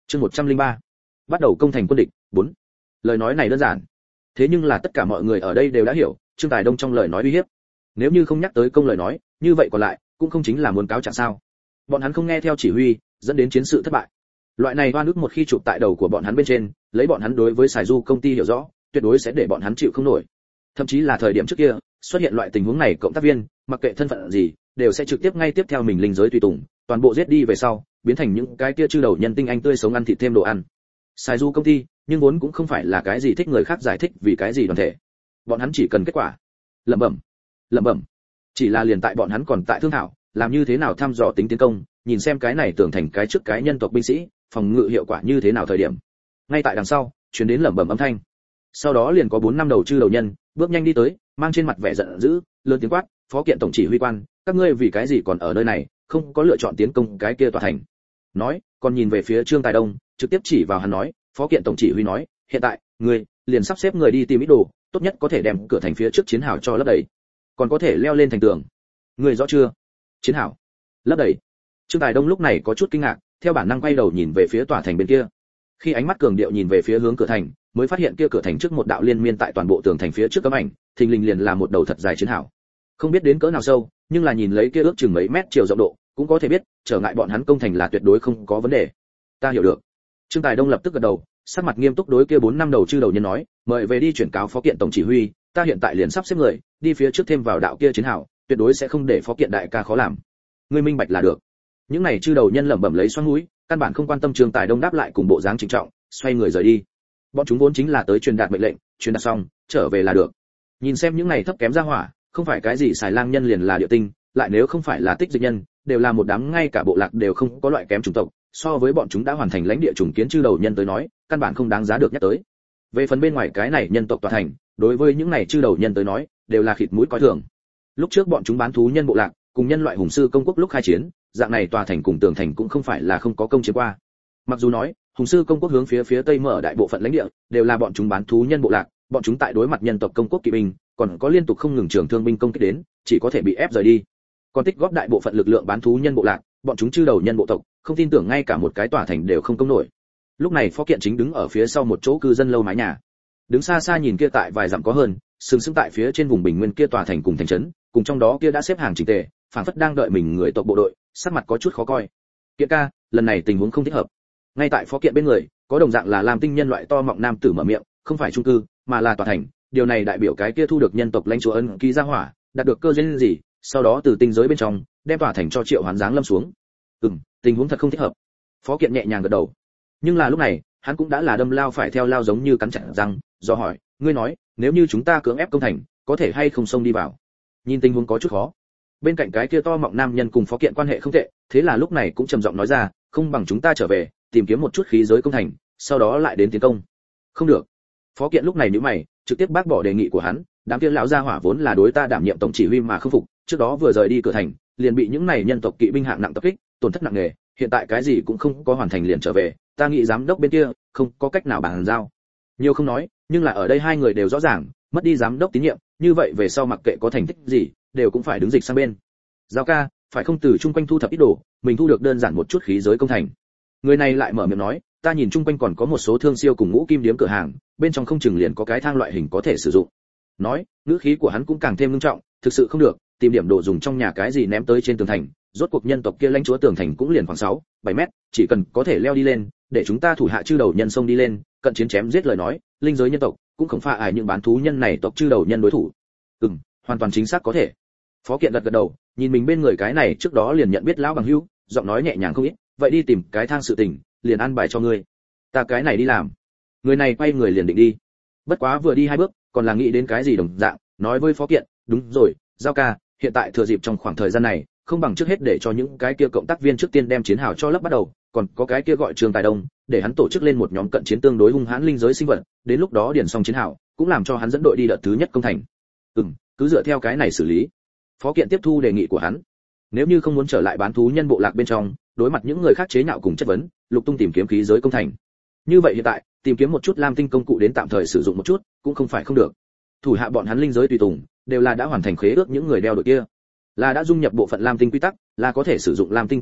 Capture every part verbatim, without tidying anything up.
Chương một trăm lẻ ba. Bắt đầu công thành quân địch. bốn. Lời nói này đơn giản, thế nhưng là tất cả mọi người ở đây đều đã hiểu Trương Tài Đông trong lời nói uy hiếp. Nếu như không nhắc tới công lời nói, như vậy còn lại cũng không chính là muốn cáo trạng sao? Bọn hắn không nghe theo chỉ huy, dẫn đến chiến sự thất bại. Loại này oan ức một khi chụp tại đầu của bọn hắn bên trên, lấy bọn hắn đối với Sài Du công ty hiểu rõ, tuyệt đối sẽ để bọn hắn chịu không nổi. Thậm chí là thời điểm trước kia, xuất hiện loại tình huống này, cộng tác viên, mặc kệ thân phận gì, đều sẽ trực tiếp ngay tiếp theo mình linh giới tùy tùng, toàn bộ giết đi về sau, biến thành những cái kia chư đầu nhân tinh anh tươi sống ăn thịt thêm đồ ăn. Sài Du công ty, nhưng vốn cũng không phải là cái gì thích người khác giải thích vì cái gì đoàn thể. Bọn hắn chỉ cần kết quả. Lẩm bẩm, lẩm bẩm. Chỉ là liền tại bọn hắn còn tại thương thảo, làm như thế nào thăm dò tính tiến công, nhìn xem cái này tưởng thành cái trước cái nhân tộc binh sĩ, phòng ngự hiệu quả như thế nào thời điểm. Ngay tại đằng sau, truyền đến lẩm bẩm âm thanh. Sau đó liền có bốn năm đầu chư đầu nhân, bước nhanh đi tới, mang trên mặt vẻ giận dữ, lớn tiếng quát, "Phó kiện tổng chỉ huy quan, các ngươi vì cái gì còn ở nơi này, không có lựa chọn tiến công cái kia tòa thành?" Nói, còn nhìn về phía Trương Tài Đông, trực tiếp chỉ vào hắn nói, "Phó kiện tổng chỉ huy nói, hiện tại, ngươi liền sắp xếp người đi tìm ít đồ, tốt nhất có thể đem cửa thành phía trước chiến hào cho lấp đầy, còn có thể leo lên thành tường. Ngươi rõ chưa?" Chiến hào lấp đầy. Trương Tài Đông lúc này có chút kinh ngạc, theo bản năng quay đầu nhìn về phía tòa thành bên kia. Khi ánh mắt cường điệu nhìn về phía hướng cửa thành, mới phát hiện kia cửa thành trước một đạo liên miên tại toàn bộ tường thành phía trước cấm ảnh, thình lình liền là một đầu thật dài chiến hào. Không biết đến cỡ nào sâu, nhưng là nhìn lấy kia ước chừng mấy mét chiều rộng độ, cũng có thể biết, trở ngại bọn hắn công thành là tuyệt đối không có vấn đề. Ta hiểu được. Trương Tài Đông lập tức gật đầu, sắc mặt nghiêm túc đối kia bốn năm đầu chư đầu nhân nói, mời về đi chuyển cáo phó kiện tổng chỉ huy, ta hiện tại liền sắp xếp người, đi phía trước thêm vào đạo kia chiến hào, tuyệt đối sẽ không để phó kiện đại ca khó làm. Ngươi minh bạch là được. Những này chư đầu nhân lẩm bẩm lấy xoắn mũi, căn bản không quan tâm Trương Tài Đông đáp lại cùng bộ dáng trịnh trọng, xoay người rời đi. Bọn chúng vốn chính là tới truyền đạt mệnh lệnh, truyền đạt xong, trở về là được. Nhìn xem những này thấp kém ra hỏa, không phải cái gì xài lang nhân liền là địa tinh, lại nếu không phải là tích dịch nhân, đều là một đám ngay cả bộ lạc đều không có loại kém chủng tộc, so với bọn chúng đã hoàn thành lãnh địa trùng kiến chư đầu nhân tới nói, căn bản không đáng giá được nhắc tới. Về phần bên ngoài cái này nhân tộc tòa thành, đối với những này chư đầu nhân tới nói, đều là khịt mũi coi thường. Lúc trước bọn chúng bán thú nhân bộ lạc, cùng nhân loại hùng sư công quốc lúc khai chiến, dạng này tòa thành cùng tường thành cũng không phải là không có công chiếm qua. Mặc dù nói, hùng sư công quốc hướng phía phía tây mở đại bộ phận lãnh địa, đều là bọn chúng bán thú nhân bộ lạc, bọn chúng tại đối mặt nhân tộc công quốc kỵ binh, còn có liên tục không ngừng trường thương binh công kích đến, chỉ có thể bị ép rời đi. Còn tích góp đại bộ phận lực lượng bán thú nhân bộ lạc, bọn chúng chư đầu nhân bộ tộc, không tin tưởng ngay cả một cái tòa thành đều không công nổi. Lúc này Phó Kiện chính đứng ở phía sau một chỗ cư dân lâu mái nhà, đứng xa xa nhìn kia tại vài dặm có hơn, sừng sững tại phía trên vùng bình nguyên kia tòa thành cùng thành trấn, cùng trong đó kia đã xếp hàng chỉnh tề, phảng phất đang đợi mình người tộc bộ đội, sắc mặt có chút khó coi. Kiện ca, lần này tình huống không thích hợp. Ngay tại Phó Kiện bên người, có đồng dạng là làm tinh nhân loại to mọng nam tử mở miệng, không phải trung cư, mà là tòa thành, điều này đại biểu cái kia thu được nhân tộc lãnh chúa ân ký ra hỏa, đạt được cơ duyên gì, sau đó từ tinh giới bên trong, đem tòa thành cho Triệu Hoán giáng lâm xuống. Ừm, tình huống thật không thích hợp. Phó Kiện nhẹ nhàng gật đầu. Nhưng là lúc này, hắn cũng đã là đâm lao phải theo lao giống như cắn chặt răng, do hỏi, ngươi nói, nếu như chúng ta cưỡng ép công thành, có thể hay không xông đi vào? Nhìn tình huống có chút khó. Bên cạnh cái kia to mọng nam nhân cùng Phó Kiện quan hệ không tệ, thế là lúc này cũng trầm giọng nói ra, không bằng chúng ta trở về, tìm kiếm một chút khí giới công thành, sau đó lại đến tiến công. Không được. Phó Kiện lúc này nhíu mày, trực tiếp bác bỏ đề nghị của hắn, đám kia lão gia hỏa vốn là đối ta đảm nhiệm tổng chỉ huy mà không phục, trước đó vừa rời đi cửa thành, liền bị những này nhân tộc kỵ binh hạng nặng tập kích, tổn thất nặng nề, hiện tại cái gì cũng không có hoàn thành liền trở về, ta nghĩ giám đốc bên kia không có cách nào bàn giao. Nhiều không nói, nhưng là ở đây hai người đều rõ ràng, mất đi giám đốc tín nhiệm, như vậy về sau mặc kệ có thành tích gì, đều cũng phải đứng dịch sang bên. Giao ca, phải không từ chung quanh thu thập ít đồ, mình thu được đơn giản một chút khí giới công thành. Người này lại mở miệng nói, ta nhìn chung quanh còn có một số thương siêu cùng ngũ kim điếm cửa hàng, bên trong không chừng liền có cái thang loại hình có thể sử dụng. Nói, ngữ khí của hắn cũng càng thêm nghiêm trọng, thực sự không được, tìm điểm đồ dùng trong nhà cái gì ném tới trên tường thành, rốt cuộc nhân tộc kia lãnh chúa tường thành cũng liền khoảng sáu, bảy mét, chỉ cần có thể leo đi lên, để chúng ta thủ hạ chư đầu nhân sông đi lên, cận chiến chém giết lời nói, linh giới nhân tộc cũng không phải ai những bán thú nhân này tộc chư đầu nhân đối thủ. Ừm, hoàn toàn chính xác có thể. Phó Kiện gật gật đầu, nhìn mình bên người cái này trước đó liền nhận biết lão bằng hữu, giọng nói nhẹ nhàng không ít, vậy đi tìm cái thang sự tình, liền ăn bài cho ngươi. Ta cái này đi làm. Người này quay người liền định đi. Bất quá vừa đi hai bước, còn là nghĩ đến cái gì đồng dạng, nói với Phó Kiện, đúng rồi, Giao ca, hiện tại thừa dịp trong khoảng thời gian này, không bằng trước hết để cho những cái kia cộng tác viên trước tiên đem chiến hào cho lấp bắt đầu, còn có cái kia gọi Trương Tài Đông, để hắn tổ chức lên một nhóm cận chiến tương đối hung hãn linh giới sinh vật, đến lúc đó điền xong chiến hào, cũng làm cho hắn dẫn đội đi đợt thứ nhất công thành. Ừm, cứ dựa theo cái này xử lý. Phó Kiện tiếp thu đề nghị của hắn. Nếu như không muốn trở lại bán thú nhân bộ lạc bên trong, đối mặt những người khác chế nhạo cùng chất vấn, lục tung tìm kiếm khí giới công thành. Như vậy hiện tại, tìm kiếm một chút lam tinh công cụ đến tạm thời sử dụng một chút, cũng không phải không được. Thủ hạ bọn hắn linh giới tùy tùng, đều là đã hoàn thành khế ước những người đeo đội kia, là đã dung nhập bộ phận lam tinh quy tắc, là có thể sử dụng lam tinh công cụ,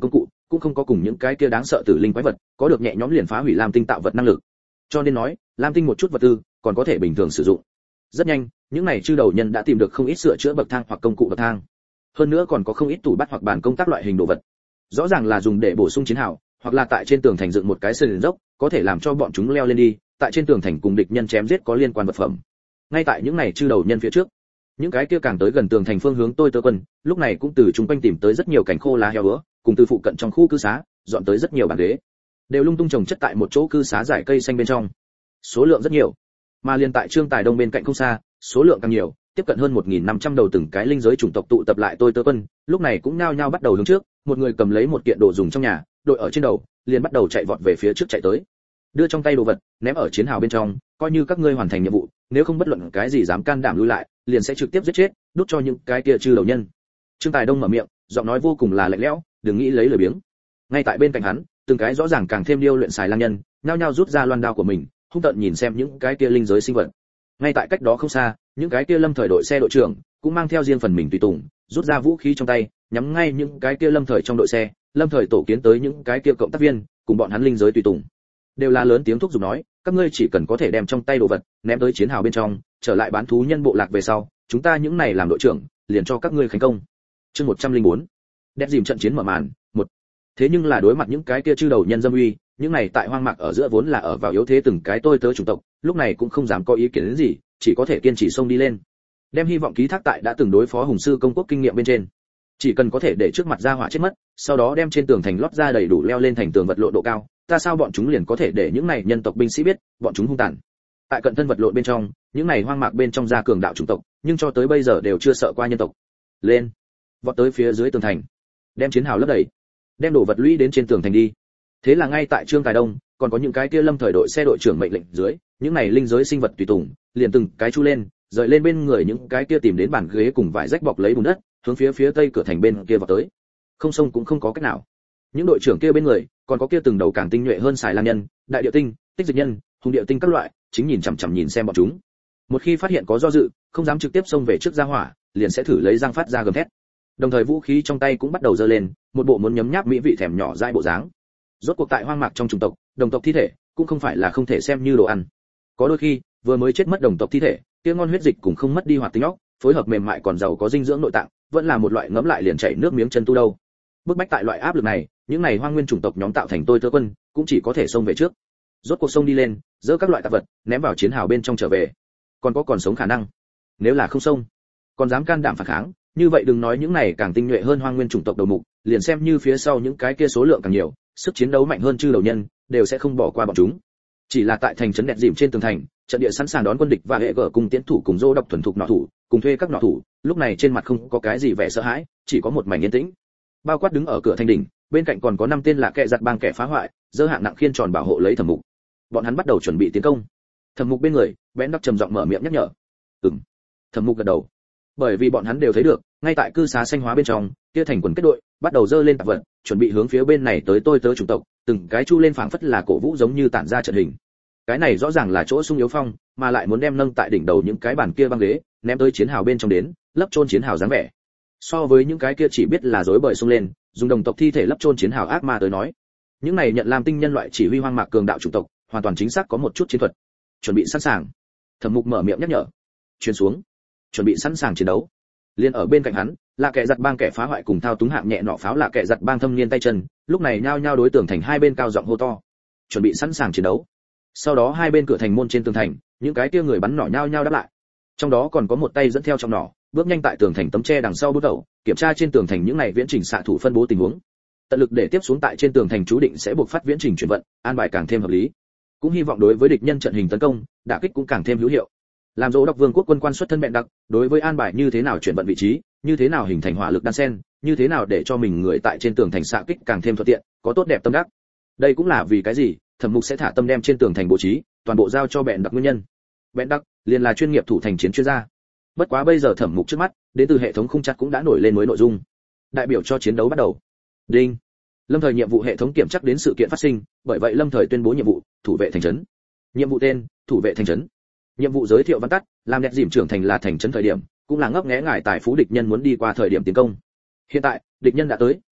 cũng không có cùng những cái kia đáng sợ tử linh quái vật có được nhẹ nhõm liền phá hủy lam tinh tạo vật năng lực. Cho nên nói, lam tinh một chút vật tư còn có thể bình thường sử dụng. Rất nhanh, những này chư đầu nhân đã tìm được không ít sửa chữa bậc thang hoặc công cụ bậc thang. Hơn nữa còn có không ít tủ bắt hoặc bàn công tác loại hình đồ vật. Rõ ràng là dùng để bổ sung chiến hào, hoặc là tại trên tường thành dựng một cái sườn dốc, có thể làm cho bọn chúng leo lên đi, tại trên tường thành cùng địch nhân chém giết có liên quan vật phẩm. Ngay tại những này chư đầu nhân phía trước, những cái kia càng tới gần tường thành phương hướng tôi tớ quân, lúc này cũng từ chúng quanh tìm tới rất nhiều cành khô lá heo bữa, cùng từ phụ cận trong khu cư xá, dọn tới rất nhiều bàn ghế, đều lung tung trồng chất tại một chỗ cư xá giải cây xanh bên trong. Số lượng rất nhiều. Mà liên tại Trương Tài Đông bên cạnh không xa, số lượng càng nhiều, tiếp cận hơn một nghìn năm trăm đầu từng cái linh giới chủng tộc tụ tập lại tôi tớ quân, lúc này cũng nhao nhao bắt đầu hướng trước, một người cầm lấy một kiện đồ dùng trong nhà, đội ở trên đầu, liền bắt đầu chạy vọt về phía trước chạy tới. Đưa trong tay đồ vật, ném ở chiến hào bên trong, coi như các ngươi hoàn thành nhiệm vụ, nếu không bất luận cái gì dám can đảm lui lại, liền sẽ trực tiếp giết chết, đút cho những cái kia chư đầu nhân. Trương Tài Đông mở miệng, giọng nói vô cùng là lạnh lẽo, đừng nghĩ lấy lời biếng. Ngay tại bên cạnh hắn, từng cái rõ ràng càng thêm điêu luyện xài lang nhân, nhao nhao rút ra loan đao của mình, hung tợn nhìn xem những cái kia linh giới sinh vật. Ngay tại cách đó không xa, những cái kia lâm thời đội xe đội trưởng cũng mang theo riêng phần mình tùy tùng, rút ra vũ khí trong tay, nhắm ngay những cái kia lâm thời trong đội xe, lâm thời tổ kiến tới những cái kia cộng tác viên, cùng bọn hắn linh giới tùy tùng. Đều là lớn tiếng thúc giục nói, các ngươi chỉ cần có thể đem trong tay đồ vật ném tới chiến hào bên trong, trở lại bán thú nhân bộ lạc về sau, chúng ta những này làm đội trưởng, liền cho các ngươi thành công. Chương một trăm lẻ bốn. Đẹp dìm trận chiến mở màn, một. Thế nhưng là đối mặt những cái kia chư đầu nhân dâm uy, những này tại hoang mạc ở giữa vốn là ở vào yếu thế từng cái tôi tớ chủng tộc, lúc này cũng không dám có ý kiến đến gì, chỉ có thể kiên trì xông đi lên. Đem hy vọng ký thác tại đã từng đối phó hùng sư công quốc kinh nghiệm bên trên. Chỉ cần có thể để trước mặt ra hỏa chết mất, sau đó đem trên tường thành lót ra đầy đủ leo lên thành tường vật lộn độ cao, ta sao bọn chúng liền có thể để những này nhân tộc binh sĩ biết, bọn chúng hung tàn. Tại cận thân vật lộn bên trong, những này hoang mạc bên trong gia cường đạo chủng tộc, nhưng cho tới bây giờ đều chưa sợ qua nhân tộc. Lên, vọt tới phía dưới tường thành, đem chiến hào lấp đầy, đem đổ vật lũy đến trên tường thành đi. Thế là ngay tại Trương Tài Đông, còn có những cái kia lâm thời đội xe đội trưởng mệnh lệnh dưới, những này linh giới sinh vật tùy tùng, liền từng cái chu lên, rời lên bên người những cái kia tìm đến bàn ghế cùng vải rách bọc lấy bùn đất, hướng phía phía tây cửa thành bên kia vào tới. Không xông cũng không có cách nào. Những đội trưởng kia bên người, còn có kia từng đầu càng tinh nhuệ hơn xài lang nhân, đại địa tinh, tích dịch nhân, hùng địa tinh các loại, chính nhìn chằm chằm nhìn xem bọn chúng. Một khi phát hiện có do dự, không dám trực tiếp xông về trước ra hỏa, liền sẽ thử lấy răng phát ra gầm thét. Đồng thời vũ khí trong tay cũng bắt đầu giơ lên, một bộ muốn nhấm nháp mỹ vị thèm nhỏ dai bộ dáng. Rốt cuộc tại hoang mạc trong chủng tộc, đồng tộc thi thể cũng không phải là không thể xem như đồ ăn. Có đôi khi, vừa mới chết mất đồng tộc thi thể, kia ngon huyết dịch cũng không mất đi hoạt tính óc, phối hợp mềm mại còn giàu có dinh dưỡng nội tạng, vẫn là một loại ngấm lại liền chảy nước miếng chân tu đâu. Bức bách tại loại áp lực này, những này hoang nguyên chủng tộc nhóm tạo thành tôi tớ quân, cũng chỉ có thể xông về trước. Rốt cuộc xông đi lên, dỡ các loại tạp vật, ném vào chiến hào bên trong trở về. Còn có còn sống khả năng. Nếu là không xông, còn dám can đảm phản kháng, như vậy đừng nói những này càng tinh nhuệ hơn hoang nguyên chủng tộc đầu mục, liền xem như phía sau những cái kia số lượng càng nhiều, sức chiến đấu mạnh hơn chư đầu nhân, đều sẽ không bỏ qua bọn chúng. Chỉ là tại thành trấn đẹp dìm trên tường thành, trận địa sẵn sàng đón quân địch và hệ gở cùng tiến thủ cùng dô độc thuần thục nọ thủ, cùng thuê các nọ thủ, lúc này trên mặt không có cái gì vẻ sợ hãi, chỉ có một mảnh yên tĩnh. Bao quát đứng ở cửa thành đỉnh, bên cạnh còn có năm tên là kẻ giật bang kẻ phá hoại, dơ hạng nặng khiên tròn bảo hộ lấy Thẩm Mục. Bọn hắn bắt đầu chuẩn bị tiến công. Thẩm Mục bên người, bén đắc trầm giọng mở miệng nhắc nhở. Ừm. Thẩm Mục gật đầu. Bởi vì bọn hắn đều thấy được, ngay tại cư xá xanh hóa bên trong, kia thành quần kết đội, bắt đầu dơ lên tạp vật, chuẩn bị hướng phía bên này tới tôi tớ chủng tộc, từng cái chu lên phảng phất là cổ vũ giống như tản ra trận hình. Cái này rõ ràng là chỗ sung yếu phong, mà lại muốn đem nâng tại đỉnh đầu những cái bàn kia băng ghế, ném tới chiến hào bên trong đến, lấp chôn chiến hào dáng vẻ. So với những cái kia chỉ biết là rối bời xung lên, dùng đồng tộc thi thể lấp chôn chiến hào ác ma tới nói, những này nhận làm tinh nhân loại chỉ huy hoang mạc cường đạo chủng tộc, hoàn toàn chính xác có một chút chiến thuật. Chuẩn bị sẵn sàng. Thẩm Mục mở miệng nhắc nhở. Truyền xuống. Chuẩn bị sẵn sàng chiến đấu. Liên ở bên cạnh hắn, là kẻ giật bang kẻ phá hoại cùng thao túng hạng nhẹ nọ pháo là kẻ giật bang thâm niên tay chân, lúc này nhao nhao đối tượng thành hai bên cao giọng hô to. Chuẩn bị sẵn sàng chiến đấu. Sau đó hai bên cửa thành môn trên tường thành, những cái kia người bắn nỏ nhao nhao đáp lại. Trong đó còn có một tay dẫn theo trong nỏ, bước nhanh tại tường thành tấm tre đằng sau bước đầu, kiểm tra trên tường thành những này viễn trình xạ thủ phân bố tình huống. Tận lực để tiếp xuống tại trên tường thành chú định sẽ buộc phát viễn trình chuyển vận, an bài càng thêm hợp lý. Cũng hy vọng đối với địch nhân trận hình tấn công, đả kích cũng càng thêm hữu hiệu. Làm dỗ độc vương quốc quân quan xuất thân bẹn đặc, đối với an bài như thế nào chuyển vận vị trí, như thế nào hình thành hỏa lực đan sen, như thế nào để cho mình người tại trên tường thành xạ kích càng thêm thuận tiện, có tốt đẹp tâm đắc. Đây cũng là vì cái gì Thẩm Mục sẽ thả tâm đem trên tường thành bố trí toàn bộ giao cho bẹn đặc nguyên nhân. Bẹn đặc liền là chuyên nghiệp thủ thành chiến chuyên gia. Bất quá bây giờ Thẩm Mục trước mắt, đến từ hệ thống khung chặt cũng đã nổi lên mới nội dung, đại biểu cho chiến đấu bắt đầu. Đinh. Lâm thời nhiệm vụ hệ thống kiểm tra đến sự kiện phát sinh, bởi vậy Lâm thời tuyên bố nhiệm vụ, thủ vệ thành trấn. Nhiệm vụ tên, thủ vệ thành trấn. Nhiệm vụ giới thiệu văn tắt, làm đẹp dìm trưởng thành là thành trấn thời điểm, cũng là ngấp nghé ngải tài phú địch nhân muốn đi qua thời điểm tiến công. Hiện tại, địch nhân đã tới,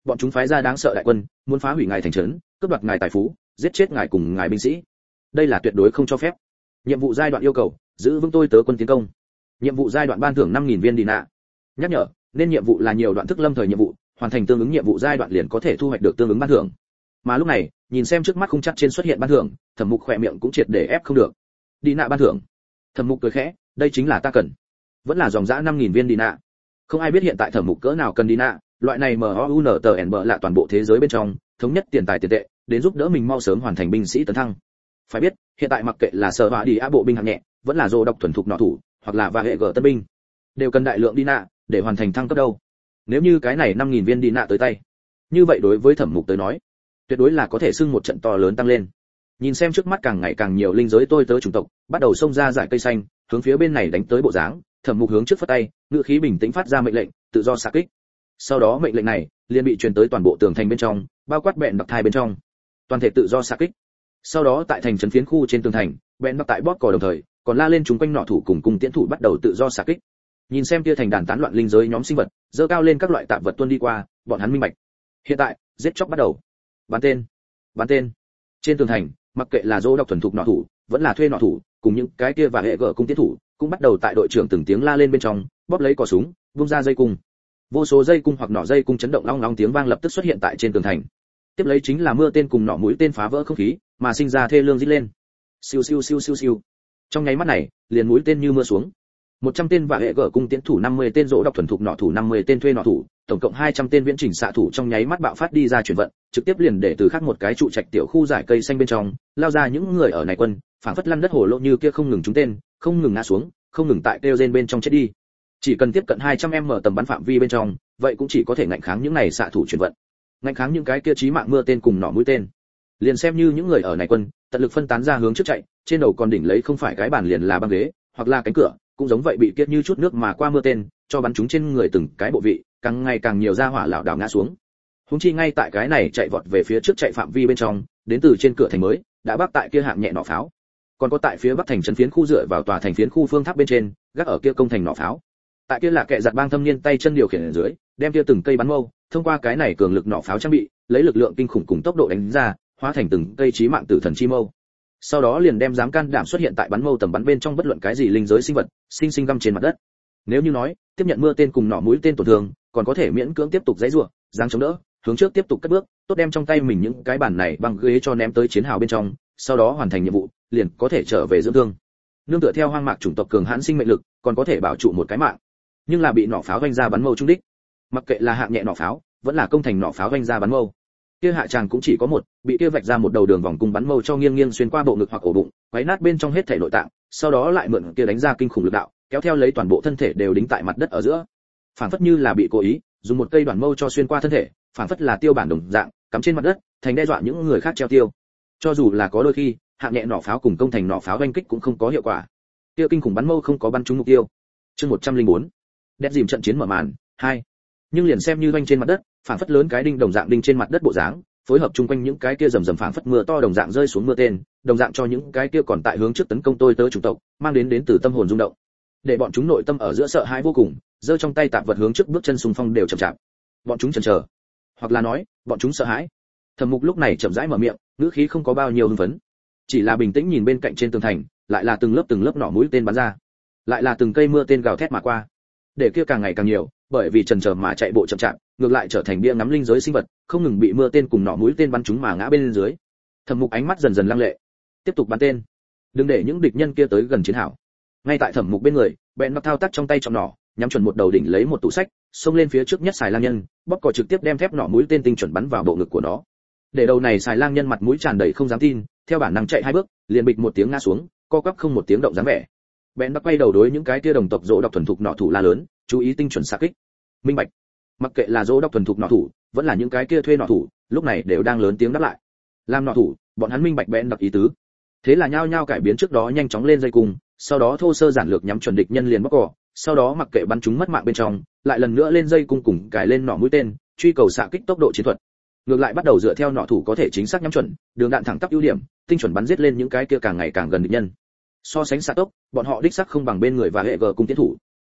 bọn chúng phái ra đáng sợ đại quân, muốn phá hủy ngài thành trấn, cướp đoạt ngài tài phú, giết chết ngài cùng ngài binh sĩ. Đây là tuyệt đối không cho phép. Nhiệm vụ giai đoạn yêu cầu, giữ vững tôi tớ quân tiến công. Nhiệm vụ giai đoạn ban thưởng năm nghìn viên đi nạ. Nhắc nhở, nên nhiệm vụ là nhiều đoạn thức lâm thời nhiệm vụ, hoàn thành tương ứng nhiệm vụ giai đoạn liền có thể thu hoạch được tương ứng ban thưởng. Mà lúc này, nhìn xem trước mắt khung chắc trên xuất hiện ban thưởng, Thẩm Mục khỏe miệng cũng triệt để ép không được. Đi nạ ban thưởng. Thẩm Mục cười khẽ, đây chính là ta cần. Vẫn là dòng dã năm nghìn viên đi nạ. Không ai biết hiện tại Thẩm Mục cỡ nào cần đi nạ, loại này M O U N T N B là toàn bộ thế giới bên trong, thống nhất tiền tài tiền tệ, đến giúp đỡ mình mau sớm hoàn thành binh sĩ tấn thăng. Phải biết, hiện tại mặc kệ là sở hỏa đi á bộ binh hạng nhẹ, vẫn là rồ độc thuần thục nọ thủ, hoặc là và hệ gở tân binh, đều cần đại lượng đi nạ để hoàn thành thăng cấp đâu. Nếu như cái này năm nghìn viên đi nạ tới tay, như vậy đối với Thẩm Mục tới nói, tuyệt đối là có thể xưng một trận to lớn tăng lên. Nhìn xem trước mắt càng ngày càng nhiều linh giới tôi tớ chủng tộc, bắt đầu xông ra giải cây xanh, hướng phía bên này đánh tới bộ dáng, Thẩm Mục hướng trước phất tay, ngữ khí bình tĩnh phát ra mệnh lệnh, tự do xạ kích. Sau đó mệnh lệnh này liền bị truyền tới toàn bộ tường thành bên trong, bao quát bẹn đặc thai bên trong, toàn thể tự do xạ kích. Sau đó tại thành trấn phiến khu trên tường thành, bẹn đặc tại bót cò đồng thời, còn la lên chúng quanh nọ thủ cùng cung tiễn thủ bắt đầu tự do xạ kích. Nhìn xem kia thành đàn tán loạn linh giới nhóm sinh vật, dơ cao lên các loại tạp vật tuôn đi qua, bọn hắn minh bạch. Hiện tại, giết chóc bắt đầu. Bắn tên, bắn tên. Trên tường thành, mặc kệ là dỗ độc thuần thục nọ thủ, vẫn là thuê nọ thủ, cùng những cái kia và hệ gở cung tiễn thủ, cũng bắt đầu tại đội trưởng từng tiếng la lên bên trong, bóp lấy cò súng, vung ra dây cung. Vô số dây cung hoặc nỏ dây cung chấn động long long tiếng vang lập tức xuất hiện tại trên tường thành. Tiếp lấy chính là mưa tên cùng nỏ mũi tên phá vỡ không khí, mà sinh ra thê lương rít lên. Siêu siêu siêu siêu siêu. Trong nháy mắt này, liền mũi tên như mưa xuống. một trăm tên và hệ gở cung tiễn thủ năm mươi tên rỗ độc thuần thục nỏ thủ năm mươi tên thuê nỏ thủ, tổng cộng hai trăm tên viễn chỉnh xạ thủ trong nháy mắt bạo phát đi ra chuyển vận, trực tiếp liền để từ khác một cái trụ trạch tiểu khu giải cây xanh bên trong, lao ra những người ở này quân, phảng phất lăn đất hồ lộ như kia không ngừng trúng tên, không ngừng ngã xuống, không ngừng tại kêu rên bên trong chết đi. Chỉ cần tiếp cận hai trăm mét tầm bắn phạm vi bên trong, vậy cũng chỉ có thể ngăn kháng những này xạ thủ chuyển vận, ngăn kháng những cái kia chí mạng mưa tên cùng nỏ mũi tên. Liền xem như những người ở này quân, tận lực phân tán ra hướng trước chạy, trên đầu còn đỉnh lấy không phải cái bàn liền là băng ghế, hoặc là cánh cửa, cũng giống vậy bị kiết như chút nước mà qua mưa tên, cho bắn chúng trên người từng cái bộ vị, càng ngày càng nhiều ra hỏa lảo đảo ngã xuống. Huống chi ngay tại cái này chạy vọt về phía trước chạy phạm vi bên trong, đến từ trên cửa thành mới, đã bắc tại kia hạng nhẹ nỏ pháo. Còn có tại phía bắc thành trấn phiến khu dựa vào tòa thành phiến khu phương tháp bên trên, gác ở kia công thành nỏ pháo. Tại kia là kệ giật bang thâm niên tay chân điều khiển ở dưới, đem kia từng cây bắn mâu, thông qua cái này cường lực nỏ pháo trang bị, lấy lực lượng kinh khủng cùng tốc độ đánh ra, hóa thành từng cây chí mạng tử thần chi mâu. Sau đó liền đem dám can đảm xuất hiện tại bắn mâu tầm bắn bên trong bất luận cái gì linh giới sinh vật, sinh sinh găm trên mặt đất. Nếu như nói, tiếp nhận mưa tên cùng nỏ mũi tên tổn thương, còn có thể miễn cưỡng tiếp tục giãy giụa, giáng chống đỡ, hướng trước tiếp tục cất bước, tốt đem trong tay mình những cái bản này bằng ghế cho ném tới chiến hào bên trong, sau đó hoàn thành nhiệm vụ, liền có thể trở về dưỡng thương. Nương tựa theo hoang mạc chủng tộc cường hãn sinh mệnh lực, còn có thể bảo trụ một cái mạng. Nhưng là bị nỏ pháo vanh ra bắn mâu trúng đích. Mặc kệ là hạng nhẹ nỏ pháo, vẫn là công thành nỏ pháo vanh ra bắn mâu. Kia hạ tràng cũng chỉ có một, bị kia vạch ra một đầu đường vòng cung bắn mâu cho nghiêng nghiêng xuyên qua bộ ngực hoặc ổ bụng, quấy nát bên trong hết thể nội tạng, sau đó lại mượn kia đánh ra kinh khủng lực đạo, kéo theo lấy toàn bộ thân thể đều đính tại mặt đất ở giữa. Phản phất như là bị cố ý, dùng một cây đoạn mâu cho xuyên qua thân thể, phản phất là tiêu bản đồng dạng, cắm trên mặt đất, thành đe dọa những người khác treo tiêu. Cho dù là có đôi khi, hạng nhẹ nỏ pháo cùng công thành nỏ pháo oanh kích cũng không có hiệu quả. Kia kinh khủng bắn mâu không có bắn trúng mục tiêu. Chương một trăm lẻ bốn. Đét dìm trận chiến mở màn, hai. Nhưng liền xem như oanh trên mặt đất, phản phất lớn cái đinh đồng dạng đinh trên mặt đất bộ dáng, phối hợp chung quanh những cái kia rầm rầm phảng phất mưa to đồng dạng rơi xuống mưa tên, đồng dạng cho những cái kia còn tại hướng trước tấn công tôi tớ chủng tộc, mang đến đến từ tâm hồn rung động. Để bọn chúng nội tâm ở giữa sợ hãi vô cùng, giơ trong tay tạp vật hướng trước bước chân xung phong đều chậm chạp. Bọn chúng chần chờ, hoặc là nói, bọn chúng sợ hãi. Thẩm Mục lúc này chậm rãi mở miệng, ngữ khí không có bao nhiêu hưng phấn, chỉ là bình tĩnh nhìn bên cạnh trên tường thành, lại là từng lớp từng lớp nỏ mũi tên bắn ra, lại là từng cây mưa tên gào thét mà qua. Để kia càng ngày càng nhiều, bởi vì chần chờ mà chạy bộ chậm chạp, ngược lại trở thành bia ngắm linh giới sinh vật, không ngừng bị mưa tên cùng nỏ mũi tên bắn chúng mà ngã bên dưới. Thẩm Mục ánh mắt dần dần lăng lệ, tiếp tục bắn tên, đừng để những địch nhân kia tới gần chiến hào. Ngay tại Thẩm Mục bên người, bèn mặc thao tác trong tay trọng nỏ, nhắm chuẩn một đầu đỉnh lấy một tủ sách, xông lên phía trước nhất xài lang nhân, bóp cò trực tiếp đem thép nỏ mũi tên tinh chuẩn bắn vào bộ ngực của nó. Để đầu này xài lang nhân mặt mũi tràn đầy không dám tin, theo bản năng chạy hai bước, liền bịch một tiếng ngã xuống, co quắp không một tiếng động dáng vẻ. Bèn mặc quay đầu đối những cái kia đồng tộc dỗ độc thuần thục nỏ thủ la lớn, chú ý tinh chuẩn xạ kích. Minh bạch. Mặc kệ là dỗ độc thuần thục nỏ thủ, vẫn là những cái kia thuê nỏ thủ, lúc này đều đang lớn tiếng đáp lại. Làm nỏ thủ, bọn hắn minh bạch bèn đặc ý tứ. Thế là nhao nhao cải biến trước đó nhanh chóng lên dây cung, sau đó thô sơ giản lược nhắm chuẩn địch nhân liền bóc cỏ, sau đó mặc kệ bắn chúng mất mạng bên trong, lại lần nữa lên dây cung cùng cài lên nỏ mũi tên, truy cầu xạ kích tốc độ chiến thuật. Ngược lại bắt đầu dựa theo nỏ thủ có thể chính xác nhắm chuẩn, đường đạn thẳng tắp ưu điểm, tinh chuẩn bắn giết lên những cái kia càng ngày càng gần địch nhân. So sánh xạ tốc, bọn họ đích xác không bằng bên người và hệ gờ cung tiến thủ.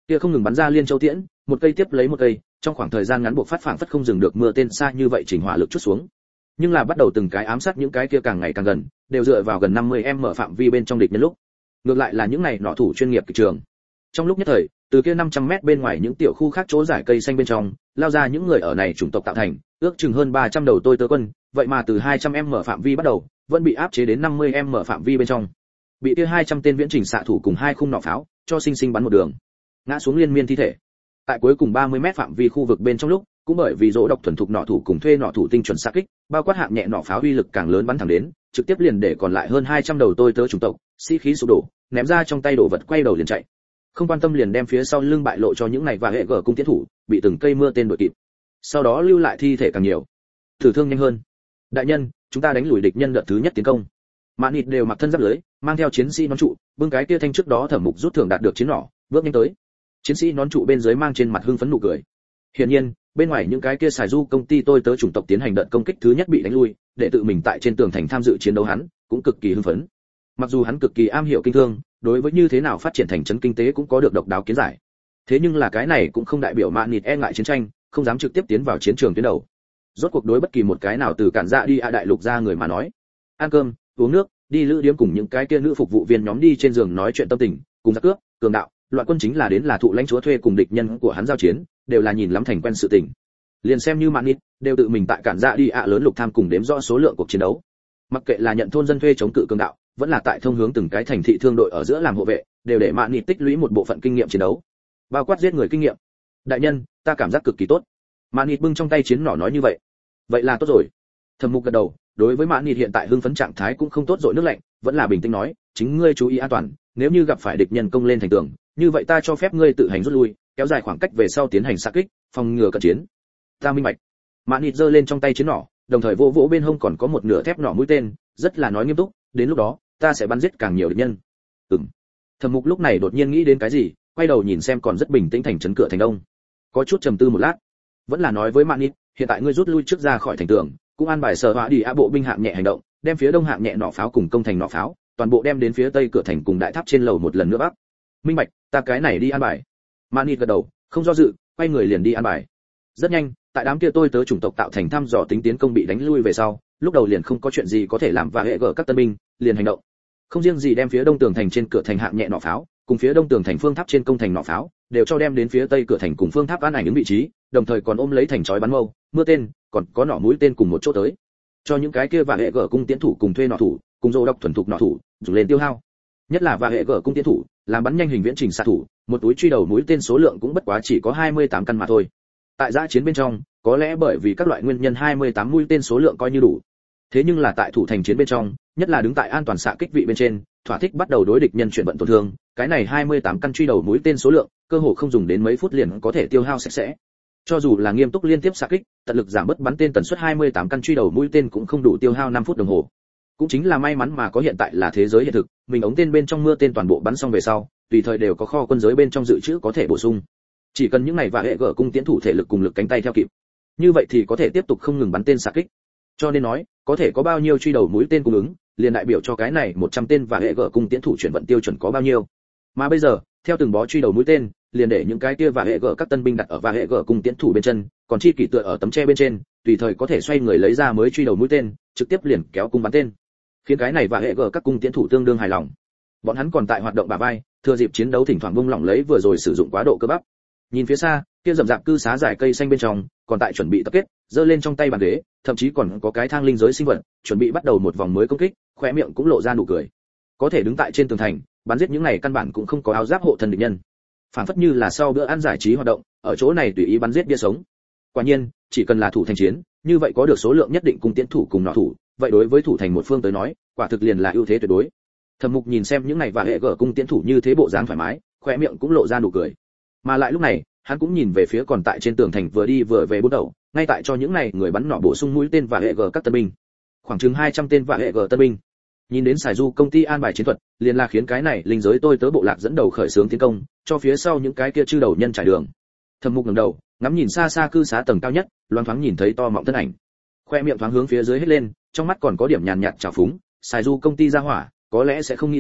Kia không ngừng bắn ra liên châu tiễn, một cây tiếp lấy một cây, trong khoảng thời gian ngắn buộc phát phảng phất không dừng được mưa tên xa như vậy chỉnh hỏa lực chút xuống. Nhưng là bắt đầu từng cái ám sát những cái kia càng ngày càng gần, đều dựa vào gần năm mươi em mở phạm vi bên trong địch nhân lúc. Ngược lại là những này nọ thủ chuyên nghiệp kịch trường. Trong lúc nhất thời, từ kia năm trăm mét bên ngoài những tiểu khu khác chỗ giải cây xanh bên trong, lao ra những người ở này chủng tộc tạo thành, ước chừng hơn ba trăm đầu tôi tớ quân, vậy mà từ hai trăm em mở phạm vi bắt đầu, vẫn bị áp chế đến năm mươi em mở phạm vi bên trong. Bị kia hai trăm tên viễn trình xạ thủ cùng hai khung nỏ pháo, cho sinh sinh bắn một đường. Ngã xuống liên miên thi thể. Tại cuối cùng ba mươi mét phạm vi khu vực bên trong lúc, cũng bởi vì dỗ độc thuần thục nỏ thủ cùng thuê nỏ thủ tinh chuẩn xạ kích, bao quát hạng nhẹ nỏ pháo uy lực càng lớn bắn thẳng đến, trực tiếp liền để còn lại hơn hai trăm đầu tôi tớ chủng tộc, sĩ khí sụp đổ, ném ra trong tay đồ vật quay đầu liền chạy. Không quan tâm liền đem phía sau lưng bại lộ cho những này và hệ gở cung tiến thủ, bị từng cây mưa tên đuổi kịp. Sau đó lưu lại thi thể càng nhiều, tử thương nhanh hơn. Đại nhân, chúng ta đánh lùi địch nhân đợt thứ nhất tiến công. Mạn Nịt đều mặc thân giáp lưới, mang theo chiến sĩ nón trụ, bưng cái kia thanh trước đó Thẩm Mục rút thưởng đạt được chiến nỏ, bước nhanh tới. Chiến sĩ nón trụ bên dưới mang trên mặt hưng phấn nụ cười. Hiển nhiên, bên ngoài những cái kia xài du công ty tôi tớ chủng tộc tiến hành đợt công kích thứ nhất bị đánh lui, để tự mình tại trên tường thành tham dự chiến đấu hắn, cũng cực kỳ hưng phấn. Mặc dù hắn cực kỳ am hiểu kinh thương, đối với như thế nào phát triển thành trấn kinh tế cũng có được độc đáo kiến giải. Thế nhưng là cái này cũng không đại biểu Mạn Nịt e ngại chiến tranh, không dám trực tiếp tiến vào chiến trường tuyến đầu. Rốt cuộc đối bất kỳ một cái nào từ cản dạ đi a đại lục ra người mà nói, ăn cơm, uống nước, đi lữ điếm cùng những cái kia nữ phục vụ viên nhóm đi trên giường nói chuyện tâm tình, cùng giặc cướp, cường đạo, loạn quân chính là đến là thụ lãnh chúa thuê cùng địch nhân của hắn giao chiến, đều là nhìn lắm thành quen sự tình. Liền xem như Mạn Nịt, đều tự mình tại cản dạ đi a lớn lục tham cùng đếm rõ số lượng cuộc chiến đấu. Mặc kệ là nhận thôn dân thuê chống cự cường đạo, vẫn là tại thông hướng từng cái thành thị thương đội ở giữa làm hộ vệ, đều để Mạn Nịt tích lũy một bộ phận kinh nghiệm chiến đấu, bao quát giết người kinh nghiệm. Đại nhân, ta cảm giác cực kỳ tốt. Mạn Nịt bưng trong tay chiến nỏ nói như vậy. Vậy là tốt rồi. Thẩm Mục gật đầu, đối với Mạn Nịt hiện tại hưng phấn trạng thái cũng không tốt dội nước lạnh, vẫn là bình tĩnh nói, chính ngươi chú ý an toàn, nếu như gặp phải địch nhân công lên thành tường, như vậy ta cho phép ngươi tự hành rút lui, kéo dài khoảng cách về sau tiến hành xạ kích, phòng ngừa cận chiến. Ta minh bạch. Mạn Nịt giơ lên trong tay chiến nỏ, đồng thời vỗ vỗ bên hông còn có một nửa thép nỏ mũi tên, rất là nói nghiêm túc, đến lúc đó, ta sẽ bắn giết càng nhiều địch nhân. Ừm. Thẩm Mục lúc này đột nhiên nghĩ đến cái gì, quay đầu nhìn xem còn rất bình tĩnh thành trấn cửa thành đông. Có chút trầm tư một lát, vẫn là nói với Mạn Nịt, hiện tại ngươi rút lui trước ra khỏi thành tường, cũng an bài sở hỏa đi á bộ binh hạng nhẹ hành động, đem phía đông hạng nhẹ nỏ pháo cùng công thành nỏ pháo, toàn bộ đem đến phía tây cửa thành cùng đại tháp trên lầu một lần nữa bắc. Minh bạch, ta cái này đi an bài. Mạn Nịt gật đầu, không do dự, quay người liền đi an bài. Rất nhanh, tại đám kia tôi tớ chủng tộc tạo thành thăm dò tính tiến công bị đánh lui về sau, lúc đầu liền không có chuyện gì có thể làm và hệ gở các tân binh, liền hành động. Không riêng gì đem phía đông tường thành trên cửa thành hạng nhẹ nỏ pháo, cùng phía đông tường thành phương tháp trên công thành nỏ pháo, đều cho đem đến phía tây cửa thành cùng phương tháp an ảnh ứng vị trí, đồng thời còn ôm lấy thành chói bắn mâu, mưa tên, còn có nỏ mũi tên cùng một chỗ tới. Cho những cái kia và hệ gở cung tiến thủ cùng thuê nỏ thủ, cùng dô độc thuần thục nỏ thủ, dùng lên tiêu hao. Nhất là và hệ gở cung tiến thủ, làm bắn nhanh hình viễn trình xạ thủ, một túi truy đầu mũi tên số lượng cũng bất quá chỉ có hai mươi tám căn mà thôi. Tại dã chiến bên trong, có lẽ bởi vì các loại nguyên nhân hai mươi tám mũi tên số lượng coi như đủ. Thế nhưng là tại thủ thành chiến bên trong, nhất là đứng tại an toàn xạ kích vị bên trên, thỏa thích bắt đầu đối địch nhân chuyển vận tổn thương, cái này hai mươi tám căn truy đầu mũi tên số lượng, cơ hồ không dùng đến mấy phút liền có thể tiêu hao sạch sẽ. Cho dù là nghiêm túc liên tiếp xạ kích, tận lực giảm bớt bắn tên tần suất hai mươi tám căn truy đầu mũi tên cũng không đủ tiêu hao năm phút đồng hồ. Cũng chính là may mắn mà có hiện tại là thế giới hiện thực, mình ống tên bên trong mưa tên toàn bộ bắn xong về sau, tùy thời đều có kho quân giới bên trong dự trữ có thể bổ sung. Chỉ cần những này và hệ gở cung tiến thủ thể lực cùng lực cánh tay theo kịp, như vậy thì có thể tiếp tục không ngừng bắn tên xạ kích. Cho nên nói, có thể có bao nhiêu truy đầu mũi tên cung ứng, liền đại biểu cho cái này một trăm tên và hệ gở cung tiến thủ chuyển vận tiêu chuẩn có bao nhiêu. Mà bây giờ, theo từng bó truy đầu mũi tên, liền để những cái kia và hệ gở các tân binh đặt ở và hệ gở cung tiến thủ bên chân, còn chi kỷ tựa ở tấm tre bên trên, tùy thời có thể xoay người lấy ra mới truy đầu mũi tên, trực tiếp liền kéo cung bắn tên. Khiến cái này và hệ gở các cung tiến thủ tương đương hài lòng. Bọn hắn còn tại hoạt động bả vai, thừa dịp chiến đấu thỉnh thoảng bung lỏng lấy vừa rồi sử dụng quá độ cơ bắp. Nhìn phía xa, kia rậm rạp cư xá dài cây xanh bên trong, còn tại chuẩn bị tập kết, giơ lên trong tay bàn ghế, thậm chí còn có cái thang linh giới sinh vật, chuẩn bị bắt đầu một vòng mới công kích, khóe miệng cũng lộ ra nụ cười. Có thể đứng tại trên tường thành, bắn giết những này căn bản cũng không có áo giáp hộ thân địch nhân. Phản phất như là sau bữa ăn giải trí hoạt động, ở chỗ này tùy ý bắn giết bia sống. Quả nhiên, chỉ cần là thủ thành chiến, như vậy có được số lượng nhất định cùng tiến thủ cùng nọ thủ, vậy đối với thủ thành một phương tới nói, quả thực liền là ưu thế tuyệt đối. Thẩm Mục nhìn xem những này và hệ gở cung tiến thủ như thế bộ dáng thoải mái, khóe miệng cũng lộ ra nụ cười. Mà lại lúc này, hắn cũng nhìn về phía còn tại trên tường thành vừa đi vừa về bốn đầu, ngay tại cho những này người bắn nỏ bổ sung mũi tên và hệ gở các tân binh. Khoảng chừng hai trăm tên và hệ gở tân binh. Nhìn đến Sài Du công ty an bài chiến thuật, liền là khiến cái này linh giới tôi tớ bộ lạc dẫn đầu khởi xướng tiến công, cho phía sau những cái kia chư đầu nhân trải đường. Thẩm Mục ngẩng đầu, ngắm nhìn xa xa cư xá tầng cao nhất, loáng thoáng nhìn thấy to mọng thân ảnh. Khoe miệng thoáng hướng phía dưới hết lên, trong mắt còn có điểm nhàn nhạt trào phúng, Sài Du công ty ra hỏa, có lẽ sẽ không nghĩ tới,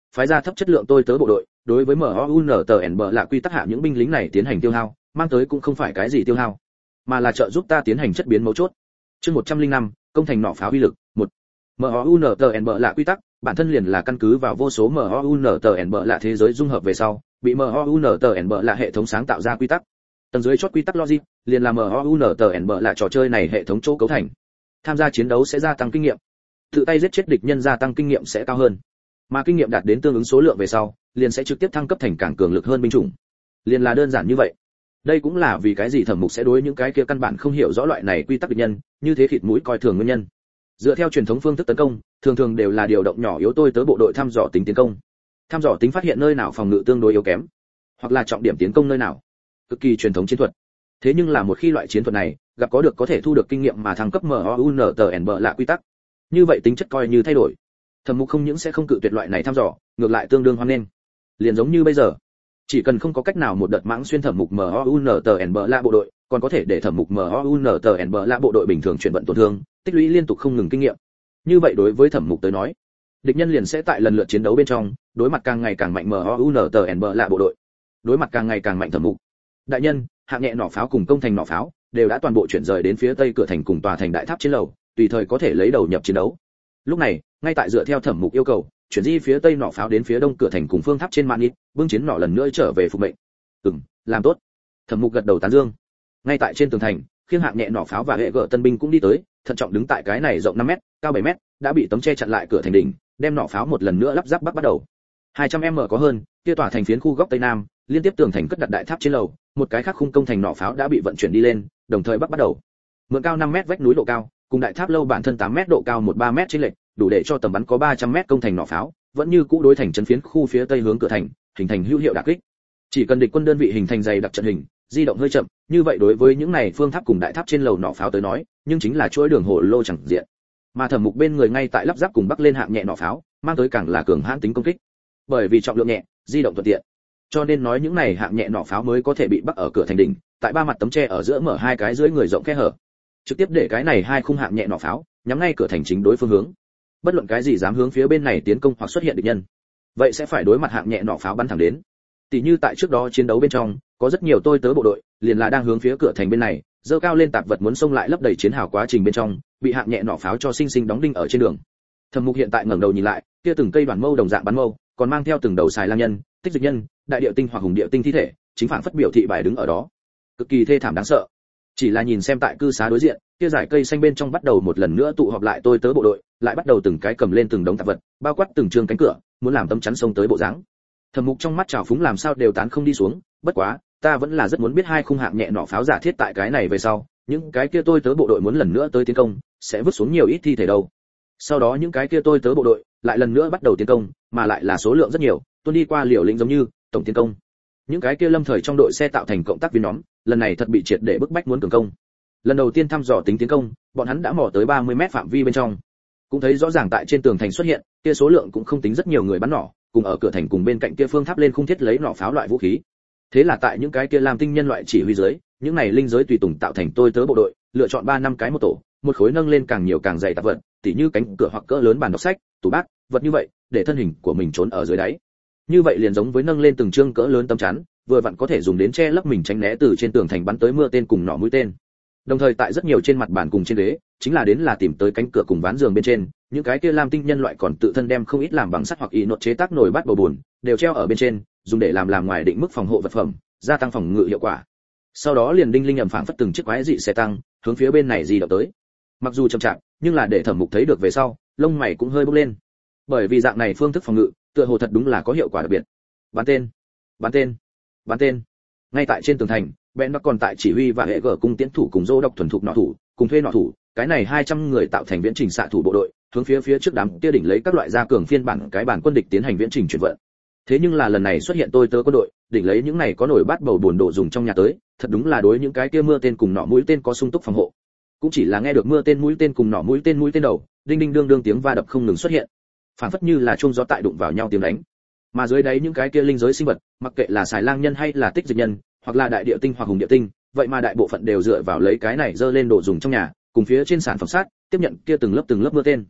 phái ra thấp chất lượng tôi tớ bộ đội, đối với em o u en tê en bờ là quy tắc hạ những binh lính này tiến hành tiêu hao, mang tới cũng không phải cái gì tiêu hao, mà là trợ giúp ta tiến hành chất biến mấu chốt. Chương một trăm lẻ năm, công thành nỏ pháo uy lực. Một. em o u en tê en bờ là quy tắc, bản thân liền là căn cứ vào vô số em o u en tê en bờ là thế giới dung hợp về sau, bị em o u en tê en bờ là hệ thống sáng tạo ra quy tắc. Tầng dưới chốt quy tắc logic, liền là em o u en tê en bờ là trò chơi này hệ thống chỗ cấu thành. Tham gia chiến đấu sẽ gia tăng kinh nghiệm, tự tay giết chết địch nhân gia tăng kinh nghiệm sẽ cao hơn, mà kinh nghiệm đạt đến tương ứng số lượng về sau, liền sẽ trực tiếp thăng cấp thành càng cường lực hơn binh chủng. Liền là đơn giản như vậy. Đây cũng là vì cái gì Thẩm Mục sẽ đối những cái kia căn bản không hiểu rõ loại này quy tắc địch nhân, như thế khịt mũi coi thường nguyên nhân. Dựa theo truyền thống phương thức tấn công, thường thường đều là điều động nhỏ yếu tôi tớ bộ đội thăm dò tính tiến công. Thăm dò tính phát hiện nơi nào phòng ngự tương đối yếu kém, hoặc là trọng điểm tiến công nơi nào. Cực kỳ truyền thống chiến thuật. Thế nhưng là một khi loại chiến thuật này gặp có được có thể thu được kinh nghiệm mà thăng cấp em o u en tê en bờ là quy tắc, như vậy tính chất coi như thay đổi. Thẩm Mục không những sẽ không cự tuyệt loại này thăm dò, ngược lại tương đương hoan nghênh. Liền giống như bây giờ, chỉ cần không có cách nào một đợt mãng xuyên Thẩm Mục em o u en tê en bờ là bộ đội, còn có thể để Thẩm Mục em o u en tê en bờ là bộ đội bình thường chuyển vận tổn thương, tích lũy liên tục không ngừng kinh nghiệm. Như vậy đối với Thẩm Mục tới nói, địch nhân liền sẽ tại lần lượt chiến đấu bên trong, đối mặt càng ngày càng mạnh em o u en tê en bờ là bộ đội, đối mặt càng ngày càng mạnh Thẩm Mục. Đại nhân, hạng nhẹ nỏ pháo cùng công thành nỏ pháo đều đã toàn bộ chuyển rời đến phía tây cửa thành cùng tòa thành đại tháp trên lầu, tùy thời có thể lấy đầu nhập chiến đấu. Lúc này, ngay tại dựa theo Thẩm Mục yêu cầu, chuyển di phía tây nỏ pháo đến phía đông cửa thành cùng phương tháp trên mạn ít, bưng chiến nỏ lần nữa trở về phục mệnh. Ừm, làm tốt. Thẩm Mục gật đầu tán dương. Ngay tại trên tường thành, khiêng hạng nhẹ nỏ pháo và hệ gở tân binh cũng đi tới, thận trọng đứng tại cái này rộng năm mét, cao bảy mét, đã bị tấm che chặn lại cửa thành đỉnh, đem nỏ pháo một lần nữa lắp ráp bắt bắt đầu. hai trăm mét có hơn, kia tòa thành phiến khu góc tây nam, liên tiếp tường thành cất đặt đại tháp trên lầu, một cái khác khung công thành nỏ pháo đã bị vận chuyển đi lên, đồng thời bắt bắt đầu. Mượn cao năm mét vách núi độ cao, cùng đại tháp lâu bản thân tám mét độ cao một ba mét trên lệch, đủ để cho tầm bắn có ba trăm mét công thành nỏ pháo, vẫn như cũ đối thành trấn phiến khu phía tây hướng cửa thành, hình thành hữu hiệu đả kích. Chỉ cần địch quân đơn vị hình thành dày đặc trận hình, di động hơi chậm, như vậy đối với những này phương tháp cùng đại tháp trên lầu nỏ pháo tới nói, nhưng chính là chuỗi đường hồ lô chẳng diện. Mà Thẩm Mục bên người ngay tại lắp ráp cùng bắc lên hạng nhẹ nỏ pháo, mang tới càng là cường hãn tính công kích. Bởi vì trọng lượng nhẹ, di động thuận tiện, cho nên nói những này hạng nhẹ nỏ pháo mới có thể bị bắc ở cửa thành đỉnh, tại ba mặt tấm tre ở giữa mở hai cái dưới người rộng khe hở, trực tiếp để cái này hai khung hạng nhẹ nỏ pháo nhắm ngay cửa thành chính đối phương hướng. Bất luận cái gì dám hướng phía bên này tiến công hoặc xuất hiện địch nhân, vậy sẽ phải đối mặt hạng nhẹ nỏ pháo bắn thẳng đến. Tỷ như tại trước đó chiến đấu bên trong, có rất nhiều tôi tớ bộ đội liền là đang hướng phía cửa thành bên này dơ cao lên tạp vật muốn xông lại lấp đầy chiến hào, quá trình bên trong bị hạng nhẹ nỏ pháo cho sinh sinh đóng đinh ở trên đường. Thẩm Mục hiện tại ngẩng đầu nhìn lại, kia từng cây đoàn mâu đồng dạng bắn mâu, còn mang theo từng đầu xài lang nhân, tích dịch nhân, đại điệu tinh hoặc hùng điệu tinh thi thể, chính phản phất biểu thị bài đứng ở đó, cực kỳ thê thảm đáng sợ. Chỉ là nhìn xem tại cư xá đối diện, kia dải cây xanh bên trong bắt đầu một lần nữa tụ họp lại tôi tớ bộ đội, lại bắt đầu từng cái cầm lên từng đống tạp vật, bao quát từng trường cánh cửa, muốn làm tấm chắn xông tới bộ dáng. Thẩm Mục trong mắt trào phúng làm sao đều tán không đi xuống, bất quá, ta vẫn là rất muốn biết hai khung hạng nhẹ nỏ pháo giả thiết tại cái này về sau, những cái kia tôi tớ bộ đội muốn lần nữa tới tiến công, sẽ vứt xuống nhiều ít thi thể đâu. Sau đó những cái kia tôi tớ bộ đội lại lần nữa bắt đầu tiến công, mà lại là số lượng rất nhiều, tuôn đi qua liều lĩnh giống như tổng tiến công. Những cái kia lâm thời trong đội xe tạo thành cộng tác viên nhóm, lần này thật bị triệt để bức bách muốn cường công. Lần đầu tiên thăm dò tính tiến công, bọn hắn đã mò tới ba mươi mét phạm vi bên trong. Cũng thấy rõ ràng tại trên tường thành xuất hiện, kia số lượng cũng không tính rất nhiều người bắn nỏ, cùng ở cửa thành cùng bên cạnh kia phương tháp lên khung thiết lấy nỏ pháo loại vũ khí. Thế là tại những cái kia làm tinh nhân loại chỉ huy dưới, những này linh giới tùy tùng tạo thành tôi tớ bộ đội, lựa chọn ba năm cái một tổ, một khối nâng lên càng nhiều càng dày tạp vật, tỉ như cánh cửa hoặc cỡ lớn bàn đọc sách, tủ bát, vật như vậy, để thân hình của mình trốn ở dưới đáy. Như vậy liền giống với nâng lên từng trương cỡ lớn tấm chắn, vừa vặn có thể dùng đến che lấp mình tránh né từ trên tường thành bắn tới mưa tên cùng nỏ mũi tên. Đồng thời tại rất nhiều trên mặt bàn cùng trên ghế, chính là đến là tìm tới cánh cửa cùng ván giường bên trên, những cái kia lam tinh nhân loại còn tự thân đem không ít làm bằng sắt hoặc inox chế tác nồi bát bầu buồn, đều treo ở bên trên, dùng để làm làm ngoài định mức phòng hộ vật phẩm, gia tăng phòng ngự hiệu quả. Sau đó liền đinh linh ầm phảng phất từng chiếc quái dị xe tăng, hướng phía bên này di động tới. Mặc dù chậm chạp, nhưng là để Thẩm Mục thấy được về sau, lông mày cũng hơi bốc lên. Bởi vì dạng này phương thức phòng ngự, tựa hồ thật đúng là có hiệu quả đặc biệt. Bắn tên, bắn tên, bắn tên. Ngay tại trên tường thành, Ben Bắc còn tại chỉ huy và hệ gở cung tiến thủ cùng dô độc thuần thục nọ thủ, cùng thuê nọ thủ, cái này hai trăm người tạo thành viễn trình xạ thủ bộ đội, hướng phía phía trước đám kia đỉnh lấy các loại gia cường phiên bản cái bản quân địch tiến hành viễn trình chuyển vận. Thế nhưng là lần này xuất hiện tôi tớ quân đội, đỉnh lấy những này có nổi bát bầu buồn đồ dùng trong nhà tới, thật đúng là đối những cái kia mưa tên cùng nọ mũi tên có sung túc phòng hộ. Cũng chỉ là nghe được mưa tên mũi tên cùng nọ mũi tên mũi tên đầu, đinh đinh đương đương tiếng va đập không ngừng xuất hiện, phản phất như là chuông gió tại đụng vào nhau tiếng đánh. Mà dưới đáy những cái kia linh giới sinh vật, mặc kệ là xài lang nhân hay là tích dịch nhân, hoặc là đại điệu tinh hoặc hùng điệu tinh, vậy mà đại bộ phận đều dựa vào lấy cái này dơ lên đồ dùng trong nhà, cùng phía trên sản phẩm sát, tiếp nhận kia từng lớp từng lớp mưa tên.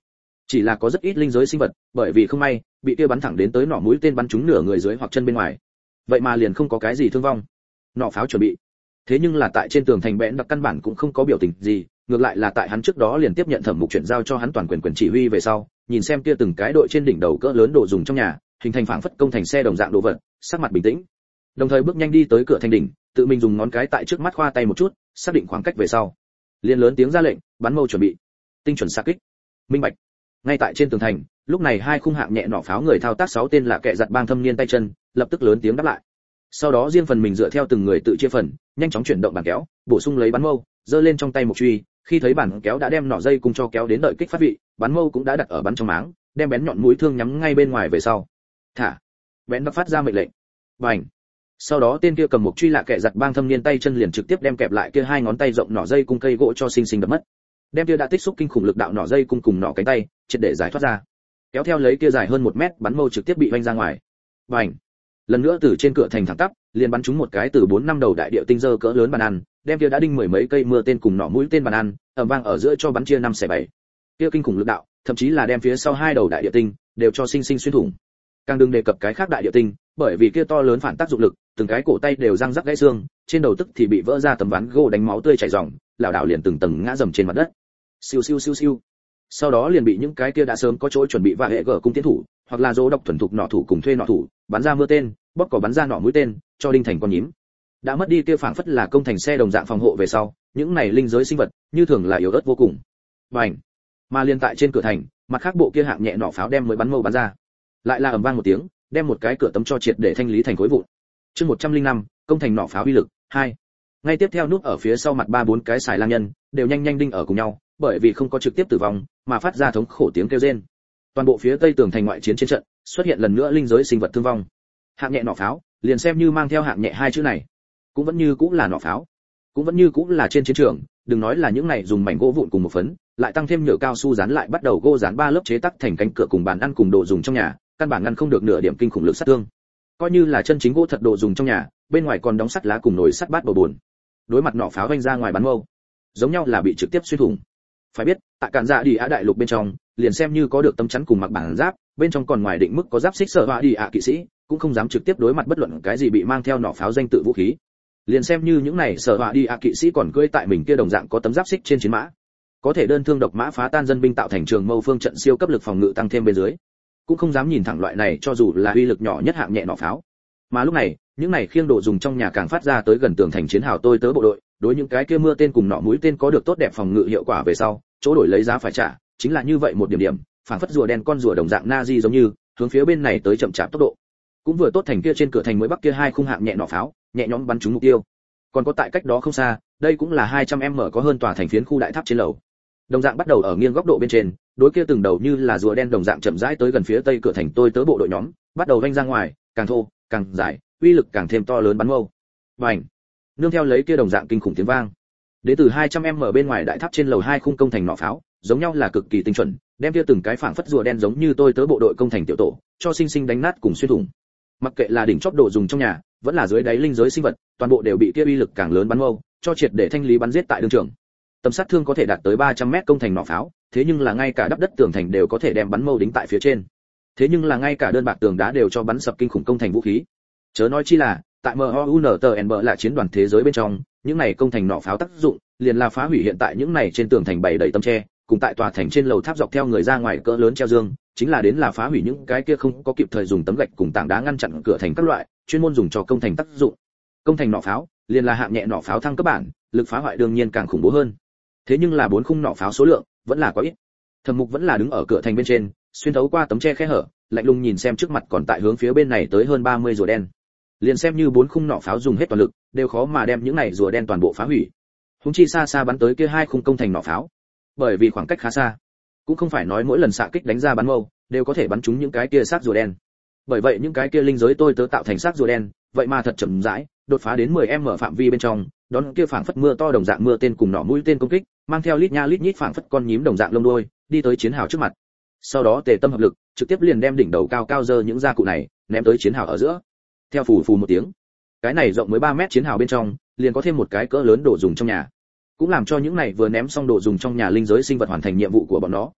Chỉ là có rất ít linh giới sinh vật, bởi vì không may, bị kia bắn thẳng đến tới nỏ mũi tên bắn trúng nửa người dưới hoặc chân bên ngoài. Vậy mà liền không có cái gì thương vong. Nỏ pháo chuẩn bị. Thế nhưng là tại trên tường thành bẽn đặc căn bản cũng không có biểu tình gì, ngược lại là tại hắn trước đó liền tiếp nhận thẩm mục chuyển giao cho hắn toàn quyền quyền chỉ huy về sau, nhìn xem kia từng cái đội trên đỉnh đầu cỡ lớn đồ dùng trong nhà, hình thành phảng phất công thành xe đồng dạng đồ vật, sắc mặt bình tĩnh. Đồng thời bước nhanh đi tới cửa thành đỉnh, tự mình dùng ngón cái tại trước mắt khoa tay một chút, xác định khoảng cách về sau, liền lớn tiếng ra lệnh, bắn mâu chuẩn bị, tinh chuẩn xạ kích. Minh bạch. Ngay tại trên tường thành, lúc này hai khung hạng nhẹ nỏ pháo người thao tác sáu tên là kẻ giật bang thâm niên tay chân, lập tức lớn tiếng đáp lại. Sau đó riêng phần mình dựa theo từng người tự chia phần, nhanh chóng chuyển động bàn kéo, bổ sung lấy bắn mâu, giơ lên trong tay một truy, khi thấy bàn kéo đã đem nỏ dây cùng cho kéo đến đợi kích phát vị, bắn mâu cũng đã đặt ở bắn trong máng, đem bén nhọn mũi thương nhắm ngay bên ngoài về sau. Thả. Bén đã phát ra mệnh lệnh. Bành. Sau đó tên kia cầm một truy lạ kẻ giật bang thâm niên tay chân liền trực tiếp đem kẹp lại kia hai ngón tay rộng nỏ dây cung cây gỗ cho sinh sinh đập mất. Đem kia đã tích xúc kinh khủng lực đạo nỏ dây cung cùng nỏ cánh tay, triệt để giải thoát ra. Kéo theo lấy kia dài hơn một mét bắn mâu trực tiếp bị vanh ra ngoài. Bành. Lần nữa từ trên cửa thành thẳng tắp, liền bắn trúng một cái từ bốn năm đầu đại địa tinh dơ cỡ lớn bàn ăn, đem kia đã đinh mười mấy cây mưa tên cùng nỏ mũi tên bàn ăn, ầm vang ở giữa cho bắn chia năm xẻ bảy. Kia kinh khủng lực đạo, thậm chí là đem phía sau hai đầu đại địa tinh đều cho sinh sinh xuyên thủng. Càng đừng đề cập cái khác đại địa tinh, bởi vì kia to lớn phản tác dụng lực, từng cái cổ tay đều răng rắc gãy xương, trên đầu tức thì bị vỡ ra tấm ván gỗ đánh máu tươi chảy ròng, lảo đảo liền từng tầng ngã dầm trên mặt đất. Siêu siêu siêu siêu. Sau đó liền bị những cái kia đã sớm có chỗ chuẩn bị và hệ gở cung tiến thủ, hoặc là dỗ độc thuần thục nỏ thủ cùng thuê nỏ thủ, bắn ra mưa tên, bóp cò bắn ra nỏ mũi tên, cho đinh thành con nhím. Đã mất đi kia phảng phất là công thành xe đồng dạng phòng hộ về sau, những này linh giới sinh vật, như thường là yếu ớt vô cùng. Bành. Mà liên tại trên cửa thành, mặt khác bộ kia hạng nhẹ nỏ pháo đem mới bắn mâu bắn ra. Lại là ầm vang một tiếng, đem một cái cửa tấm cho triệt để thanh lý thành khối vụn. Chương một trăm lẻ năm, công thành nỏ pháo uy lực hai. Ngay tiếp theo núp ở phía sau mặt ba bốn cái xài lang nhân, đều nhanh nhanh đinh ở cùng nhau, bởi vì không có trực tiếp tử vong, mà phát ra thống khổ tiếng kêu rên. Toàn bộ phía tây tường thành ngoại chiến trên trận, xuất hiện lần nữa linh giới sinh vật thương vong. Hạng nhẹ nỏ pháo, liền xem như mang theo hạng nhẹ hai chữ này, cũng vẫn như cũng là nỏ pháo, cũng vẫn như cũng là trên chiến trường, đừng nói là những này dùng mảnh gỗ vụn cùng một phấn, lại tăng thêm nhựa cao su dán lại bắt đầu gỗ dán ba lớp chế tác thành cánh cửa cùng bàn ăn cùng đồ dùng trong nhà, căn bản ngăn không được nửa điểm kinh khủng lực sát thương. Coi như là chân chính gỗ thật đồ dùng trong nhà, bên ngoài còn đóng sắt lá cùng nồi sắt bát bầu buồn. Đối mặt nỏ pháo vanh ra ngoài bắn mâu, giống nhau là bị trực tiếp xuyên thủng. Phải biết, tại cản dạ đi á đại lục bên trong, liền xem như có được tấm chắn cùng mặc bản giáp, bên trong còn ngoài định mức có giáp xích sở họa đi ạ kỵ sĩ, cũng không dám trực tiếp đối mặt bất luận cái gì bị mang theo nỏ pháo danh tự vũ khí. Liền xem như những này sở họa đi ạ kỵ sĩ còn cưỡi tại mình kia đồng dạng có tấm giáp xích trên chiến mã, có thể đơn thương độc mã phá tan dân binh tạo thành trường mâu phương trận siêu cấp lực phòng ngự tăng thêm bên dưới, cũng không dám nhìn thẳng loại này cho dù là uy lực nhỏ nhất hạng nhẹ nỏ pháo. Mà lúc này, những này khiêng đồ dùng trong nhà càng phát ra tới gần tường thành chiến hào tôi tớ bộ đội, đối những cái kia mưa tên cùng nỏ mũi tên có được tốt đẹp phòng ngự hiệu quả về sau, chỗ đổi lấy giá phải trả, chính là như vậy một điểm điểm, phảng phất rùa đen con rùa đồng dạng Nazi giống như, hướng phía bên này tới chậm chạp tốc độ. Cũng vừa tốt thành kia trên cửa thành mới bắc kia hai khung hạng nhẹ nỏ pháo, nhẹ nhõm bắn trúng mục tiêu. Còn có tại cách đó không xa, đây cũng là hai trăm mét có hơn tòa thành phiến khu đại tháp trên lầu. Đồng dạng bắt đầu ở nghiêng góc độ bên trên, đối kia từng đầu như là rùa đen đồng dạng chậm rãi tới gần phía tây cửa thành tôi tớ bộ đội nhóm, bắt đầu vanh ra ngoài, càng thô, càng dài, uy lực càng thêm to lớn bắn mâu. Bành! Nương theo lấy kia đồng dạng kinh khủng tiếng vang. Đến từ hai trăm mét bên ngoài đại tháp trên lầu hai khung công thành nỏ pháo, giống nhau là cực kỳ tinh chuẩn, đem kia từng cái phảng phất rùa đen giống như tôi tớ bộ đội công thành tiểu tổ, cho sinh sinh đánh nát cùng xuyên thủng. Mặc kệ là đỉnh chóp đồ dùng trong nhà, vẫn là dưới đáy linh giới sinh vật, toàn bộ đều bị kia uy lực càng lớn bắn mâu, cho triệt để thanh lý bắn giết tại đương trường. Tầm sát thương có thể đạt tới ba trăm mét công thành nỏ pháo, thế nhưng là ngay cả đắp đất tường thành đều có thể đem bắn mâu đính tại phía trên. Thế nhưng là ngay cả đơn bạc tường đá đều cho bắn sập kinh khủng công thành vũ khí. Chớ nói chi là, tại em o u en tê en bê là chiến đoàn thế giới bên trong, những này công thành nỏ pháo tác dụng, liền là phá hủy hiện tại những này trên tường thành bày đầy tấm tre, cùng tại tòa thành trên lầu tháp dọc theo người ra ngoài cỡ lớn treo dương, chính là đến là phá hủy những cái kia không có kịp thời dùng tấm gạch cùng tảng đá ngăn chặn cửa thành các loại, chuyên môn dùng cho công thành tác dụng. Công thành nỏ pháo, liền là hạng nhẹ nỏ pháo thăng cấp bản, lực phá hoại đương nhiên càng khủng bố hơn. Thế nhưng là bốn khung nỏ pháo số lượng vẫn là quá ít. Thẩm Mục vẫn là đứng ở cửa thành bên trên, xuyên thấu qua tấm che khe hở, lạnh lùng nhìn xem trước mặt còn tại hướng phía bên này tới hơn ba mươi rùa đen. Liền xem như bốn khung nỏ pháo dùng hết toàn lực, đều khó mà đem những này rùa đen toàn bộ phá hủy. Húng chi xa xa bắn tới kia hai khung công thành nỏ pháo, bởi vì khoảng cách khá xa, cũng không phải nói mỗi lần xạ kích đánh ra bắn mâu đều có thể bắn trúng những cái kia xác rùa đen. Bởi vậy những cái kia linh giới tôi tớ tạo thành xác rùa đen, vậy mà thật chậm rãi đột phá đến mười mét phạm vi bên trong, đón kia phảng phất mưa to đồng dạng mưa tên cùng nỏ mũi tên công kích, mang theo lít nha lít nhít phảng phất con nhím đồng dạng lông đuôi, đi tới chiến hào trước mặt. Sau đó tề tâm hợp lực, trực tiếp liền đem đỉnh đầu cao cao dơ những gia cụ này, ném tới chiến hào ở giữa. Theo phù phù một tiếng, cái này rộng mới ba mét chiến hào bên trong, liền có thêm một cái cỡ lớn đồ dùng trong nhà. Cũng làm cho những này vừa ném xong đồ dùng trong nhà linh giới sinh vật hoàn thành nhiệm vụ của bọn nó,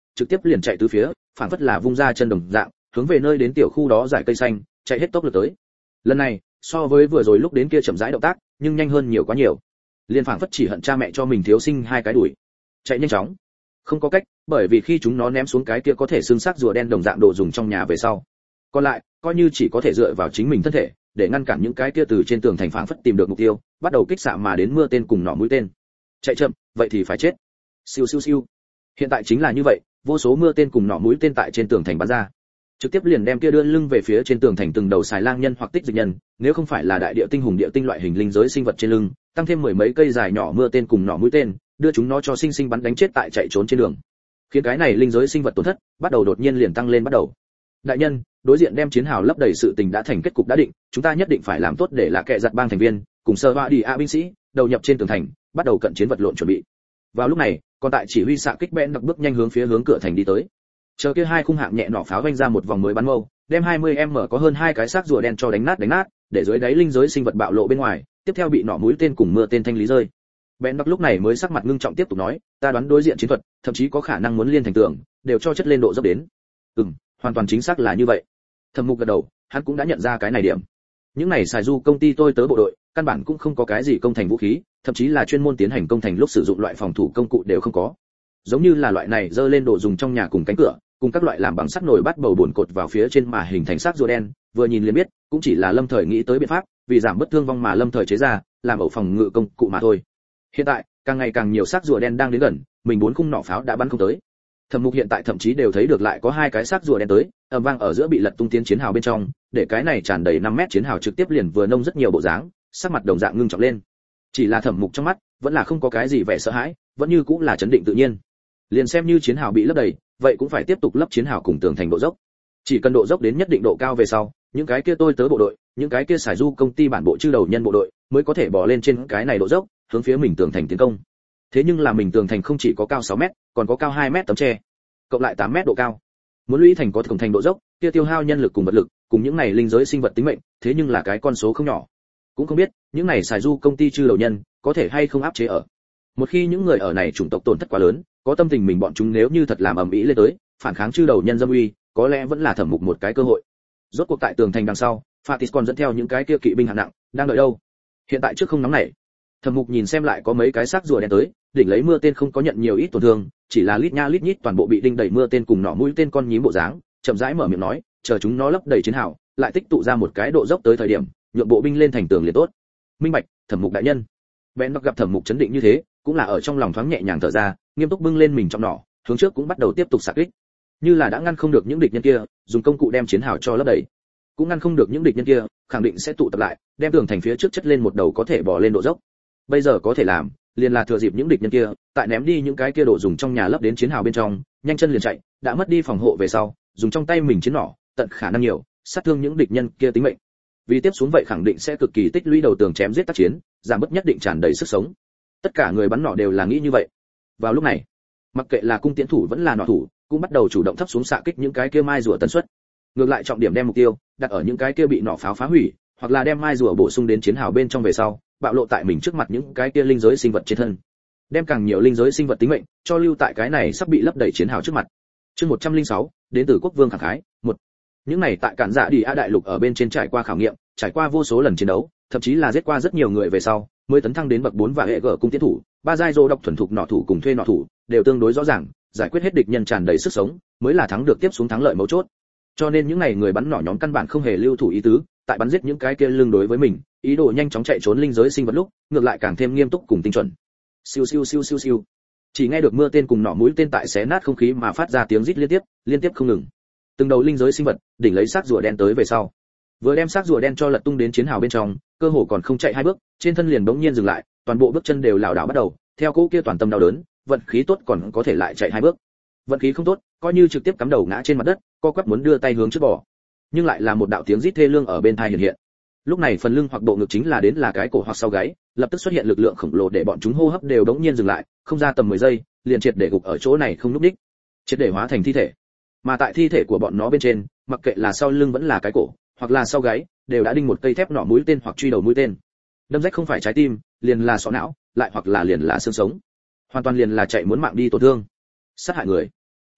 trực tiếp liền chạy tứ phía, phảng phất là vung ra chân đồng dạng, hướng về nơi đến tiểu khu đó giải cây xanh, chạy hết tốc lực tới. Lần này, so với vừa rồi lúc đến kia chậm rãi động tác, nhưng nhanh hơn nhiều quá nhiều. Liên phảng phất chỉ hận cha mẹ cho mình thiếu sinh hai cái đuổi. Chạy nhanh chóng. Không có cách, bởi vì khi chúng nó ném xuống cái kia có thể xương xác rùa đen đồng dạng đồ dùng trong nhà về sau, còn lại, coi như chỉ có thể dựa vào chính mình thân thể, để ngăn cản những cái kia từ trên tường thành phảng phất tìm được mục tiêu, bắt đầu kích xạ mà đến mưa tên cùng nỏ mũi tên. Chạy chậm, vậy thì phải chết. Siêu siêu siêu. Hiện tại chính là như vậy, vô số mưa tên cùng nỏ mũi tên tại trên tường thành bắn ra, trực tiếp liền đem kia đưa lưng về phía trên tường thành từng đầu xài lang nhân hoặc tích dịch nhân, nếu không phải là đại địa tinh hùng địa tinh loại hình linh giới sinh vật trên lưng, tăng thêm mười mấy cây dài nhỏ mưa tên cùng nỏ mũi tên, đưa chúng nó cho sinh sinh bắn đánh chết tại chạy trốn trên đường. Khiến cái này linh giới sinh vật tổn thất, bắt đầu đột nhiên liền tăng lên bắt đầu. Đại nhân, đối diện đem chiến hào lấp đầy sự tình đã thành kết cục đã định, chúng ta nhất định phải làm tốt để là kẻ giật bang thành viên, cùng sơ hoa đi a binh sĩ, đầu nhập trên tường thành, bắt đầu cận chiến vật lộn chuẩn bị. Vào lúc này, còn tại chỉ huy xạ kích bẽn đặc bước nhanh hướng phía hướng cửa thành đi tới. Chờ kia hai khung hạng nhẹ nỏ pháo vanh ra một vòng mới bắn mâu, đem hai mươi em có hơn hai cái xác rùa đen cho đánh nát đánh nát, để dưới đáy linh giới sinh vật bạo lộ bên ngoài, tiếp theo bị nỏ mũi tên cùng mưa tên thanh lý rơi. Bẽn đặc lúc này mới sắc mặt ngưng trọng tiếp tục nói, ta đoán đối diện chiến thuật, thậm chí có khả năng muốn liên thành tường, đều cho chất lên độ dốc đến. Ừm, hoàn toàn chính xác là như vậy. Thẩm Mục gật đầu, hắn cũng đã nhận ra cái này điểm. Những này xài du công ty tôi tớ bộ đội, căn bản cũng không có cái gì công thành vũ khí, thậm chí là chuyên môn tiến hành công thành lúc sử dụng loại phòng thủ công cụ đều không có. Giống như là loại này dơ lên đồ dùng trong nhà cùng cánh cửa, cùng các loại làm bằng sắt nồi bắt bầu bồn cột vào phía trên mà hình thành xác rùa đen, vừa nhìn liền biết, cũng chỉ là lâm thời nghĩ tới biện pháp, vì giảm bất thương vong mà lâm thời chế ra, làm ẩu phòng ngự công cụ mà thôi. Hiện tại, càng ngày càng nhiều xác rùa đen đang đến gần, mình bốn khung nỏ pháo đã bắn không tới. Thẩm Mục hiện tại thậm chí đều thấy được lại có hai cái xác rùa đen tới, ầm vang ở giữa bị lật tung tiến chiến hào bên trong, để cái này tràn đầy năm mét chiến hào trực tiếp liền vừa nông rất nhiều bộ dáng, sắc mặt đồng dạng ngưng trọng lên. Chỉ là Thẩm Mục trong mắt, vẫn là không có cái gì vẻ sợ hãi, vẫn như cũng là trấn định tự nhiên. Liền xem như chiến hào bị lấp đầy, vậy cũng phải tiếp tục lấp chiến hào cùng tường thành độ dốc. Chỉ cần độ dốc đến nhất định độ cao về sau, những cái kia tôi tớ bộ đội, những cái kia xài du công ty bản bộ chư đầu nhân bộ đội, mới có thể bò lên trên cái này độ dốc, hướng phía mình tường thành tiến công. Thế nhưng là mình tường thành không chỉ có cao sáu mét, còn có cao hai mét tấm tre, cộng lại tám mét độ cao. Muốn lũy thành có cổng thành độ dốc, kia tiêu hao nhân lực cùng vật lực, cùng những này linh giới sinh vật tính mệnh, thế nhưng là cái con số không nhỏ. Cũng không biết, những này xài du công ty chư đầu nhân, có thể hay không áp chế ở. Một khi những người ở này chủng tộc tổn thất quá lớn, có tâm tình mình bọn chúng nếu như thật làm ầm ĩ lên tới, phản kháng chư đầu nhân dâm uy, có lẽ vẫn là Thẩm Mục một cái cơ hội. Rốt cuộc tại tường thành đằng sau, Fatis còn dẫn theo những cái kia kỵ binh hạng nặng, đang đợi đâu. Hiện tại trước không nóng nảy. Thẩm Mục nhìn xem lại có mấy cái xác rùa đen tới, đỉnh lấy mưa tên không có nhận nhiều ít tổn thương, chỉ là lít nha lít nhít toàn bộ bị đinh đầy mưa tên cùng nỏ mũi tên con nhím bộ dáng, chậm rãi mở miệng nói, chờ chúng nó lấp đầy chiến hào, lại tích tụ ra một cái độ dốc tới thời điểm, nhượng bộ binh lên thành tường liền tốt. Minh bạch, Thẩm Mục đại nhân. Bèn Bắc gặp Thẩm Mục chấn định như thế, cũng là ở trong lòng thoáng nhẹ nhàng thở ra, nghiêm túc bưng lên mình trong nỏ, hướng trước cũng bắt đầu tiếp tục xạ kích. Như là đã ngăn không được những địch nhân kia, dùng công cụ đem chiến hào cho lấp đầy, cũng ngăn không được những địch nhân kia, khẳng định sẽ tụ tập lại, đem tường thành phía trước chất lên một đầu có thể bò lên độ dốc. Bây giờ có thể làm, liền là thừa dịp những địch nhân kia, tại ném đi những cái kia đồ dùng trong nhà lấp đến chiến hào bên trong, nhanh chân liền chạy, đã mất đi phòng hộ về sau, dùng trong tay mình chiến nỏ, tận khả năng nhiều, sát thương những địch nhân kia tính mệnh. Vì tiếp xuống vậy khẳng định sẽ cực kỳ tích lũy đầu tường chém giết tác chiến, giảm bớt nhất định tràn đầy sức sống. Tất cả người bắn nỏ đều là nghĩ như vậy. Vào lúc này, mặc kệ là cung tiễn thủ vẫn là nỏ thủ, cũng bắt đầu chủ động thấp xuống xạ kích những cái kia mai rùa tần suất. Ngược lại trọng điểm đem mục tiêu đặt ở những cái kia bị nỏ pháo phá hủy, hoặc là đem mai rùa bổ sung đến chiến hào bên trong về sau, bạo lộ tại mình trước mặt những cái kia linh giới sinh vật trên thân. Đem càng nhiều linh giới sinh vật tính mệnh cho lưu tại cái này sắp bị lấp đầy chiến hào trước mặt. Chương một trăm lẻ sáu, đến từ quốc vương khẳng khái, một. Những này tại cản dạ đi a đại lục ở bên trên trải qua khảo nghiệm, trải qua vô số lần chiến đấu, thậm chí là giết qua rất nhiều người về sau, mới tấn thăng đến bậc bốn và hệ gở cung tiến thủ, ba giai rô độc thuần thục nỏ thủ cùng thuê nỏ thủ, đều tương đối rõ ràng, giải quyết hết địch nhân tràn đầy sức sống, mới là thắng được tiếp xuống thắng lợi mấu chốt. Cho nên những này người bắn nỏ nhóm căn bản không hề lưu thủ ý tứ, tại bắn giết những cái kia lưng đối với mình, ý đồ nhanh chóng chạy trốn linh giới sinh vật lúc, ngược lại càng thêm nghiêm túc cùng tinh chuẩn. Siêu siêu siêu siêu siêu. Chỉ nghe được mưa tên cùng nỏ mũi tên tại xé nát không khí mà phát ra tiếng rít liên tiếp, liên tiếp không ngừng. Từng đầu linh giới sinh vật, đỉnh lấy xác rùa đen tới về sau. Vừa đem xác rùa đen cho lật tung đến chiến hào bên trong, cơ hồ còn không chạy hai bước, trên thân liền bỗng nhiên dừng lại, toàn bộ bước chân đều lảo đảo bắt đầu, theo cỗ kia toàn tâm đau đớn, vận khí tốt còn có thể lại chạy hai bước. Vận khí không tốt, coi như trực tiếp cắm đầu ngã trên mặt đất, co quắp muốn đưa tay hướng trước bỏ. Nhưng lại là một đạo tiếng rít thê lương ở bên tai hiện hiện. Lúc này phần lưng hoặc bộ ngực chính là đến là cái cổ hoặc sau gáy, lập tức xuất hiện lực lượng khổng lồ để bọn chúng hô hấp đều đống nhiên dừng lại, không ra tầm mười giây, liền triệt để gục ở chỗ này không lúc đích, triệt để hóa thành thi thể. Mà tại thi thể của bọn nó bên trên, mặc kệ là sau lưng vẫn là cái cổ, hoặc là sau gáy, đều đã đinh một cây thép nỏ mũi tên hoặc truy đầu mũi tên. Đâm rách không phải trái tim, liền là sọ não, lại hoặc là liền là xương sống. Hoàn toàn liền là chạy muốn mạng đi tổn thương. Sát hại người.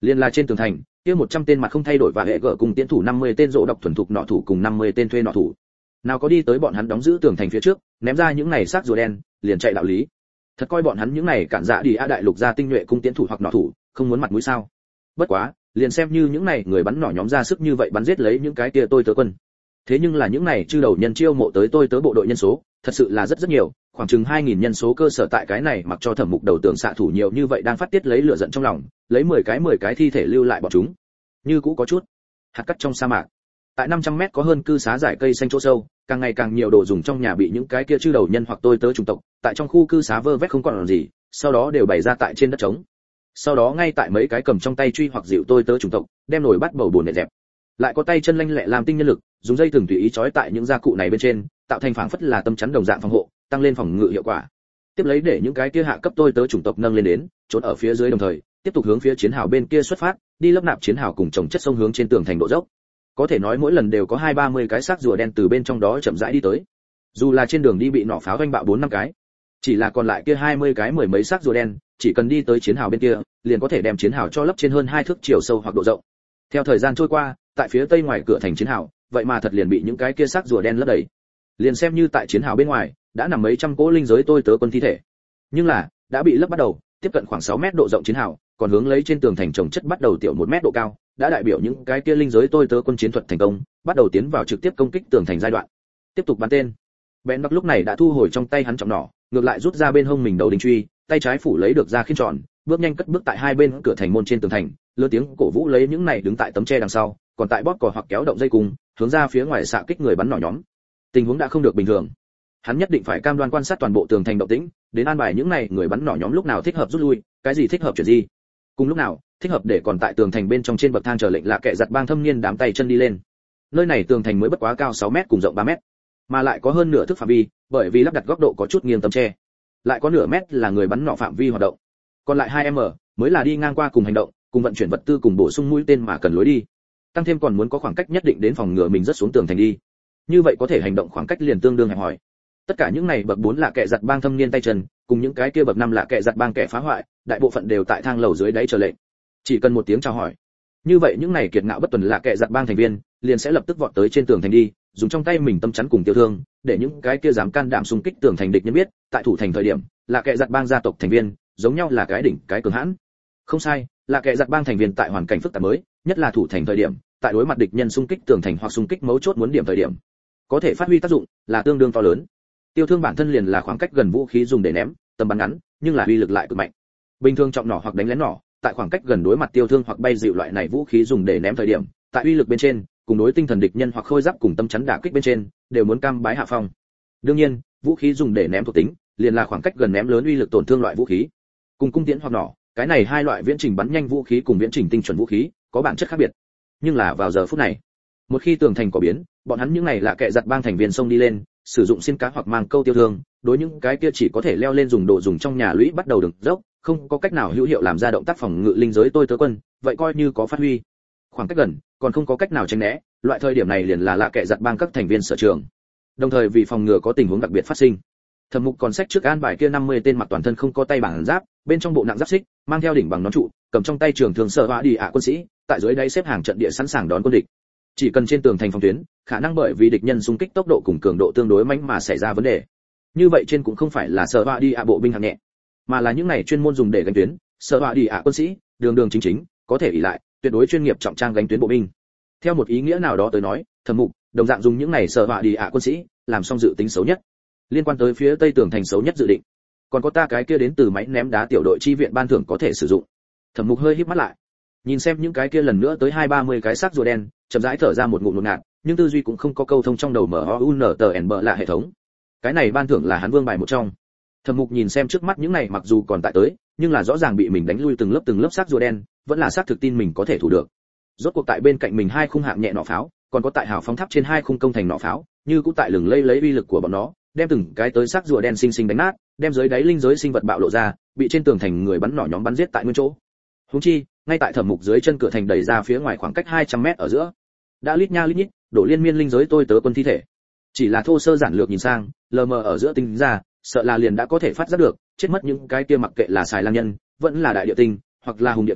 Liên là trên tường thành, kia một trăm tên mặt không thay đổi và hệ gở cùng tiến thủ năm mươi tên rộ độc thuần thục nọ thủ cùng năm mươi tên thuê nọ thủ. Nào có đi tới bọn hắn đóng giữ tường thành phía trước, ném ra những này xác rùa đen, liền chạy đạo lý. Thật coi bọn hắn những này cản dạ đi a đại lục ra tinh nhuệ cung tiến thủ hoặc nọ thủ, không muốn mặt mũi sao? Bất quá, liền xem như những này người bắn nỏ nhóm ra sức như vậy bắn giết lấy những cái kia tôi tớ quân. Thế nhưng là những này chư đầu nhân chiêu mộ tới tôi tớ bộ đội nhân số, thật sự là rất rất nhiều, khoảng chừng hai nghìn nhân số cơ sở tại cái này mặc cho Thẩm Mục đầu tưởng xạ thủ nhiều như vậy đang phát tiết lấy lửa giận trong lòng, lấy mười cái mười cái thi thể lưu lại bọn chúng. Như cũ có chút hạt cát trong sa mạc. Tại năm trăm mét có hơn cư xá giải cây xanh chỗ sâu, càng ngày càng nhiều đồ dùng trong nhà bị những cái kia chư đầu nhân hoặc tôi tớ chủng tộc, tại trong khu cư xá vơ vét không còn làm gì, sau đó đều bày ra tại trên đất trống. Sau đó ngay tại mấy cái cầm trong tay truy hoặc dịu tôi tớ chủng tộc, đem nổi bắt bầu bùn để dẹp. Lại có tay chân lanh lẹ làm tinh nhân lực, dùng dây thừng tùy ý trói tại những gia cụ này bên trên, tạo thành phảng phất là tâm chắn đồng dạng phòng hộ, tăng lên phòng ngự hiệu quả. Tiếp lấy để những cái kia hạ cấp tôi tớ chủng tộc nâng lên đến, trốn ở phía dưới đồng thời, tiếp tục hướng phía chiến hào bên kia xuất phát, đi lấp nạp chiến hào cùng trồng chất sông hướng trên tường thành độ dốc. Có thể nói mỗi lần đều có hai ba mươi cái xác rùa đen từ bên trong đó chậm rãi đi tới. Dù là trên đường đi bị nỏ pháo vanh bạo bốn năm cái, chỉ là còn lại kia hai mươi cái mười mấy xác rùa đen, chỉ cần đi tới chiến hào bên kia, liền có thể đem chiến hào cho lấp trên hơn hai thước chiều sâu hoặc độ rộng. Theo thời gian trôi qua, tại phía tây ngoài cửa thành chiến hào, vậy mà thật liền bị những cái kia xác rùa đen lấp đầy. Liền xem như tại chiến hào bên ngoài, đã nằm mấy trăm cỗ linh giới tôi tớ quân thi thể. Nhưng là, đã bị lấp bắt đầu, tiếp cận khoảng sáu mét độ rộng chiến hào, còn hướng lấy trên tường thành trồng chất bắt đầu tiểu một mét độ cao, đã đại biểu những cái kia linh giới tôi tớ quân chiến thuật thành công, bắt đầu tiến vào trực tiếp công kích tường thành giai đoạn. Tiếp tục bắn tên. Bén Bắc lúc này đã thu hồi trong tay hắn trọng nỏ, ngược lại rút ra bên hông mình đầu đinh truy, tay trái phủ lấy được ra khiên tròn, bước nhanh cất bước tại hai bên cửa thành môn trên tường thành, lớn tiếng cổ vũ lấy những này đứng tại tấm tre đằng sau, còn tại bóp cò hoặc kéo động dây cùng, hướng ra phía ngoài xạ kích người bắn nỏ nhóm. Tình huống đã không được bình thường. Hắn nhất định phải cam đoan quan sát toàn bộ tường thành động tĩnh, đến an bài những này người bắn nỏ nhóm lúc nào thích hợp rút lui, cái gì thích hợp chuyện gì. Cùng lúc nào, thích hợp để còn tại tường thành bên trong trên bậc thang chờ lệnh lạ kệ giật bang thâm niên đám tay chân đi lên. Nơi này tường thành mới bất quá cao sáu mét cùng rộng ba mét, mà lại có hơn nửa thước phạm vi, bởi vì lắp đặt góc độ có chút nghiêng tấm tre. Lại có nửa mét là người bắn nỏ phạm vi hoạt động. Còn lại hai mét mới là đi ngang qua cùng hành động, cùng vận chuyển vật tư cùng bổ sung mũi tên mà cần lối đi. Tăng thêm còn muốn có khoảng cách nhất định đến phòng ngừa mình rất xuống tường thành đi. Như vậy có thể hành động khoảng cách liền tương đương hẹp hòi. Tất cả những này bậc bốn là kẻ giật bang thâm niên tay chân, cùng những cái kia bậc năm là kẻ giật bang kẻ phá hoại, đại bộ phận đều tại thang lầu dưới đáy chờ lệnh. Chỉ cần một tiếng chào hỏi, như vậy những này kiệt ngạo bất tuần là kẻ giật bang thành viên, liền sẽ lập tức vọt tới trên tường thành đi, dùng trong tay mình tâm chắn cùng tiêu thương, để những cái kia dám can đảm xung kích tường thành địch nhân biết, tại thủ thành thời điểm, là kẻ giật bang gia tộc thành viên, giống nhau là cái đỉnh, cái cường hãn. Không sai, là kẻ giật bang thành viên tại hoàn cảnh phức tạp mới, nhất là thủ thành thời điểm, tại đối mặt địch nhân xung kích tường thành hoặc xung kích mấu chốt muốn điểm thời điểm, có thể phát huy tác dụng là tương đương to lớn. Tiêu thương bản thân liền là khoảng cách gần vũ khí dùng để ném, tầm bắn ngắn, nhưng là uy lực lại cực mạnh. Bình thường trọng nỏ hoặc đánh lén nỏ, tại khoảng cách gần đối mặt tiêu thương hoặc bay dịu loại này vũ khí dùng để ném thời điểm, tại uy lực bên trên, cùng đối tinh thần địch nhân hoặc khôi giáp cùng tâm chắn đả kích bên trên, đều muốn cam bái hạ phong. Đương nhiên, vũ khí dùng để ném thuộc tính, liền là khoảng cách gần ném lớn uy lực tổn thương loại vũ khí. Cùng cung tiễn hoặc nỏ, cái này hai loại viễn trình bắn nhanh vũ khí cùng viễn trình tinh chuẩn vũ khí, có bản chất khác biệt. Nhưng là vào giờ phút này, một khi tường thành có biến, bọn hắn những này là kẻ giật bang thành viên xông đi lên, sử dụng xiên cá hoặc mang câu tiêu thương, đối những cái kia chỉ có thể leo lên dùng đồ dùng trong nhà lũy bắt đầu đường dốc, không có cách nào hữu hiệu làm ra động tác phòng ngự linh giới tôi tớ quân, vậy coi như có phát huy. Khoảng cách gần, còn không có cách nào tránh né, loại thời điểm này liền là lạ kẻ giật bang các thành viên sở trường. Đồng thời vì phòng ngừa có tình huống đặc biệt phát sinh, Thẩm Mục còn sách trước an bài kia năm mươi tên mặc toàn thân không có tay bằng giáp, bên trong bộ nặng giáp xích, mang theo đỉnh bằng nón trụ, cầm trong tay trường thường sở họa đi ạ quân sĩ, tại dưới đáy xếp hàng trận địa sẵn sàng đón quân địch. Chỉ cần trên tường thành phòng tuyến, khả năng bởi vì địch nhân xung kích tốc độ cùng cường độ tương đối mạnh mà xảy ra vấn đề. Như vậy trên cũng không phải là sở họa đi ạ bộ binh hạng nhẹ, mà là những này chuyên môn dùng để gánh tuyến, sở họa đi ạ quân sĩ, đường đường chính chính, có thể ỷ lại, tuyệt đối chuyên nghiệp trọng trang gánh tuyến bộ binh. Theo một ý nghĩa nào đó tới nói, Thẩm Mục đồng dạng dùng những này sở họa đi ạ quân sĩ, làm xong dự tính xấu nhất. Liên quan tới phía tây tường thành xấu nhất dự định, còn có ta cái kia đến từ máy ném đá tiểu đội chi viện ban thưởng có thể sử dụng. Thẩm Mục hơi híp mắt lại, nhìn xem những cái kia lần nữa tới hai ba mươi cái xác rùa đen, chậm rãi thở ra một ngụm ngột ngạt, nhưng tư duy cũng không có câu thông trong đầu mở o u n t n b là hệ thống. Cái này ban thưởng là hắn vương bài một trong. Thẩm Mục nhìn xem trước mắt những này mặc dù còn tại tới, nhưng là rõ ràng bị mình đánh lui từng lớp từng lớp xác rùa đen, vẫn là xác thực tin mình có thể thủ được. Rốt cuộc tại bên cạnh mình hai khung hạng nhẹ nỏ pháo, còn có tại hào phóng tháp trên hai khung công thành nỏ pháo, như cũng tại lừng lây lấy uy lực của bọn nó, đem từng cái tới xác rùa đen xinh xinh đánh nát, đem dưới đáy linh giới sinh vật bạo lộ ra, bị trên tường thành người bắn nỏ nhóm bắn giết tại nguyên chỗ. Huống chi, ngay tại Thẩm Mục dưới chân cửa thành đẩy ra phía ngoài khoảng cách hai trăm mét ở giữa, đã lít nha lít nhít, đổ liên miên linh giới tôi tớ quân thi thể. Chỉ là thô sơ giản lược nhìn sang, lờ mờ ở giữa tính ra, sợ là liền đã có thể phát giác được, chết mất những cái kia mặc kệ là xài lang nhân, vẫn là đại địa tinh, hoặc là hùng địa tinh,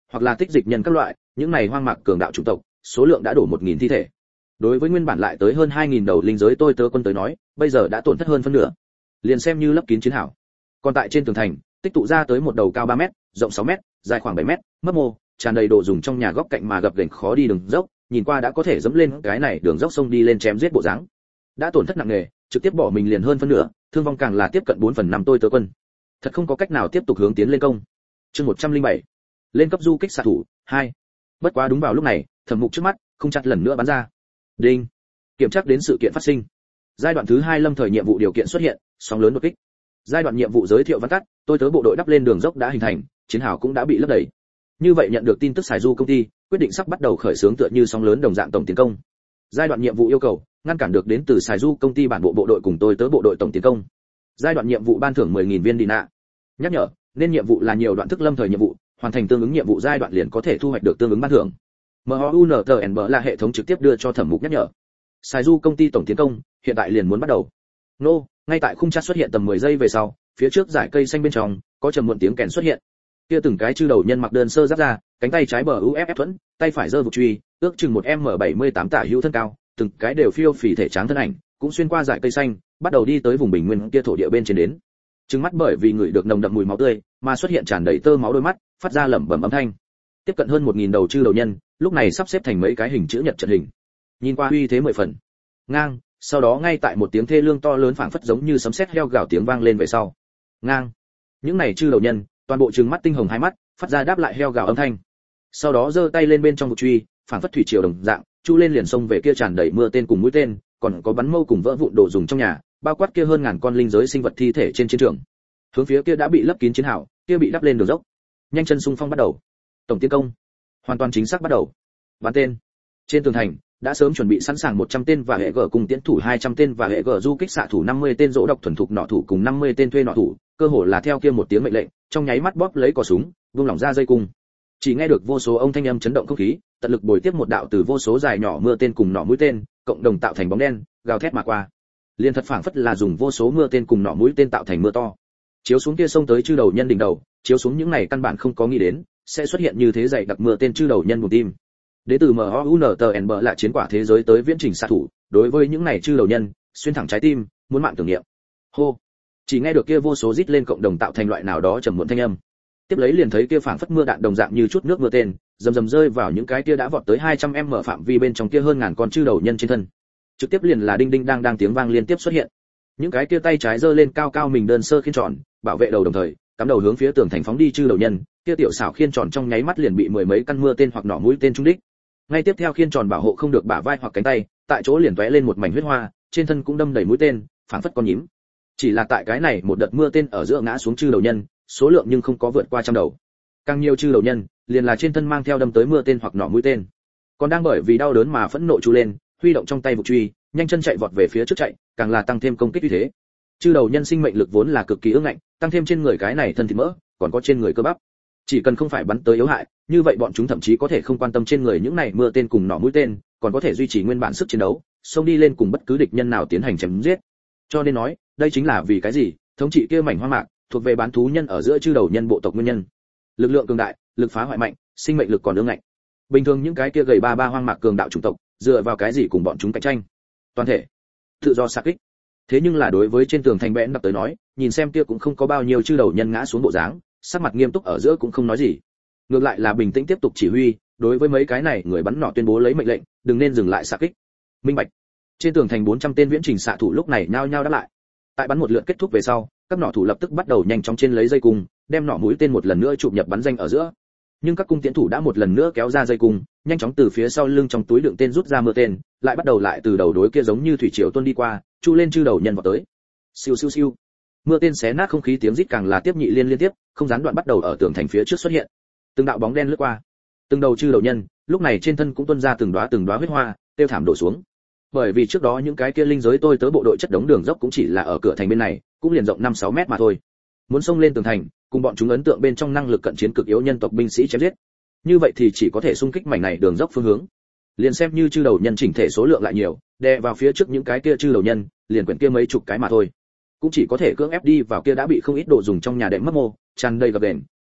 hoặc là tích dịch nhân các loại, những này hoang mạc cường đạo chủng tộc, số lượng đã đổ một nghìn thi thể. Đối với nguyên bản lại tới hơn hai nghìn đầu linh giới tôi tớ quân tới nói, bây giờ đã tổn thất hơn phân nửa. Liền xem như lấp kín chiến hào. Còn tại trên tường thành, tích tụ ra tới một đầu cao ba mét, rộng sáu mét, dài khoảng bảy mét, mấp mô, tràn đầy đồ dùng trong nhà góc cạnh mà gập ghềnh khó đi đường dốc, nhìn qua đã có thể dẫm lên cái này đường dốc sông đi lên chém giết bộ dáng. Đã tổn thất nặng nề, trực tiếp bỏ mình liền hơn phân nửa, thương vong càng là tiếp cận bốn phần năm tôi tớ quân. Thật không có cách nào tiếp tục hướng tiến lên công. Chương một trăm lẻ bảy. Lên cấp du kích xạ thủ hai. Bất quá đúng vào lúc này, Thẩm Mục trước mắt, không chặt lần nữa bắn ra. Đinh. Kiểm tra đến sự kiện phát sinh. Giai đoạn thứ hai lâm thời nhiệm vụ điều kiện xuất hiện, sóng lớn đột kích. Giai đoạn nhiệm vụ giới thiệu văn tắt, tôi tớ bộ đội đắp lên đường dốc đã hình thành, chiến hào cũng đã bị lấp đầy. Như vậy nhận được tin tức Sài Du công ty quyết định sắp bắt đầu khởi xướng tựa như sóng lớn đồng dạng tổng tiến công. Giai đoạn nhiệm vụ yêu cầu ngăn cản được đến từ Sài Du công ty bản bộ bộ đội cùng tôi tớ bộ đội tổng tiến công. Giai đoạn nhiệm vụ ban thưởng mười nghìn viên đi nạ. Nhắc nhở, nên nhiệm vụ là nhiều đoạn thức lâm thời nhiệm vụ, hoàn thành tương ứng nhiệm vụ giai đoạn liền có thể thu hoạch được tương ứng ban thưởng. em o u en tê en bê là hệ thống trực tiếp đưa cho Thẩm Mục nhắc nhở. Sài Du công ty tổng tiến công hiện tại liền muốn bắt đầu. Nô, ngay tại khung chat xuất hiện tầm mười giây về sau, phía trước dải cây xanh bên trong có trầm muộn tiếng kèn xuất hiện. Kia từng cái chư đầu nhân mặc đơn sơ giáp ra, cánh tay trái bờ u ép ép thuẫn, tay phải giơ vũ truy, ước chừng một em bảy mươi tám tả hữu thân cao, từng cái đều phiêu phì thể tráng thân ảnh, cũng xuyên qua dải cây xanh, bắt đầu đi tới vùng bình nguyên kia thổ địa bên trên đến. Trừng mắt bởi vì người được nồng đậm mùi máu tươi, mà xuất hiện tràn đầy tơ máu đôi mắt, phát ra lẩm bẩm âm thanh. Tiếp cận hơn một nghìn đầu chư đầu nhân, lúc này sắp xếp thành mấy cái hình chữ nhật trận hình. Nhìn qua uy thế mười phần. Ngang, sau đó ngay tại một tiếng thê lương to lớn phảng phất giống như sấm sét heo gào tiếng vang lên về sau. Ngang. Những này chư đầu nhân, toàn bộ trừng mắt tinh hồng hai mắt, phát ra đáp lại heo gào âm thanh. Sau đó giơ tay lên bên trong một truy, phảng phất thủy triều đồng dạng, chu lên liền xông về kia tràn đầy mưa tên cùng mũi tên, còn có bắn mâu cùng vỡ vụn đồ dùng trong nhà, bao quát kia hơn ngàn con linh giới sinh vật thi thể trên chiến trường. Hướng phía kia đã bị lấp kín chiến hào, kia bị đắp lên đường dốc. Nhanh chân xung phong bắt đầu. Tổng tiến công. Hoàn toàn chính xác bắt đầu. Bắn tên. Trên tường thành đã sớm chuẩn bị sẵn sàng một trăm tên và hệ gở cùng tiến thủ hai trăm tên và hệ gở du kích xạ thủ năm mươi tên dỗ độc thuần thục nọ thủ cùng năm mươi tên thuê nọ thủ, cơ hồ là theo kia một tiếng mệnh lệnh, trong nháy mắt bóp lấy cò súng, vung lỏng ra dây cung. Chỉ nghe được vô số ông thanh âm chấn động không khí, tận lực bồi tiếp một đạo từ vô số dài nhỏ mưa tên cùng nọ mũi tên, cộng đồng tạo thành bóng đen, gào thét mà qua. Liên thật phảng phất là dùng vô số mưa tên cùng nọ mũi tên tạo thành mưa to. Chiếu xuống kia sông tới chư đầu nhân đỉnh đầu, chiếu xuống những này căn bản không có nghĩ đến, sẽ xuất hiện như thế dày đặc mưa tên chư đầu nhân một tim. Đế tử em o u en tê en bê là chiến quả thế giới tới viễn trình xạ thủ, đối với những này chư đầu nhân, xuyên thẳng trái tim, muốn mạng tưởng niệm. Hô. Chỉ nghe được kia vô số rít lên cộng đồng tạo thành loại nào đó trầm muộn thanh âm. Tiếp lấy liền thấy kia phảng phất mưa đạn đồng dạng như chút nước mưa tên, rầm rầm rơi vào những cái kia đã vọt tới hai trăm mét phạm vi bên trong kia hơn ngàn con chư đầu nhân trên thân. Trực tiếp liền là đinh đinh đang đang tiếng vang liên tiếp xuất hiện. Những cái kia tay trái giơ lên cao cao mình đơn sơ khiên tròn, bảo vệ đầu đồng thời, cắm đầu hướng phía tường thành phóng đi chư đầu nhân, kia tiểu xảo khiên tròn trong nháy mắt liền bị mười mấy căn mưa tên hoặc nỏ mũi tên trúng đích. Ngay tiếp theo khiên tròn bảo hộ không được bả vai hoặc cánh tay, tại chỗ liền tóe lên một mảnh huyết hoa, trên thân cũng đâm đầy mũi tên, phảng phất con nhím. Chỉ là tại cái này một đợt mưa tên ở giữa ngã xuống chư đầu nhân, số lượng nhưng không có vượt qua trăm đầu. Càng nhiều chư đầu nhân, liền là trên thân mang theo đâm tới mưa tên hoặc nỏ mũi tên. Còn đang bởi vì đau đớn mà phẫn nộ chú lên, huy động trong tay vũ truy, nhanh chân chạy vọt về phía trước chạy, càng là tăng thêm công kích uy thế. Chư đầu nhân sinh mệnh lực vốn là cực kỳ ương ngạnh, tăng thêm trên người cái này thân thịt mỡ, còn có trên người cơ bắp. Chỉ cần không phải bắn tới yếu hại, như vậy bọn chúng thậm chí có thể không quan tâm trên người những này mưa tên cùng nỏ mũi tên, còn có thể duy trì nguyên bản sức chiến đấu, xông đi lên cùng bất cứ địch nhân nào tiến hành chém giết. Cho nên nói, đây chính là vì cái gì, thống trị kia mảnh hoang mạc, thuộc về bán thú nhân ở giữa chư đầu nhân bộ tộc nguyên nhân. Lực lượng cường đại, lực phá hoại mạnh, sinh mệnh lực còn ương ngạnh. Bình thường những cái kia gầy ba ba hoang mạc cường đạo chủng tộc, dựa vào cái gì cùng bọn chúng cạnh tranh? Toàn thể tự do xạ kích. Thế nhưng là đối với trên tường thành bẽn đập tới nói, nhìn xem kia cũng không có bao nhiêu chư đầu nhân ngã xuống bộ dáng, sắc mặt nghiêm túc ở giữa cũng không nói gì. Ngược lại là bình tĩnh tiếp tục chỉ huy, đối với mấy cái này người bắn nỏ tuyên bố lấy mệnh lệnh, đừng nên dừng lại xạ kích. Minh bạch. Trên tường thành bốn trăm tên viễn trình xạ thủ lúc này nhao nhao đáp lại. Tại bắn một lượt kết thúc về sau, các nỏ thủ lập tức bắt đầu nhanh chóng trên lấy dây cung, đem nỏ mũi tên một lần nữa chụp nhập bắn danh ở giữa. Nhưng các cung tiễn thủ đã một lần nữa kéo ra dây cung, nhanh chóng từ phía sau lưng trong túi đựng tên rút ra mưa tên, lại bắt đầu lại từ đầu đối kia giống như thủy triều tuôn đi qua, chu lên chư đầu nhân vào tới. Siêu siêu siêu. Mưa tên xé nát không khí, tiếng rít càng là tiếp nhị liên liên tiếp, không gián đoạn bắt đầu ở tường thành phía trước xuất hiện. Từng đạo bóng đen lướt qua, từng đầu chư đầu nhân, lúc này trên thân cũng tuôn ra từng đóa từng đóa huyết hoa, tiêu thảm đổ xuống. Bởi vì trước đó những cái kia linh giới tôi tớ bộ đội chất đống đường dốc cũng chỉ là ở cửa thành bên này, cũng liền rộng năm sáu mét mà thôi. Muốn xông lên tường thành, cùng bọn chúng ấn tượng bên trong năng lực cận chiến cực yếu nhân tộc binh sĩ chém giết. Như vậy thì chỉ có thể xung kích mảnh này đường dốc phương hướng. Liền xem như chư đầu nhân chỉnh thể số lượng lại nhiều, đè vào phía trước những cái kia chư đầu nhân, liền quyển kia mấy chục cái mà thôi. Cũng chỉ có thể cưỡng ép đi vào kia đã bị không ít đồ dùng trong nhà đệm mất mô, tràn đầy gập ghềnh,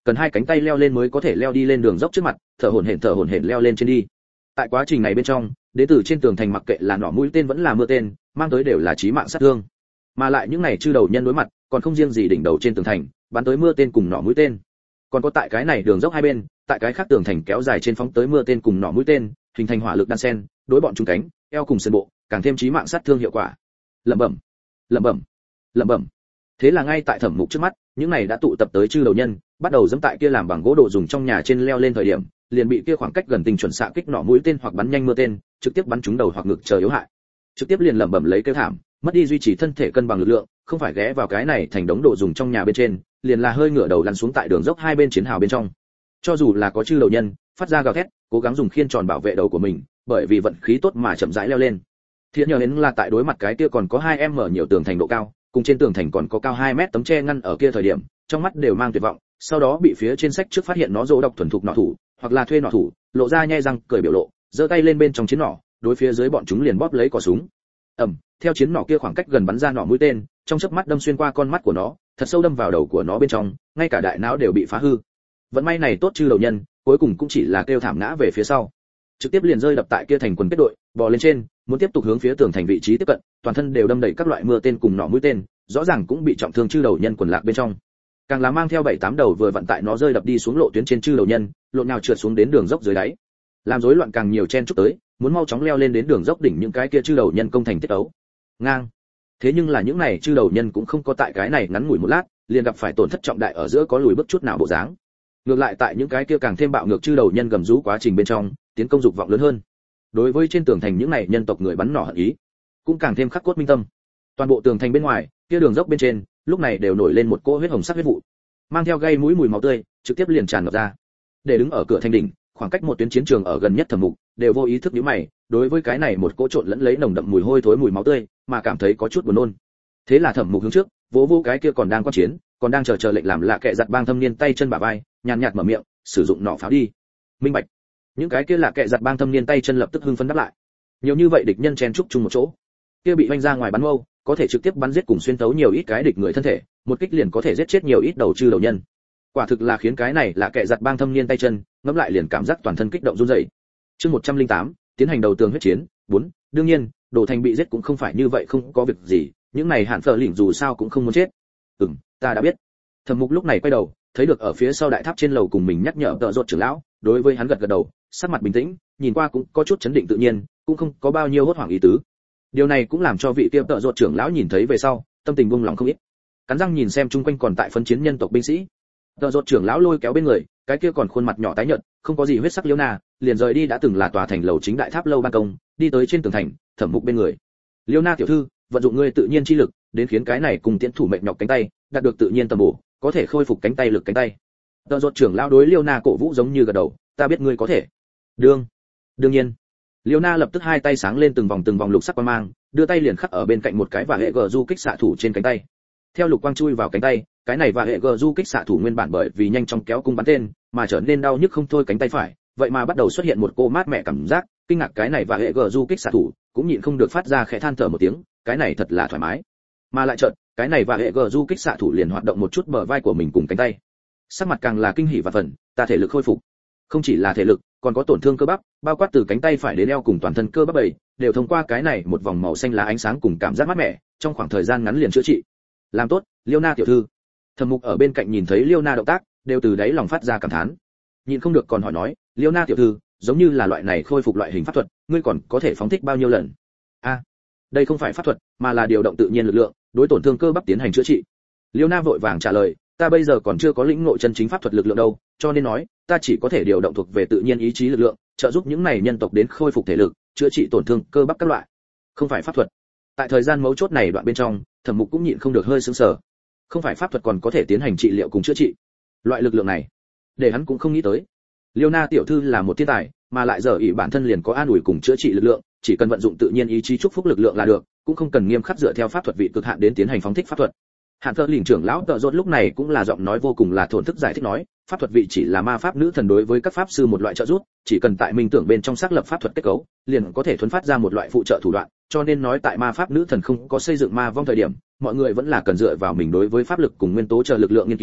cần hai cánh tay leo lên mới có thể leo đi lên đường dốc trước mặt, thở hổn hển thở hổn hển leo lên trên đi. Tại quá trình này bên trong, đệ tử trên tường thành mặc kệ là nỏ mũi tên vẫn là mưa tên, mang tới đều là chí mạng sát thương. Mà lại những này chư đầu nhân đối mặt, còn không riêng gì đỉnh đầu trên tường thành, bắn tới mưa tên cùng nỏ mũi tên. Còn có tại cái này đường dốc hai bên, tại cái khác tường thành kéo dài trên phóng tới mưa tên cùng nỏ mũi tên, hình thành hỏa lực đan xen, đối bọn chúng cánh, eo cùng sườn bộ, càng thêm chí mạng sát thương hiệu quả. Lẩm bẩm, lẩm bẩm, lẩm bẩm. Thế là ngay tại Thẩm Mục trước mắt, những này đã tụ tập tới chư đầu nhân, bắt đầu dẫm tại kia làm bằng gỗ đồ dùng trong nhà trên leo lên thời điểm, liền bị kia khoảng cách gần tình chuẩn xạ kích nỏ mũi tên hoặc bắn nhanh mưa tên, trực tiếp bắn trúng đầu hoặc ngực chờ yếu hại. Trực tiếp liền lẩm bẩm lấy kêu thảm, mất đi duy trì thân thể cân bằng lực lượng, không phải ghé vào cái này thành đống đồ dùng trong nhà bên trên, liền là hơi ngửa đầu lăn xuống tại đường dốc hai bên chiến hào bên trong. Cho dù là có chư đầu nhân, phát ra gào thét, cố gắng dùng khiên tròn bảo vệ đầu của mình, bởi vì vận khí tốt mà chậm rãi leo lên. Thiện nhờ đến là tại đối mặt cái kia còn có hai em mở nhiều tường thành độ cao, cùng trên tường thành còn có cao hai mét tấm che ngăn ở kia thời điểm, trong mắt đều mang tuyệt vọng, sau đó bị phía trên sách trước phát hiện nó dỗ độc thuần thục nọ thủ, hoặc là thuê nọ thủ, lộ ra nhe răng cười biểu lộ, giơ tay lên bên trong chiến nỏ, đối phía dưới bọn chúng liền bóp lấy cò súng. Ầm, theo chiến nỏ kia khoảng cách gần bắn ra nỏ mũi tên, trong chớp mắt đâm xuyên qua con mắt của nó, thật sâu đâm vào đầu của nó bên trong, ngay cả đại não đều bị phá hư. Vận may này tốt chư đầu nhân, cuối cùng cũng chỉ là kêu thảm ngã về phía sau, trực tiếp liền rơi đập tại kia thành quần kết đội, bò lên trên, muốn tiếp tục hướng phía tường thành vị trí tiếp cận, toàn thân đều đâm đầy các loại mưa tên cùng nỏ mũi tên, rõ ràng cũng bị trọng thương chư đầu nhân quần lạc bên trong. Càng là mang theo bảy tám đầu vừa vận tại nó rơi đập đi xuống lộ tuyến trên chư đầu nhân, lộn nhào trượt xuống đến đường dốc dưới đáy, làm rối loạn càng nhiều chen chúc tới, muốn mau chóng leo lên đến đường dốc đỉnh những cái kia chư đầu nhân công thành tiết ấu. Ngang. Thế nhưng là những này chư đầu nhân cũng không có tại cái này ngắn ngủi một lát, liền gặp phải tổn thất trọng đại ở giữa có lùi bước chút nào bộ dáng. Ngược lại tại những cái kia càng thêm bạo ngược chư đầu nhân gầm rú quá trình bên trong, tiến công dục vọng lớn hơn. Đối với trên tường thành những này nhân tộc người bắn nỏ hận ý, cũng càng thêm khắc cốt minh tâm. Toàn bộ tường thành bên ngoài, kia đường dốc bên trên, lúc này đều nổi lên một cỗ huyết hồng sắc huyết vụ, mang theo gây mũi mùi máu tươi, trực tiếp liền tràn ngập ra. Để đứng ở cửa thành đỉnh, khoảng cách một tuyến chiến trường ở gần nhất Thẩm Mục, đều vô ý thức nhíu mày, đối với cái này một cỗ trộn lẫn lấy nồng đậm mùi hôi thối mùi máu tươi, mà cảm thấy có chút buồn nôn. Thế là Thẩm Mục hướng trước, vỗ vỗ cái kia còn đang quan chiến, còn đang chờ chờ lệnh làm lạ kệ giật bang thâm niên tay chân bả vai, nhàn nhạt mở miệng, sử dụng nỏ pháo đi. Minh bạch. Những cái kia lạ kệ giật bang thâm niên tay chân lập tức hưng phấn đáp lại. Nhiều như vậy địch nhân chen chúc chung một chỗ, kia bị vanh ra ngoài bắn mâu, có thể trực tiếp bắn giết cùng xuyên tấu nhiều ít cái địch người thân thể, một kích liền có thể giết chết nhiều ít đầu chư đầu nhân. Quả thực là khiến cái này là kẻ giật bang thâm niên tay chân, ngẫm lại liền cảm giác toàn thân kích động run rẩy. Chương một trăm lẻ tám, tiến hành đầu tường huyết chiến, bốn, đương nhiên, Đồ Thành bị giết cũng không phải như vậy không có việc gì, những này Hạn Phở lỉnh dù sao cũng không muốn chết. Ừm, ta đã biết. Thẩm Mục lúc này quay đầu, thấy được ở phía sau đại tháp trên lầu cùng mình nhắc nhở Tợ Rốt trưởng lão, đối với hắn gật gật đầu, sắc mặt bình tĩnh, nhìn qua cũng có chút chấn định tự nhiên, cũng không có bao nhiêu hốt hoảng ý tứ. Điều này cũng làm cho vị kia Tợ Rốt trưởng lão nhìn thấy về sau, tâm tình buông lòng không ít. Cắn răng nhìn xem chung quanh còn tại phân chiến nhân tộc binh sĩ. Tợ Rốt trưởng lão lôi kéo bên người, cái kia còn khuôn mặt nhỏ tái nhợt, không có gì huyết sắc Liễu Na, liền rời đi đã từng là tòa thành lầu chính đại tháp lâu ban công, đi tới trên tường thành, Thẩm Mục bên người. Liễu Na tiểu thư, vận dụng ngươi tự nhiên chi lực, đến khiến cái này cùng tiến thủ mệnh nhọc cánh tay, đạt được tự nhiên tầm bổ, có thể khôi phục cánh tay lực cánh tay. Tợ Rốt trưởng lão đối Liễu Na cổ vũ giống như gật đầu, ta biết ngươi có thể. Đương, đương nhiên. Liễu Na lập tức hai tay sáng lên từng vòng từng vòng lục sắc quang mang, đưa tay liền khắc ở bên cạnh một cái và hệ gờ du kích xạ thủ trên cánh tay. Theo lục quang chui vào cánh tay, cái này và hệ gờ du kích xạ thủ nguyên bản bởi vì nhanh chóng kéo cung bắn tên, mà trở nên đau nhức không thôi cánh tay phải, vậy mà bắt đầu xuất hiện một cô mát mẻ cảm giác, kinh ngạc cái này và hệ gờ du kích xạ thủ cũng nhịn không được phát ra khẽ than thở một tiếng, cái này thật là thoải mái. Mà lại chợt, cái này và hệ gờ du kích xạ thủ liền hoạt động một chút bờ vai của mình cùng cánh tay. Sắc mặt càng là kinh hỉ và phần, ta thể lực khôi phục. Không chỉ là thể lực, còn có tổn thương cơ bắp, bao quát từ cánh tay phải đến eo cùng toàn thân cơ bắp bảy, đều thông qua cái này một vòng màu xanh lá ánh sáng cùng cảm giác mát mẻ, trong khoảng thời gian ngắn liền chữa trị. Làm tốt, Liêu Na tiểu thư. Thẩm Mục ở bên cạnh nhìn thấy Liêu Na động tác, đều từ đáy lòng phát ra cảm thán. Nhìn không được còn hỏi nói, Liêu Na tiểu thư, giống như là loại này khôi phục loại hình pháp thuật, ngươi còn có thể phóng thích bao nhiêu lần? A, à, đây không phải pháp thuật, mà là điều động tự nhiên lực lượng, đối tổn thương cơ bắp tiến hành chữa trị. Liêu Na vội vàng trả lời, ta bây giờ còn chưa có lĩnh ngộ chân chính pháp thuật lực lượng đâu, cho nên nói, ta chỉ có thể điều động thuộc về tự nhiên ý chí lực lượng, trợ giúp những này nhân tộc đến khôi phục thể lực, chữa trị tổn thương cơ bắp các loại. Không phải pháp thuật. Tại thời gian mấu chốt này đoạn bên trong, Thẩm Mục cũng nhịn không được hơi sững sờ. Không phải pháp thuật còn có thể tiến hành trị liệu cùng chữa trị. Loại lực lượng này, để hắn cũng không nghĩ tới. Liêu Na tiểu thư là một thiên tài, mà lại giờ ỷ bản thân liền có an ủi cùng chữa trị lực lượng, chỉ cần vận dụng tự nhiên ý chí chúc phúc lực lượng là được, cũng không cần nghiêm khắc dựa theo pháp thuật vị cực hạn đến tiến hành phóng thích pháp thuật. Hạn Phở lĩnh trưởng lão Tợ Rốt lúc này cũng là giọng nói vô cùng là thổn thức giải thích nói, pháp thuật vị chỉ là ma pháp nữ thần đối với các pháp sư một loại trợ giúp, chỉ cần tại minh tưởng bên trong xác lập pháp thuật kết cấu, liền có thể thuần phát ra một loại phụ trợ thủ đoạn, cho nên nói tại ma pháp nữ thần không có xây dựng ma vong thời điểm, mọi người vẫn là cần dựa vào mình đối với pháp lực cùng nguyên tố chờ lực lượng nghiên cứu,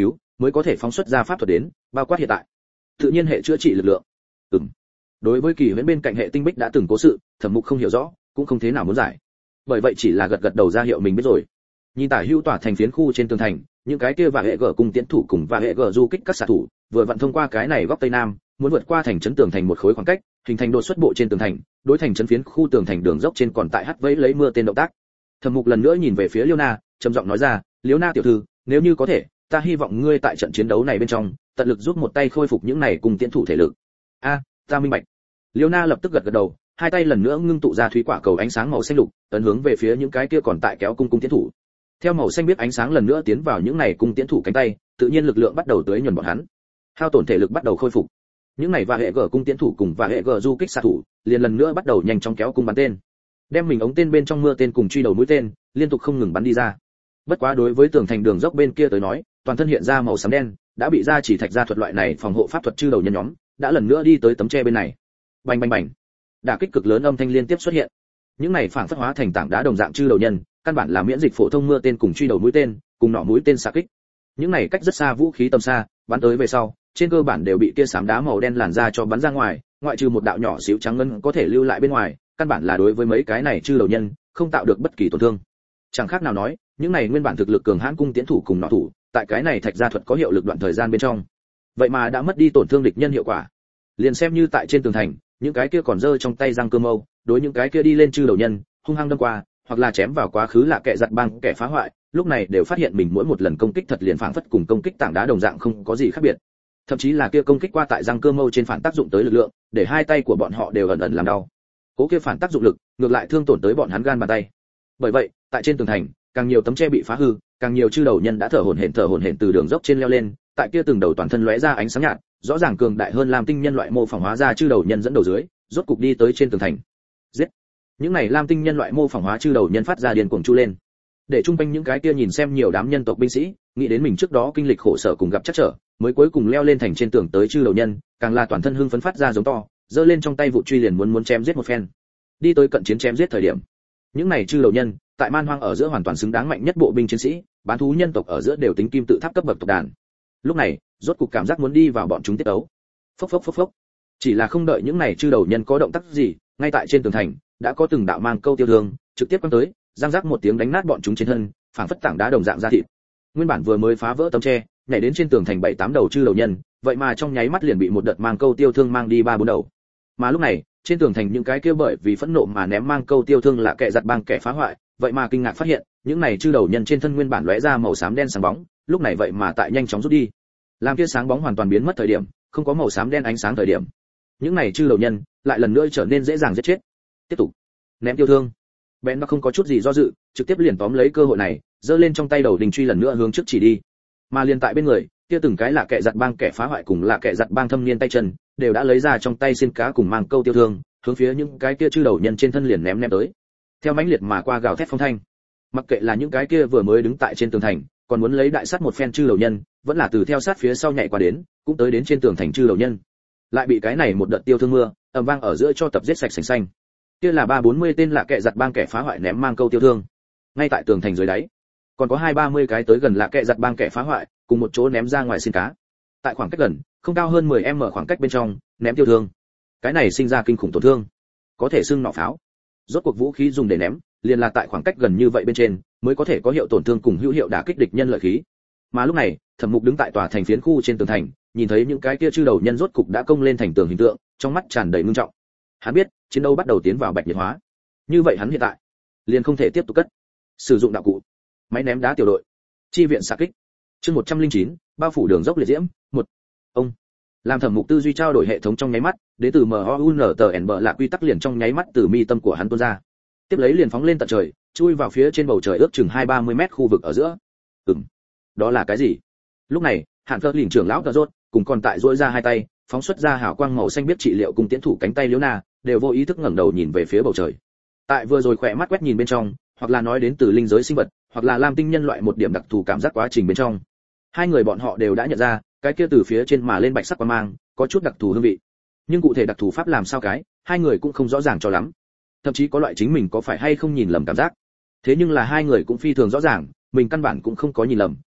mới có thể phóng xuất ra pháp thuật đến, bao quát hiện tại tự nhiên hệ chữa trị lực lượng. Ừm. Đối với kỳ huyễn bên cạnh hệ tinh bích đã từng cố sự, Thẩm Mục không hiểu rõ, cũng không thế nào muốn giải. Bởi vậy chỉ là gật gật đầu ra hiệu mình biết rồi. Nhìn tả hữu tỏa thành phiến khu trên tường thành, những cái kia và hệ gở cùng tiến thủ cùng và hệ gở du kích các xạ thủ, vừa vận thông qua cái này góc tây nam, muốn vượt qua thành trấn tường thành một khối khoảng cách, hình thành đột xuất bộ trên tường thành, đối thành trấn phiến khu tường thành đường dốc trên còn tại hắt vẫy lấy mưa tên động tác. Thẩm Mục lần nữa nhìn về phía Liêu Na, trầm giọng nói ra, "Liêu Na tiểu thư, nếu như có thể, ta hy vọng ngươi tại trận chiến đấu này bên trong, tận lực giúp một tay khôi phục những này cùng tiến thủ thể lực." "A, ta minh bạch." Liêu Na lập tức gật gật đầu, hai tay lần nữa ngưng tụ ra thúy quả cầu ánh sáng màu xanh lục, ấn hướng về phía những cái kia còn tại kéo cung cung tiến thủ. Theo màu xanh biết ánh sáng lần nữa tiến vào những này cung tiến thủ cánh tay, tự nhiên lực lượng bắt đầu tưới nhuần bọn hắn. Hao tổn thể lực bắt đầu khôi phục. Những này và hệ gở cung tiến thủ cùng và hệ gở du kích xạ thủ, liền lần nữa bắt đầu nhanh chóng kéo cung bắn tên. Đem mình ống tên bên trong mưa tên cùng truy đầu mũi tên, liên tục không ngừng bắn đi ra. Bất quá đối với tường thành đường dốc bên kia tới nói, toàn thân hiện ra màu xám đen, đã bị ra chỉ thạch ra thuật loại này phòng hộ pháp thuật chư đầu nhân nhóm, đã lần nữa đi tới tấm tre bên này. Bành bành bành. Đả kích cực lớn âm thanh liên tiếp xuất hiện. Những này phản phất hóa thành tảng đá đồng dạng chư đầu nhân, căn bản là miễn dịch phổ thông mưa tên cùng truy đầu mũi tên, cùng nỏ mũi tên xạ kích. Những này cách rất xa vũ khí tầm xa, bắn tới về sau, trên cơ bản đều bị kia xám đá màu đen làn ra cho bắn ra ngoài, ngoại trừ một đạo nhỏ xíu trắng ngân có thể lưu lại bên ngoài, căn bản là đối với mấy cái này chư đầu nhân, không tạo được bất kỳ tổn thương. Chẳng khác nào nói, những này nguyên bản thực lực cường hãn cung tiến thủ cùng nỏ thủ, tại cái này thạch gia thuật có hiệu lực đoạn thời gian bên trong, vậy mà đã mất đi tổn thương địch nhân hiệu quả. Liền xem như tại trên tường thành, những cái kia còn giơ trong tay răng cơ mâu, đối những cái kia đi lên chư đầu nhân, hung hăng đâm qua, hoặc là chém vào quá khứ là kẻ giật băng kẻ phá hoại, lúc này đều phát hiện mình mỗi một lần công kích thật liền phảng phất cùng công kích tảng đá đồng dạng không có gì khác biệt. Thậm chí là kia công kích qua tại răng cơ mâu trên phản tác dụng tới lực lượng, để hai tay của bọn họ đều ẩn ẩn làm đau. Cố kia phản tác dụng lực, ngược lại thương tổn tới bọn hắn gan bàn tay. Bởi vậy, tại trên tường thành, càng nhiều tấm tre bị phá hư, càng nhiều chư đầu nhân đã thở hổn hển thở hổn hển từ đường dốc trên leo lên, tại kia từng đầu toàn thân lóe ra ánh sáng nhạt, rõ ràng cường đại hơn lam tinh nhân loại mô phỏng hóa ra chư đầu nhân dẫn đầu dưới, rốt cục đi tới trên tường thành. Giết! Những này lam tinh nhân loại mô phỏng hóa chư đầu nhân phát ra điên cuồng chu lên. Để trung quanh những cái kia nhìn xem nhiều đám nhân tộc binh sĩ, nghĩ đến mình trước đó kinh lịch khổ sở cùng gặp chắc trở, mới cuối cùng leo lên thành trên tường tới chư đầu nhân, càng là toàn thân hưng phấn phát ra giống to, giơ lên trong tay vụ truy liền muốn muốn chém giết một phen. Đi tới cận chiến chém giết thời điểm, những này chư đầu nhân, tại man hoang ở giữa hoàn toàn xứng đáng mạnh nhất bộ binh chiến sĩ, bán thú nhân tộc ở giữa đều tính kim tự tháp cấp bậc tộc đàn. Lúc này, rốt cục cảm giác muốn đi vào bọn chúng tiết đấu. Phốc phốc phốc phốc. Chỉ là không đợi những này chư đầu nhân có động tác gì, ngay tại trên tường thành, đã có từng đạo mang câu tiêu thương, trực tiếp quăng tới, giang rác một tiếng đánh nát bọn chúng trên thân, phảng phất tảng đá đồng dạng ra thịt. Nguyên bản vừa mới phá vỡ tấm tre, nhảy đến trên tường thành bảy tám đầu chư đầu nhân, vậy mà trong nháy mắt liền bị một đợt mang câu tiêu thương mang đi ba bốn đầu. Mà lúc này, trên tường thành những cái kia bởi vì phẫn nộ mà ném mang câu tiêu thương là kẻ giật băng kẻ phá hoại, vậy mà kinh ngạc phát hiện, những này chư đầu nhân trên thân nguyên bản lóe ra màu xám đen sáng bóng, lúc này vậy mà tại nhanh chóng rút đi. Làm kia sáng bóng hoàn toàn biến mất thời điểm, không có màu xám đen ánh sáng thời điểm, những này chư đầu nhân lại lần nữa trở nên dễ dàng giết chết. Tiếp tục ném tiêu thương. Bén nó không có chút gì do dự, trực tiếp liền tóm lấy cơ hội này, giơ lên trong tay đầu đình truy lần nữa hướng trước chỉ đi. Mà liền tại bên người, kia từng cái là kẻ giật băng kẻ phá hoại cùng là kẻ giật băng thâm niên tay chân, đều đã lấy ra trong tay xiên cá cùng mang câu tiêu thương, hướng phía những cái kia chư đầu nhân trên thân liền ném ném tới. Theo mãnh liệt mà qua gào thét phong thanh, mặc kệ là những cái kia vừa mới đứng tại trên tường thành, còn muốn lấy đại sát một phen chư đầu nhân, vẫn là từ theo sát phía sau nhảy qua đến, cũng tới đến trên tường thành chư đầu nhân. Lại bị cái này một đợt tiêu thương mưa, ầm vang ở giữa cho tập giết sạch sành xanh. Kia là ba bốn mươi tên là kẻ giật băng kẻ phá hoại ném mang câu tiêu thương. Ngay tại tường thành dưới đáy, còn có hai ba mươi cái tới gần là kẻ giật băng kẻ phá hoại, cùng một chỗ ném ra ngoài xiên cá. Tại khoảng cách gần, không cao hơn mười mét khoảng cách bên trong, ném tiêu thương. Cái này sinh ra kinh khủng tổn thương, có thể xưng nỏ pháo. Rốt cuộc vũ khí dùng để ném, liền là tại khoảng cách gần như vậy bên trên, mới có thể có hiệu tổn thương cùng hữu hiệu đả kích địch nhân lợi khí. Mà lúc này, Thẩm Mục đứng tại tòa thành phiến khu trên tường thành, nhìn thấy những cái kia chư đầu nhân rốt cục đã công lên thành tường hình tượng, trong mắt tràn đầy ngưng trọng. Hắn biết, chiến đấu bắt đầu tiến vào bạch nhiệt hóa. Như vậy hắn hiện tại liền không thể tiếp tục cất. Sử dụng đạo cụ, máy ném đá tiểu đội, chi viện xạ kích. Chương một trăm lẻ chín, bao phủ đường dốc liệt diễm, một. Ông làm Thẩm Mục tư duy trao đổi hệ thống trong nháy mắt, đến từ M O U N T N B là quy tắc liền trong nháy mắt từ mi tâm của hắn tuôn ra. Tiếp lấy liền phóng lên tận trời, chui vào phía trên bầu trời ước chừng hai ba mươi mét khu vực ở giữa. Ừm, đó là cái gì? Lúc này, Hạn Phơ Lĩnh trưởng lão Tờ Rốt, cùng còn tại duỗi ra hai tay, phóng xuất ra hào quang màu xanh biết trị liệu cùng tiến thủ cánh tay Liễu Na, đều vô ý thức ngẩng đầu nhìn về phía bầu trời. Tại vừa rồi khỏe mắt quét nhìn bên trong, hoặc là nói đến từ linh giới sinh vật, hoặc là lam tinh nhân loại một điểm đặc thù cảm giác quá trình bên trong. Hai người bọn họ đều đã nhận ra, cái kia từ phía trên mà lên bạch sắc quang mang, có chút đặc thù hương vị. Nhưng cụ thể đặc thù pháp làm sao cái, hai người cũng không rõ ràng cho lắm. Thậm chí có loại chính mình có phải hay không nhìn lầm cảm giác. Thế nhưng là hai người cũng phi thường rõ ràng, mình căn bản cũng không có nhìn lầm,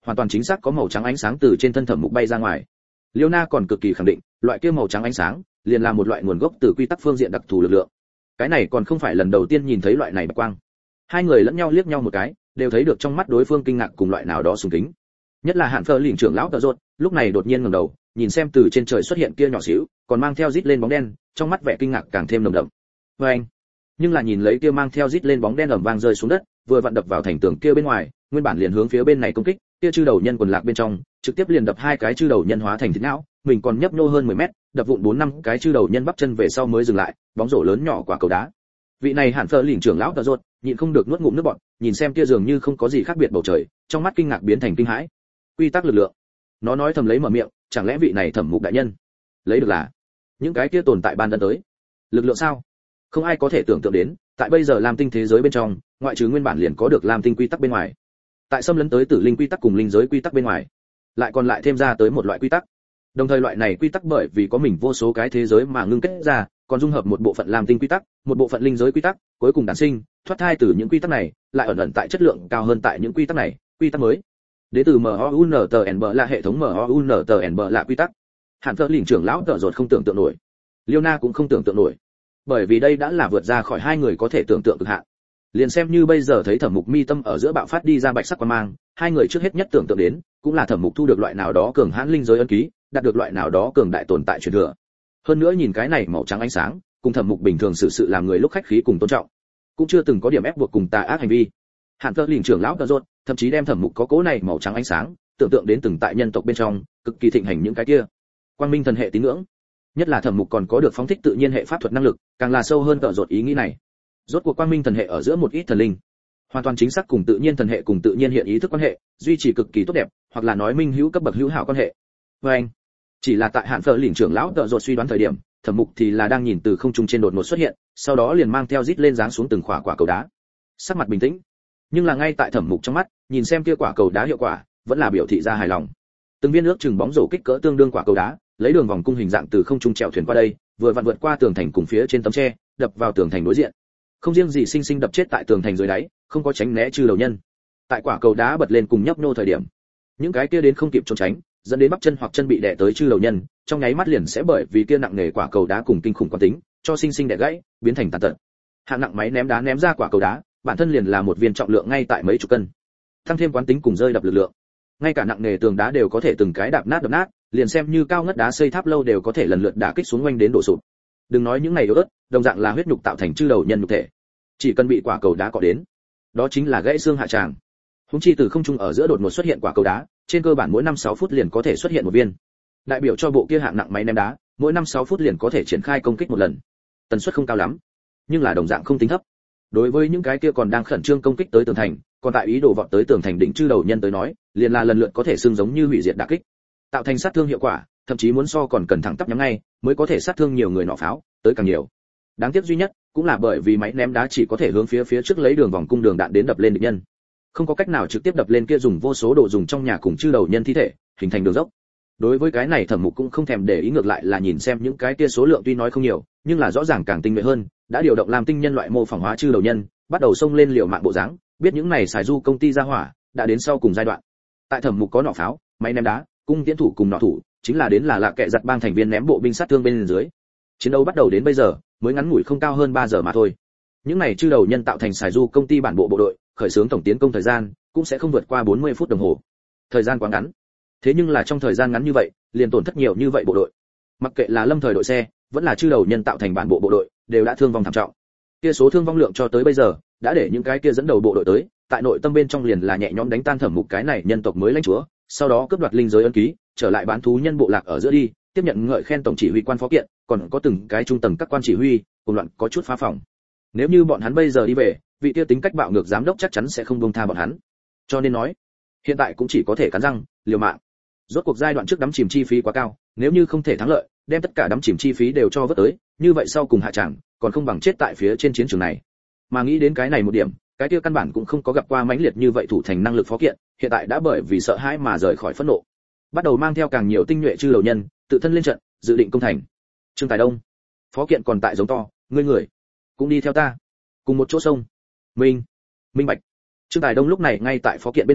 hoàn toàn chính xác có màu trắng ánh sáng từ trên thân Thẩm Mục bay ra ngoài. Liêu Na còn cực kỳ khẳng định, loại kia màu trắng ánh sáng liền là một loại nguồn gốc từ quy tắc phương diện đặc thù lực lượng. Cái này còn không phải lần đầu tiên nhìn thấy loại này bạch quang. Hai người lẫn nhau liếc nhau một cái, đều thấy được trong mắt đối phương kinh ngạc cùng loại nào đó sùng kính. Nhất là Hạn Phơ lĩnh trưởng lão Tờ Rốt, lúc này đột nhiên ngẩng đầu, nhìn xem từ trên trời xuất hiện kia nhỏ xíu, còn mang theo rít lên bóng đen, trong mắt vẻ kinh ngạc càng thêm nồng đậm. Và anh, nhưng là nhìn lấy kia mang theo rít lên bóng đen ầm vang rơi xuống đất, vừa vặn đập vào thành tường kia bên ngoài, nguyên bản liền hướng phía bên này công kích, kia chư đầu nhân quần lạc bên trong, trực tiếp liền đập hai cái chư đầu nhân hóa thành thịt não, mình còn nhấp nhô hơn mười mét, đập vụn bốn năm cái chư đầu nhân bắp chân về sau mới dừng lại, bóng rổ lớn nhỏ quả cầu đá. Vị này Hạn Phơ lĩnh trưởng lão Tờ Rốt, nhịn không được nuốt ngụm nước bọt, nhìn xem kia dường như không có gì khác biệt bầu trời, trong mắt kinh ngạc biến thành kinh hãi. Quy tắc lực lượng. Nó nói thầm lấy mở miệng, chẳng lẽ vị này Thẩm Mục đại nhân lấy được là những cái kia tồn tại ban đân tới lực lượng sao? Không ai có thể tưởng tượng đến, tại bây giờ Lam Tinh thế giới bên trong, ngoại trừ nguyên bản liền có được Lam Tinh quy tắc bên ngoài, tại xâm lấn tới Tử Linh quy tắc cùng linh giới quy tắc bên ngoài, lại còn lại thêm ra tới một loại quy tắc. Đồng thời loại này quy tắc bởi vì có mình vô số cái thế giới mà ngưng kết ra, còn dung hợp một bộ phận Lam Tinh quy tắc, một bộ phận linh giới quy tắc, cuối cùng đản sinh, thoát thai từ những quy tắc này, lại ẩn ẩn tại chất lượng cao hơn tại những quy tắc này, quy tắc mới. Đến từ em o u en tê en bê là hệ thống em o u en tê en bê là quy tắc. Hạn Phơ lĩnh trưởng lão Tờ Rốt không tưởng tượng nổi. Liêu Na cũng không tưởng tượng nổi. Bởi vì đây đã là vượt ra khỏi hai người có thể tưởng tượng cực hạn. Liền xem như bây giờ thấy Thẩm Mục mi tâm ở giữa bạo phát đi ra bạch sắc quang mang, hai người trước hết nhất tưởng tượng đến, cũng là Thẩm Mục thu được loại nào đó cường hãn linh giới ân ký, đạt được loại nào đó cường đại tồn tại truyền thừa. Hơn nữa nhìn cái này màu trắng ánh sáng, cùng Thẩm Mục bình thường sự sự làm người lúc khách khí cùng tôn trọng, cũng chưa từng có điểm ép buộc cùng tà ác hành vi. Hạn Phơ lĩnh trưởng lão Tờ Rốt, thậm chí đem Thẩm Mục có cố này màu trắng ánh sáng, tưởng tượng đến từng tại nhân tộc bên trong, cực kỳ thịnh hành những cái kia quang minh thần hệ tín ngưỡng. Nhất là Thẩm Mục còn có được phóng thích tự nhiên hệ pháp thuật năng lực, càng là sâu hơn Tờ Rốt ý nghĩ này. Rốt cuộc quang minh thần hệ ở giữa một ít thần linh, hoàn toàn chính xác cùng tự nhiên thần hệ cùng tự nhiên hiện ý thức quan hệ, duy trì cực kỳ tốt đẹp, hoặc là nói minh hữu cấp bậc hữu hảo quan hệ. Và anh, chỉ là tại Hạn Phơ lĩnh trưởng lão Tờ Rốt suy đoán thời điểm, Thẩm Mục thì là đang nhìn từ không trung trên đột ngột xuất hiện, sau đó liền mang theo rít lên giáng xuống từng quả quả cầu đá. Sắc mặt bình tĩnh, nhưng là ngay tại Thẩm Mục trong mắt, nhìn xem kia quả cầu đá hiệu quả, vẫn là biểu thị ra hài lòng. Từng viên nước chừng bóng rổ kích cỡ tương đương quả cầu đá, lấy đường vòng cung hình dạng từ không trung chèo thuyền qua đây, vừa vặn vượt qua tường thành cùng phía trên tấm tre, đập vào tường thành đối diện. Không riêng gì sinh sinh đập chết tại tường thành dưới đáy, không có tránh né chư đầu nhân. Tại quả cầu đá bật lên cùng nhấp nô thời điểm, những cái kia đến không kịp trốn tránh, dẫn đến bắp chân hoặc chân bị đè tới chư đầu nhân, trong nháy mắt liền sẽ bởi vì kia nặng nề quả cầu đá cùng kinh khủng quán tính, cho sinh sinh đè gãy, biến thành tàn tật. Hạng nặng máy ném đá ném ra quả cầu đá, bản thân liền là một viên trọng lượng ngay tại mấy chục cân. Tăng thêm quán tính cùng rơi đập lực lượng, ngay cả nặng nề tường đá đều có thể từng cái đạp nát đập nát, liền xem như cao ngất đá xây tháp lâu đều có thể lần lượt đả kích xuống quanh đến đổ sụp. Đừng nói những này yếu ớt, đồng dạng là huyết nhục tạo thành chư đầu nhân nhục thể, chỉ cần bị quả cầu đá cọ đến, đó chính là gãy xương hạ tràng. Húng chi từ không trung ở giữa đột ngột xuất hiện quả cầu đá, trên cơ bản mỗi năm sáu phút liền có thể xuất hiện một viên. Đại biểu cho bộ kia hạng nặng máy ném đá, mỗi năm sáu phút liền có thể triển khai công kích một lần. Tần suất không cao lắm, nhưng là đồng dạng không tính thấp. Đối với những cái kia còn đang khẩn trương công kích tới tường thành, còn tại ý đồ vọt tới tường thành đỉnh chư đầu nhân tới nói, liền là lần lượt có thể xương giống như hủy diệt đả kích, tạo thành sát thương hiệu quả, thậm chí muốn so còn cần thẳng tắp nhắm ngay, mới có thể sát thương nhiều người nọ pháo, tới càng nhiều. Đáng tiếc duy nhất, cũng là bởi vì máy ném đá chỉ có thể hướng phía phía trước lấy đường vòng cung đường đạn đến đập lên địch nhân, không có cách nào trực tiếp đập lên kia dùng vô số đồ dùng trong nhà cùng chư đầu nhân thi thể, hình thành đường dốc. Đối với cái này Thẩm Mục cũng không thèm để ý, ngược lại là nhìn xem những cái kia số lượng tuy nói không nhiều, nhưng là rõ ràng càng tinh nhuệ hơn, đã điều động làm tinh nhân loại mô phỏng hóa chư đầu nhân, bắt đầu xông lên liều mạng bộ dáng, biết những này xài du công ty ra hỏa, đã đến sau cùng giai đoạn. Tại Thẩm Mục có nỏ pháo, máy ném đá, cung tiễn thủ cùng nỏ thủ, chính là đến là lạ kệ giật bang thành viên ném bộ binh sát thương bên dưới. Chiến đấu bắt đầu đến bây giờ, mới ngắn ngủi không cao hơn ba giờ mà thôi. Những này chư đầu nhân tạo thành xài du công ty bản bộ bộ đội, khởi xướng tổng tiến công thời gian cũng sẽ không vượt qua bốn mươi phút đồng hồ. Thời gian quá ngắn. Thế nhưng là trong thời gian ngắn như vậy, liền tổn thất nhiều như vậy bộ đội. Mặc kệ là lâm thời đội xe, vẫn là chư đầu nhân tạo thành bản bộ bộ đội, đều đã thương vong thảm trọng. Kia số thương vong lượng cho tới bây giờ, đã để những cái kia dẫn đầu bộ đội tới, tại nội tâm bên trong liền là nhẹ nhõm đánh tan Thẩm Mục cái này nhân tộc mới lãnh chúa, sau đó cướp đoạt linh giới ân ký, trở lại bán thú nhân bộ lạc ở giữa đi, tiếp nhận ngợi khen tổng chỉ huy quan phó kiện, còn có từng cái trung tầng các quan chỉ huy, cùng loạn có chút phá phòng. Nếu như bọn hắn bây giờ đi về, vị kia tính cách bạo ngược giám đốc chắc chắn sẽ không buông tha bọn hắn. Cho nên nói, hiện tại cũng chỉ có thể cắn răng, liều mạng. Rốt cuộc giai đoạn trước đắm chìm chi phí quá cao, nếu như không thể thắng lợi, đem tất cả đắm chìm chi phí đều cho vớt tới, như vậy sau cùng hạ tràng, còn không bằng chết tại phía trên chiến trường này. Mà nghĩ đến cái này một điểm, cái kia căn bản cũng không có gặp qua mãnh liệt như vậy thủ thành năng lực phó kiện, hiện tại đã bởi vì sợ hãi mà rời khỏi phẫn nộ, bắt đầu mang theo càng nhiều tinh nhuệ chư đầu nhân, tự thân lên trận, dự định công thành. Trương Tài Đông, phó kiện còn tại giống to, ngươi người cũng đi theo ta, cùng một chỗ sông. Minh, minh bạch. Trương Tài Đông lúc này ngay tại phó kiện bên người,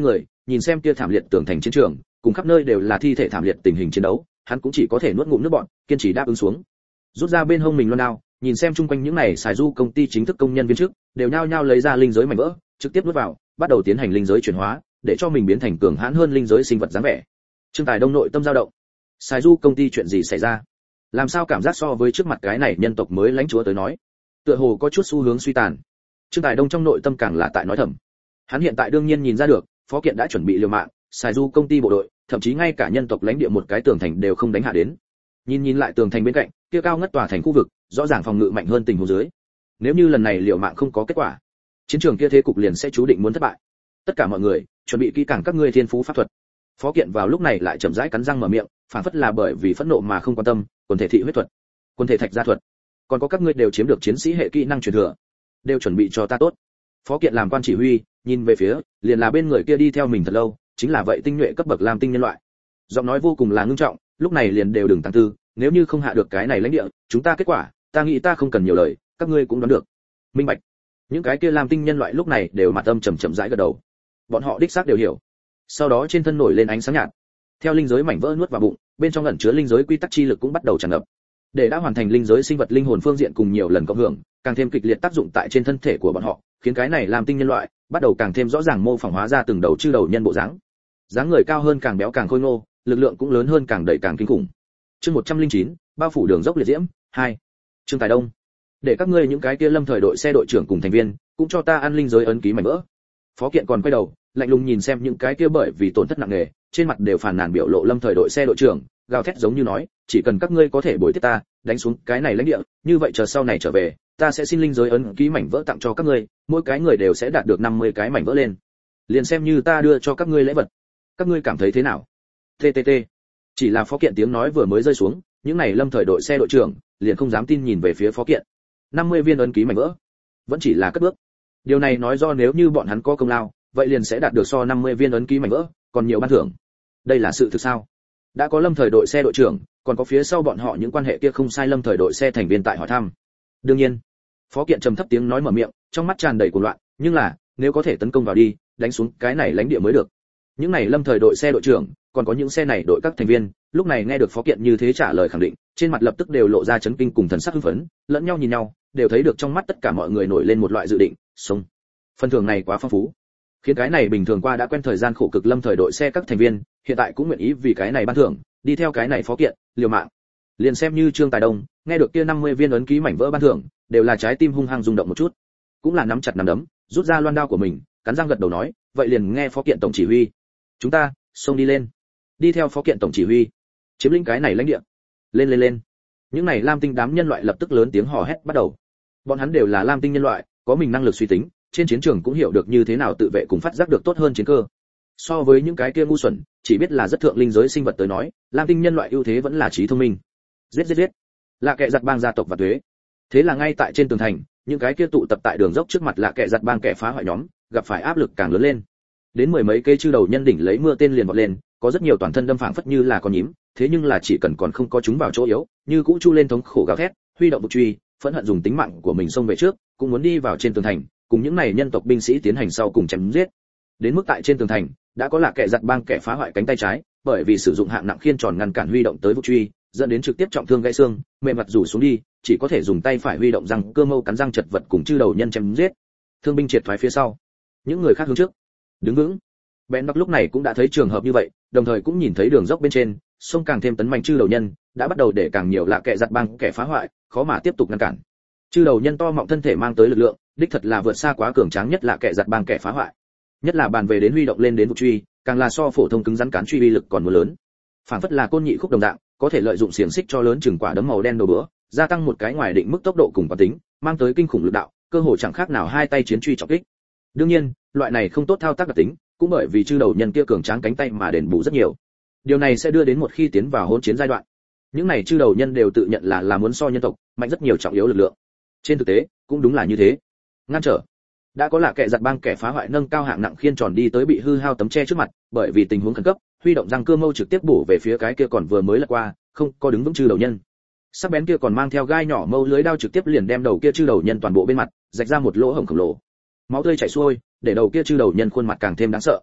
nhìn xem kia thảm liệt tường thành chiến trường, cùng khắp nơi đều là thi thể thảm liệt tình hình chiến đấu, hắn cũng chỉ có thể nuốt ngụm nước bọt, kiên trì đáp ứng xuống. Rút ra bên hông mình loan đao, nhìn xem chung quanh những này xài du công ty chính thức công nhân viên chức, đều nhao nhao lấy ra linh giới mảnh vỡ, trực tiếp nuốt vào, bắt đầu tiến hành linh giới chuyển hóa, để cho mình biến thành cường hãn hơn linh giới sinh vật dáng vẻ. Trương Tài Đông nội tâm dao động. Xài du công ty chuyện gì xảy ra? Làm sao cảm giác so với trước mặt cái này nhân tộc mới lãnh chúa tới nói, tựa hồ có chút xu hướng suy tàn. Trương Tài Đông trong nội tâm càng là tại nói thầm. Hắn hiện tại đương nhiên nhìn ra được, Phó Kiện đã chuẩn bị liều mạng, xài du công ty bộ đội, thậm chí ngay cả nhân tộc lãnh địa một cái tường thành đều không đánh hạ đến. Nhìn nhìn lại tường thành bên cạnh, kia cao ngất tòa thành khu vực, rõ ràng phòng ngự mạnh hơn tình huống dưới. Nếu như lần này liều mạng không có kết quả, chiến trường kia thế cục liền sẽ chú định muốn thất bại. Tất cả mọi người, chuẩn bị kỹ càng các ngươi thiên phú pháp thuật. Phó Kiện vào lúc này lại chậm rãi cắn răng mở miệng, phản phất là bởi vì phẫn nộ mà không quan tâm, quần thể thị huyết thuật, quần thể thạch gia thuật, còn có các ngươi đều chiếm được chiến sĩ hệ kỹ năng truyền thừa, đều chuẩn bị cho ta tốt. Phó Kiện làm quan chỉ huy, nhìn về phía, liền là bên người kia đi theo mình thật lâu, chính là vậy tinh nhuệ cấp bậc lam tinh nhân loại. Giọng nói vô cùng là ngưng trọng, lúc này liền đều đừng tăng tư, nếu như không hạ được cái này lãnh địa, chúng ta kết quả, ta nghĩ ta không cần nhiều lời, các ngươi cũng đoán được. Minh bạch. Những cái kia lam tinh nhân loại lúc này đều mặt âm trầm trầm rãi gật đầu. Bọn họ đích xác đều hiểu. Sau đó trên thân nổi lên ánh sáng nhạt. Theo linh giới mảnh vỡ nuốt vào bụng, bên trong ẩn chứa linh giới quy tắc chi lực cũng bắt đầu tràn ngập. Để đã hoàn thành linh giới sinh vật linh hồn phương diện cùng nhiều lần cộng hưởng, càng thêm kịch liệt tác dụng tại trên thân thể của bọn họ, khiến cái này làm tinh nhân loại bắt đầu càng thêm rõ ràng mô phỏng hóa ra từng đầu chư đầu nhân bộ dáng. Dáng người cao hơn càng béo càng khôi ngô, lực lượng cũng lớn hơn càng đầy càng kinh khủng. Chương một trăm lẻ chín, bao phủ đường dốc liệt diễm, hai. Trương Tài Đông, để các ngươi những cái kia lâm thời đội xe đội trưởng cùng thành viên, cũng cho ta ăn linh giới ấn ký mảnh vỡ. Phó Kiện còn quay đầu, lạnh lùng nhìn xem những cái kia bởi vì tổn thất nặng nề, trên mặt đều phàn nàn biểu lộ lâm thời đội xe đội trưởng, gào thét giống như nói, chỉ cần các ngươi có thể bồi tiếp ta, đánh xuống cái này lãnh địa, như vậy chờ sau này trở về, ta sẽ xin linh giới ấn ký mảnh vỡ tặng cho các ngươi, mỗi cái người đều sẽ đạt được năm mươi cái mảnh vỡ lên. Liền xem như ta đưa cho các ngươi lễ vật. Các ngươi cảm thấy thế nào? tê tê tê. Chỉ là Phó Kiện tiếng nói vừa mới rơi xuống, những này lâm thời đội xe đội trưởng liền không dám tin nhìn về phía Phó Kiện. năm mươi viên ấn ký mảnh vỡ, vẫn chỉ là cất bước. Điều này nói do nếu như bọn hắn có công lao, vậy liền sẽ đạt được so năm mươi viên ấn ký mảnh vỡ, còn nhiều ban thưởng. Đây là sự thực sao? Đã có lâm thời đội xe đội trưởng, còn có phía sau bọn họ những quan hệ kia không sai lâm thời đội xe thành viên tại hỏi thăm. Đương nhiên, Phó Kiện trầm thấp tiếng nói mở miệng, trong mắt tràn đầy cuồng loạn, nhưng là, nếu có thể tấn công vào đi, đánh xuống cái này lãnh địa mới được. Những này lâm thời đội xe đội trưởng, còn có những xe này đội các thành viên, lúc này nghe được Phó Kiện như thế trả lời khẳng định, trên mặt lập tức đều lộ ra chấn kinh cùng thần sắc hưng phấn, lẫn nhau nhìn nhau, đều thấy được trong mắt tất cả mọi người nổi lên một loại dự định, sống. Phần thưởng này quá phong phú, khiến cái này bình thường qua đã quen thời gian khổ cực lâm thời đội xe các thành viên, hiện tại cũng nguyện ý vì cái này ban thưởng, đi theo cái này Phó Kiện, liều mạng. Liền xem như Trương Tài Đông, nghe được kia năm mươi viên ấn ký mảnh vỡ ban thưởng, đều là trái tim hung hăng rung động một chút, cũng là nắm chặt nắm đấm, rút ra loan đao của mình, cắn răng gật đầu nói, vậy liền nghe Phó Kiện tổng chỉ huy. Chúng ta, xông đi lên. Đi theo Phó Kiện tổng chỉ huy, chiếm lĩnh cái này lãnh địa. Lên lên lên. Những này lam tinh đám nhân loại lập tức lớn tiếng hò hét bắt đầu. Bọn hắn đều là lam tinh nhân loại, có mình năng lực suy tính, trên chiến trường cũng hiểu được như thế nào tự vệ cùng phát giác được tốt hơn chiến cơ. So với những cái kia ngu xuẩn, chỉ biết là rất thượng linh giới sinh vật tới nói, lam tinh nhân loại ưu thế vẫn là trí thông minh. Giết giết giết. Là kẻ giật bang gia tộc và thuế. Thế là ngay tại trên tường thành, những cái kia tụ tập tại đường dốc trước mặt là kẻ giật bang kẻ phá hoại nhóm, gặp phải áp lực càng lớn lên. Đến mười mấy cây chư đầu nhân đỉnh lấy mưa tên liền vọt lên, có rất nhiều toàn thân đâm phảng phất như là con nhím, thế nhưng là chỉ cần còn không có chúng vào chỗ yếu, như cũ chu lên thống khổ gào thét, huy động bục truy, phẫn hận dùng tính mạng của mình xông về trước, cũng muốn đi vào trên tường thành, cùng những này nhân tộc binh sĩ tiến hành sau cùng chém giết. Đến mức tại trên tường thành, đã có là kẻ giật bang kẻ phá hoại cánh tay trái, bởi vì sử dụng hạng nặng khiên tròn ngăn cản huy động tới bục truy, dẫn đến trực tiếp trọng thương gãy xương, mềm mặt rủ xuống đi, chỉ có thể dùng tay phải huy động răng cơ mâu cắn răng chật vật cùng chư đầu nhân chém giết. Thương binh triệt thoái phía sau, những người khác hướng trước, đứng vững. Ben Bắc lúc này cũng đã thấy trường hợp như vậy, đồng thời cũng nhìn thấy đường dốc bên trên, sông càng thêm tấn mạnh chư đầu nhân, đã bắt đầu để càng nhiều là kẻ giật bang kẻ phá hoại, khó mà tiếp tục ngăn cản. Chư đầu nhân to mọng thân thể mang tới lực lượng, đích thật là vượt xa quá cường tráng nhất là kẻ giật bang kẻ phá hoại. Nhất là bàn về đến huy động lên đến vụ truy, càng là so phổ thông cứng rắn cán truy uy lực còn muốn lớn. Phản phất là côn nhị khúc đồng dạng, có thể lợi dụng xiềng xích cho lớn chừng quả đấm màu đen đầu bữa, gia tăng một cái ngoài định mức tốc độ cùng quán tính, mang tới kinh khủng lực đạo, cơ hội chẳng khác nào hai tay chiến truy trọng kích. Đương nhiên, loại này không tốt thao tác đặc tính, cũng bởi vì chư đầu nhân kia cường tráng cánh tay mà đền bù rất nhiều. Điều này sẽ đưa đến một khi tiến vào hỗn chiến giai đoạn, những này chư đầu nhân đều tự nhận là là muốn so nhân tộc mạnh rất nhiều trọng yếu lực lượng. Trên thực tế, cũng đúng là như thế. Ngăn trở. Đã có là kẻ giật bang kẻ phá hoại nâng cao hạng nặng khiên tròn đi tới bị hư hao tấm che trước mặt, bởi vì tình huống khẩn cấp, huy động răng cơ mâu trực tiếp bổ về phía cái kia còn vừa mới lật qua, không có đứng vững chư đầu nhân. Sắc bén kia còn mang theo gai nhỏ mâu lưới đao trực tiếp liền đem đầu kia chư đầu nhân toàn bộ bên mặt, rạch ra một lỗ hổng khổng lồ. Máu tươi chảy xuôi, để đầu kia chư đầu nhân khuôn mặt càng thêm đáng sợ.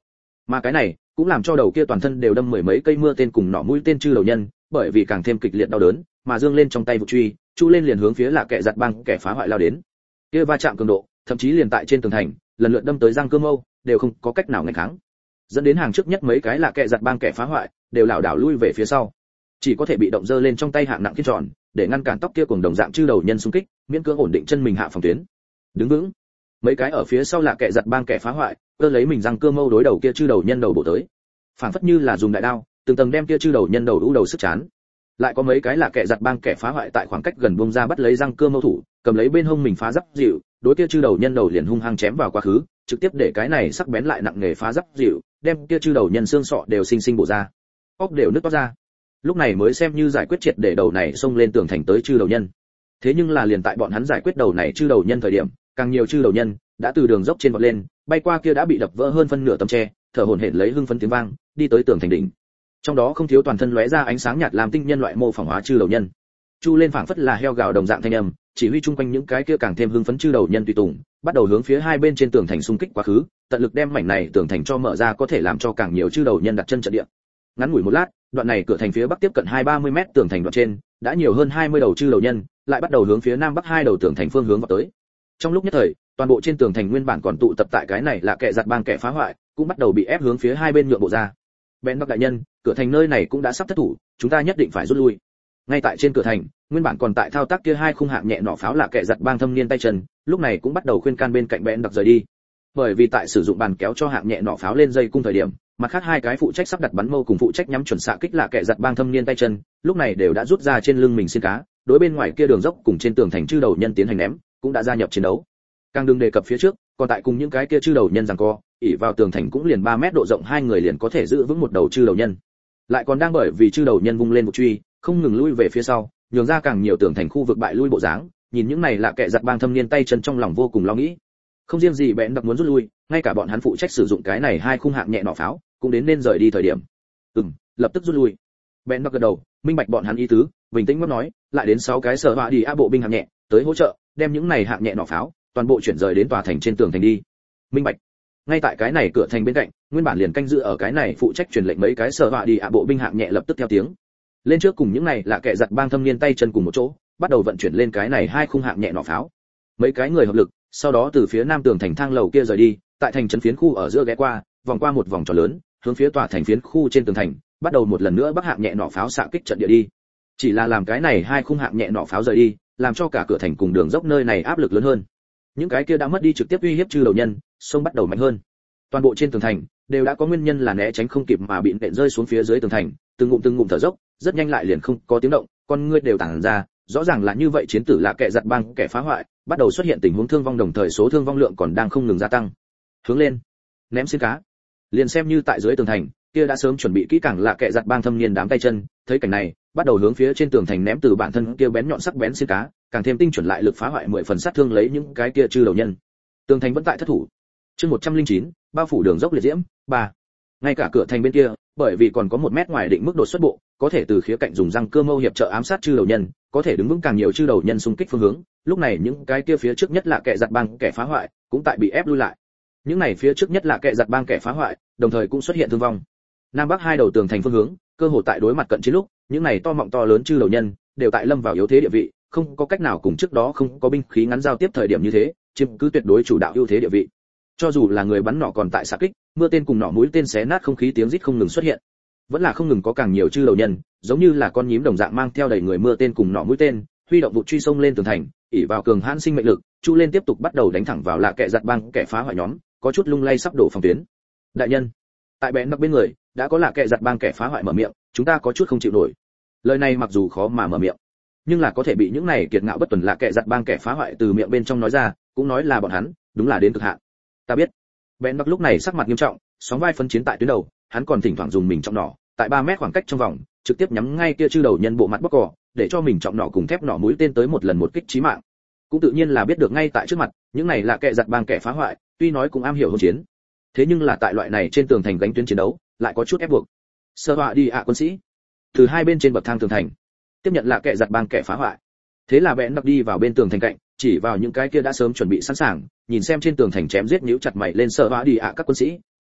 Mà cái này cũng làm cho đầu kia toàn thân đều đâm mười mấy cây mưa tên cùng nỏ mũi tên chư đầu nhân, bởi vì càng thêm kịch liệt đau đớn, mà dương lên trong tay vụ truy, chu lên liền hướng phía là kẻ giật băng kẻ phá hoại lao đến. Kia va chạm cường độ, thậm chí liền tại trên tường thành, lần lượt đâm tới răng cưa mâu, đều không có cách nào ngăn kháng. Dẫn đến hàng trước nhất mấy cái là kẻ giật băng kẻ phá hoại, đều lảo đảo lui về phía sau. Chỉ có thể bị động dơ lên trong tay hạng nặng kiên tròn, để ngăn cản tóc kia cùng đồng dạng chư đầu nhân xung kích, miễn cưỡng ổn định chân mình hạ phòng tuyến. Đứng vững. Mấy cái ở phía sau là kẻ giật băng kẻ phá hoại, cơ lấy mình răng cưa mâu đối đầu kia chư đầu nhân đầu bổ tới. Phảng phất như là dùng đại đao, từng tầng đem kia chư đầu nhân đầu đũ đầu sức chán. Lại có mấy cái là kẻ giật băng kẻ phá hoại tại khoảng cách gần bung ra bắt lấy răng cưa mâu thủ, cầm lấy bên hông mình phá giáp dịu, đối kia chư đầu nhân đầu liền hung hăng chém vào quá khứ, trực tiếp để cái này sắc bén lại nặng nghề phá giáp dịu, đem kia chư đầu nhân xương sọ đều sinh sinh bổ ra, óc đều nứt toát ra. Lúc này mới xem như giải quyết triệt để đầu này xông lên tường thành tới chư đầu nhân. Thế nhưng là liền tại bọn hắn giải quyết đầu này chư đầu nhân thời điểm, càng nhiều chư đầu nhân đã từ đường dốc trên vọt lên, bay qua kia đã bị đập vỡ hơn phân nửa tấm tre, thở hổn hển lấy hưng phấn tiếng vang, đi tới tường thành đỉnh. Trong đó không thiếu toàn thân lóe ra ánh sáng nhạt làm tinh nhân loại mô phỏng hóa chư đầu nhân. Chu lên phảng phất là heo gào đồng dạng thanh âm, chỉ huy chung quanh những cái kia càng thêm hưng phấn chư đầu nhân tùy tùng, bắt đầu hướng phía hai bên trên tường thành xung kích quá khứ, tận lực đem mảnh này tường thành cho mở ra có thể làm cho càng nhiều chư đầu nhân đặt chân trận địa. Ngắn ngủi một lát, đoạn này cửa thành phía bắc tiếp cận hai ba mươi mét tường thành đoạn trên, đã nhiều hơn hai mươi đầu chư đầu nhân, lại bắt đầu hướng phía nam bắc hai đầu tường thành phương hướng vào tới. Trong lúc nhất thời, toàn bộ trên tường thành nguyên bản còn tụ tập tại cái này là kẻ giật bang kẻ phá hoại, cũng bắt đầu bị ép hướng phía hai bên nhượng bộ ra. Bén Bắc đại nhân, cửa thành nơi này cũng đã sắp thất thủ, chúng ta nhất định phải rút lui. Ngay tại trên cửa thành, nguyên bản còn tại thao tác kia hai khung hạng nhẹ nỏ pháo là kẻ giật bang thâm niên tay chân, lúc này cũng bắt đầu khuyên can bên cạnh Bén Bắc rời đi. Bởi vì tại sử dụng bàn kéo cho hạng nhẹ nỏ pháo lên dây cung thời điểm, mặt khác hai cái phụ trách sắp đặt bắn mâu cùng phụ trách nhắm chuẩn xạ kích là kẻ giật bang thâm niên tay chân, lúc này đều đã rút ra trên lưng mình xiên cá, đối bên ngoài kia đường dốc cùng trên tường thành chư đầu nhân tiến hành ném, cũng đã gia nhập chiến đấu. Càng đừng đề cập phía trước, còn tại cùng những cái kia chư đầu nhân giằng co, ỉ vào tường thành cũng liền ba mét độ rộng hai người liền có thể giữ vững một đầu chư đầu nhân. Lại còn đang bởi vì chư đầu nhân vung lên một truy, không ngừng lui về phía sau, nhường ra càng nhiều tường thành khu vực bại lui bộ dáng, nhìn những này là kẻ giật bang thâm niên tay chân trong lòng vô cùng lo nghĩ. Không riêng gì Bén Đặc muốn rút lui, ngay cả bọn hắn phụ trách sử dụng cái này hai khung hạng nhẹ nỏ pháo, cũng đến nên rời đi thời điểm. Ừm, lập tức rút lui. Bén Đặc gật đầu, minh bạch bọn hắn ý tứ, bình tĩnh ngắt nói, lại đến sáu cái sở họa đi a bộ binh hạng nhẹ, tới hỗ trợ, đem những này hạng nhẹ nỏ pháo toàn bộ chuyển rời đến tòa thành trên tường thành đi. Minh bạch. Ngay tại cái này cửa thành bên cạnh, nguyên bản liền canh giữ ở cái này phụ trách truyền lệnh mấy cái sở họa đi a bộ binh hạng nhẹ lập tức theo tiếng. Lên trước cùng những này là kẻ giật bang thâm niên tay chân cùng một chỗ, bắt đầu vận chuyển lên cái này hai khung hạng nhẹ nỏ pháo. Mấy cái người hợp lực, sau đó từ phía nam tường thành thang lầu kia rời đi, tại thành trấn phiến khu ở giữa ghé qua, vòng qua một vòng tròn lớn, hướng phía tòa thành phiến khu trên tường thành, bắt đầu một lần nữa bắc hạng nhẹ nỏ pháo xạ kích trận địa đi. Chỉ là làm cái này hai khung hạng nhẹ nỏ pháo rời đi, làm cho cả cửa thành cùng đường dốc nơi này áp lực lớn hơn. Những cái kia đã mất đi trực tiếp uy hiếp chư đầu nhân, sông bắt đầu mạnh hơn. Toàn bộ trên tường thành đều đã có nguyên nhân là né tránh không kịp mà bị nện rơi xuống phía dưới tường thành, từng ngụm từng ngụm thở dốc, rất nhanh lại liền không có tiếng động, con ngươi đều tản ra, rõ ràng là như vậy chiến tử là kẻ giật băng kẻ phá hoại, bắt đầu xuất hiện tình huống thương vong đồng thời số thương vong lượng còn đang không ngừng gia tăng. Hướng lên, ném xiên cá. Liền xem như tại dưới tường thành, kia đã sớm chuẩn bị kỹ càng là kẻ giật băng thâm niên đám tay chân, thấy cảnh này, bắt đầu hướng phía trên tường thành ném từ bản thân kia bén nhọn sắc bén xiên cá, càng thêm tinh chuẩn lại lực phá hoại mười phần sát thương lấy những cái kia chư đầu nhân. Tường thành vẫn tại thất thủ. Chương một trăm lẻ chín, bao phủ đường dốc liệt diễm, ba. Ngay cả cửa thành bên kia, bởi vì còn có một mét ngoài định mức đột xuất bộ, có thể từ khía cạnh dùng răng cưa mâu hiệp trợ ám sát chư đầu nhân, có thể đứng vững càng nhiều chư đầu nhân xung kích phương hướng, lúc này những cái kia phía trước nhất là kẻ giật băng kẻ phá hoại, cũng tại bị ép lui lại. Những này phía trước nhất là kẻ giật băng kẻ phá hoại, đồng thời cũng xuất hiện thương vong. Nam bắc hai đầu tường thành phương hướng, cơ hội tại đối mặt cận chiến lúc, những này to mọng to lớn chư đầu nhân đều tại lâm vào yếu thế địa vị, không có cách nào cùng trước đó không có binh khí ngắn giao tiếp thời điểm như thế, chiếm cứ tuyệt đối chủ đạo ưu thế địa vị. Cho dù là người bắn nỏ còn tại xạ kích, mưa tên cùng nỏ mũi tên xé nát không khí tiếng rít không ngừng xuất hiện. Vẫn là không ngừng có càng nhiều chư đầu nhân, giống như là con nhím đồng dạng mang theo đầy người mưa tên cùng nỏ mũi tên, huy động vụ truy sông lên tường thành, ỷ vào cường hãn sinh mệnh lực, chu lên tiếp tục bắt đầu đánh thẳng vào là kẻ giật băng kẻ phá hoại nhóm, có chút lung lay sắp đổ phòng tuyến. Đại nhân, tại Bén Đặc bên người, đã có là kẻ giật băng kẻ phá hoại mở miệng, chúng ta có chút không chịu nổi. Lời này mặc dù khó mà mở miệng, nhưng là có thể bị những này kiệt ngạo bất tuần là kẻ giật băng kẻ phá hoại từ miệng bên trong nói ra, cũng nói là bọn hắn, đúng là đến cực hạn. Ta biết. Bén Đặc lúc này sắc mặt nghiêm trọng, sóng vai phân chiến tại tuyến đầu, hắn còn thỉnh thoảng dùng mình trọng nỏ, tại ba mét khoảng cách trong vòng, trực tiếp nhắm ngay kia chư đầu nhân bộ mặt bóc cỏ, để cho mình trọng nỏ cùng thép nỏ mũi tên tới một lần một kích chí mạng. Cũng tự nhiên là biết được ngay tại trước mặt, những này là kẻ giật bang kẻ phá hoại, tuy nói cũng am hiểu hỗn chiến, thế nhưng là tại loại này trên tường thành gánh tuyến chiến đấu, lại có chút ép buộc. Sơ họa đi ạ quân sĩ, từ hai bên trên bậc thang tường thành, tiếp nhận là kẻ giật bang kẻ phá hoại. Thế là Bén Đặc đi vào bên tường thành cạnh, chỉ vào những cái kia đã sớm chuẩn bị sẵn sàng, nhìn xem trên tường thành chém giết nhíu chặt mày lên sơ họa đi ạ các quân sĩ,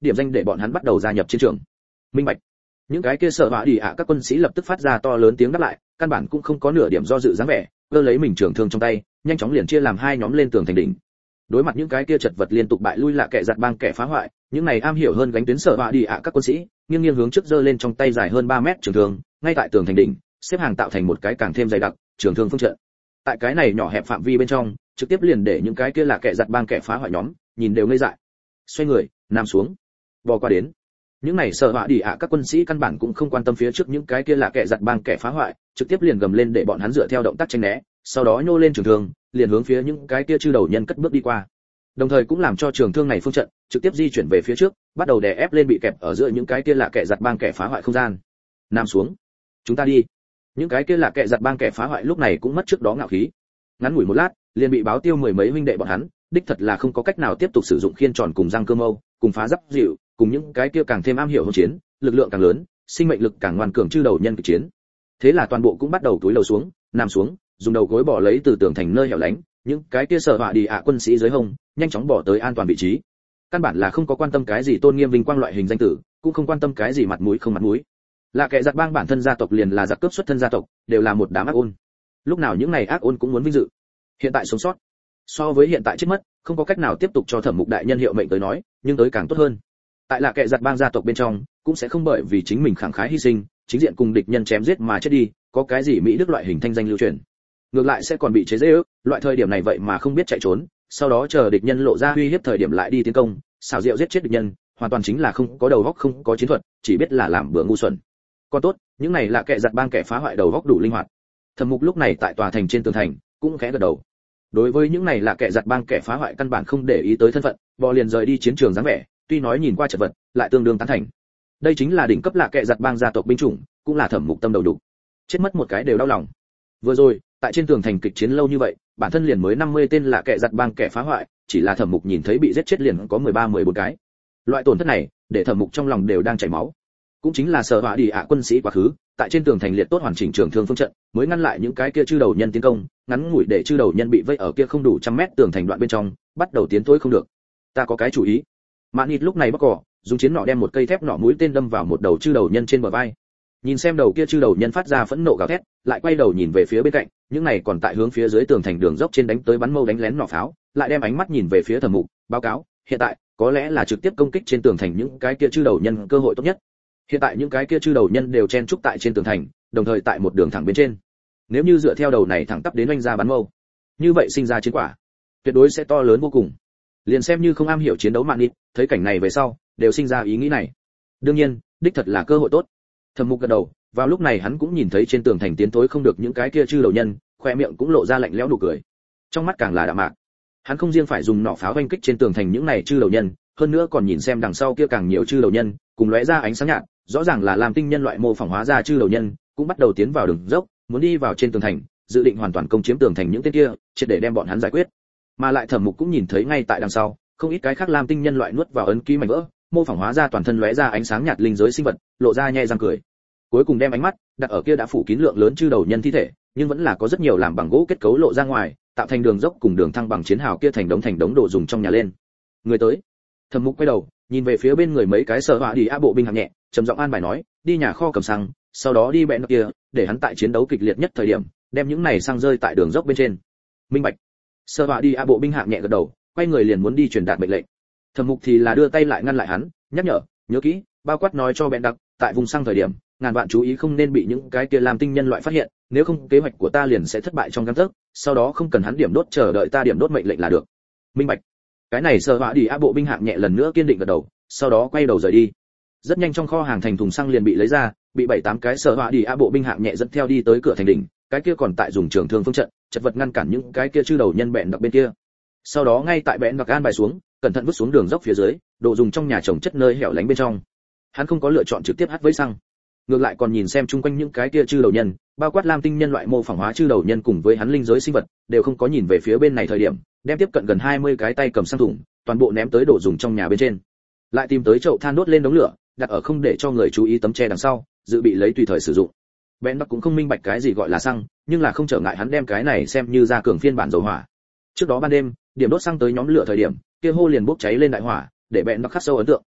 điểm danh để bọn hắn bắt đầu gia nhập chiến trường. Minh bạch. Những cái kia sợ hỏa đi ạ các quân sĩ lập tức phát ra to lớn tiếng đáp lại, căn bản cũng không có nửa điểm do dự dáng vẻ, cơ lấy mình trường thương trong tay, nhanh chóng liền chia làm hai nhóm lên tường thành đỉnh. Đối mặt những cái kia chật vật liên tục bại lui lạ kẻ giặt bang kẻ phá hoại, những này am hiểu hơn gánh tuyến sợ hỏa đi ạ các quân sĩ, nghiêng nghiêng hướng trước giơ lên trong tay dài hơn ba mét trường thương, ngay tại tường thành đỉnh, xếp hàng tạo thành một cái càng thêm dày đặc trường thương phương trận. Tại cái này nhỏ hẹp phạm vi bên trong, trực tiếp liền để những cái kia là kẻ giặt bang kẻ phá hoại nhóm, nhìn đều ngây dại. Xoay người, nằm xuống, bò qua đến. Những này sợ hỏa đi ạ các quân sĩ căn bản cũng không quan tâm phía trước những cái kia là kẻ giặt bang kẻ phá hoại, trực tiếp liền gầm lên để bọn hắn dựa theo động tác tránh né, sau đó nhô lên trường thương, liền hướng phía những cái kia chư đầu nhân cất bước đi qua. Đồng thời cũng làm cho trường thương này phương trận trực tiếp di chuyển về phía trước, bắt đầu đè ép lên bị kẹp ở giữa những cái kia là kẻ giặt bang kẻ phá hoại không gian. Nằm xuống, chúng ta đi. Những cái kia là kẻ giặt bang kẻ phá hoại lúc này cũng mất trước đó ngạo khí. Ngắn ngủi một lát, liền bị báo tiêu mười mấy huynh đệ bọn hắn, đích thật là không có cách nào tiếp tục sử dụng khiên tròn cùng răng cơ mâu, cùng phá giáp dịu, cùng những cái kia càng thêm am hiểu hỗn chiến, lực lượng càng lớn, sinh mệnh lực càng ngoan cường chư đầu nhân kịch chiến. Thế là toàn bộ cũng bắt đầu túi đầu xuống, nằm xuống, dùng đầu gối bỏ lấy từ tường thành nơi hẻo lánh, những cái kia sợ hỏa đi ạ quân sĩ dưới hông, nhanh chóng bỏ tới an toàn vị trí. Căn bản là không có quan tâm cái gì tôn nghiêm vinh quang loại hình danh tử, cũng không quan tâm cái gì mặt mũi không mặt mũi. Là kẻ giặt bang bản thân gia tộc liền là giặc cướp xuất thân gia tộc, đều là một đám ác ôn. Lúc nào những này ác ôn cũng muốn vinh dự. Hiện tại sống sót, so với hiện tại chết mất, không có cách nào tiếp tục cho Thẩm Mục đại nhân hiệu mệnh tới nói, nhưng tới càng tốt hơn. Tại là kẻ giặt bang gia tộc bên trong, cũng sẽ không bởi vì chính mình khẳng khái hy sinh, chính diện cùng địch nhân chém giết mà chết đi, có cái gì mỹ đức loại hình thanh danh lưu truyền. Ngược lại sẽ còn bị chế giễu, loại thời điểm này vậy mà không biết chạy trốn, sau đó chờ địch nhân lộ ra uy hiếp thời điểm lại đi tiến công, xảo diệu giết chết địch nhân, hoàn toàn chính là không có đầu óc không có chiến thuật, chỉ biết là làm bừa ngu xuẩn. Còn tốt, những này là kẻ giặt bang kẻ phá hoại đầu óc đủ linh hoạt. Thẩm Mục lúc này tại tòa thành trên tường thành, cũng khẽ gật đầu. Đối với những này là kẻ giặt bang kẻ phá hoại căn bản không để ý tới thân phận, bò liền rời đi chiến trường dáng vẻ, tuy nói nhìn qua chật vật, lại tương đương tán thành. Đây chính là đỉnh cấp là kẻ giặt bang gia tộc binh chủng, cũng là Thẩm Mục tâm đầu đủ. Chết mất một cái đều đau lòng. Vừa rồi, tại trên tường thành kịch chiến lâu như vậy, bản thân liền mới năm mươi tên là kẻ giặt bang kẻ phá hoại, chỉ là Thẩm Mục nhìn thấy bị giết chết liền có mười ba mười bốn cái. Loại tổn thất này, để Thẩm Mục trong lòng đều đang chảy máu. Cũng chính là sợ hỏa đi ạ quân sĩ quá khứ, tại trên tường thành liệt tốt hoàn chỉnh trường thương phương trận, mới ngăn lại những cái kia chư đầu nhân tiến công, ngắn ngủi để chư đầu nhân bị vây ở kia không đủ trăm mét tường thành đoạn bên trong, bắt đầu tiến tối không được. Ta có cái chủ ý. Mạn Nịt lúc này bóc cỏ, dùng chiến nỏ đem một cây thép nỏ mũi tên đâm vào một đầu chư đầu nhân trên bờ vai. Nhìn xem đầu kia chư đầu nhân phát ra phẫn nộ gào thét, lại quay đầu nhìn về phía bên cạnh, những này còn tại hướng phía dưới tường thành đường dốc trên đánh tới bắn mâu đánh lén nỏ pháo, lại đem ánh mắt nhìn về phía Thẩm Mục, báo cáo, hiện tại có lẽ là trực tiếp công kích trên tường thành những cái kia chư đầu nhân cơ hội tốt nhất. Hiện tại những cái kia chư đầu nhân đều chen trúc tại trên tường thành, đồng thời tại một đường thẳng bên trên. Nếu như dựa theo đầu này thẳng tắp đến oanh ra bắn mâu, như vậy sinh ra chiến quả tuyệt đối sẽ to lớn vô cùng. Liền xem như không am hiểu chiến đấu Mạn Nịt, thấy cảnh này về sau, đều sinh ra ý nghĩ này. Đương nhiên, đích thật là cơ hội tốt. Thẩm Mục gật đầu, vào lúc này hắn cũng nhìn thấy trên tường thành tiến tối không được những cái kia chư đầu nhân, khoe miệng cũng lộ ra lạnh lẽo nụ cười. Trong mắt càng là đạm mạc. Hắn không riêng phải dùng nỏ pháo oanh kích trên tường thành những này chư đầu nhân, hơn nữa còn nhìn xem đằng sau kia càng nhiều chư đầu nhân, cùng lóe ra ánh sáng nhạt, rõ ràng là làm tinh nhân loại mô phỏng hóa ra chư đầu nhân, cũng bắt đầu tiến vào đường dốc, muốn đi vào trên tường thành, dự định hoàn toàn công chiếm tường thành những tên kia, triệt để đem bọn hắn giải quyết. Mà lại Thẩm Mục cũng nhìn thấy ngay tại đằng sau, không ít cái khác làm tinh nhân loại nuốt vào ấn ký mảnh vỡ, mô phỏng hóa ra toàn thân lóe ra ánh sáng nhạt linh giới sinh vật, lộ ra nhe răng cười. Cuối cùng đem ánh mắt đặt ở kia đã phủ kín lượng lớn chư đầu nhân thi thể, nhưng vẫn là có rất nhiều làm bằng gỗ kết cấu lộ ra ngoài, tạo thành đường dốc cùng đường thăng bằng chiến hào kia thành đống thành đống đồ dùng trong nhà lên. Người tới. Thẩm Mục quay đầu, nhìn về phía bên người mấy cái sợ hỏa đi á bộ binh hạng nhẹ, trầm giọng an bài nói, đi nhà kho cầm xăng, sau đó đi bẹn kia, để hắn tại chiến đấu kịch liệt nhất thời điểm, đem những này xăng rơi tại đường dốc bên trên. Minh bạch. Sợ hỏa đi á bộ binh hạng nhẹ gật đầu, quay người liền muốn đi truyền đạt mệnh lệnh. Thẩm Mục thì là đưa tay lại ngăn lại hắn, nhắc nhở, nhớ kỹ, bao quát nói cho bẹn đặc, tại vùng xăng thời điểm, ngàn vạn chú ý không nên bị những cái kia làm tinh nhân loại phát hiện, nếu không kế hoạch của ta liền sẽ thất bại trong gang tấc, sau đó không cần hắn điểm đốt chờ đợi ta điểm đốt mệnh lệnh là được. Minh bạch. Cái này sợ hỏa đi á bộ binh hạng nhẹ lần nữa kiên định gật đầu, sau đó quay đầu rời đi. Rất nhanh trong kho hàng thành thùng xăng liền bị lấy ra, bị bảy tám cái sợ hỏa đi á bộ binh hạng nhẹ dẫn theo đi tới cửa thành đỉnh, cái kia còn tại dùng trường thương phương trận, chật vật ngăn cản những cái kia chư đầu nhân bẹn đặc bên kia. Sau đó ngay tại bẹn đặc an bài xuống, cẩn thận vứt xuống đường dốc phía dưới, đồ dùng trong nhà trồng chất nơi hẻo lánh bên trong. Hắn không có lựa chọn trực tiếp hắt với xăng, ngược lại còn nhìn xem chung quanh những cái kia chư đầu nhân, bao quát lam tinh nhân loại mô phỏng hóa chư đầu nhân cùng với hắn linh giới sinh vật, đều không có nhìn về phía bên này thời điểm, đem tiếp cận gần hai mươi cái tay cầm xăng thùng, toàn bộ ném tới đồ dùng trong nhà bên trên. Lại tìm tới chậu than đốt lên đống lửa, đặt ở không để cho người chú ý tấm che đằng sau, dự bị lấy tùy thời sử dụng. Ben Bắc cũng không minh bạch cái gì gọi là xăng, nhưng là không trở ngại hắn đem cái này xem như ra cường phiên bản dầu hỏa. Trước đó ban đêm, điểm đốt xăng tới nhóm lửa thời điểm, kia hô liền bốc cháy lên đại hỏa, để Ben Bắc khắc sâu ấn tượng.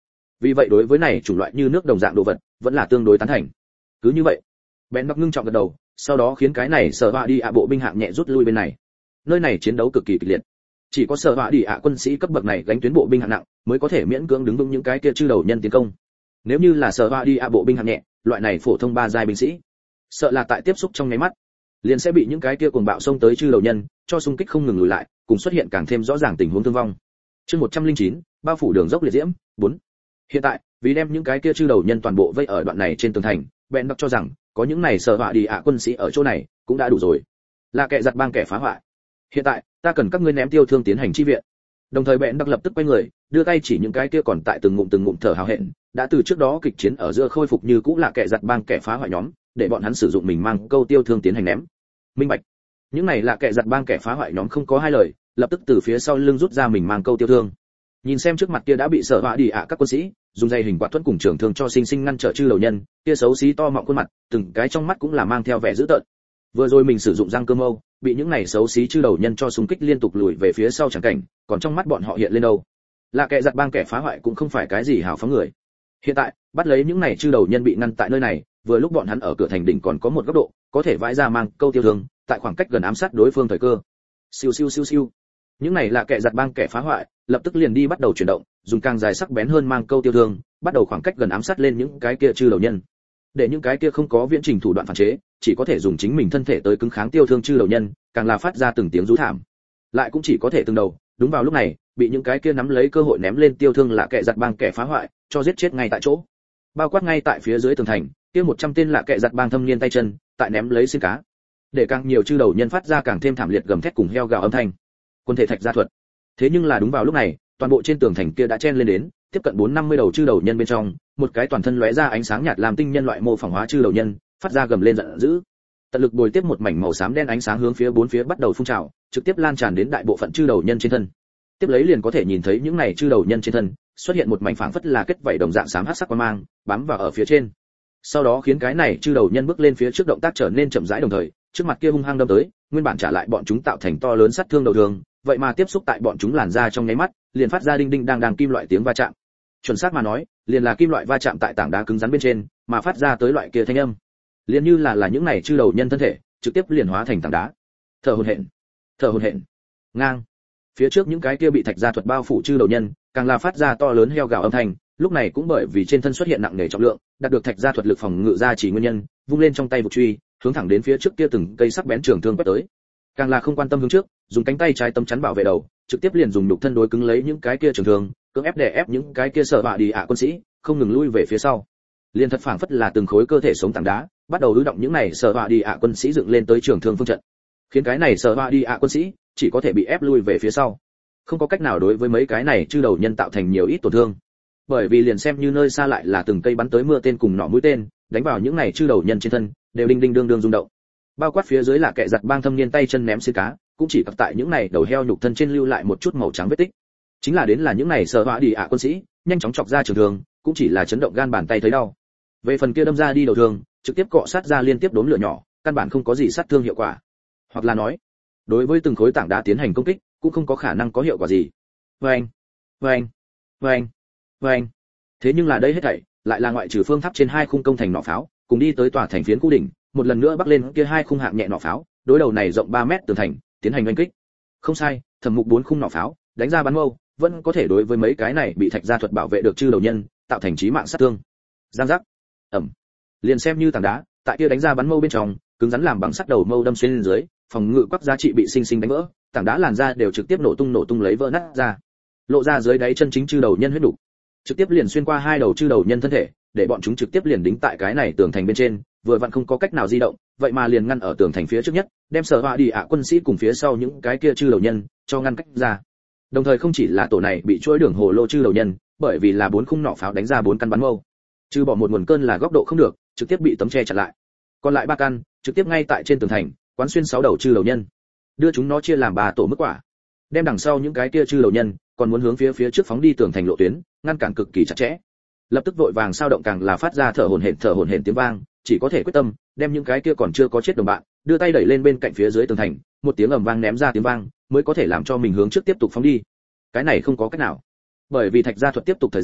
Vì vậy đối với này chủng loại như nước đồng dạng đồ vật, vẫn là tương đối tán thành. Cứ như vậy, Ben Bắc ngưng trọng gật đầu, sau đó khiến cái này Sở Họa đi ạ bộ binh hạng nhẹ rút lui bên này. Nơi này chiến đấu cực kỳ kịch liệt. Chỉ có Sở Họa đi ạ quân sĩ cấp bậc này gánh tuyến bộ binh hạng nặng, mới có thể miễn cưỡng đứng vững những cái kia chư đầu nhân tiến công. Nếu như là Sở Họa đi ạ bộ binh hạng nhẹ, loại này phổ thông ba giai binh sĩ, sợ là tại tiếp xúc trong nháy mắt, liền sẽ bị những cái kia cuồng bạo xông tới chư đầu nhân cho xung kích không ngừng lùi lại, cùng xuất hiện càng thêm rõ ràng tình huống thương vong. Chương một trăm lẻ chín, bao phủ đường dốc liệt diễm, bốn. Hiện tại, vì đem những cái kia chư đầu nhân toàn bộ vây ở đoạn này trên tường thành, Ben Bắc cho rằng, có những này Sở Họa đi ạ quân sĩ ở chỗ này, cũng đã đủ rồi. Là kẻ giật bang kẻ phá hoại. Hiện tại, ta cần các ngươi ném tiêu thương tiến hành chi viện. Đồng thời Ben Bắc lập tức quay người, đưa tay chỉ những cái kia còn tại từng ngụm từng ngụm thở hào hẹn, đã từ trước đó kịch chiến ở giữa khôi phục như cũ là kẻ giật bang kẻ phá hoại nhóm, để bọn hắn sử dụng mình mang câu tiêu thương tiến hành ném. Minh bạch. Những này là kẻ giật bang kẻ phá hoại nhóm không có hai lời, lập tức từ phía sau lưng rút ra mình mang câu tiêu thương. Nhìn xem trước mặt kia đã bị Sở Họa đi ạ các quân sĩ dùng dây hình quạt thuẫn cùng trường thương cho sinh sinh ngăn trở chư đầu nhân, kia xấu xí to mọng khuôn mặt, từng cái trong mắt cũng là mang theo vẻ dữ tợn. Vừa rồi mình sử dụng răng cơ mâu, bị những này xấu xí chư đầu nhân cho xung kích liên tục lùi về phía sau chẳng cảnh, còn trong mắt bọn họ hiện lên đâu. Là kẻ giật bang kẻ phá hoại cũng không phải cái gì hào phóng người. Hiện tại, bắt lấy những này chư đầu nhân bị ngăn tại nơi này, vừa lúc bọn hắn ở cửa thành đỉnh còn có một góc độ, có thể vãi ra mang câu tiêu thương, tại khoảng cách gần ám sát đối phương thời cơ. Siêu siêu siêu siêu. Những này là kẻ giật bang kẻ phá hoại, lập tức liền đi bắt đầu chuyển động, dùng càng dài sắc bén hơn mang câu tiêu thương, bắt đầu khoảng cách gần ám sát lên những cái kia chư đầu nhân. Để những cái kia không có viễn trình thủ đoạn phản chế, chỉ có thể dùng chính mình thân thể tới cứng kháng tiêu thương chư đầu nhân, càng là phát ra từng tiếng rú thảm. Lại cũng chỉ có thể từng đầu, đúng vào lúc này, bị những cái kia nắm lấy cơ hội ném lên tiêu thương là kẻ giật bang kẻ phá hoại, cho giết chết ngay tại chỗ. Bao quát ngay tại phía dưới tường thành, kia một trăm tên là kẻ giật bang thâm niên tay chân, tại ném lấy xin cá. Để càng nhiều chư đầu nhân phát ra càng thêm thảm liệt gầm thét cùng heo gào âm thanh. Quân thể thạch gia thuật. Thế nhưng là đúng vào lúc này, toàn bộ trên tường thành kia đã chen lên đến, tiếp cận bốn năm mươi đầu chư đầu nhân bên trong, một cái toàn thân lóe ra ánh sáng nhạt làm tinh nhân loại mô phỏng hóa chư đầu nhân, phát ra gầm lên giận dữ. Tận lực bồi tiếp một mảnh màu xám đen ánh sáng hướng phía bốn phía bắt đầu phun trào, trực tiếp lan tràn đến đại bộ phận chư đầu nhân trên thân. Tiếp lấy liền có thể nhìn thấy những này chư đầu nhân trên thân, xuất hiện một mảnh phảng phất là kết vảy đồng dạng xám hắc sắc quang mang, bám vào ở phía trên. Sau đó khiến cái này chư đầu nhân bước lên phía trước động tác trở nên chậm rãi đồng thời, trước mặt kia hung hăng đâm tới, nguyên bản trả lại bọn chúng tạo thành to lớn sát thương đầu đường, vậy mà tiếp xúc tại bọn chúng làn da trong nháy mắt, liền phát ra đinh đinh đang đang kim loại tiếng va chạm. Chuẩn xác mà nói, liền là kim loại va chạm tại tảng đá cứng rắn bên trên, mà phát ra tới loại kia thanh âm. Liền như là là những này chư đầu nhân thân thể, trực tiếp liền hóa thành tảng đá. Thở hổn hển, thở hổn hển. Ngang. Phía trước những cái kia bị thạch gia thuật bao phủ chư đầu nhân, càng là phát ra to lớn heo gào âm thanh, lúc này cũng bởi vì trên thân xuất hiện nặng nề trọng lượng, đạt được thạch gia thuật lực phòng ngự ra chỉ nguyên nhân, vung lên trong tay vụ truy, hướng thẳng đến phía trước kia từng cây sắc bén trường thương quét tới. Càng là không quan tâm hướng trước, dùng cánh tay trái tấm chắn bảo vệ đầu, trực tiếp liền dùng nhục thân đối cứng lấy những cái kia trường thương, cưỡng ép đè ép những cái kia Sở Họa đi ạ quân sĩ, không ngừng lui về phía sau. Liên thật phảng phất là từng khối cơ thể sống tảng đá, bắt đầu ứ động những này Sở Họa đi ạ quân sĩ dựng lên tới trường thương phương trận. Khiến cái này Sở Họa đi ạ quân sĩ chỉ có thể bị ép lui về phía sau. Không có cách nào đối với mấy cái này chư đầu nhân tạo thành nhiều ít tổn thương. Bởi vì liền xem như nơi xa lại là từng cây bắn tới mưa tên cùng nỏ mũi tên, đánh vào những này chư đầu nhân trên thân, đều đinh đinh đương đương rung động. Bao quát phía dưới là kẻ giật bang thâm niên tay chân ném xi cá, cũng chỉ cặp tại những này đầu heo nhục thân trên lưu lại một chút màu trắng vết tích. Chính là đến là những này Sở Họa đi ạ quân sĩ, nhanh chóng chọc ra trường thương, cũng chỉ là chấn động gan bàn tay thấy đau. Về phần kia đâm ra đi đầu thương, trực tiếp cọ sát ra liên tiếp đốm lửa nhỏ, căn bản không có gì sát thương hiệu quả. Hoặc là nói, đối với từng khối tảng đá tiến hành công kích, cũng không có khả năng có hiệu quả gì. Vâng, vâng, vâng, vâng. Thế nhưng là đây hết thảy, lại là ngoại trừ phương tháp trên hai khung công thành nỏ pháo, cùng đi tới tòa thành phiến khu đỉnh, một lần nữa bắc lên kia hai khung hạng nhẹ nỏ pháo, đối đầu này rộng ba mét tường thành, tiến hành oanh kích. Không sai, thẩm mục bốn khung nỏ pháo, đánh ra bắn mâu, vẫn có thể đối với mấy cái này bị thạch gia thuật bảo vệ được chư đầu nhân, tạo thành chí mạng sát thương. Giang giác, ầm, liền xem như tảng đá, tại kia đánh ra bắn mâu bên trong, cứng rắn làm bằng sắt đầu mâu đâm xuyên lên dưới, phòng ngự quắc giá trị bị sinh sinh đánh vỡ, tảng đá làn ra đều trực tiếp nổ tung nổ tung lấy vỡ nát ra, lộ ra dưới đáy chân chính chư đầu nhân huyết đủ, trực tiếp liền xuyên qua hai đầu chư đầu nhân thân thể, để bọn chúng trực tiếp liền đính tại cái này tường thành bên trên, vừa vặn không có cách nào di động, vậy mà liền ngăn ở tường thành phía trước nhất, đem Sở Họa đi ạ quân sĩ cùng phía sau những cái kia chư đầu nhân cho ngăn cách ra. Đồng thời không chỉ là tổ này bị chuỗi đường hồ lô chư đầu nhân, bởi vì là bốn khung nỏ pháo đánh ra bốn căn bắn mâu, trừ bỏ một nguồn cơn là góc độ không được, trực tiếp bị tấm che chặn lại. Còn lại ba căn, trực tiếp ngay tại trên tường thành, quán xuyên sáu đầu chư đầu nhân, đưa chúng nó chia làm ba tổ mức quả, đem đằng sau những cái kia chư đầu nhân còn muốn hướng phía phía trước phóng đi tường thành lộ tuyến, ngăn cản cực kỳ chặt chẽ. Lập tức vội vàng sao động càng là phát ra thở hổn hển thở hổn hển tiếng vang, chỉ có thể quyết tâm đem những cái kia còn chưa có chết đồng bạn đưa tay đẩy lên bên cạnh phía dưới tường thành, một tiếng ầm vang ném ra tiếng vang mới có thể làm cho mình hướng trước tiếp tục phóng đi. Cái này không có cách nào, bởi vì thạch gia thuật tiếp tục thời gian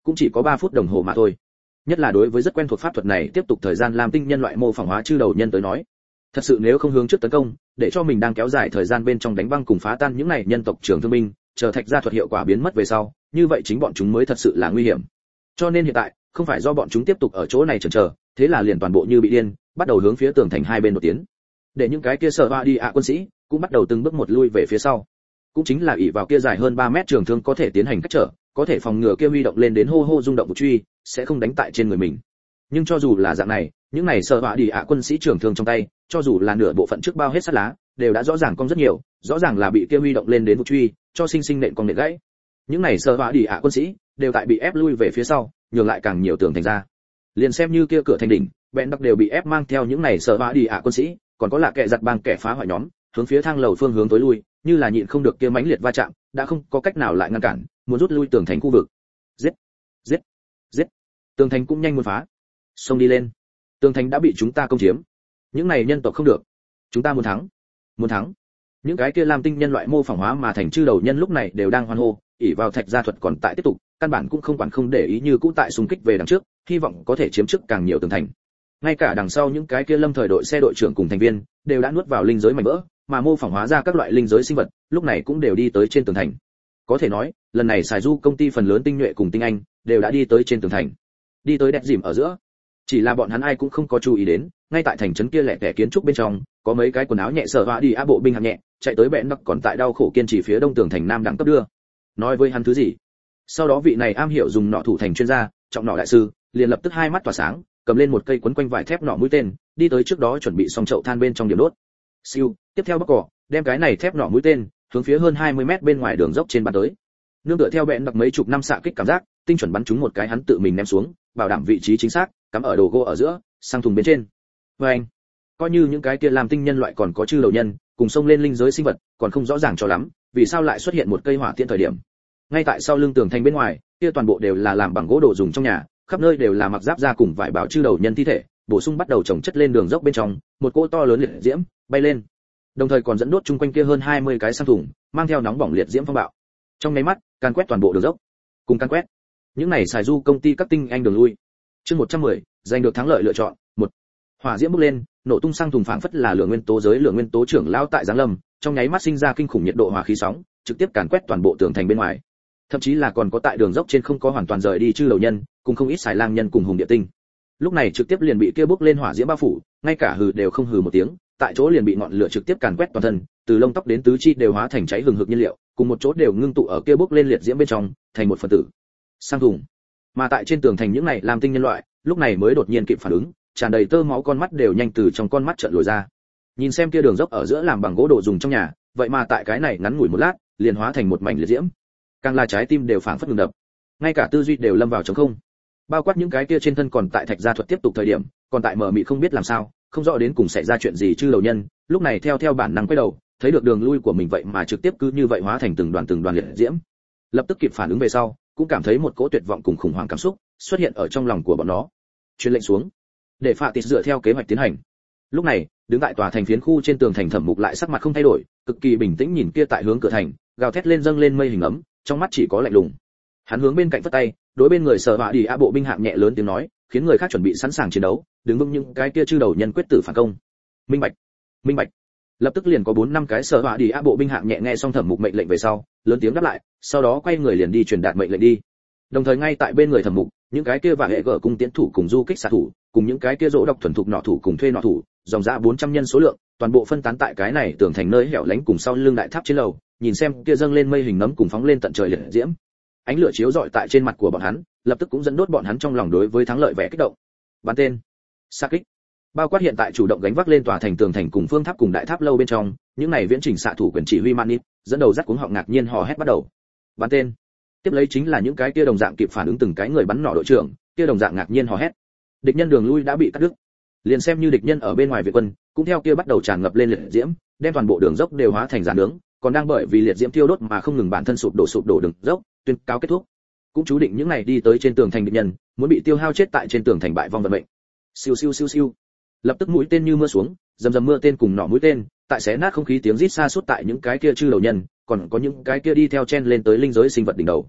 cũng chỉ có ba phút đồng hồ mà thôi. Nhất là đối với rất quen thuộc pháp thuật này tiếp tục thời gian làm tinh nhân loại mô phỏng hóa chư đầu nhân tới nói, thật sự nếu không hướng trước tấn công, để cho mình đang kéo dài thời gian bên trong đánh băng cùng phá tan những này nhân tộc trưởng thương binh, chờ thạch gia thuật hiệu quả biến mất về sau, như vậy chính bọn chúng mới thật sự là nguy hiểm. Cho nên hiện tại, không phải do bọn chúng tiếp tục ở chỗ này chần chờ, thế là liền toàn bộ như bị điên, bắt đầu hướng phía tường thành hai bên một tiến. Để những cái kia sở hoa đi ạ quân sĩ cũng bắt đầu từng bước một lui về phía sau. Cũng chính là ỷ vào kia dài hơn ba mét trường thương có thể tiến hành cách trở, có thể phòng ngừa kia huy động lên đến hô hô rung động của truy, sẽ không đánh tại trên người mình. Nhưng cho dù là dạng này, những này sở hoa đi ạ quân sĩ trường thương trong tay, cho dù là nửa bộ phận trước bao hết sắt lá, đều đã rõ ràng cong rất nhiều, rõ ràng là bị kia huy động lên đến vụ truy, cho sinh sinh nện con nện gãy. Những này sở hoa đi ạ quân sĩ đều tại bị ép lui về phía sau, nhường lại càng nhiều tường thành ra. Liền xem như kia cửa thành đỉnh, bèn đặc đều bị ép mang theo những này sở hoa đi ạ quân sĩ, còn có là kẻ giật bang kẻ phá hoại nhóm, hướng phía thang lầu phương hướng tối lui, như là nhịn không được kia mãnh liệt va chạm, đã không có cách nào lại ngăn cản, muốn rút lui tường thành khu vực. Giết, giết, giết. Tường thành cũng nhanh muốn phá. Xông đi lên. Tường thành đã bị chúng ta công chiếm. Những này nhân tộc không được. Chúng ta muốn thắng. Muốn thắng. Những cái kia làm tinh nhân loại mô phỏng hóa mà thành chư đầu nhân lúc này đều đang hoan hô, ỷ vào thạch gia thuật còn tại tiếp tục, căn bản cũng không quản không để ý như cũ tại xung kích về đằng trước, hy vọng có thể chiếm trước càng nhiều tường thành. Ngay cả đằng sau những cái kia lâm thời đội xe đội trưởng cùng thành viên đều đã nuốt vào linh giới mảnh vỡ, mà mô phỏng hóa ra các loại linh giới sinh vật, lúc này cũng đều đi tới trên tường thành. Có thể nói, lần này xài du công ty phần lớn tinh nhuệ cùng tinh anh đều đã đi tới trên tường thành, đi tới đẹp dìm ở giữa. Chỉ là bọn hắn ai cũng không có chú ý đến, ngay tại thành trấn kia lẻ tẻ kiến trúc bên trong, có mấy cái quần áo nhẹ sở họa đi á bộ binh hạng nhẹ, chạy tới bẹn nặc còn tại đau khổ kiên trì phía đông tường thành nam đẳng cấp đưa. Nói với hắn thứ gì? Sau đó vị này am hiểu dùng nọ thủ thành chuyên gia, trọng nọ đại sư, liền lập tức hai mắt tỏa sáng, cầm lên một cây quấn quanh vải thép nọ mũi tên, đi tới trước đó chuẩn bị xong chậu than bên trong điểm đốt. Siêu, tiếp theo bắc cỏ, đem cái này thép nọ mũi tên hướng phía hơn hai mươi mét bên ngoài đường dốc trên bắn tới. Nương tựa theo bẹn nặc mấy chục năm xạ kích cảm giác, tinh chuẩn bắn trúng một cái hắn tự mình ném xuống, bảo đảm vị trí chính xác, cắm ở đồ gỗ ở giữa, sang thùng bên trên. Và anh, coi như những cái kia làm tinh nhân loại còn có chư đầu nhân, cùng xông lên linh giới sinh vật, còn không rõ ràng cho lắm, vì sao lại xuất hiện một cây hỏa tiễn thời điểm. Ngay tại sau lưng tường thành bên ngoài, kia toàn bộ đều là làm bằng gỗ đồ dùng trong nhà, khắp nơi đều là mặc giáp da cùng vải bảo chư đầu nhân thi thể, bổ sung bắt đầu trồng chất lên đường dốc bên trong, một cỗ to lớn liệt diễm bay lên. Đồng thời còn dẫn đốt chung quanh kia hơn hai mươi cái sang thùng, mang theo nóng bỏng liệt diễm phong bạo. Trong mấy mắt, can quét toàn bộ đường dốc. Cùng can quét, những này xài du công ty các tinh anh đường lui. Chương một trăm mười, giành được thắng lợi lựa chọn. Một, hỏa diễm bốc lên, nổ tung sang thùng phảng phất là lượng nguyên tố giới lượng nguyên tố trưởng lao tại giáng lâm, trong nháy mắt sinh ra kinh khủng nhiệt độ hỏa khí sóng, trực tiếp càn quét toàn bộ tường thành bên ngoài. Thậm chí là còn có tại đường dốc trên không có hoàn toàn rời đi chư đầu nhân, cùng không ít xài lang nhân cùng hùng địa tinh. Lúc này trực tiếp liền bị kia bốc lên hỏa diễm bao phủ, ngay cả hừ đều không hừ một tiếng, tại chỗ liền bị ngọn lửa trực tiếp càn quét toàn thân, từ lông tóc đến tứ chi đều hóa thành cháy hừng hực nhiên liệu, cùng một chỗ đều ngưng tụ ở kia bốc lên liệt diễm bên trong, thành một phần tử. Sang thùng. Mà tại trên tường thành những này làm tinh nhân loại, lúc này mới đột nhiên kịp phản ứng, tràn đầy tơ máu con mắt đều nhanh từ trong con mắt trợn lồi ra. Nhìn xem kia đường dốc ở giữa làm bằng gỗ đồ dùng trong nhà, vậy mà tại cái này ngắn ngủi một lát, liền hóa thành một mảnh liệt diễm. Càng là trái tim đều phảng phất ngừng đập, ngay cả tư duy đều lâm vào trống không. Bao quát những cái kia trên thân còn tại thạch gia thuật tiếp tục thời điểm, còn tại mở mịt không biết làm sao, không rõ đến cùng xảy ra chuyện gì chư đầu nhân, lúc này theo theo bản năng quay đầu, thấy được đường lui của mình vậy mà trực tiếp cứ như vậy hóa thành từng đoàn từng đoàn liệt diễm. Lập tức kịp phản ứng về sau, cũng cảm thấy một cỗ tuyệt vọng cùng khủng hoảng cảm xúc xuất hiện ở trong lòng của bọn nó. Truyền lệnh xuống, để Phạ Tịt dựa theo kế hoạch tiến hành. Lúc này, đứng tại tòa thành phiến khu trên tường thành Thẩm Mục lại sắc mặt không thay đổi, cực kỳ bình tĩnh nhìn kia tại hướng cửa thành, gào thét lên dâng lên mây hình ấm, trong mắt chỉ có lạnh lùng. Hắn hướng bên cạnh phất tay, đối bên người sở họa đi á bộ binh hạng nhẹ lớn tiếng nói, khiến người khác chuẩn bị sẵn sàng chiến đấu, đứng vững những cái kia chư đầu nhân quyết tử phản công. Minh bạch, minh bạch. Lập tức liền có bốn năm cái sở họa đi á bộ binh hạng nhẹ nghe xong Thẩm Mục mệnh lệnh về sau, lớn tiếng đáp lại, sau đó quay người liền đi truyền đạt mệnh lệnh đi. Đồng thời ngay tại bên người Thẩm Mục, những cái kia và hệ gở cung tiến thủ cùng du kích xạ thủ, cùng những cái kia rỗ độc thuần thục nọ thủ cùng thuê nọ thủ, dòng ra bốn trăm nhân số lượng, toàn bộ phân tán tại cái này tường thành nơi hẻo lánh cùng sau lưng đại tháp trên lầu, nhìn xem kia dâng lên mây hình nấm cùng phóng lên tận trời liệt diễm. Ánh lửa chiếu rọi tại trên mặt của bọn hắn, lập tức cũng dẫn đốt bọn hắn trong lòng đối với thắng lợi vẻ kích động. Bắn tên, xa kích. Bao quát hiện tại chủ động gánh vác lên tòa thành tường thành cùng phương tháp cùng đại tháp lâu bên trong, những này viễn trình xạ thủ quyền chỉ huy Manip, dẫn đầu dắt cuống họng ngạc nhiên hò hét bắt đầu. Bắn tên. Tiếp lấy chính là những cái kia đồng dạng kịp phản ứng từng cái người bắn nỏ đội trưởng, kia đồng dạng ngạc nhiên hò hét. Địch nhân đường lui đã bị cắt đứt. Liền xem như địch nhân ở bên ngoài viện quân, cũng theo kia bắt đầu tràn ngập lên liệt diễm, đem toàn bộ đường dốc đều hóa thành giàn nướng, còn đang bởi vì liệt diễm thiêu đốt mà không ngừng bản thân sụp đổ sụp đổ đường dốc, tuyên cáo kết thúc. Cũng chú định những này đi tới trên tường thành địch nhân, muốn bị tiêu hao chết tại trên tường thành bại vong vận mệnh. Siêu siêu siêu siêu. Lập tức mũi tên như mưa xuống, rầm rầm mưa tên cùng nỏ mũi tên, tại xé nát không khí tiếng rít xa suốt tại những cái kia chư đầu nhân, còn có những cái kia đi theo chen lên tới linh giới sinh vật đỉnh đầu.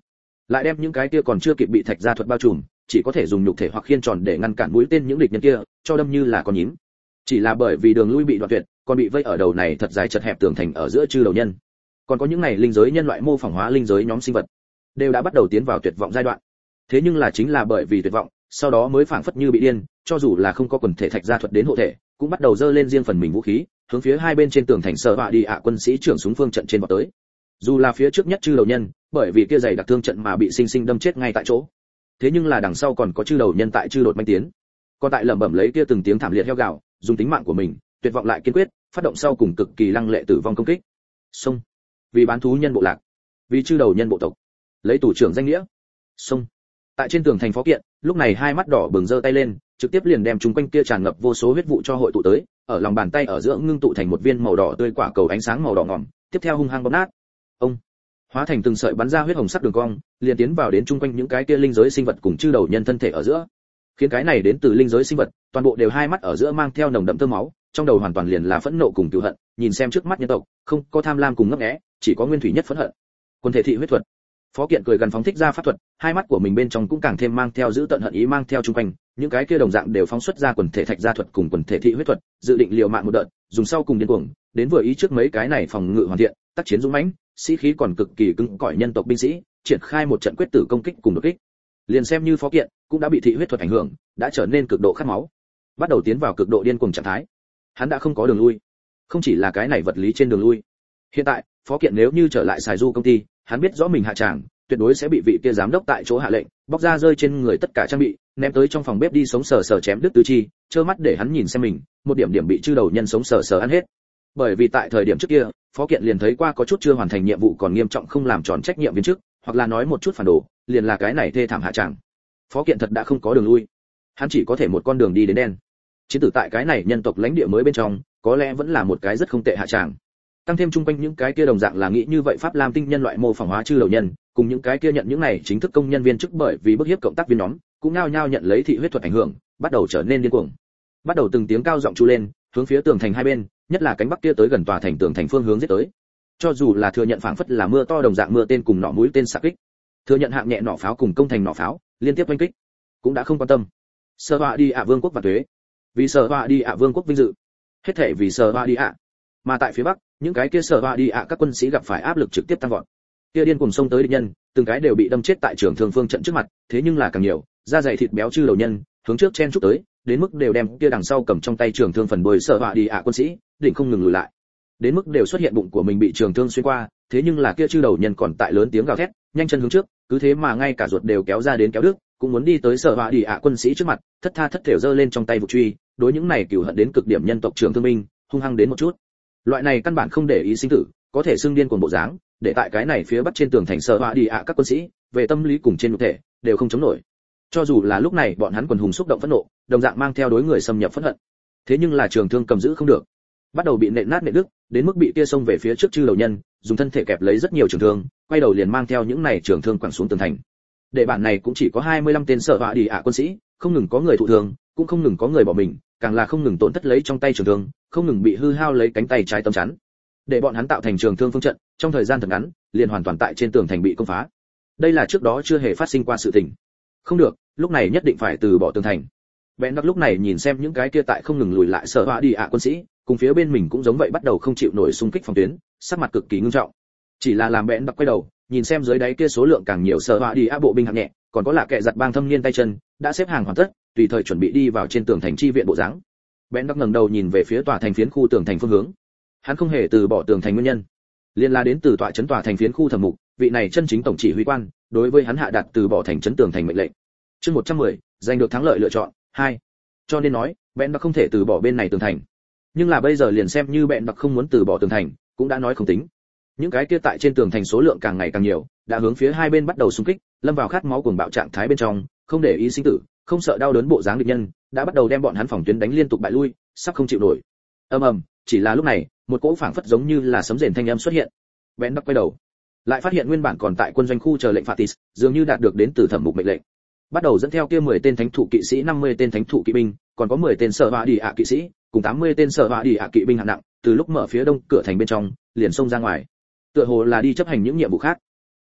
lại đem những cái kia còn chưa kịp bị thạch gia thuật bao trùm, chỉ có thể dùng nhục thể hoặc khiên tròn để ngăn cản mũi tên những địch nhân kia, cho đâm như là con nhím. Chỉ là bởi vì đường lui bị đoạn tuyệt, còn bị vây ở đầu này thật dài chật hẹp tường thành ở giữa chư đầu nhân. Còn có những này linh giới nhân loại mô phỏng hóa linh giới nhóm sinh vật, đều đã bắt đầu tiến vào tuyệt vọng giai đoạn. Thế nhưng là chính là bởi vì tuyệt vọng, sau đó mới phảng phất như bị điên, cho dù là không có quần thể thạch gia thuật đến hộ thể, cũng bắt đầu dơ lên riêng phần mình vũ khí, hướng phía hai bên trên tường thành sở bạ đi ạ quân sĩ trưởng súng phương trận trên vọt tới. Dù là phía trước nhất chư đầu nhân, bởi vì kia dày đặc thương trận mà bị sinh sinh đâm chết ngay tại chỗ. Thế nhưng là đằng sau còn có chư đầu nhân tại chư đột manh tiến. Còn tại lẩm bẩm lấy kia từng tiếng thảm liệt heo gào, dùng tính mạng của mình, tuyệt vọng lại kiên quyết, phát động sau cùng cực kỳ lăng lệ tử vong công kích. Xông, vì bán thú nhân bộ lạc, vì chư đầu nhân bộ tộc, lấy tù trưởng danh nghĩa. Xông. Tại trên tường thành phó kiện, lúc này hai mắt đỏ bừng giơ tay lên, trực tiếp liền đem chúng quanh kia tràn ngập vô số huyết vụ cho hội tụ tới, ở lòng bàn tay ở giữa ngưng tụ thành một viên màu đỏ tươi quả cầu ánh sáng màu đỏ ngòm, tiếp theo hung hăng bóp nát. Ông hóa thành từng sợi bắn ra huyết hồng sắc đường cong, liền tiến vào đến chung quanh những cái kia linh giới sinh vật cùng chư đầu nhân thân thể ở giữa. Khiến cái này đến từ linh giới sinh vật, toàn bộ đều hai mắt ở giữa mang theo nồng đậm tơ máu, trong đầu hoàn toàn liền là phẫn nộ cùng cừu hận, nhìn xem trước mắt nhân tộc, không có tham lam cùng ngấp nghé, chỉ có nguyên thủy nhất phẫn hận. Quân thể thị huyết thuật. Phó kiện cười gần phóng thích ra pháp thuật, hai mắt của mình bên trong cũng càng thêm mang theo giữ tận hận ý mang theo chung quanh, những cái kia đồng dạng đều phóng xuất ra quần thể thạch gia thuật cùng quần thể thị huyết thuật, dự định liều mạng một đợt, dùng sau cùng điên cuồng, đến vừa ý trước mấy cái này phòng ngự hoàn thiện, tác chiến dũng mãnh, sĩ khí còn cực kỳ cứng cỏi nhân tộc binh sĩ, triển khai một trận quyết tử công kích cùng đột kích. Liền xem như phó kiện, cũng đã bị thị huyết thuật ảnh hưởng, đã trở nên cực độ khát máu, bắt đầu tiến vào cực độ điên cuồng trạng thái. Hắn đã không có đường lui, không chỉ là cái này vật lý trên đường lui. Hiện tại, phó kiện nếu như trở lại xài du công ty, hắn biết rõ mình hạ tràng, tuyệt đối sẽ bị vị kia giám đốc tại chỗ hạ lệnh, bóc ra rơi trên người tất cả trang bị, ném tới trong phòng bếp đi sống sờ sờ chém đứt tứ chi, trơ mắt để hắn nhìn xem mình, một điểm điểm bị chư đầu nhân sống sờ sờ ăn hết. Bởi vì tại thời điểm trước kia, phó kiện liền thấy qua có chút chưa hoàn thành nhiệm vụ còn nghiêm trọng không làm tròn trách nhiệm viên chức, hoặc là nói một chút phản đồ, liền là cái này thê thảm hạ tràng. Phó kiện thật đã không có đường lui, hắn chỉ có thể một con đường đi đến đen. Chiến tử tại cái này nhân tộc lãnh địa mới bên trong, có lẽ vẫn là một cái rất không tệ hạ tràng. Tăng thêm chung quanh những cái kia đồng dạng là nghĩ như vậy pháp lam tinh nhân loại mô phỏng hóa chư đầu nhân, cùng những cái kia nhận những này chính thức công nhân viên chức bởi vì bức hiếp cộng tác viên nhóm, cũng nao nhao nhận lấy thị huyết thuật ảnh hưởng, bắt đầu trở nên điên cuồng. Bắt đầu từng tiếng cao giọng chu lên, hướng phía tường thành hai bên, nhất là cánh bắc kia tới gần tòa thành tường thành phương hướng giết tới. Cho dù là thừa nhận phảng phất là mưa to đồng dạng mưa tên cùng nỏ mũi tên xạ kích, thừa nhận hạng nhẹ nỏ pháo cùng công thành nỏ pháo, liên tiếp oanh kích, cũng đã không quan tâm. Sở Họa đi ạ vương quốc và tuế, vì Sở Họa đi ạ vương quốc vinh dự, hết thảy vì Sở Họa đi ạ. Mà tại phía bắc, những cái kia Sở Họa đi ạ các quân sĩ gặp phải áp lực trực tiếp tăng vọt. Kia điên cuồng xông tới địch nhân, từng cái đều bị đâm chết tại trường thương phương trận trước mặt, thế nhưng là càng nhiều, da dày thịt béo chư đầu nhân, hướng trước chen chúc tới, đến mức đều đem kia đằng sau cầm trong tay trường thương phần đuôi Sở Họa đi ạ quân sĩ, định không ngừng lùi lại. Đến mức đều xuất hiện bụng của mình bị trường thương xuyên qua, thế nhưng là kia chư đầu nhân còn tại lớn tiếng gào thét, nhanh chân hướng trước, cứ thế mà ngay cả ruột đều kéo ra đến kéo đứt, cũng muốn đi tới Sở Họa đi ạ quân sĩ trước mặt, thất tha thất thểu giơ lên trong tay vũ truy, đối những này cừu hận đến cực điểm nhân tộc trường thương binh, hung hăng đến một chút. Loại này căn bản không để ý sinh tử, có thể xưng điên cuồng bộ dáng, để tại cái này phía bắc trên tường thành Sở Họa đi ạ các quân sĩ, về tâm lý cùng trên nhục thể, đều không chống nổi. Cho dù là lúc này bọn hắn quần hùng xúc động phẫn nộ, đồng dạng mang theo đối người xâm nhập phẫn hận. Thế nhưng là trường thương cầm giữ không được, bắt đầu bị nện nát nện đứt, đến mức bị kia xông về phía trước chư đầu nhân, dùng thân thể kẹp lấy rất nhiều trường thương, quay đầu liền mang theo những này trường thương quẳng xuống tường thành. Để bản này cũng chỉ có hai mươi lăm tên Sở Họa đi ạ quân sĩ, không ngừng có người thụ thương, cũng không ngừng có người bỏ mình, càng là không ngừng tổn thất lấy trong tay trường thương, không ngừng bị hư hao lấy cánh tay trái tấm chắn. Để bọn hắn tạo thành trường thương phương trận, trong thời gian thật ngắn, liền hoàn toàn tại trên tường thành bị công phá. Đây là trước đó chưa hề phát sinh qua sự tình. Không được, lúc này nhất định phải từ bỏ tường thành. Bèn Đắc lúc này nhìn xem những cái kia tại không ngừng lùi lại Sở Họa đi ạ quân sĩ, cùng phía bên mình cũng giống vậy bắt đầu không chịu nổi xung kích phòng tuyến, sắc mặt cực kỳ ngưng trọng. Chỉ là làm Bèn Đắc quay đầu, nhìn xem dưới đáy kia số lượng càng nhiều Sở Họa đi ạ bộ binh hạng nhẹ, còn có là kẻ giật bang thâm niên tay chân, đã xếp hàng hoàn tất, tùy thời chuẩn bị đi vào trên tường thành chi viện bộ dáng. Bèn Đắc ngẩng đầu nhìn về phía tòa thành phiến khu tường thành phương hướng. Hắn không hề từ bỏ tường thành nguyên nhân, liên la đến từ tòa trấn tòa thành phiến khu thẩm mục, vị này chân chính tổng chỉ huy quan, đối với hắn hạ đạt từ bỏ thành trấn tường thành mệnh lệnh. Chương một trăm mười, giành được thắng lợi lựa chọn hai. Cho nên nói, Bèn Đắc không thể từ bỏ bên này tường thành. Nhưng là bây giờ liền xem như Bèn Đắc không muốn từ bỏ tường thành, cũng đã nói không tính. Những cái kia tại trên tường thành số lượng càng ngày càng nhiều, đã hướng phía hai bên bắt đầu xung kích, lâm vào khát máu cuồng bạo trạng thái bên trong, không để ý sinh tử, không sợ đau đớn bộ dáng địch nhân, đã bắt đầu đem bọn hắn phòng tuyến đánh liên tục bại lui, sắp không chịu nổi. Ầm ầm, chỉ là lúc này, một cỗ phảng phất giống như là sấm rền thanh âm xuất hiện. Bèn Đắc quay đầu, lại phát hiện nguyên bản còn tại quân doanh khu chờ lệnh Fatis, dường như đạt được đến từ thẩm mục mệnh lệnh. Bắt đầu dẫn theo kia mười tên thánh thụ kỵ sĩ, năm mươi tên thánh thụ kỵ binh, còn có mười tên Sở Họa đi ạ kỵ sĩ, cùng tám mươi tên Sở Họa đi ạ kỵ binh hạng nặng, từ lúc mở phía đông cửa thành bên trong, liền xông ra ngoài. Tựa hồ là đi chấp hành những nhiệm vụ khác.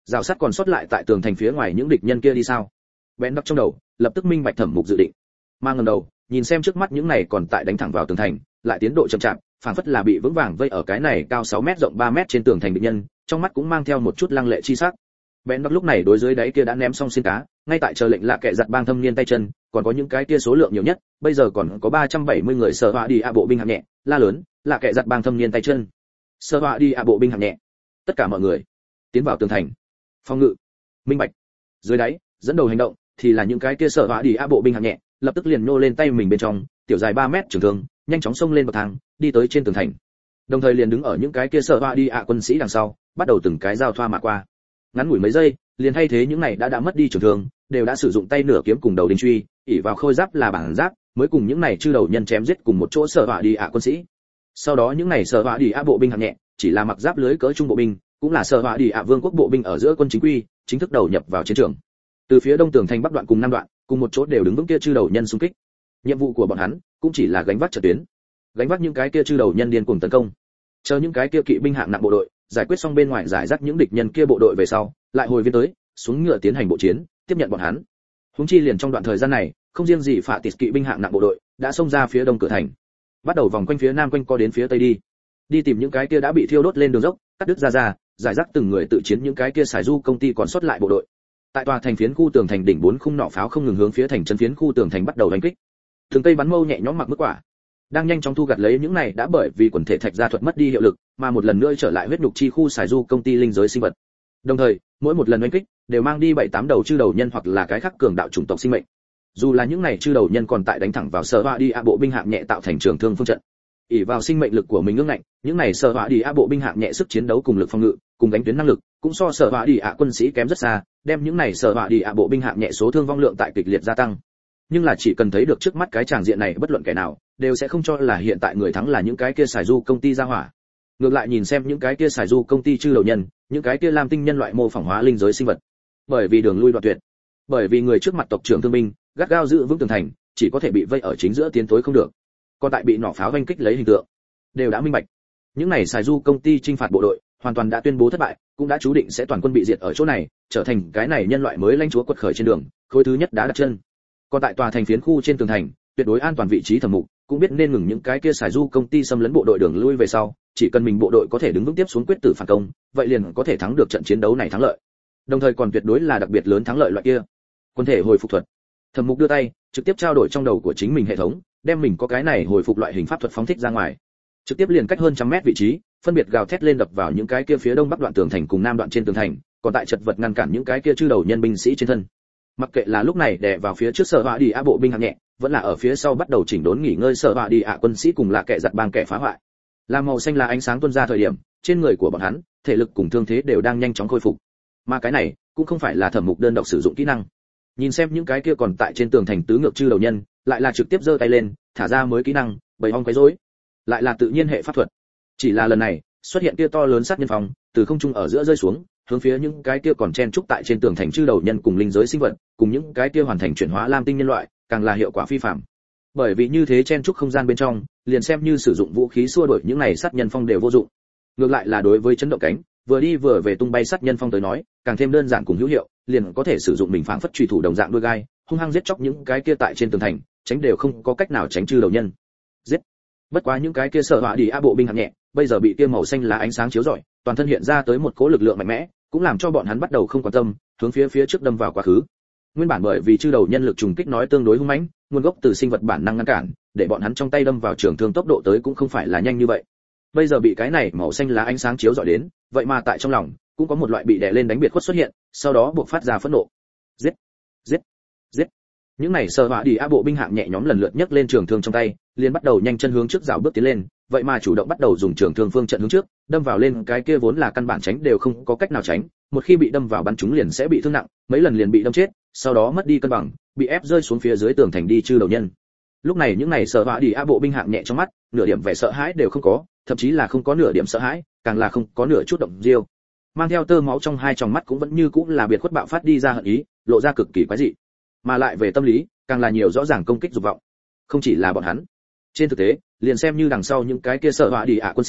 rào sắt còn sót lại tại tường thành phía ngoài những địch nhân kia đi sao? Bén đắp trong đầu, lập tức minh bạch Thẩm Mục dự định. Mang ngẩng đầu, nhìn xem trước mắt những này còn tại đánh thẳng vào tường thành, lại tiến độ chậm chạp, phảng phất là bị vững vàng vây ở cái này cao sáu mét rộng ba mét trên tường thành địch nhân, trong mắt cũng mang theo một chút lăng lệ chi sắc. Bén đắp lúc này đối dưới đáy kia đã ném xong xiên cá, ngay tại chờ lệnh lạ kệ giật bang thâm niên tay chân, còn có những cái kia số lượng nhiều nhất, bây giờ còn có ba trăm bảy mươi người sở họa đi a bộ binh hạng nhẹ, la lớn, lạ kệ giật bang thâm niên tay chân. Sở họa đi a bộ binh hạng nhẹ. Tất cả mọi người tiến vào tường thành. Phòng ngự. Minh bạch. Dưới đáy, dẫn đầu hành động thì là những cái kia sở họa đi a bộ binh hạng nhẹ, lập tức liền nô lên tay mình bên trong, tiểu dài ba mét trường thương, nhanh chóng xông lên bậc thang, đi tới trên tường thành. Đồng thời liền đứng ở những cái kia sở họa đi a quân sĩ đằng sau, bắt đầu từng cái giao thoa mà qua. Ngắn ngủi mấy giây, liền thay thế những này đã đã mất đi trường thương, đều đã sử dụng tay nửa kiếm cùng đầu đinh truy, ỷ vào khôi giáp là bản giáp, mới cùng những này chư đầu nhân chém giết cùng một chỗ sở họa đi a quân sĩ. Sau đó những này sở họa đi a bộ binh hạng nhẹ, chỉ là mặc giáp lưới cỡ trung bộ binh, cũng là sở họa đi a vương quốc bộ binh ở giữa quân chính quy, chính thức đầu nhập vào chiến trường. Từ phía đông tường thành bắc đoạn cùng nam đoạn, cùng một chỗ đều đứng vững kia chư đầu nhân xung kích. Nhiệm vụ của bọn hắn cũng chỉ là gánh vác trận tuyến, gánh vác những cái kia chư đầu nhân điên cuồng tấn công. Chờ những cái kia kỵ binh hạng nặng bộ đội giải quyết xong bên ngoài giải rác những địch nhân kia bộ đội về sau, lại hồi viên tới, xuống ngựa tiến hành bộ chiến, tiếp nhận bọn hắn. Huống chi liền trong đoạn thời gian này, không riêng gì phạ tịt kỵ binh hạng nặng bộ đội đã xông ra phía đông cửa thành, bắt đầu vòng quanh phía nam quanh co đến phía tây đi, đi tìm những cái kia đã bị thiêu đốt lên đường dốc, cắt đứt ra ra, giải rác từng người tự chiến những cái kia xài du công ty còn sót lại bộ đội. Tại tòa thành phiến khu tường thành đỉnh bốn khung nỏ pháo không ngừng hướng phía thành chân phiến khu tường thành bắt đầu đánh kích. Từng cây bắn mâu nhẹ nhõm mặc mức quả, đang nhanh chóng thu gặt lấy những này đã bởi vì quần thể thạch gia thuật mất đi hiệu lực, mà một lần nữa trở lại huyết nhục chi khu xài du công ty linh giới sinh vật. Đồng thời, mỗi một lần đánh kích đều mang đi bảy tám đầu chư đầu nhân hoặc là cái khác cường đạo chủng tộc sinh mệnh. Dù là những này chư đầu nhân còn tại đánh thẳng vào sở họa đi a bộ binh hạng nhẹ tạo thành trường thương phương trận. ỷ vào sinh mệnh lực của mình ngưỡng ngạnh, những này sở họa đi a bộ binh hạng nhẹ sức chiến đấu cùng lực phòng ngự, cùng đánh tuyến năng lực, cũng so sở họa đi a quân sĩ kém rất xa, đem những này sở họa đi a bộ binh hạng nhẹ số thương vong lượng tại kịch liệt gia tăng. Nhưng là chỉ cần thấy được trước mắt cái tràng diện này, bất luận kẻ nào đều sẽ không cho là hiện tại người thắng là những cái kia xài du công ty ra hỏa. Ngược lại nhìn xem những cái kia xài du công ty chư đầu nhân, những cái kia lam tinh nhân loại mô phỏng hóa linh giới sinh vật. Bởi vì đường lui đoạn tuyệt, bởi vì người trước mặt tộc trưởng thương binh gắt gao giữ vững tường thành, chỉ có thể bị vây ở chính giữa tiến tối không được. Còn tại bị nỏ pháo vanh kích lấy hình tượng, đều đã minh bạch. Những này xài du công ty chinh phạt bộ đội, hoàn toàn đã tuyên bố thất bại, cũng đã chú định sẽ toàn quân bị diệt ở chỗ này, trở thành cái này nhân loại mới lãnh chúa quật khởi trên đường, khối thứ nhất đã đặt chân. Còn tại tòa thành phiến khu trên tường thành, tuyệt đối an toàn vị trí Thẩm Mục, cũng biết nên ngừng những cái kia xài du công ty xâm lấn bộ đội đường lui về sau, chỉ cần mình bộ đội có thể đứng vững tiếp xuống quyết tử phản công, vậy liền có thể thắng được trận chiến đấu này thắng lợi. Đồng thời còn tuyệt đối là đặc biệt lớn thắng lợi loại kia. Quân thể hồi phục thuật. Thẩm Mục đưa tay, trực tiếp trao đổi trong đầu của chính mình hệ thống, đem mình có cái này hồi phục loại hình pháp thuật phóng thích ra ngoài. Trực tiếp liền cách hơn trăm mét vị trí, phân biệt gào thét lên đập vào những cái kia phía đông bắc đoạn tường thành cùng nam đoạn trên tường thành, còn tại chật vật ngăn cản những cái kia chư đầu nhân binh sĩ trên thân. Mặc kệ là lúc này đè vào phía trước sở họa đi a bộ binh hạng nhẹ, vẫn là ở phía sau bắt đầu chỉnh đốn nghỉ ngơi sở họa đi a quân sĩ cùng là kẻ giật bang kẻ phá hoại. Là màu xanh là ánh sáng tuôn ra thời điểm, trên người của bọn hắn, thể lực cùng thương thế đều đang nhanh chóng khôi phục. Mà cái này cũng không phải là Thẩm Mục đơn độc sử dụng kỹ năng. Nhìn xem những cái kia còn tại trên tường thành tứ ngược chư đầu nhân, lại là trực tiếp giơ tay lên, thả ra mới kỹ năng, bầy ong quấy rối. Lại là tự nhiên hệ pháp thuật. Chỉ là lần này, xuất hiện kia to lớn sát nhân phòng, từ không trung ở giữa rơi xuống, hướng phía những cái kia còn chen trúc tại trên tường thành chư đầu nhân cùng linh giới sinh vật, cùng những cái kia hoàn thành chuyển hóa lam tinh nhân loại, càng là hiệu quả phi phàm. Bởi vì như thế chen trúc không gian bên trong, liền xem như sử dụng vũ khí xua đuổi những này sát nhân phong đều vô dụng. Ngược lại là đối với chấn động cánh, vừa đi vừa về tung bay sát nhân phong tới nói, càng thêm đơn giản cùng hữu hiệu, liền có thể sử dụng mình phảng phất chủy thủ đồng dạng đuôi gai, hung hăng giết chóc những cái kia tại trên tường thành, tránh đều không có cách nào tránh chư đầu nhân. Giết. Bất quá những cái kia sợ họa đi a bộ binh hạng nhẹ, bây giờ bị kia màu xanh lá ánh sáng chiếu rọi, toàn thân hiện ra tới một cỗ lực lượng mạnh mẽ, cũng làm cho bọn hắn bắt đầu không quan tâm, hướng phía phía trước đâm vào quá khứ. Nguyên bản bởi vì chư đầu nhân lực trùng kích nói tương đối hung mãnh, nguồn gốc từ sinh vật bản năng ngăn cản, để bọn hắn trong tay đâm vào trường thương tốc độ tới cũng không phải là nhanh như vậy. Bây giờ bị cái này màu xanh lá ánh sáng chiếu rọi đến, vậy mà tại trong lòng cũng có một loại bị đè lên đánh biệt khuất xuất hiện, sau đó buộc phát ra phẫn nộ. Giết, giết, giết. Những này sợ họa đi a bộ binh hạng nhẹ nhóm lần lượt nhấc lên trường thương trong tay, liền bắt đầu nhanh chân hướng trước rảo bước tiến lên, vậy mà chủ động bắt đầu dùng trường thương phương trận hướng trước, đâm vào lên cái kia vốn là căn bản tránh đều không có cách nào tránh, một khi bị đâm vào bắn chúng liền sẽ bị thương nặng, mấy lần liền bị đâm chết, sau đó mất đi cân bằng, bị ép rơi xuống phía dưới tường thành đi chư đầu nhân. Lúc này những này sợ họa đi a bộ binh hạng nhẹ trong mắt, nửa điểm vẻ sợ hãi đều không có, thậm chí là không có nửa điểm sợ hãi, càng là không có nửa chút động diêu. Mang theo tơ máu trong hai tròng mắt cũng vẫn như cũng là biệt khuất bạo phát đi ra hận ý, lộ ra cực kỳ quái dị. Mà lại về tâm lý, càng là nhiều rõ ràng công kích dục vọng. Không chỉ là bọn hắn, trên thực tế, liền xem như đằng sau những cái kia sợ họa đi ạ quân sĩ,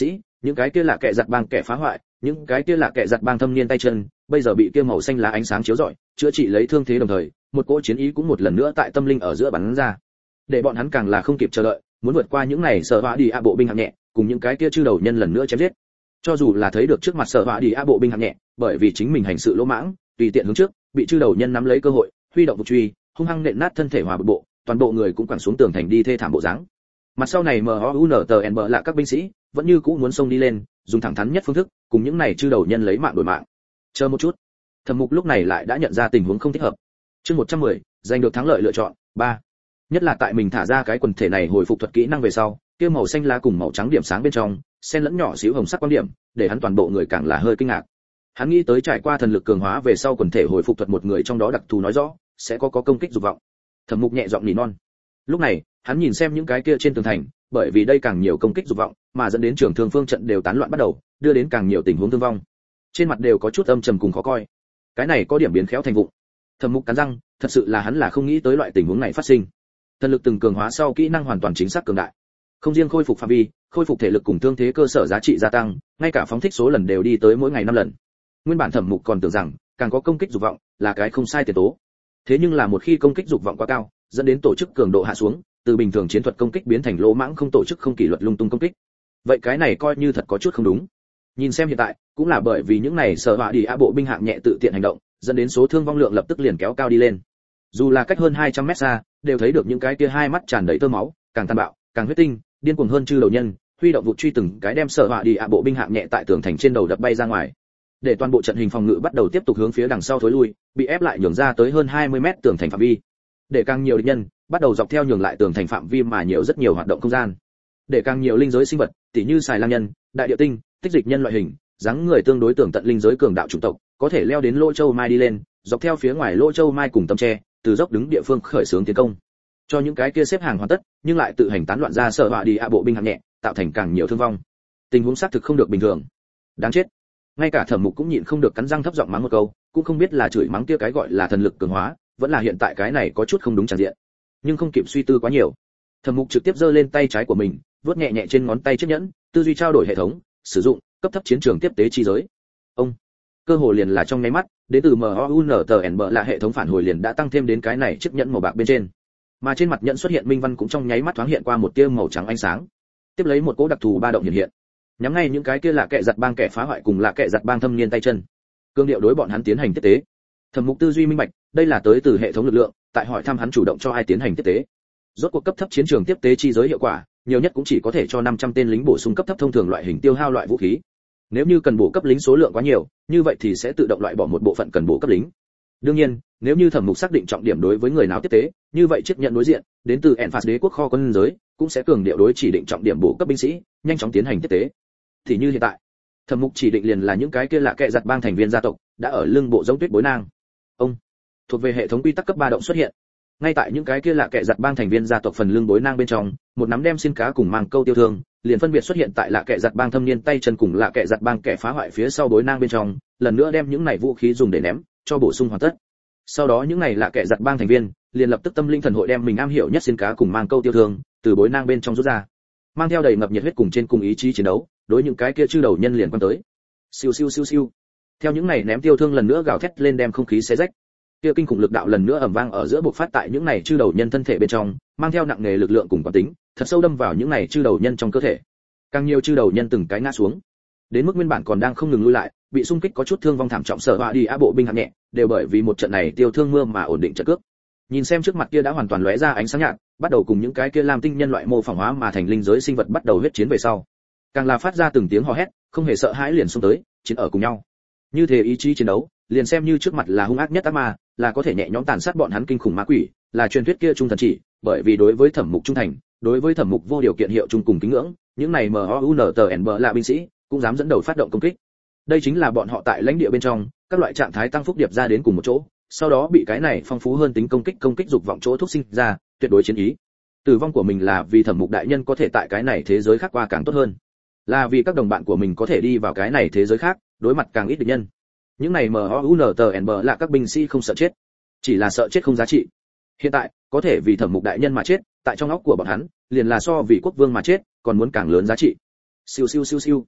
những cái kia là kẻ giặt bang kẻ phá hoại, những cái kia là kẻ giặt bang thâm niên tay chân, bây giờ bị kia màu xanh lá ánh sáng chiếu rọi, chữa trị lấy thương thế đồng thời, một cỗ chiến ý cũng một lần nữa tại tâm linh ở giữa bắn ra. Để bọn hắn càng là không kịp chờ đợi, muốn vượt qua những này sở hỏa đi a bộ binh hạng nhẹ, cùng những cái kia chư đầu nhân lần nữa chém giết. Cho dù là thấy được trước mặt sở hỏa đi a bộ binh hạng nhẹ, bởi vì chính mình hành sự lỗ mãng, tùy tiện hướng trước, bị chư đầu nhân nắm lấy cơ hội, huy động vũ truy, hung hăng nện nát thân thể hòa bộ, toàn bộ người cũng quẳng xuống tường thành đi thê thảm bộ dáng. Mặt sau này em o u en tê en bê là các binh sĩ, vẫn như cũ muốn xông đi lên, dùng thẳng thắn nhất phương thức, cùng những này chư đầu nhân lấy mạng đổi mạng. Chờ một chút, Thẩm Mục lúc này lại đã nhận ra tình huống không thích hợp. Chương một trăm mười, giành được thắng lợi lựa chọn, ba. Nhất là tại mình thả ra cái quần thể này hồi phục thuật kỹ năng về sau, kia màu xanh lá cùng màu trắng điểm sáng bên trong, xen lẫn nhỏ xíu hồng sắc quan điểm, để hắn toàn bộ người càng là hơi kinh ngạc. Hắn nghĩ tới trải qua thần lực cường hóa về sau quần thể hồi phục thuật một người trong đó đặc thù nói rõ, sẽ có có công kích dục vọng. Thẩm Mục nhẹ giọng nỉ non. Lúc này, hắn nhìn xem những cái kia trên tường thành, bởi vì đây càng nhiều công kích dục vọng, mà dẫn đến trường thương phương trận đều tán loạn bắt đầu, đưa đến càng nhiều tình huống thương vong. Trên mặt đều có chút âm trầm cùng khó coi. Cái này có điểm biến khéo thành vụng. Thẩm Mục cắn răng, thật sự là hắn là không nghĩ tới loại tình huống này phát sinh. Thần lực từng cường hóa sau kỹ năng hoàn toàn chính xác cường đại. Không riêng khôi phục phạm vi, khôi phục thể lực cùng thương thế cơ sở giá trị gia tăng, ngay cả phóng thích số lần đều đi tới mỗi ngày năm lần. Nguyên bản Thẩm Mục còn tưởng rằng, càng có công kích dục vọng, là cái không sai tiền tố. Thế nhưng là một khi công kích dục vọng quá cao, dẫn đến tổ chức cường độ hạ xuống, từ bình thường chiến thuật công kích biến thành lỗ mãng không tổ chức không kỷ luật lung tung công kích. Vậy cái này coi như thật có chút không đúng. Nhìn xem hiện tại, cũng là bởi vì những này sở họa đi a bộ binh hạng nhẹ tự tiện hành động, dẫn đến số thương vong lượng lập tức liền kéo cao đi lên. Dù là cách hơn hai trăm mét xa, đều thấy được những cái kia hai mắt tràn đầy tơ máu, càng tàn bạo, càng huyết tinh, điên cuồng hơn chư đầu nhân, huy động vụ truy từng cái đem sở họa đi a bộ binh hạng nhẹ tại tường thành trên đầu đập bay ra ngoài. Để toàn bộ trận hình phòng ngự bắt đầu tiếp tục hướng phía đằng sau thối lui, bị ép lại nhường ra tới hơn hai mươi mét tường thành phạm vi. Để càng nhiều địch nhân bắt đầu dọc theo nhường lại tường thành phạm vi mà nhiều rất nhiều hoạt động không gian. Để càng nhiều linh giới sinh vật, tỉ như xài lang nhân, đại địa tinh, tích dịch nhân loại hình, dáng người tương đối tưởng tận linh giới cường đạo chủng tộc, có thể leo đến lỗ châu mai đi lên, dọc theo phía ngoài lỗ châu mai cùng tâm tre, từ dốc đứng địa phương khởi xướng tiến công. Cho những cái kia xếp hàng hoàn tất, nhưng lại tự hành tán loạn ra sở họa đi a bộ binh hạng nhẹ, tạo thành càng nhiều thương vong. Tình huống xác thực không được bình thường. Đáng chết. Ngay cả Thẩm Mục cũng nhịn không được cắn răng thấp giọng mắng một câu, cũng không biết là chửi mắng kia cái gọi là thần lực cường hóa, vẫn là hiện tại cái này có chút không đúng tràn diện. Nhưng không kịp suy tư quá nhiều, Thẩm Mục trực tiếp giơ lên tay trái của mình, vuốt nhẹ nhẹ trên ngón tay chiếc nhẫn, tư duy trao đổi hệ thống, sử dụng cấp thấp chiến trường tiếp tế chi giới. Ông, cơ hồ liền là trong nháy mắt, đến từ em o u en tê en bê là hệ thống phản hồi liền đã tăng thêm đến cái này chiếc nhẫn màu bạc bên trên. Mà trên mặt nhẫn xuất hiện minh văn cũng trong nháy mắt thoáng hiện qua một tia màu trắng ánh sáng. Tiếp lấy một cỗ đặc thù ba động hiện hiện. Nhắm ngay những cái kia là kẻ giật bang kẻ phá hoại cùng là kẻ giật bang thâm niên tay chân. Cương điệu đối bọn hắn tiến hành tiếp tế. Thẩm Mục tư duy minh bạch, đây là tới từ hệ thống lực lượng, tại hỏi thăm hắn chủ động cho ai tiến hành tiếp tế. Rốt cuộc cấp thấp chiến trường tiếp tế chi giới hiệu quả, nhiều nhất cũng chỉ có thể cho năm trăm tên lính bổ sung cấp thấp thông thường loại hình tiêu hao loại vũ khí. Nếu như cần bổ cấp lính số lượng quá nhiều, như vậy thì sẽ tự động loại bỏ một bộ phận cần bổ cấp lính. Đương nhiên, nếu như Thẩm Mục xác định trọng điểm đối với người nào tiếp tế, như vậy chiếc nhận đối diện, đến từ Enfas đế quốc kho quân giới, cũng sẽ cường điệu đối chỉ định trọng điểm bổ cấp binh sĩ, nhanh chóng tiến hành tiếp tế. Thì như hiện tại, Thẩm Mục chỉ định liền là những cái kia lạ kệ giặt bang thành viên gia tộc, đã ở lưng bộ giống tuyết bối nang. Ông, thuộc về hệ thống quy tắc cấp ba động xuất hiện. Ngay tại những cái kia lạ kệ giặt bang thành viên gia tộc phần lưng bối nang bên trong, một nắm đem xin cá cùng mang câu tiêu thương, liền phân biệt xuất hiện tại lạ kệ giặt bang thâm niên tay chân cùng lạ kệ giặt bang kẻ phá hoại phía sau bối nang bên trong, lần nữa đem những này vũ khí dùng để ném, cho bổ sung hoàn tất. Sau đó những này lạ kệ giặt bang thành viên, liền lập tức tâm linh thần hội đem mình am hiểu nhất xin cá cùng mang câu tiêu thương, từ bối nang bên trong rút ra. Mang theo đầy ngập nhiệt huyết cùng trên cùng ý chí chiến đấu, đối những cái kia chư đầu nhân liền quan tới. Siêu siêu siêu siêu. Theo những này ném tiêu thương lần nữa gào thét lên đem không khí xé rách. Kia kinh khủng lực đạo lần nữa ầm vang ở giữa bộc phát tại những này chư đầu nhân thân thể bên trong, mang theo nặng nề lực lượng cùng quán tính, thật sâu đâm vào những này chư đầu nhân trong cơ thể. Càng nhiều chư đầu nhân từng cái ngã xuống. Đến mức nguyên bản còn đang không ngừng lui lại, bị xung kích có chút thương vong thảm trọng sở họa đi á bộ binh hạng nhẹ, đều bởi vì một trận này tiêu thương mưa mà ổn định trận cước. Nhìn xem trước mặt kia đã hoàn toàn lóe ra ánh sáng nhạt, bắt đầu cùng những cái kia làm tinh nhân loại mô phỏng hóa mà thành linh giới sinh vật bắt đầu huyết chiến về sau. Càng là phát ra từng tiếng hò hét, không hề sợ hãi liền xông tới, chiến ở cùng nhau. Như thế ý chí chiến đấu, liền xem như trước mặt là hung ác nhất ác ma, là có thể nhẹ nhõm tàn sát bọn hắn kinh khủng ma quỷ, là truyền thuyết kia trung thần chỉ, bởi vì đối với Thẩm Mục trung thành, đối với Thẩm Mục vô điều kiện hiệu trung cùng kính ngưỡng, những này em o u en tê en bê là binh sĩ, cũng dám dẫn đầu phát động công kích. Đây chính là bọn họ tại lãnh địa bên trong, các loại trạng thái tăng phúc điệp ra đến cùng một chỗ, sau đó bị cái này phong phú hơn tính công kích công kích dục vọng chỗ thúc sinh ra, tuyệt đối chiến ý. Tử vong của mình là vì Thẩm Mục đại nhân có thể tại cái này thế giới khác qua càng tốt hơn, là vì các đồng bạn của mình có thể đi vào cái này thế giới khác, đối mặt càng ít địch nhân. Những này em o u en tê en bê là các binh sĩ không sợ chết, chỉ là sợ chết không giá trị. Hiện tại, có thể vì Thẩm Mục đại nhân mà chết, tại trong óc của bọn hắn, liền là so vì quốc vương mà chết, còn muốn càng lớn giá trị. Siêu siêu siêu siêu.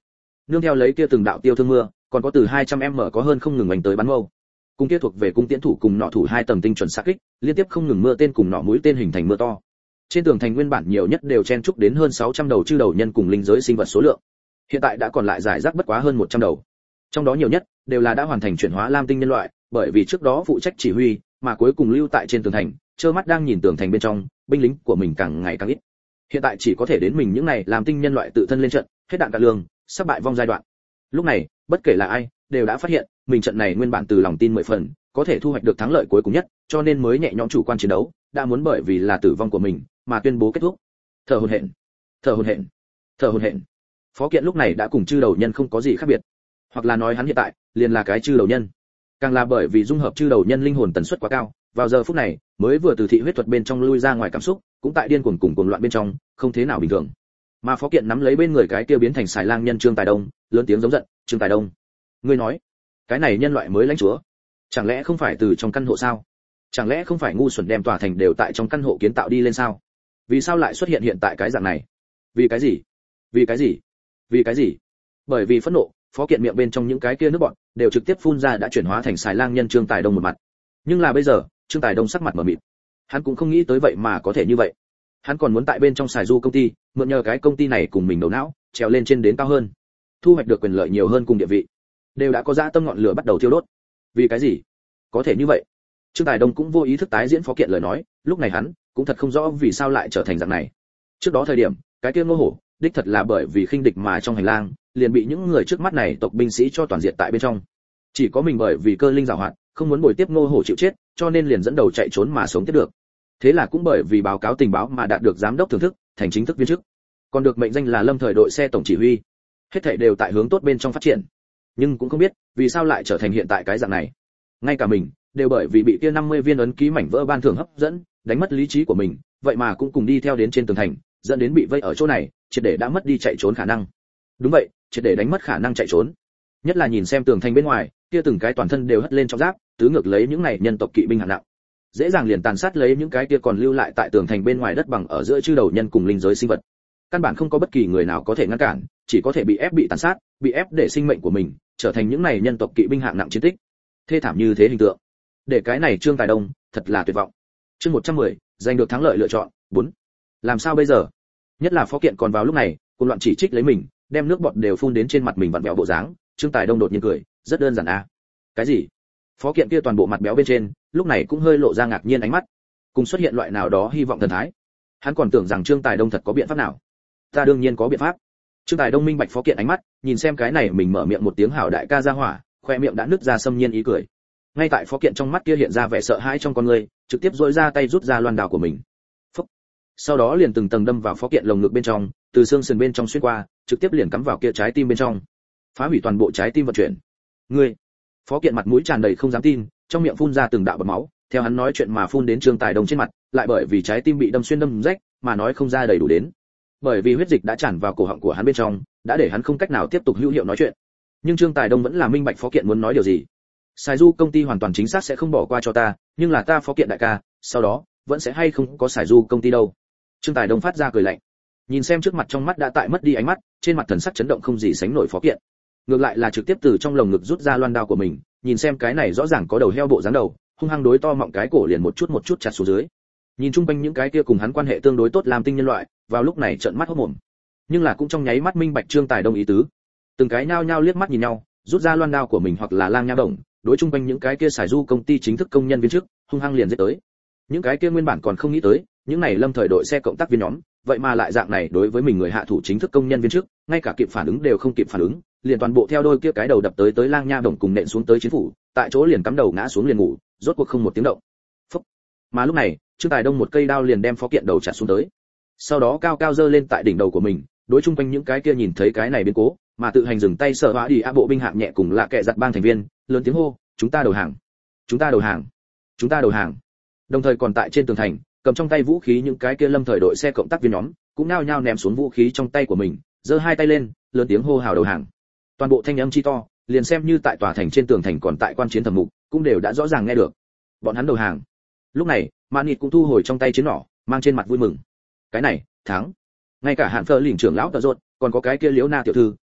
nương theo lấy kia từng đạo tiêu thương mưa, còn có từ hai trăm m có hơn không ngừng đánh tới bắn mâu. Cung kia thuộc về cung tiễn thủ cùng nỏ thủ hai tầng tinh chuẩn xạ kích, liên tiếp không ngừng mưa tên cùng nỏ mũi tên hình thành mưa to. Trên tường thành nguyên bản nhiều nhất đều chen chúc đến hơn sáu trăm đầu chư đầu nhân cùng linh giới sinh vật số lượng. Hiện tại đã còn lại giải rác bất quá hơn một trăm đầu. Trong đó nhiều nhất đều là đã hoàn thành chuyển hóa lam tinh nhân loại, bởi vì trước đó phụ trách chỉ huy, mà cuối cùng lưu tại trên tường thành, trơ mắt đang nhìn tường thành bên trong, binh lính của mình càng ngày càng ít. Hiện tại chỉ có thể đến mình những này làm tinh nhân loại tự thân lên trận, hết đạn cả lương, sắp bại vong giai đoạn. Lúc này, bất kể là ai, đều đã phát hiện, mình trận này nguyên bản từ lòng tin mười phần, có thể thu hoạch được thắng lợi cuối cùng nhất, cho nên mới nhẹ nhõm chủ quan chiến đấu, đã muốn bởi vì là tử vong của mình, mà tuyên bố kết thúc. Thở hổn hển, thở hổn hển, thở hổn hển. Phó Kiện lúc này đã cùng chư đầu nhân không có gì khác biệt, hoặc là nói hắn hiện tại liền là cái chư đầu nhân, càng là bởi vì dung hợp chư đầu nhân linh hồn tần suất quá cao, vào giờ phút này mới vừa từ thị huyết thuật bên trong lui ra ngoài cảm xúc, cũng tại điên cuồng cùng cuồng loạn bên trong, không thế nào bình thường. Mà Phó Kiện nắm lấy bên người cái kia biến thành xài lang nhân Trương Tài Đông, lớn tiếng giống giận, "Trương Tài Đông, ngươi nói, cái này nhân loại mới lãnh chúa, chẳng lẽ không phải từ trong căn hộ sao? Chẳng lẽ không phải ngu xuẩn đem tòa thành đều tại trong căn hộ kiến tạo đi lên sao? Vì sao lại xuất hiện hiện tại cái dạng này? Vì cái gì? Vì cái gì? Vì cái gì?" Bởi vì phẫn nộ, Phó Kiện miệng bên trong những cái kia nước bọt đều trực tiếp phun ra, đã chuyển hóa thành xài lang nhân Trương Tài Đông một mặt. Nhưng là bây giờ, Trương Tài Đông sắc mặt mờ mịt. Hắn cũng không nghĩ tới vậy mà có thể như vậy. Hắn còn muốn tại bên trong xài du công ty, mượn nhờ cái công ty này cùng mình đầu não, trèo lên trên đến cao hơn, thu hoạch được quyền lợi nhiều hơn cùng địa vị. Đều đã có dã tâm ngọn lửa bắt đầu thiêu đốt. Vì cái gì? Có thể như vậy. Trương Tài Đông cũng vô ý thức tái diễn Phó Kiện lời nói, lúc này hắn cũng thật không rõ vì sao lại trở thành dạng này. Trước đó thời điểm, cái kia Ngô Hổ, đích thật là bởi vì khinh địch mà trong hành lang, liền bị những người trước mắt này tộc binh sĩ cho toàn diện tại bên trong. Chỉ có mình bởi vì cơ linh giàu hạn, không muốn bồi tiếp Ngô Hổ chịu chết, cho nên liền dẫn đầu chạy trốn mà sống tiếp được. Thế là cũng bởi vì báo cáo tình báo mà đạt được giám đốc thưởng thức, thành chính thức viên chức, còn được mệnh danh là Lâm thời đội xe tổng chỉ huy. Hết thảy đều tại hướng tốt bên trong phát triển. Nhưng cũng không biết vì sao lại trở thành hiện tại cái dạng này. Ngay cả mình đều bởi vì bị kia năm mươi viên ấn ký mảnh vỡ ban thưởng hấp dẫn, đánh mất lý trí của mình, vậy mà cũng cùng đi theo đến trên tường thành, dẫn đến bị vây ở chỗ này, triệt để đã mất đi chạy trốn khả năng. Đúng vậy, triệt để đánh mất khả năng chạy trốn. Nhất là nhìn xem tường thành bên ngoài, kia từng cái toàn thân đều hất lên trong giáp, tứ ngược lấy những này nhân tộc kỵ binh hạng nặng, dễ dàng liền tàn sát lấy những cái kia còn lưu lại tại tường thành bên ngoài đất bằng ở giữa chư đầu nhân cùng linh giới sinh vật. Căn bản không có bất kỳ người nào có thể ngăn cản, chỉ có thể bị ép bị tàn sát, bị ép để sinh mệnh của mình trở thành những này nhân tộc kỵ binh hạng nặng chiến tích. Thê thảm như thế hình tượng, để cái này Trương Tài Đông thật là tuyệt vọng. Chương một trăm mười, giành được thắng lợi lựa chọn, bốn. Làm sao bây giờ? Nhất là Phó Kiện còn vào lúc này, cuồng loạn chỉ trích lấy mình, đem nước bọt đều phun đến trên mặt mình vặn vẹo bộ dáng. Trương Tài Đông đột nhiên cười, rất đơn giản à? Cái gì? Phó Kiện kia toàn bộ mặt béo bên trên, lúc này cũng hơi lộ ra ngạc nhiên ánh mắt, cùng xuất hiện loại nào đó hy vọng thần thái. Hắn còn tưởng rằng Trương Tài Đông thật có biện pháp nào. Ta đương nhiên có biện pháp. Trương Tài Đông minh bạch Phó Kiện ánh mắt, nhìn xem cái này mình mở miệng một tiếng hảo đại ca ra hỏa, khoe miệng đã nứt ra xâm nhiên ý cười. Ngay tại Phó Kiện trong mắt kia hiện ra vẻ sợ hãi trong con người, trực tiếp duỗi ra tay rút ra loan đao của mình. Phúc. Sau đó liền từng tầng đâm vào Phó Kiện lồng ngực bên trong, từ xương sườn bên trong xuyên qua, trực tiếp liền cắm vào kia trái tim bên trong, phá hủy toàn bộ trái tim vận chuyển. Ngươi. Phó Kiện mặt mũi tràn đầy không dám tin, trong miệng phun ra từng đạo bọt máu, theo hắn nói chuyện mà phun đến Trương Tài Đông trên mặt, lại bởi vì trái tim bị đâm xuyên đâm rách, mà nói không ra đầy đủ đến. Bởi vì huyết dịch đã tràn vào cổ họng của hắn bên trong, đã để hắn không cách nào tiếp tục hữu hiệu nói chuyện. Nhưng Trương Tài Đông vẫn là minh bạch Phó Kiện muốn nói điều gì. Sài Du công ty hoàn toàn chính xác sẽ không bỏ qua cho ta, nhưng là ta Phó Kiện đại ca, sau đó vẫn sẽ hay không có Sài Du công ty đâu. Trương Tài Đông phát ra cười lạnh, nhìn xem trước mặt trong mắt đã tại mất đi ánh mắt, trên mặt thần sắc chấn động không gì sánh nổi Phó Kiện. Ngược lại là trực tiếp từ trong lồng ngực rút ra loan đao của mình, nhìn xem cái này rõ ràng có đầu heo bộ dáng đầu, hung hăng đối to mọng cái cổ liền một chút một chút chặt xuống dưới. Nhìn chung quanh những cái kia cùng hắn quan hệ tương đối tốt làm tinh nhân loại, vào lúc này trợn mắt hốt mồm. Nhưng là cũng trong nháy mắt minh bạch Trương Tài Đông ý tứ. Từng cái nhao nhao liếc mắt nhìn nhau, rút ra loan đao của mình hoặc là lang nha đồng, đối chung quanh những cái kia xài du công ty chính thức công nhân viên chức, hung hăng liền giết tới. Những cái kia nguyên bản còn không nghĩ tới, những này lâm thời đội xe cộng tác viên nhóm, vậy mà lại dạng này đối với mình người hạ thủ chính thức công nhân viên chức, ngay cả kịp phản ứng đều không kịp phản ứng, liền toàn bộ theo đôi kia cái đầu đập tới tới lang nha đồng cùng nện xuống tới chiến phủ, tại chỗ liền cắm đầu ngã xuống liền ngủ, rốt cuộc không một tiếng động. Phúc. Mà lúc này, Trương Tài Đông một cây đao liền đem Phó Kiện đầu chặt xuống tới. Sau đó cao cao giơ lên tại đỉnh đầu của mình, đối chung quanh những cái kia nhìn thấy cái này biến cố, mà tự hành dừng tay sợ hãi đi a bộ binh hạng nhẹ cùng là kẻ giật bang thành viên, lớn tiếng hô, chúng ta đầu hàng, chúng ta đầu hàng, chúng ta đầu hàng. Đồng thời còn tại trên tường thành, cầm trong tay vũ khí những cái kia lâm thời đội xe cộng tác viên nhóm, cũng nao nhao ném xuống vũ khí trong tay của mình, giơ hai tay lên, lớn tiếng hô hào đầu hàng. Toàn bộ thanh âm chi to, liền xem như tại tòa thành trên tường thành còn tại quan chiến thẩm mục, cũng đều đã rõ ràng nghe được. Bọn hắn đầu hàng. Lúc này, Manit cũng thu hồi trong tay chiến nỏ, mang trên mặt vui mừng. Cái này, thắng. Ngay cả Hạn Phơ Lĩnh trưởng lão Tờ Rốt, còn có cái kia Liễu Na tiểu thư,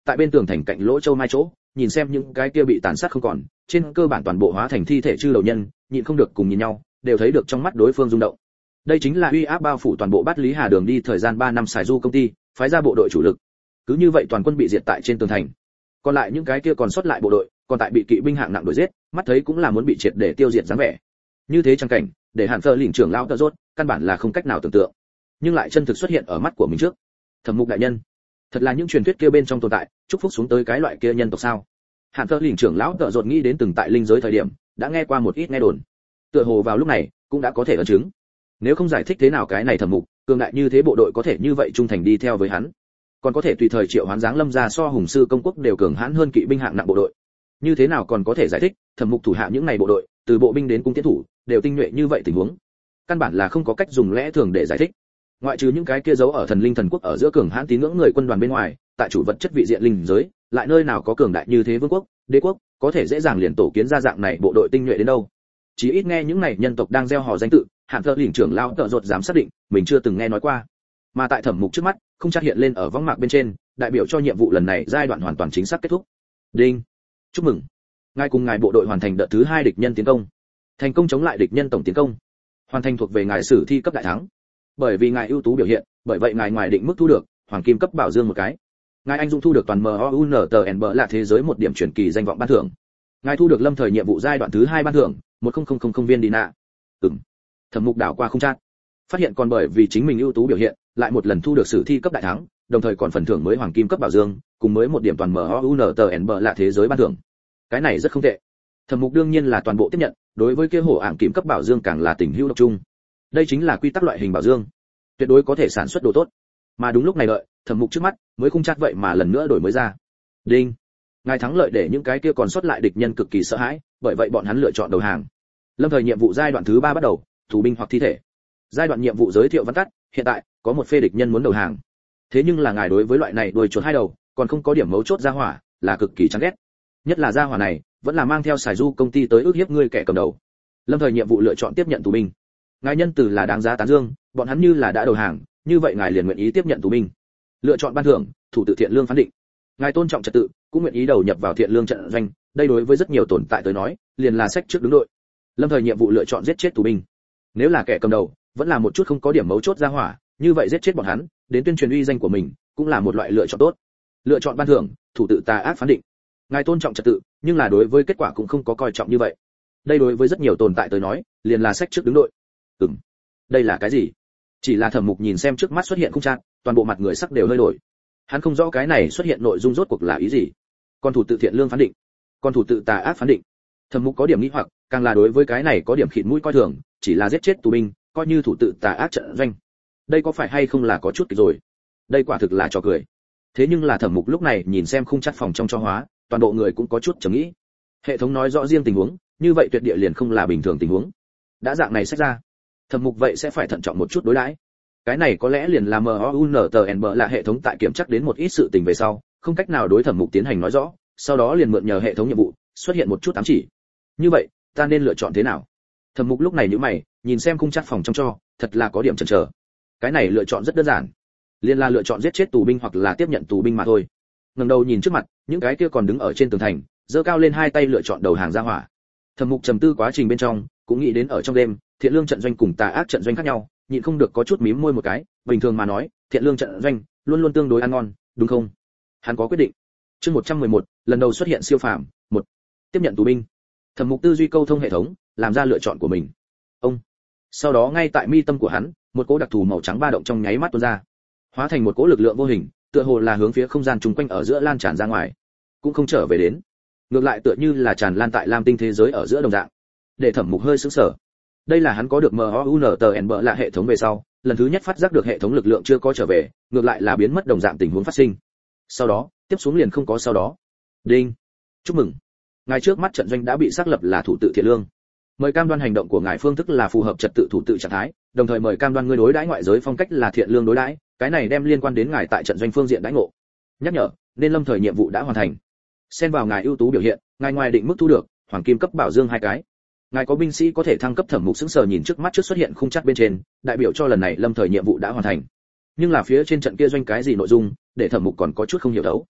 tại bên tường thành cạnh lỗ châu mai chỗ, nhìn xem những cái kia bị tàn sát không còn, trên cơ bản toàn bộ hóa thành thi thể chư đầu nhân, nhịn không được cùng nhìn nhau, đều thấy được trong mắt đối phương rung động. Đây chính là uy áp bao phủ toàn bộ Bát Lý Hà Đường đi thời gian ba năm xài du công ty, phái ra bộ đội chủ lực. Cứ như vậy toàn quân bị diệt tại trên tường thành. Còn lại những cái kia còn sót lại bộ đội, còn tại bị kỵ binh hạng nặng đuổi giết, mắt thấy cũng là muốn bị triệt để tiêu diệt dáng vẻ. Như thế trang cảnh, để Hàn Phơ lĩnh trưởng lão tơ rốt, căn bản là không cách nào tưởng tượng, nhưng lại chân thực xuất hiện ở mắt của mình trước. Thẩm Mục đại nhân, thật là những truyền thuyết kia bên trong tồn tại, chúc phúc xuống tới cái loại kia nhân tộc sao? Hàn Phơ lĩnh trưởng lão tơ rốt nghĩ đến từng tại linh giới thời điểm, đã nghe qua một ít nghe đồn. Tựa hồ vào lúc này, cũng đã có thể ấn chứng. Nếu không giải thích thế nào cái này Thẩm Mục, cường đại như thế bộ đội có thể như vậy trung thành đi theo với hắn, còn có thể tùy thời triệu hoán giáng lâm ra so hùng sư công quốc đều cường hãn hơn kỵ binh hạng nặng bộ đội. Như thế nào còn có thể giải thích, Thẩm Mục thủ hạ những này bộ đội, từ bộ binh đến cung tiến thủ, đều tinh nhuệ như vậy tình huống. Căn bản là không có cách dùng lẽ thường để giải thích. Ngoại trừ những cái kia giấu ở thần linh thần quốc ở giữa cường hãn tín ngưỡng người quân đoàn bên ngoài, tại chủ vật chất vị diện linh giới, lại nơi nào có cường đại như thế vương quốc, đế quốc, có thể dễ dàng liền tổ kiến ra dạng này bộ đội tinh nhuệ đến đâu. Chỉ ít nghe những này nhân tộc đang gieo hò danh tự, Hàn Thơ lĩnh trưởng lao tợ rột dám xác định, mình chưa từng nghe nói qua. Mà tại Thẩm Mục trước mắt, không chắc hiện lên ở võng mạc bên trên, đại biểu cho nhiệm vụ lần này giai đoạn hoàn toàn chính xác kết thúc. Đinh. Chúc mừng. Ngài cùng ngài bộ đội hoàn thành đợt thứ hai địch nhân tiến công. Thành công chống lại địch nhân tổng tiến công. Hoàn thành thuộc về ngài sử thi cấp đại thắng. Bởi vì ngài ưu tú biểu hiện, bởi vậy ngài ngoài định mức thu được hoàng kim cấp bảo dương một cái. Ngài anh dũng thu được toàn M O U N T N B là thế giới một điểm truyền kỳ danh vọng ban thưởng. Ngài thu được lâm thời nhiệm vụ giai đoạn thứ hai ban thưởng, một nghìn viên Dina. Ừm. Thẩm Mục đảo qua không chat. Phát hiện còn bởi vì chính mình ưu tú biểu hiện, lại một lần thu được sử thi cấp đại thắng, đồng thời còn phần thưởng mới hoàng kim cấp bảo dương, cùng mới một điểm toàn M O U N T N B là thế giới ban thưởng. Cái này rất không tệ. Thẩm Mục đương nhiên là toàn bộ tiếp nhận, đối với kia hổ ảng kim cấp bảo dương càng là tình hữu độc chung. Đây chính là quy tắc loại hình bảo dương, tuyệt đối có thể sản xuất đồ tốt. Mà đúng lúc này đợi, Thẩm Mục trước mắt mới không chắc vậy mà lần nữa đổi mới ra. Đinh. Ngài thắng lợi để những cái kia còn sót lại địch nhân cực kỳ sợ hãi, bởi vậy bọn hắn lựa chọn đầu hàng. Lâm thời nhiệm vụ giai đoạn thứ ba bắt đầu, tù binh hoặc thi thể. Giai đoạn nhiệm vụ giới thiệu văn tắt, hiện tại có một phê địch nhân muốn đầu hàng. Thế nhưng là ngài đối với loại này đuôi chuột hai đầu, còn không có điểm mấu chốt ra hỏa, là cực kỳ chán ghét. Nhất là ra hỏa này, vẫn là mang theo xài du công ty tới ước hiếp ngươi kẻ cầm đầu. Lâm thời nhiệm vụ lựa chọn tiếp nhận tù binh. Ngài nhân từ là đáng giá tán dương, bọn hắn như là đã đầu hàng, như vậy ngài liền nguyện ý tiếp nhận tù binh. Lựa chọn ban thưởng, thủ tự thiện lương phán định. Ngài tôn trọng trật tự, cũng nguyện ý đầu nhập vào thiện lương trận doanh, đây đối với rất nhiều tồn tại tới nói, liền là sách trước đứng đội. Lâm thời nhiệm vụ lựa chọn giết chết tù binh. Nếu là kẻ cầm đầu, vẫn là một chút không có điểm mấu chốt ra hỏa, như vậy giết chết bọn hắn, đến tuyên truyền uy danh của mình, cũng là một loại lựa chọn tốt. Lựa chọn ban thưởng, thủ tự tà ác phán định. Ngài tôn trọng trật tự, nhưng là đối với kết quả cũng không có coi trọng như vậy. Đây đối với rất nhiều tồn tại tới nói, liền là sách trước đứng đội. Ừm, đây là cái gì? Chỉ là Thẩm Mục nhìn xem trước mắt xuất hiện khung trạng, toàn bộ mặt người sắc đều hơi đổi. Hắn không rõ cái này xuất hiện nội dung rốt cuộc là ý gì. Còn thủ tự thiện lương phán định, còn thủ tự tà ác phán định. Thẩm Mục có điểm nghi hoặc, càng là đối với cái này có điểm khịt mũi coi thường, chỉ là giết chết tù binh, coi như thủ tự tà ác trận doanh. Đây có phải hay không là có chút kỳ rồi? Đây quả thực là trò cười. Thế nhưng là Thẩm Mục lúc này nhìn xem khung chắc phòng trong cho hóa, toàn bộ người cũng có chút trầm nghĩ. Hệ thống nói rõ riêng tình huống, như vậy tuyệt địa liền không là bình thường tình huống. Đã dạng này xét ra, Thẩm Mục vậy sẽ phải thận trọng một chút đối đãi. Cái này có lẽ liền là M O U N T N B là hệ thống tại kiểm chắc đến một ít sự tình về sau, không cách nào đối Thẩm Mục tiến hành nói rõ, sau đó liền mượn nhờ hệ thống nhiệm vụ, xuất hiện một chút ám chỉ. Như vậy, ta nên lựa chọn thế nào? Thẩm Mục lúc này nhíu mày, nhìn xem khung chắc phòng trong cho, thật là có điểm chần chờ. Cái này lựa chọn rất đơn giản, liền là lựa chọn giết chết tù binh hoặc là tiếp nhận tù binh mà thôi. Ngẩng đầu nhìn trước mặt, những cái kia còn đứng ở trên tường thành, giơ cao lên hai tay lựa chọn đầu hàng ra hỏa. Thẩm Mục trầm tư quá trình bên trong, cũng nghĩ đến ở trong đêm, thiện lương trận doanh cùng tà ác trận doanh khác nhau, nhịn không được có chút mím môi một cái, bình thường mà nói, thiện lương trận doanh luôn luôn tương đối ăn ngon, đúng không? Hắn có quyết định. Chương một trăm mười một, lần đầu xuất hiện siêu phàm, một. Tiếp nhận tù binh. Thẩm Mục tư duy câu thông hệ thống, làm ra lựa chọn của mình. Ông. Sau đó ngay tại mi tâm của hắn, một cỗ đặc thù màu trắng ba động trong nháy mắt tuôn ra, hóa thành một cỗ lực lượng vô hình, tựa hồ là hướng phía không gian chung quanh ở giữa lan tràn ra ngoài, cũng không trở về đến, ngược lại tựa như là tràn lan tại lam tinh thế giới ở giữa đồng dạng. Để Thẩm Mục hơi sững sờ. Đây là hắn có được M O U N T N B là hệ thống về sau, lần thứ nhất phát giác được hệ thống lực lượng chưa có trở về, ngược lại là biến mất đồng dạng tình huống phát sinh. Sau đó, tiếp xuống liền không có sau đó. Đinh. Chúc mừng. Ngài trước mắt trận doanh đã bị xác lập là thủ tự thiện lương. Mời cam đoan hành động của ngài phương thức là phù hợp trật tự thủ tự trạng thái, đồng thời mời cam đoan ngươi đối đãi ngoại giới phong cách là thiện lương đối đãi, cái này đem liên quan đến ngài tại trận doanh phương diện đãi ngộ. Nhắc nhở, nên lâm thời nhiệm vụ đã hoàn thành. Xen vào ngài ưu tú biểu hiện, ngài ngoài định mức thu được hoàng kim cấp bảo dương hai cái. Ngài có binh sĩ có thể thăng cấp. Thẩm Mục sững sờ nhìn trước mắt trước xuất hiện khung chắc bên trên, đại biểu cho lần này lâm thời nhiệm vụ đã hoàn thành. Nhưng là phía trên trận kia doanh cái gì nội dung, để Thẩm Mục còn có chút không hiểu đấu.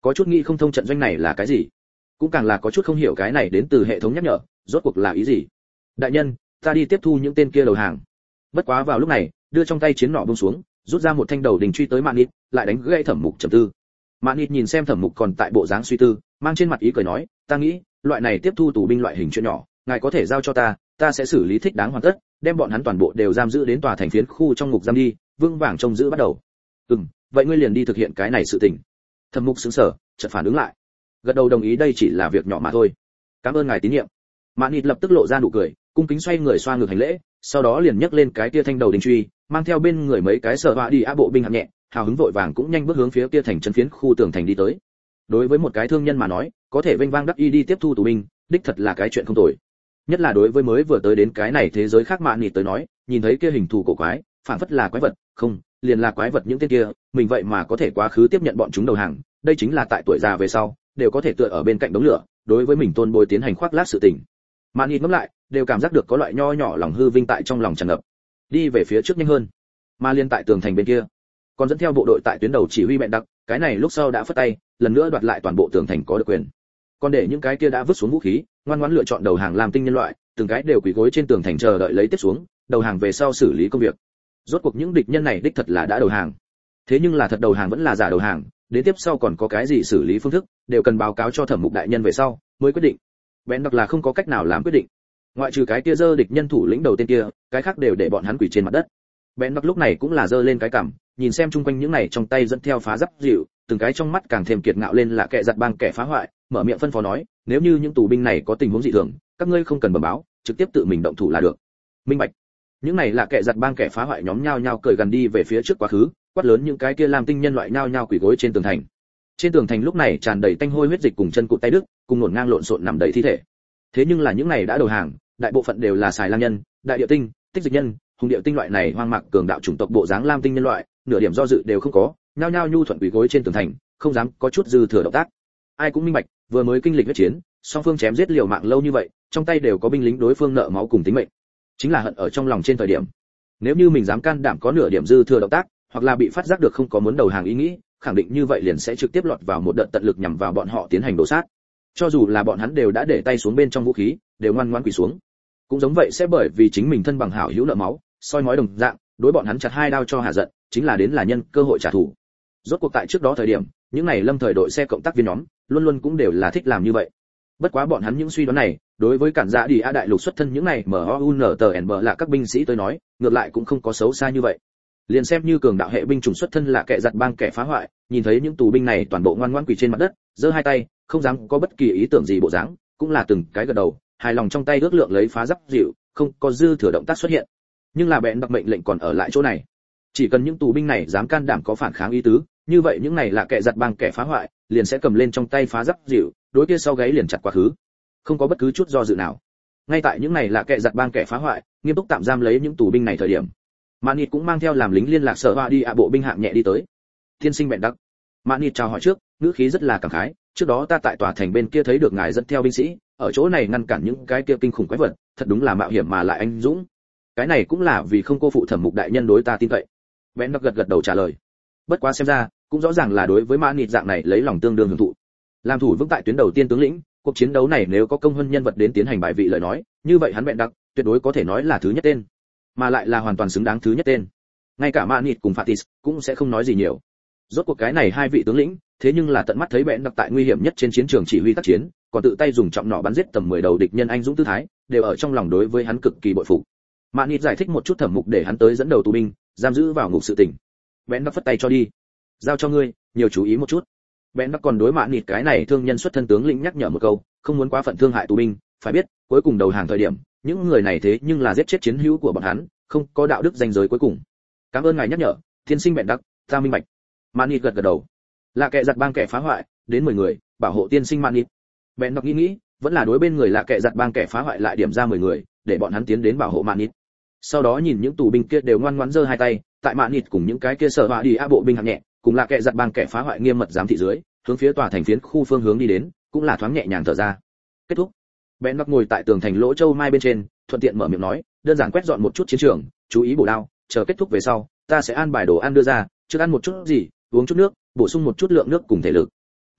có chút nghĩ không thông trận doanh này là cái gì, cũng càng là có chút không hiểu cái này đến từ hệ thống nhắc nhở rốt cuộc là ý gì. Đại nhân, ta đi tiếp thu những tên kia đầu hàng. Bất quá vào lúc này, đưa trong tay chiến nỏ buông xuống, rút ra một thanh đầu đình truy tới Mạn Nịt, lại đánh gãy Thẩm Mục trầm tư. Mạn Nịt nhìn xem Thẩm Mục còn tại bộ dáng suy tư, mang trên mặt ý cười nói, ta nghĩ, loại này tiếp thu tù binh loại hình chuyện nhỏ, ngài có thể giao cho ta, ta sẽ xử lý thích đáng hoàn tất, đem bọn hắn toàn bộ đều giam giữ đến tòa thành phiến khu trong ngục giam đi, vương vàng trông giữ bắt đầu. Ừm, vậy ngươi liền đi thực hiện cái này sự tình. Thẩm Mục sững sờ, chợt phản ứng lại, gật đầu đồng ý đây chỉ là việc nhỏ mà thôi. Cảm ơn ngài tín nhiệm. Mạn Nịt lập tức lộ ra nụ cười, cung kính xoay người xoa ngực hành lễ, sau đó liền nhấc lên cái kia thanh đầu đình truy, mang theo bên người mấy cái sở họa đi á bộ binh hạng nhẹ, hào hứng vội vàng cũng nhanh bước hướng phía kia thành trấn phiến khu tường thành đi tới. Đối với một cái thương nhân mà nói, có thể vênh vang đắc y đi tiếp thu tù binh, đích thật là cái chuyện không tồi. Nhất là đối với mới vừa tới đến cái này thế giới khác Mạn Nịt tới nói, nhìn thấy kia hình thù cổ quái, phản phất là quái vật, không, liền là quái vật những tên kia, mình vậy mà có thể quá khứ tiếp nhận bọn chúng đầu hàng, đây chính là tại tuổi già về sau, đều có thể tựa ở bên cạnh đống lửa, đối với mình tôn bồi tiến hành khoác lác sự tình. Mạn Nịt ngẫm lại, đều cảm giác được có loại nho nhỏ lòng hư vinh tại trong lòng tràn ngập. Đi về phía trước nhanh hơn. Mà liên tại tường thành bên kia, còn dẫn theo bộ đội tại tuyến đầu chỉ huy Bẹn Đặc, cái này lúc sau đã phất tay, lần nữa đoạt lại toàn bộ tường thành có được quyền. Còn để những cái kia đã vứt xuống vũ khí, ngoan ngoãn lựa chọn đầu hàng làm tinh nhân loại, từng cái đều quỳ gối trên tường thành chờ đợi lấy tiếp xuống, đầu hàng về sau xử lý công việc. Rốt cuộc những địch nhân này đích thật là đã đầu hàng. Thế nhưng là thật đầu hàng vẫn là giả đầu hàng, đến tiếp sau còn có cái gì xử lý phương thức, đều cần báo cáo cho Thẩm Mục đại nhân về sau mới quyết định. Bẹn Đặc là không có cách nào làm quyết định. Ngoại trừ cái kia dơ địch nhân thủ lĩnh đầu tên kia, cái khác đều để bọn hắn quỳ trên mặt đất. Bẹn Đặc lúc này cũng là dơ lên cái cằm, nhìn xem chung quanh những này trong tay dẫn theo phá giáp dịu, từng cái trong mắt càng thêm kiệt ngạo lên là kẻ giật bang kẻ phá hoại, mở miệng phân phó nói, nếu như những tù binh này có tình huống dị thường, các ngươi không cần bẩm báo, trực tiếp tự mình động thủ là được. Minh bạch. Những này là kẻ giật bang kẻ phá hoại nhóm nhao nhao cười gần đi về phía trước quá khứ, quát lớn những cái kia làm tinh nhân loại nhao nhao quỳ gối trên tường thành. Trên tường thành lúc này tràn đầy tanh hôi huyết dịch cùng chân cụt tay đứt, cùng nổn ngang lộn xộn nằm đầy thi thể. Thế nhưng là những này đã đầu hàng, đại bộ phận đều là xài lang nhân, đại địa tinh, tích dịch nhân, hùng địa tinh loại này hoang mạc cường đạo chủng tộc bộ dáng lam tinh nhân loại, nửa điểm do dự đều không có, nhao nhao nhu thuận quỳ gối trên tường thành, không dám có chút dư thừa động tác. Ai cũng minh bạch, vừa mới kinh lịch huyết chiến, song phương chém giết liều mạng lâu như vậy, trong tay đều có binh lính đối phương nợ máu cùng tính mệnh, chính là hận ở trong lòng trên thời điểm. Nếu như mình dám can đảm có nửa điểm dư thừa động tác, hoặc là bị phát giác được không có muốn đầu hàng ý nghĩ, khẳng định như vậy liền sẽ trực tiếp lọt vào một đợt tận lực nhằm vào bọn họ tiến hành đổ sát. Cho dù là bọn hắn đều đã để tay xuống bên trong vũ khí, đều ngoan ngoãn quỳ xuống. Cũng giống vậy sẽ bởi vì chính mình thân bằng hảo hữu nợ máu, soi mói đồng dạng, đối bọn hắn chặt hai đao cho hạ giận, chính là đến là nhân cơ hội trả thù. Rốt cuộc tại trước đó thời điểm, những này lâm thời đội xe cộng tác viên nhóm, luôn luôn cũng đều là thích làm như vậy. Bất quá bọn hắn những suy đoán này, đối với cản dạ đi a đại lục xuất thân những này em o u en tê en bê là các binh sĩ tới nói, ngược lại cũng không có xấu xa như vậy. Liền xem như cường đạo hệ binh chủng xuất thân là kẻ giật bang kẻ phá hoại, nhìn thấy những tù binh này toàn bộ ngoan ngoãn quỳ trên mặt đất, giơ hai tay, không dám có bất kỳ ý tưởng gì bộ dáng, cũng là từng cái gật đầu, hài lòng trong tay ước lượng lấy phá giáp dịu, không có dư thừa động tác xuất hiện. Nhưng là Bẹn Đặc mệnh lệnh còn ở lại chỗ này. Chỉ cần những tù binh này dám can đảm có phản kháng ý tứ, như vậy những này là kẻ giật bang kẻ phá hoại, liền sẽ cầm lên trong tay phá giáp dịu, đối kia sau gáy liền chặt quá khứ. Không có bất cứ chút do dự nào. Ngay tại những này là kẻ giật bang kẻ phá hoại, nghiêm túc tạm giam lấy những tù binh này thời điểm, Mạn Nịt cũng mang theo làm lính liên lạc sở họa đi ạ bộ binh hạng nhẹ đi tới. Tiên sinh Bẹn Đặc. Mạn Nịt chào hỏi trước, ngữ khí rất là cảm khái, trước đó ta tại tòa thành bên kia thấy được ngài dẫn theo binh sĩ, ở chỗ này ngăn cản những cái kia kinh khủng quái vật, thật đúng là mạo hiểm mà lại anh dũng. Cái này cũng là vì không cô phụ Thẩm Mục đại nhân đối ta tin cậy. Bẹn Đặc gật gật đầu trả lời. Bất quá xem ra, cũng rõ ràng là đối với Mạn Nịt dạng này lấy lòng tương đương hưởng thụ. Làm thủ vững tại tuyến đầu tiên tướng lĩnh, cuộc chiến đấu này nếu có công hơn nhân vật đến tiến hành bài vị lời nói, như vậy hắn Bẹn Đặc tuyệt đối có thể nói là thứ nhất tên, mà lại là hoàn toàn xứng đáng thứ nhất tên. Ngay cả Mạn Nịt cùng Fatis cũng sẽ không nói gì nhiều. Rốt cuộc cái này hai vị tướng lĩnh, thế nhưng là tận mắt thấy Bẹn Đặc tại nguy hiểm nhất trên chiến trường chỉ huy tác chiến, còn tự tay dùng trọng nỏ bắn giết tầm mười đầu địch nhân anh dũng tư thái, đều ở trong lòng đối với hắn cực kỳ bội phục. Mạn Nịt giải thích một chút Thẩm Mục để hắn tới dẫn đầu tù binh, giam giữ vào ngục sự tình. Bẹn Đặc phất tay cho đi, giao cho ngươi, nhiều chú ý một chút. Bẹn Đặc còn đối Mạn Nịt cái này thương nhân xuất thân tướng lĩnh nhắc nhở một câu, không muốn quá phận thương hại tù binh, phải biết, cuối cùng đầu hàng thời điểm, những người này thế nhưng là giết chết chiến hữu của bọn hắn, không có đạo đức danh giới cuối cùng. Cảm ơn ngài nhắc nhở, thiên sinh Bẹn Đặc, ta minh bạch. Mạn Nịt gật gật đầu. Là kẻ giật bang kẻ phá hoại, đến mười người, bảo hộ tiên sinh Mạn Nịt. Bẹn Đặc nghĩ nghĩ, vẫn là đối bên người là kẻ giật bang kẻ phá hoại lại điểm ra mười người, để bọn hắn tiến đến bảo hộ Mạn Nịt. Sau đó nhìn những tù binh kia đều ngoan ngoãn giơ hai tay, tại Mạn Nịt cùng những cái kia sở họa đi a bộ binh hạng nhẹ, cùng là kẻ giật bang kẻ phá hoại nghiêm mật giám thị dưới, hướng phía tòa thành phiến khu phương hướng đi đến, cũng là thoáng nhẹ nhàng thở ra. Kết thúc. Bẹn Đặc ngồi tại tường thành lỗ châu mai bên trên, thuận tiện mở miệng nói, đơn giản quét dọn một chút chiến trường, chú ý bổ đao, chờ kết thúc về sau, ta sẽ an bài đồ ăn đưa ra, trước ăn một chút gì, uống chút nước, bổ sung một chút lượng nước cùng thể lực.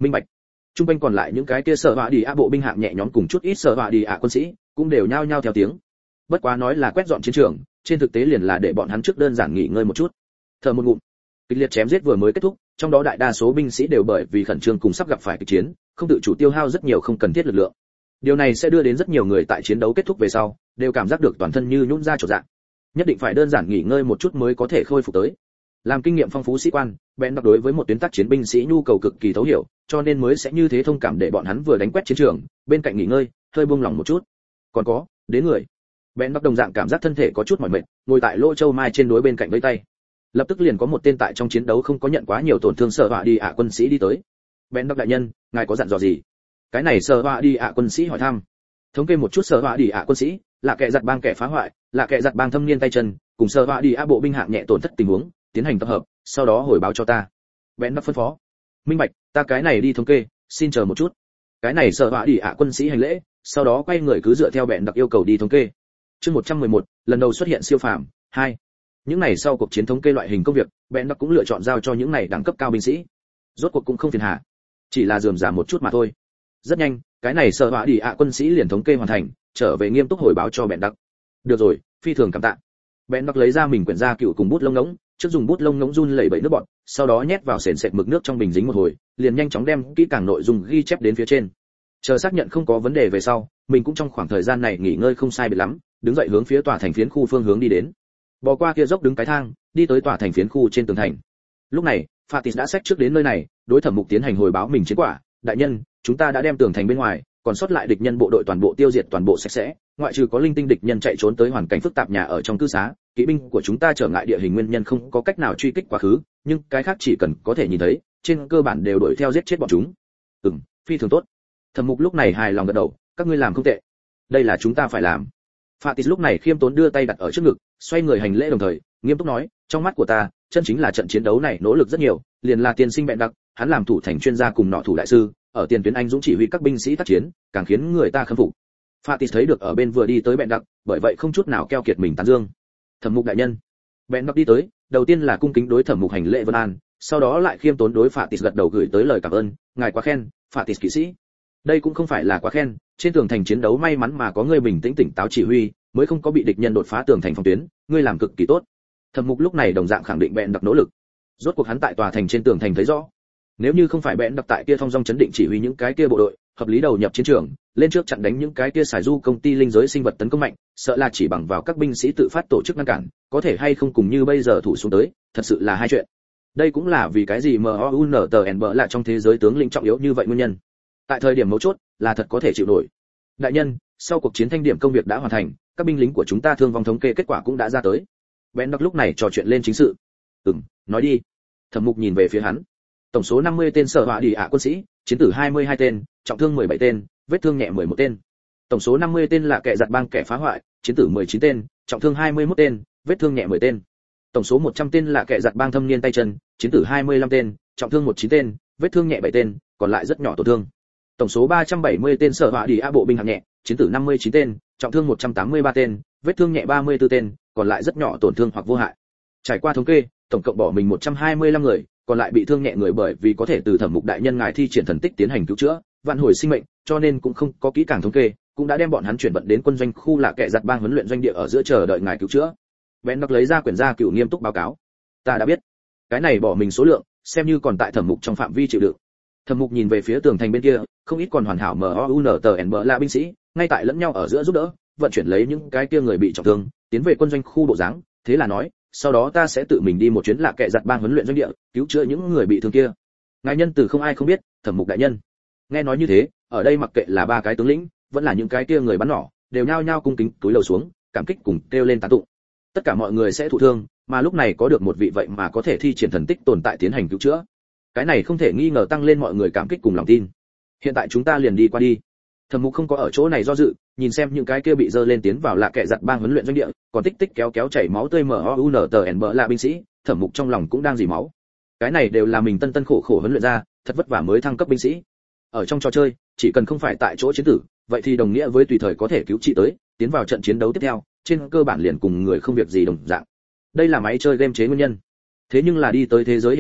Minh bạch. Trung quanh còn lại những cái kia sở họa đi ạ bộ binh hạng nhẹ nhóm cùng chút ít sở họa đi ạ quân sĩ cũng đều nhao nhao theo tiếng. Bất quá nói là quét dọn chiến trường, trên thực tế liền là để bọn hắn trước đơn giản nghỉ ngơi một chút. Thở một ngụm. Kịch liệt chém giết vừa mới kết thúc, trong đó đại đa số binh sĩ đều bởi vì khẩn trương cùng sắp gặp phải kịch chiến, không tự chủ tiêu hao rất nhiều không cần thiết lực lượng. Điều này sẽ đưa đến rất nhiều người tại chiến đấu kết thúc về sau, đều cảm giác được toàn thân như nhũn ra chột dạ. Nhất định phải đơn giản nghỉ ngơi một chút mới có thể khôi phục tới. Làm kinh nghiệm phong phú sĩ quan, bèn đặc đối với một tuyến tác chiến binh sĩ nhu cầu cực kỳ thấu hiểu, cho nên mới sẽ như thế thông cảm để bọn hắn vừa đánh quét chiến trường, bên cạnh nghỉ ngơi, hơi buông lỏng một chút. Còn có, đến người. Bèn đặc đồng dạng cảm giác thân thể có chút mỏi mệt, ngồi tại lỗ châu mai trên đối bên cạnh với tay. Lập tức liền có một tên tại trong chiến đấu không có nhận quá nhiều tổn thương sở họa đi ạ quân sĩ đi tới. Bèn đặc đại nhân, ngài có dặn dò gì? Cái này sở họa đi ạ quân sĩ hỏi thăm. Thống kê một chút sở họa đi ạ quân sĩ, là kẻ giật bang kẻ phá hoại, là kẻ giật bang thâm niên tay chân, cùng sở họa đi ạ bộ binh hạng nhẹ tổn thất tình huống, tiến hành tập hợp, sau đó hồi báo cho ta. Bèn đặc phân phó. Minh bạch, ta cái này đi thống kê, xin chờ một chút. Cái này sở họa đi ạ quân sĩ hành lễ, sau đó quay người cứ dựa theo bèn đặc yêu cầu đi thống kê. Chương một trăm mười một, lần đầu xuất hiện siêu phàm, hai. Những này sau cuộc chiến thống kê loại hình công việc, bèn đặc cũng lựa chọn giao cho những này đẳng cấp cao binh sĩ. Rốt cuộc cũng không phiền hà, chỉ là rườm rà một chút mà thôi. Rất nhanh, cái này sở họa đi ạ quân sĩ liền thống kê hoàn thành, trở về nghiêm túc hồi báo cho bèn đặc. Được rồi, phi thường cảm tạ. Bèn đặc lấy ra mình quyển gia cựu cùng bút lông ngỗng, trước dùng bút lông ngỗng run lẩy bẩy nước bọt, sau đó nhét vào sền sệt mực nước trong bình dính một hồi, liền nhanh chóng đem kỹ càng nội dung ghi chép đến phía trên. Chờ xác nhận không có vấn đề về sau, mình cũng trong khoảng thời gian này nghỉ ngơi không sai biệt lắm, đứng dậy hướng phía tòa thành phiến khu phương hướng đi đến. Bò qua kia dốc đứng cái thang, đi tới tòa thành phiến khu trên tường thành. Lúc này, Fatis đã xách trước đến nơi này, đối Thẩm Mục tiến hành hồi báo mình chiến quả. Đại nhân, chúng ta đã đem tường thành bên ngoài, còn sót lại địch nhân bộ đội toàn bộ tiêu diệt toàn bộ sạch sẽ, ngoại trừ có linh tinh địch nhân chạy trốn tới hoàn cảnh phức tạp nhà ở trong cư xá, kỵ binh của chúng ta trở ngại địa hình nguyên nhân không có cách nào truy kích quá khứ, nhưng cái khác chỉ cần có thể nhìn thấy, trên cơ bản đều đuổi theo giết chết bọn chúng. Ừm, phi thường tốt. Thẩm Mục lúc này hài lòng gật đầu, các ngươi làm không tệ. Đây là chúng ta phải làm. Fatis lúc này khiêm tốn đưa tay đặt ở trước ngực, xoay người hành lễ đồng thời, nghiêm túc nói, trong mắt của ta, chân chính là trận chiến đấu này nỗ lực rất nhiều, liền là tiên sinh bẹn đặc, hắn làm thủ thành chuyên gia cùng nọ thủ đại sư, ở tiền tuyến anh dũng chỉ huy các binh sĩ tác chiến, càng khiến người ta khâm phục. Fatis thấy được ở bên vừa đi tới bẹn đặc, bởi vậy không chút nào keo kiệt mình tán dương. Thẩm Mục đại nhân. Bẹn đặc đi tới, đầu tiên là cung kính đối Thẩm Mục hành lễ vân an, sau đó lại khiêm tốn đối Fatis gật đầu gửi tới lời cảm ơn, ngài quá khen, Fatis kỵ sĩ. Đây cũng không phải là quá khen, trên tường thành chiến đấu may mắn mà có ngươi bình tĩnh tỉnh táo chỉ huy, mới không có bị địch nhân đột phá tường thành phòng tuyến, ngươi làm cực kỳ tốt. Thẩm Mục lúc này đồng dạng khẳng định bẹn đặc nỗ lực. Rốt cuộc hắn tại tòa thành trên tường thành thấy rõ, nếu như không phải bẹn đặc tại kia thong dong chấn định chỉ huy những cái kia bộ đội, hợp lý đầu nhập chiến trường, lên trước chặn đánh những cái kia xài du công ty linh giới sinh vật tấn công mạnh, sợ là chỉ bằng vào các binh sĩ tự phát tổ chức ngăn cản, có thể hay không cùng như bây giờ thủ xuống tới, thật sự là hai chuyện. Đây cũng là vì cái gì M O U N T N B là trong thế giới tướng lĩnh trọng yếu như vậy nguyên nhân. Tại thời điểm mấu chốt, là thật có thể chịu nổi. Đại nhân, sau cuộc chiến thanh điểm công việc đã hoàn thành, các binh lính của chúng ta thương vong thống kê kết quả cũng đã ra tới. Bèn đặc lúc này trò chuyện lên chính sự. Ừm, nói đi. Thẩm Mục nhìn về phía hắn. Tổng số năm mươi tên sở họa đi ạ quân sĩ, chiến tử hai mươi hai tên, trọng thương mười bảy tên, vết thương nhẹ mười một tên. Tổng số năm mươi tên là kẻ giật bang kẻ phá hoại, chiến tử mười chín tên, trọng thương hai mươi mốt tên, vết thương nhẹ mười tên. Tổng số một trăm tên là kẻ giật bang thâm niên tay chân, chiến tử hai mươi lăm tên, trọng thương mười chín tên, vết thương nhẹ bảy tên, còn lại rất nhỏ tổn thương. Tổng số ba trăm bảy mươi tên sở họa đi ạ bộ binh hạng nhẹ, chiến tử năm mươi chín tên, trọng thương một trăm tám mươi ba tên, vết thương nhẹ ba mươi tư tên, còn lại rất nhỏ tổn thương hoặc vô hại. Trải qua thống kê, tổng cộng bỏ mình một trăm hai mươi lăm người, còn lại bị thương nhẹ người bởi vì có thể từ Thẩm Mục đại nhân ngài thi triển thần tích tiến hành cứu chữa, vạn hồi sinh mệnh, cho nên cũng không có kỹ càng thống kê, cũng đã đem bọn hắn chuyển vận đến quân doanh khu là kẻ giật bang huấn luyện doanh địa ở giữa chờ đợi ngài cứu chữa. Bèn đặc lấy ra quyển gia cựu nghiêm túc báo cáo. Ta đã biết, cái này bỏ mình số lượng, xem như còn tại Thẩm Mục trong phạm vi chịu đựng. Thẩm Mục nhìn về phía tường thành bên kia, không ít còn hoàn hảo M O U N T N B là binh sĩ, ngay tại lẫn nhau ở giữa giúp đỡ, vận chuyển lấy những cái kia người bị trọng thương, tiến về quân doanh khu bộ dáng, thế là nói, sau đó ta sẽ tự mình đi một chuyến là kẻ giật bang huấn luyện doanh địa, cứu chữa những người bị thương kia. Ngài nhân từ không ai không biết, Thẩm Mục đại nhân. Nghe nói như thế, ở đây mặc kệ là ba cái tướng lĩnh, vẫn là những cái kia người bắn nỏ, đều nhao nhao cung kính cúi đầu xuống, cảm kích cùng kêu lên tán tụng. Tất cả mọi người sẽ thụ thương, mà lúc này có được một vị vậy mà có thể thi triển thần tích tồn tại tiến hành cứu chữa. Cái này không thể nghi ngờ tăng lên mọi người cảm kích cùng lòng tin. Hiện tại chúng ta liền đi qua đi. Thẩm Mục không có ở chỗ này do dự, nhìn xem những cái kia bị dơ lên tiến vào là kẻ giật bang huấn luyện doanh địa, còn tích tích kéo kéo chảy máu tươi M O U N T N B là binh sĩ, Thẩm Mục trong lòng cũng đang dì máu. Cái này đều là mình tân tân khổ khổ huấn luyện ra, thật vất vả mới thăng cấp binh sĩ. Ở trong trò chơi, chỉ cần không phải tại chỗ chiến tử, vậy thì đồng nghĩa với tùy thời có thể cứu trị tới, tiến vào trận chiến đấu tiếp theo, trên cơ bản liền cùng người không việc gì đồng dạng. Đây là máy chơi game chế nguyên nhân. Thế nhưng là đi tới thế giới hiện thực,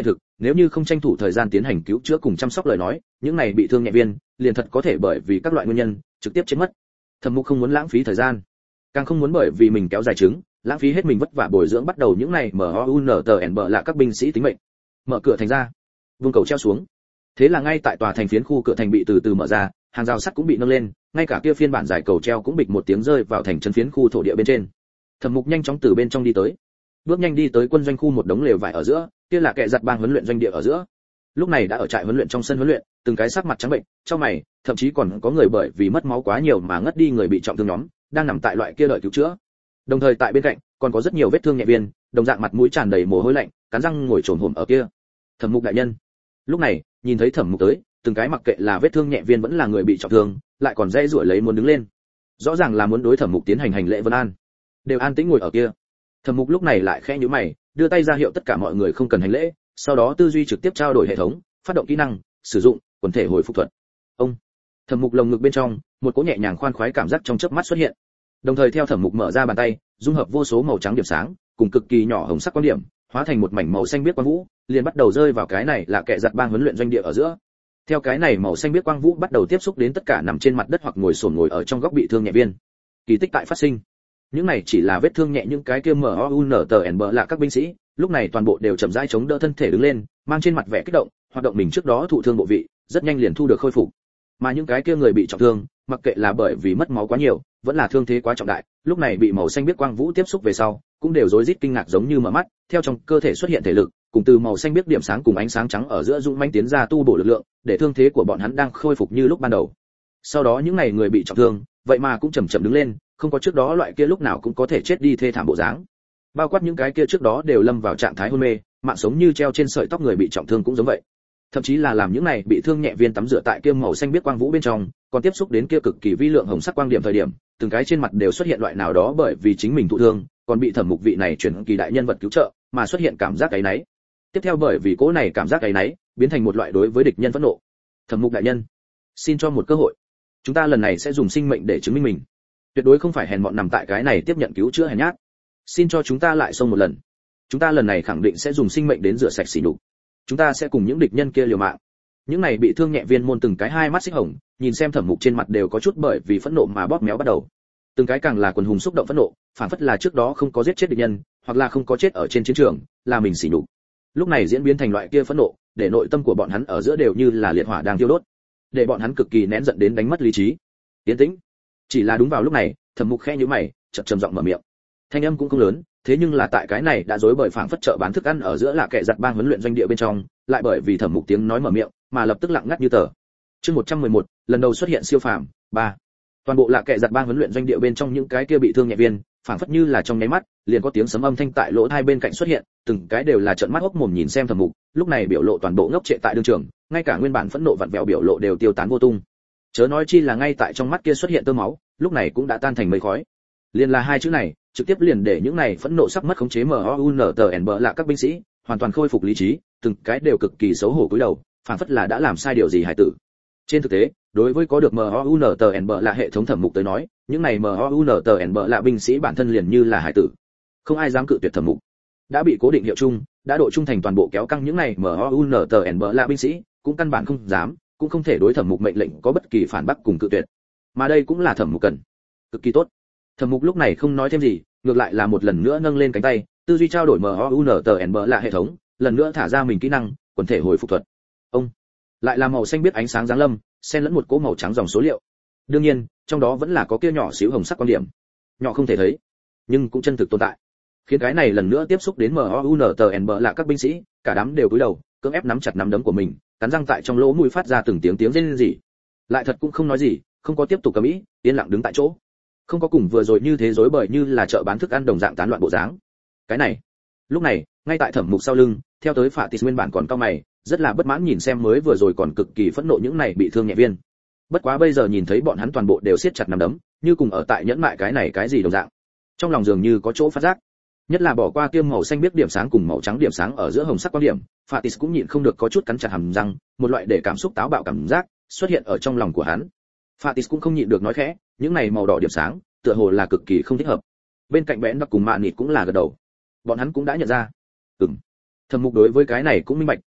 nếu như không tranh thủ thời gian tiến hành cứu chữa cùng chăm sóc lời nói, những này bị thương nhẹ viên liền thật có thể bởi vì các loại nguyên nhân trực tiếp chết mất. Thẩm Mục không muốn lãng phí thời gian, càng không muốn bởi vì mình kéo dài chứng, lãng phí hết mình vất vả bồi dưỡng bắt đầu những này MOUNTN bợ là các binh sĩ tính mệnh. Mở cửa thành ra, vương cầu treo xuống. Thế là ngay tại tòa thành phiến khu cửa thành bị từ từ mở ra, hàng rào sắt cũng bị nâng lên, ngay cả kia phiên bản dài cầu treo cũng bịch một tiếng rơi vào thành trấn phiến khu thổ địa bên trên. Thẩm Mục nhanh chóng từ bên trong đi tới, bước nhanh đi tới quân doanh khu một đống lều vải ở giữa, kia là kẻ giặt bang huấn luyện doanh địa ở giữa. Lúc này đã ở trại huấn luyện trong sân huấn luyện, từng cái sắc mặt trắng bệnh, trong mày, thậm chí còn có người bởi vì mất máu quá nhiều mà ngất đi, người bị trọng thương nhóm đang nằm tại loại kia đợi cứu chữa. Đồng thời tại bên cạnh còn có rất nhiều vết thương nhẹ viên, đồng dạng mặt mũi tràn đầy mồ hôi lạnh, cắn răng ngồi trồm hổm ở kia. Thẩm Mục đại nhân. Lúc này, nhìn thấy Thẩm Mục tới, từng cái mặc kệ là vết thương nhẹ viên vẫn là người bị trọng thương, lại còn dễ rủi lấy muốn đứng lên. Rõ ràng là muốn đối Thẩm Mục tiến hành hành lễ vân an. Đều an tĩnh ngồi ở kia. Thẩm Mục lúc này lại khẽ nhíu mày, đưa tay ra hiệu tất cả mọi người không cần hành lễ, sau đó tư duy trực tiếp trao đổi hệ thống, phát động kỹ năng, sử dụng quần thể hồi phục thuật. Ông. Thẩm Mục lồng ngực bên trong, một cỗ nhẹ nhàng khoan khoái cảm giác trong chớp mắt xuất hiện. Đồng thời theo Thẩm Mục mở ra bàn tay, dung hợp vô số màu trắng điểm sáng, cùng cực kỳ nhỏ hồng sắc quang điểm, hóa thành một mảnh màu xanh biếc quang vũ, liền bắt đầu rơi vào cái này là kẻ giặt bang huấn luyện doanh địa ở giữa. Theo cái này màu xanh biếc quang vũ bắt đầu tiếp xúc đến tất cả nằm trên mặt đất hoặc ngồi xổm ngồi ở trong góc bị thương nhẹ viên. Kỳ tích tại phát sinh. Những này chỉ là vết thương nhẹ, những cái kia MOUNTN bợ là các binh sĩ, lúc này toàn bộ đều chậm rãi chống đỡ thân thể đứng lên, mang trên mặt vẻ kích động, hoạt động mình trước đó thụ thương bộ vị, rất nhanh liền thu được khôi phục. Mà những cái kia người bị trọng thương, mặc kệ là bởi vì mất máu quá nhiều, vẫn là thương thế quá trọng đại, lúc này bị màu xanh biếc quang vũ tiếp xúc về sau, cũng đều rối rít kinh ngạc giống như mở mắt, theo trong cơ thể xuất hiện thể lực, cùng từ màu xanh biếc điểm sáng cùng ánh sáng trắng ở giữa dũng mãnh tiến ra tu bổ lực lượng, để thương thế của bọn hắn đang khôi phục như lúc ban đầu. Sau đó những này người bị trọng thương, vậy mà cũng chậm chậm đứng lên, không có trước đó loại kia lúc nào cũng có thể chết đi thê thảm bộ dáng. Bao quát những cái kia trước đó đều lâm vào trạng thái hôn mê, mạng sống như treo trên sợi tóc người bị trọng thương cũng giống vậy. Thậm chí là làm những này bị thương nhẹ viên tắm rửa tại kia màu xanh biếc quang vũ bên trong, còn tiếp xúc đến kia cực kỳ vi lượng hồng sắc quang điểm thời điểm, từng cái trên mặt đều xuất hiện loại nào đó bởi vì chính mình thụ thương, còn bị Thẩm Mục vị này chuyển kỳ đại nhân vật cứu trợ, mà xuất hiện cảm giác cái nấy. Tiếp theo bởi vì cố này cảm giác cái nấy, biến thành một loại đối với địch nhân phẫn nộ. Thẩm Mục đại nhân, xin cho một cơ hội. Chúng ta lần này sẽ dùng sinh mệnh để chứng minh mình. Tuyệt đối không phải hèn mọn nằm tại cái này tiếp nhận cứu chữa hèn nhát. Xin cho chúng ta lại xông một lần. Chúng ta lần này khẳng định sẽ dùng sinh mệnh đến rửa sạch sỉ nhục. Chúng ta sẽ cùng những địch nhân kia liều mạng. Những này bị thương nhẹ viên môn từng cái hai mắt xích hồng, nhìn xem Thẩm Mục trên mặt đều có chút bởi vì phẫn nộ mà bóp méo bắt đầu. Từng cái càng là quần hùng xúc động phẫn nộ, phản phất là trước đó không có giết chết địch nhân, hoặc là không có chết ở trên chiến trường, là mình sỉ nhục. Lúc này diễn biến thành loại kia phẫn nộ, để nội tâm của bọn hắn ở giữa đều như là liệt hỏa đang thiêu đốt, để bọn hắn cực kỳ nén giận đến đánh mất lý trí. Tiến tĩnh. Chỉ là đúng vào lúc này, Thẩm Mục khẽ nhíu mày, chậm trầm giọng mở miệng. Thanh âm cũng không lớn, thế nhưng là tại cái này đã rối bời phảng phất chợ bán thức ăn ở giữa là kẻ giặt bang huấn luyện doanh địa bên trong, lại bởi vì Thẩm Mục tiếng nói mở miệng, mà lập tức lặng ngắt như tờ. Chương một trăm mười một, lần đầu xuất hiện siêu phàm, ba. Toàn bộ là kẻ giặt bang huấn luyện doanh địa bên trong những cái kia bị thương nhẹ viên, phảng phất như là trong nháy mắt, liền có tiếng sấm âm thanh tại lỗ hai bên cạnh xuất hiện, từng cái đều là trợn mắt hốc mồm nhìn xem Thẩm Mục, lúc này biểu lộ toàn bộ ngốc trệ tại đương trường, ngay cả nguyên bản phẫn nộ vặn vẹo biểu lộ đều tiêu tán vô tung. Chớ nói chi là ngay tại trong mắt kia xuất hiện tơ máu, lúc này cũng đã tan thành mây khói. Liên là hai chữ này, trực tiếp liền để những này phẫn nộ sắp mất khống chế MOUNTN bợ là các binh sĩ, hoàn toàn khôi phục lý trí, từng cái đều cực kỳ xấu hổ cúi đầu, phảng phất là đã làm sai điều gì hải tử. Trên thực tế, đối với có được MOUNTN bợ là hệ thống Thẩm Mục tới nói, những này MOUNTN bợ là binh sĩ bản thân liền như là hải tử. Không ai dám cự tuyệt Thẩm Mục. Đã bị cố định hiệu chung, đã độ trung thành toàn bộ kéo căng những này MOUNTN bợ là binh sĩ, cũng căn bản không dám, cũng không thể đối Thẩm Mục mệnh lệnh có bất kỳ phản bác cùng cự tuyệt. Mà đây cũng là Thẩm Mục cần. Cực kỳ tốt. Thẩm Mục lúc này không nói thêm gì, ngược lại là một lần nữa nâng lên cánh tay, tư duy trao đổi MOUNTN bợ là hệ thống, lần nữa thả ra mình kỹ năng, quần thể hồi phục thuật. Ông lại là màu xanh biết ánh sáng giáng lâm, xen lẫn một cỗ màu trắng dòng số liệu. Đương nhiên, trong đó vẫn là có kia nhỏ xíu hồng sắc quan điểm. Nhỏ không thể thấy, nhưng cũng chân thực tồn tại. Khiến cái này lần nữa tiếp xúc đến MOUNTN bợ là các binh sĩ, cả đám đều cúi đầu, cưỡng ép nắm chặt nắm đấm của mình, cắn răng tại trong lỗ mũi phát ra từng tiếng tiếng rên rỉ. Lại thật cũng không nói gì, không có tiếp tục cầm ý, yên lặng đứng tại chỗ. Không có cùng vừa rồi như thế rối bời như là chợ bán thức ăn đồng dạng tán loạn bộ dáng. Cái này, lúc này, ngay tại Thẩm Mục sau lưng, theo tới Phạ Tịch nguyên bản còn cau mày, rất là bất mãn nhìn xem mới vừa rồi còn cực kỳ phẫn nộ những này bị thương nhẹ viên. Bất quá bây giờ nhìn thấy bọn hắn toàn bộ đều siết chặt nắm đấm, như cùng ở tại nhẫn mại cái này cái gì đồng dạng. Trong lòng dường như có chỗ phát giác. Nhất là bỏ qua kiêm màu xanh biết điểm sáng cùng màu trắng điểm sáng ở giữa hồng sắc quan điểm, Phạ Tịch cũng nhịn không được có chút cắn chặt hàm răng, một loại để cảm xúc táo bạo cảm giác xuất hiện ở trong lòng của hắn. Phạ Tịch cũng không nhịn được nói khẽ, những này màu đỏ điểm sáng, tựa hồ là cực kỳ không thích hợp. Bên cạnh Bẽn Đặc cùng Mạn Nịt cũng là gật đầu. Bọn hắn cũng đã nhận ra. Ừm. Thẩm Mục đối với cái này cũng minh bạch,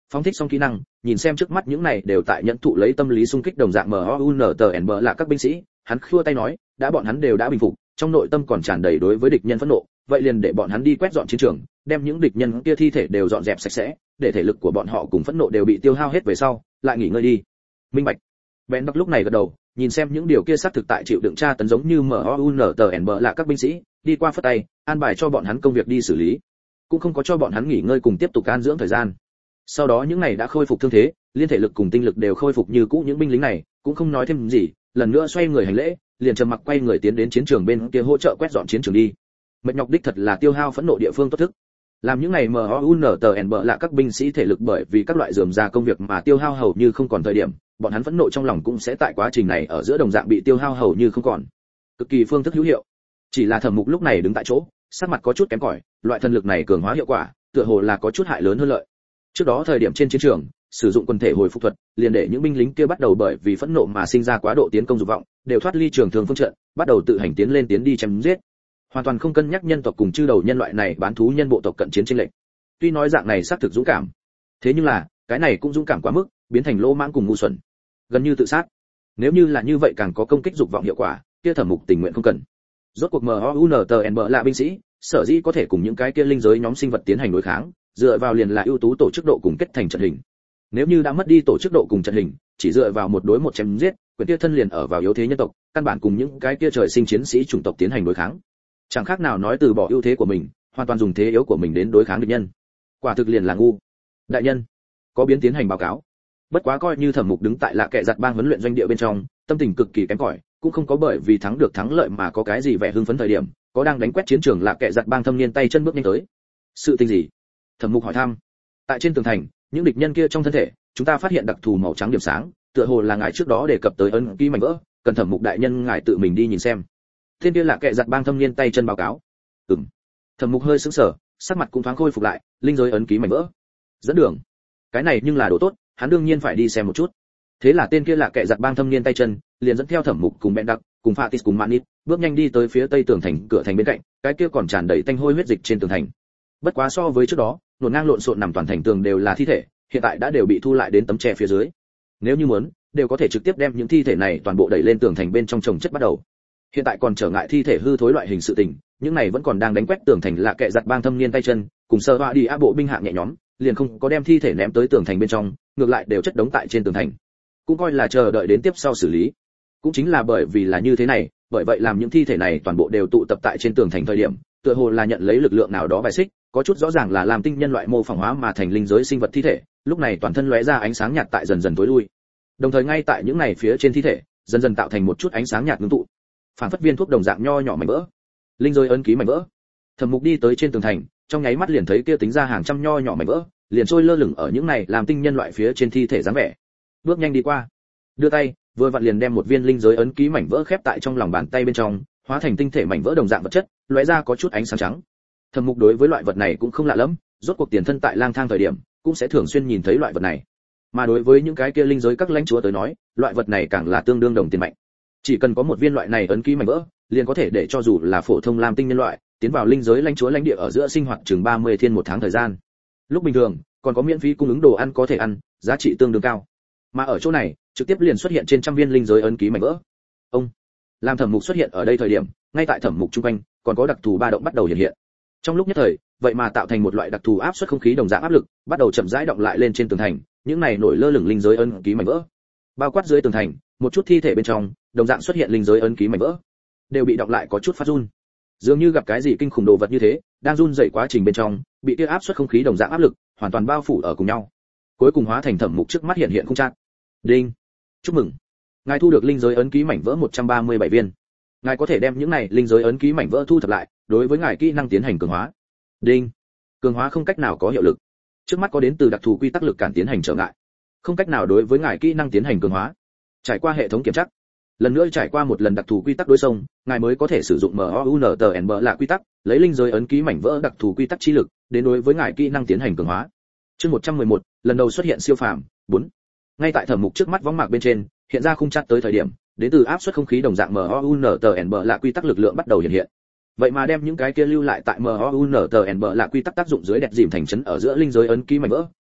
phóng thích xong kỹ năng, nhìn xem trước mắt những này đều tại nhận thụ lấy tâm lý xung kích đồng dạng MOUNTNB là các binh sĩ, hắn khua tay nói, đã bọn hắn đều đã bình phục, trong nội tâm còn tràn đầy đối với địch nhân phẫn nộ, vậy liền để bọn hắn đi quét dọn chiến trường, đem những địch nhân kia thi thể đều dọn dẹp sạch sẽ, để thể lực của bọn họ cùng phẫn nộ đều bị tiêu hao hết về sau, lại nghỉ ngơi đi. Minh bạch. Ben Đốc lúc này gật đầu, nhìn xem những điều kia xác thực tại chịu đựng tra tấn giống như MOUNTNB là các binh sĩ, đi qua phất tay, an bài cho bọn hắn công việc đi xử lý, cũng không có cho bọn hắn nghỉ ngơi cùng tiếp tục can dưỡng thời gian. Sau đó những này đã khôi phục thương thế, liên thể lực cùng tinh lực đều khôi phục như cũ, những binh lính này cũng không nói thêm gì, lần nữa xoay người hành lễ, liền trầm mặc quay người tiến đến chiến trường bên kia hỗ trợ quét dọn chiến trường đi. Mệt nhọc đích thật là tiêu hao phẫn nộ địa phương tốt thức. Làm những ngày MOUNTNB là các binh sĩ thể lực bởi vì các loại rườm rà công việc mà tiêu hao hầu như không còn thời điểm, bọn hắn phẫn nộ trong lòng cũng sẽ tại quá trình này ở giữa đồng dạng bị tiêu hao hầu như không còn. Cực kỳ phương thức hữu hiệu. Chỉ là Thẩm Mục lúc này đứng tại chỗ, sắc mặt có chút kém cỏi, loại thần lực này cường hóa hiệu quả, tựa hồ là có chút hại lớn hơn lợi. Trước đó thời điểm trên chiến trường, sử dụng quần thể hồi phục thuật, liền để những binh lính kia bắt đầu bởi vì phẫn nộ mà sinh ra quá độ tiến công dục vọng, đều thoát ly trường thường phương trận, bắt đầu tự hành tiến lên tiến đi chém giết. Hoàn toàn không cân nhắc nhân tộc cùng chư đầu nhân loại này bán thú nhân bộ tộc cận chiến chênh lệch. Tuy nói dạng này xác thực dũng cảm, thế nhưng là, cái này cũng dũng cảm quá mức, biến thành lỗ mãng cùng ngu xuẩn, gần như tự sát. Nếu như là như vậy càng có công kích dục vọng hiệu quả, kia Thẩm Mục tình nguyện không cần. Rốt cuộc MOUNTNB là binh sĩ, sở dĩ có thể cùng những cái kia linh giới nhóm sinh vật tiến hành đối kháng, dựa vào liền là ưu tú tổ chức độ cùng kết thành trận hình. Nếu như đã mất đi tổ chức độ cùng trận hình, chỉ dựa vào một đối một chém giết, quyền kia thân liền ở vào yếu thế nhân tộc, căn bản cùng những cái kia trời sinh chiến sĩ chủng tộc tiến hành đối kháng. Chẳng khác nào nói từ bỏ ưu thế của mình, hoàn toàn dùng thế yếu của mình đến đối kháng địch nhân. Quả thực liền là ngu. Đại nhân, có biến tiến hành báo cáo. Bất quá coi như Thẩm Mục đứng tại Lạ Kệ Giặt bang huấn luyện doanh địa bên trong, tâm tình cực kỳ kém cỏi, cũng không có bởi vì thắng được thắng lợi mà có cái gì vẻ hưng phấn thời điểm, có đang đánh quét chiến trường Lạ Kệ Giặt bang thâm niên tay chân bước nhanh tới. Sự tình gì? Thẩm Mục hỏi thăm. Tại trên tường thành, những địch nhân kia trong thân thể, chúng ta phát hiện đặc thù màu trắng điểm sáng, tựa hồ là ngài trước đó đề cập tới ấn ký mảnh vỡ, cần Thẩm Mục đại nhân ngài tự mình đi nhìn xem. Thiên kia Lạ Kệ Giặt bang thâm niên tay chân báo cáo. Ừm. Thẩm Mục hơi sững sờ, sắc mặt cũng thoáng khôi phục lại, linh giới ấn ký mảnh vỡ. Dẫn đường. Cái này nhưng là đồ tốt, hắn đương nhiên phải đi xem một chút. Thế là tên kia Lạ Kệ Giặt bang thâm niên tay chân, liền dẫn theo Thẩm Mục cùng Ben Đặc, cùng Fatis cùng Manit, bước nhanh đi tới phía tây tường thành cửa thành bên cạnh, cái kia còn tràn đầy tanh hôi huyết dịch trên tường thành. Bất quá so với trước đó, nổn ngang lộn xộn nằm toàn thành tường đều là thi thể, hiện tại đã đều bị thu lại đến tấm tre phía dưới. Nếu như muốn, đều có thể trực tiếp đem những thi thể này toàn bộ đẩy lên tường thành bên trong trồng chất bắt đầu. Hiện tại còn trở ngại thi thể hư thối loại hình sự tình, những này vẫn còn đang đánh quét tường thành Lạ Kệ Giặt bang thâm niên tay chân, cùng sơ họa đi á bộ binh hạng nhẹ nhóm, liền không có đem thi thể ném tới tường thành bên trong, ngược lại đều chất đống tại trên tường thành. Cũng coi là chờ đợi đến tiếp sau xử lý. Cũng chính là bởi vì là như thế này, bởi vậy làm những thi thể này toàn bộ đều tụ tập tại trên tường thành thời điểm, tựa hồ là nhận lấy lực lượng nào đó bài xích, có chút rõ ràng là làm tinh nhân loại mô phỏng hóa mà thành linh giới sinh vật thi thể, lúc này toàn thân lóe ra ánh sáng nhạt tại dần dần tối lui. Đồng thời ngay tại những này phía trên thi thể, dần dần tạo thành một chút ánh sáng nhạt ngưng tụ. Phản phất viên thuốc đồng dạng nho nhỏ mảnh vỡ. Linh giới ấn ký mảnh vỡ. Thẩm Mục đi tới trên tường thành, trong nháy mắt liền thấy kia tính ra hàng trăm nho nhỏ mảnh vỡ, liền trôi lơ lửng ở những này làm tinh nhân loại phía trên thi thể dáng vẻ. Bước nhanh đi qua, đưa tay, vừa vặn liền đem một viên linh giới ấn ký mảnh vỡ khép tại trong lòng bàn tay bên trong, hóa thành tinh thể mảnh vỡ đồng dạng vật chất, lóe ra có chút ánh sáng trắng. Thẩm Mục đối với loại vật này cũng không lạ lắm, rốt cuộc tiền thân tại lang thang thời điểm, cũng sẽ thường xuyên nhìn thấy loại vật này. Mà đối với những cái kia linh giới các lãnh chúa tới nói, loại vật này càng là tương đương đồng tiền mạnh. Chỉ cần có một viên loại này ấn ký mảnh vỡ, liền có thể để cho dù là phổ thông lam tinh nhân loại, tiến vào linh giới lãnh chúa lãnh địa ở giữa sinh hoạt chừng ba mươi thiên một tháng thời gian. Lúc bình thường, còn có miễn phí cung ứng đồ ăn có thể ăn, giá trị tương đương cao. Mà ở chỗ này, trực tiếp liền xuất hiện trên trăm viên linh giới ấn ký mảnh vỡ. Ông, làm Thẩm Mục xuất hiện ở đây thời điểm, ngay tại Thẩm Mục trung quanh, còn có đặc thù ba động bắt đầu hiện hiện. Trong lúc nhất thời, vậy mà tạo thành một loại đặc thù áp suất không khí đồng dạng áp lực, bắt đầu chậm rãi động lại lên trên tường thành, những này nổi lơ lửng linh giới ấn ký mảnh vỡ. Bao quát dưới tường thành, một chút thi thể bên trong, đồng dạng xuất hiện linh giới ấn ký mảnh vỡ, đều bị động lại có chút phát run. Dường như gặp cái gì kinh khủng đồ vật như thế, đang run rẩy quá trình bên trong, bị kia áp suất không khí đồng dạng áp lực, hoàn toàn bao phủ ở cùng nhau. Cuối cùng hóa thành Thẩm Mục trước mắt hiện hiện không chát. Đinh. Chúc mừng. Ngài thu được linh giới ấn ký mảnh vỡ một trăm ba mươi bảy viên. Ngài có thể đem những này linh giới ấn ký mảnh vỡ thu thập lại, đối với ngài kỹ năng tiến hành cường hóa. Đinh. Cường hóa không cách nào có hiệu lực. Trước mắt có đến từ đặc thù quy tắc lực cản tiến hành trở ngại. Không cách nào đối với ngài kỹ năng tiến hành cường hóa. Trải qua hệ thống kiểm tra. Lần nữa trải qua một lần đặc thù quy tắc đối xông, ngài mới có thể sử dụng MOUNTNB là quy tắc, lấy linh giới ấn ký mảnh vỡ đặc thù quy tắc chi lực, đến đối với ngài kỹ năng tiến hành cường hóa. Chương một trăm mười một, lần đầu xuất hiện siêu phàm, bốn. Ngay tại Thẩm Mục trước mắt võng mạc bên trên, hiện ra khung chart tới thời điểm, đến từ áp suất không khí đồng dạng MOUNTNB là quy tắc lực lượng bắt đầu hiện hiện. Vậy mà đem những cái kia lưu lại tại MOUNTNB là quy tắc tác dụng dưới đẹp dìm thành chấn ở giữa linh giới ấn ký mảnh vỡ,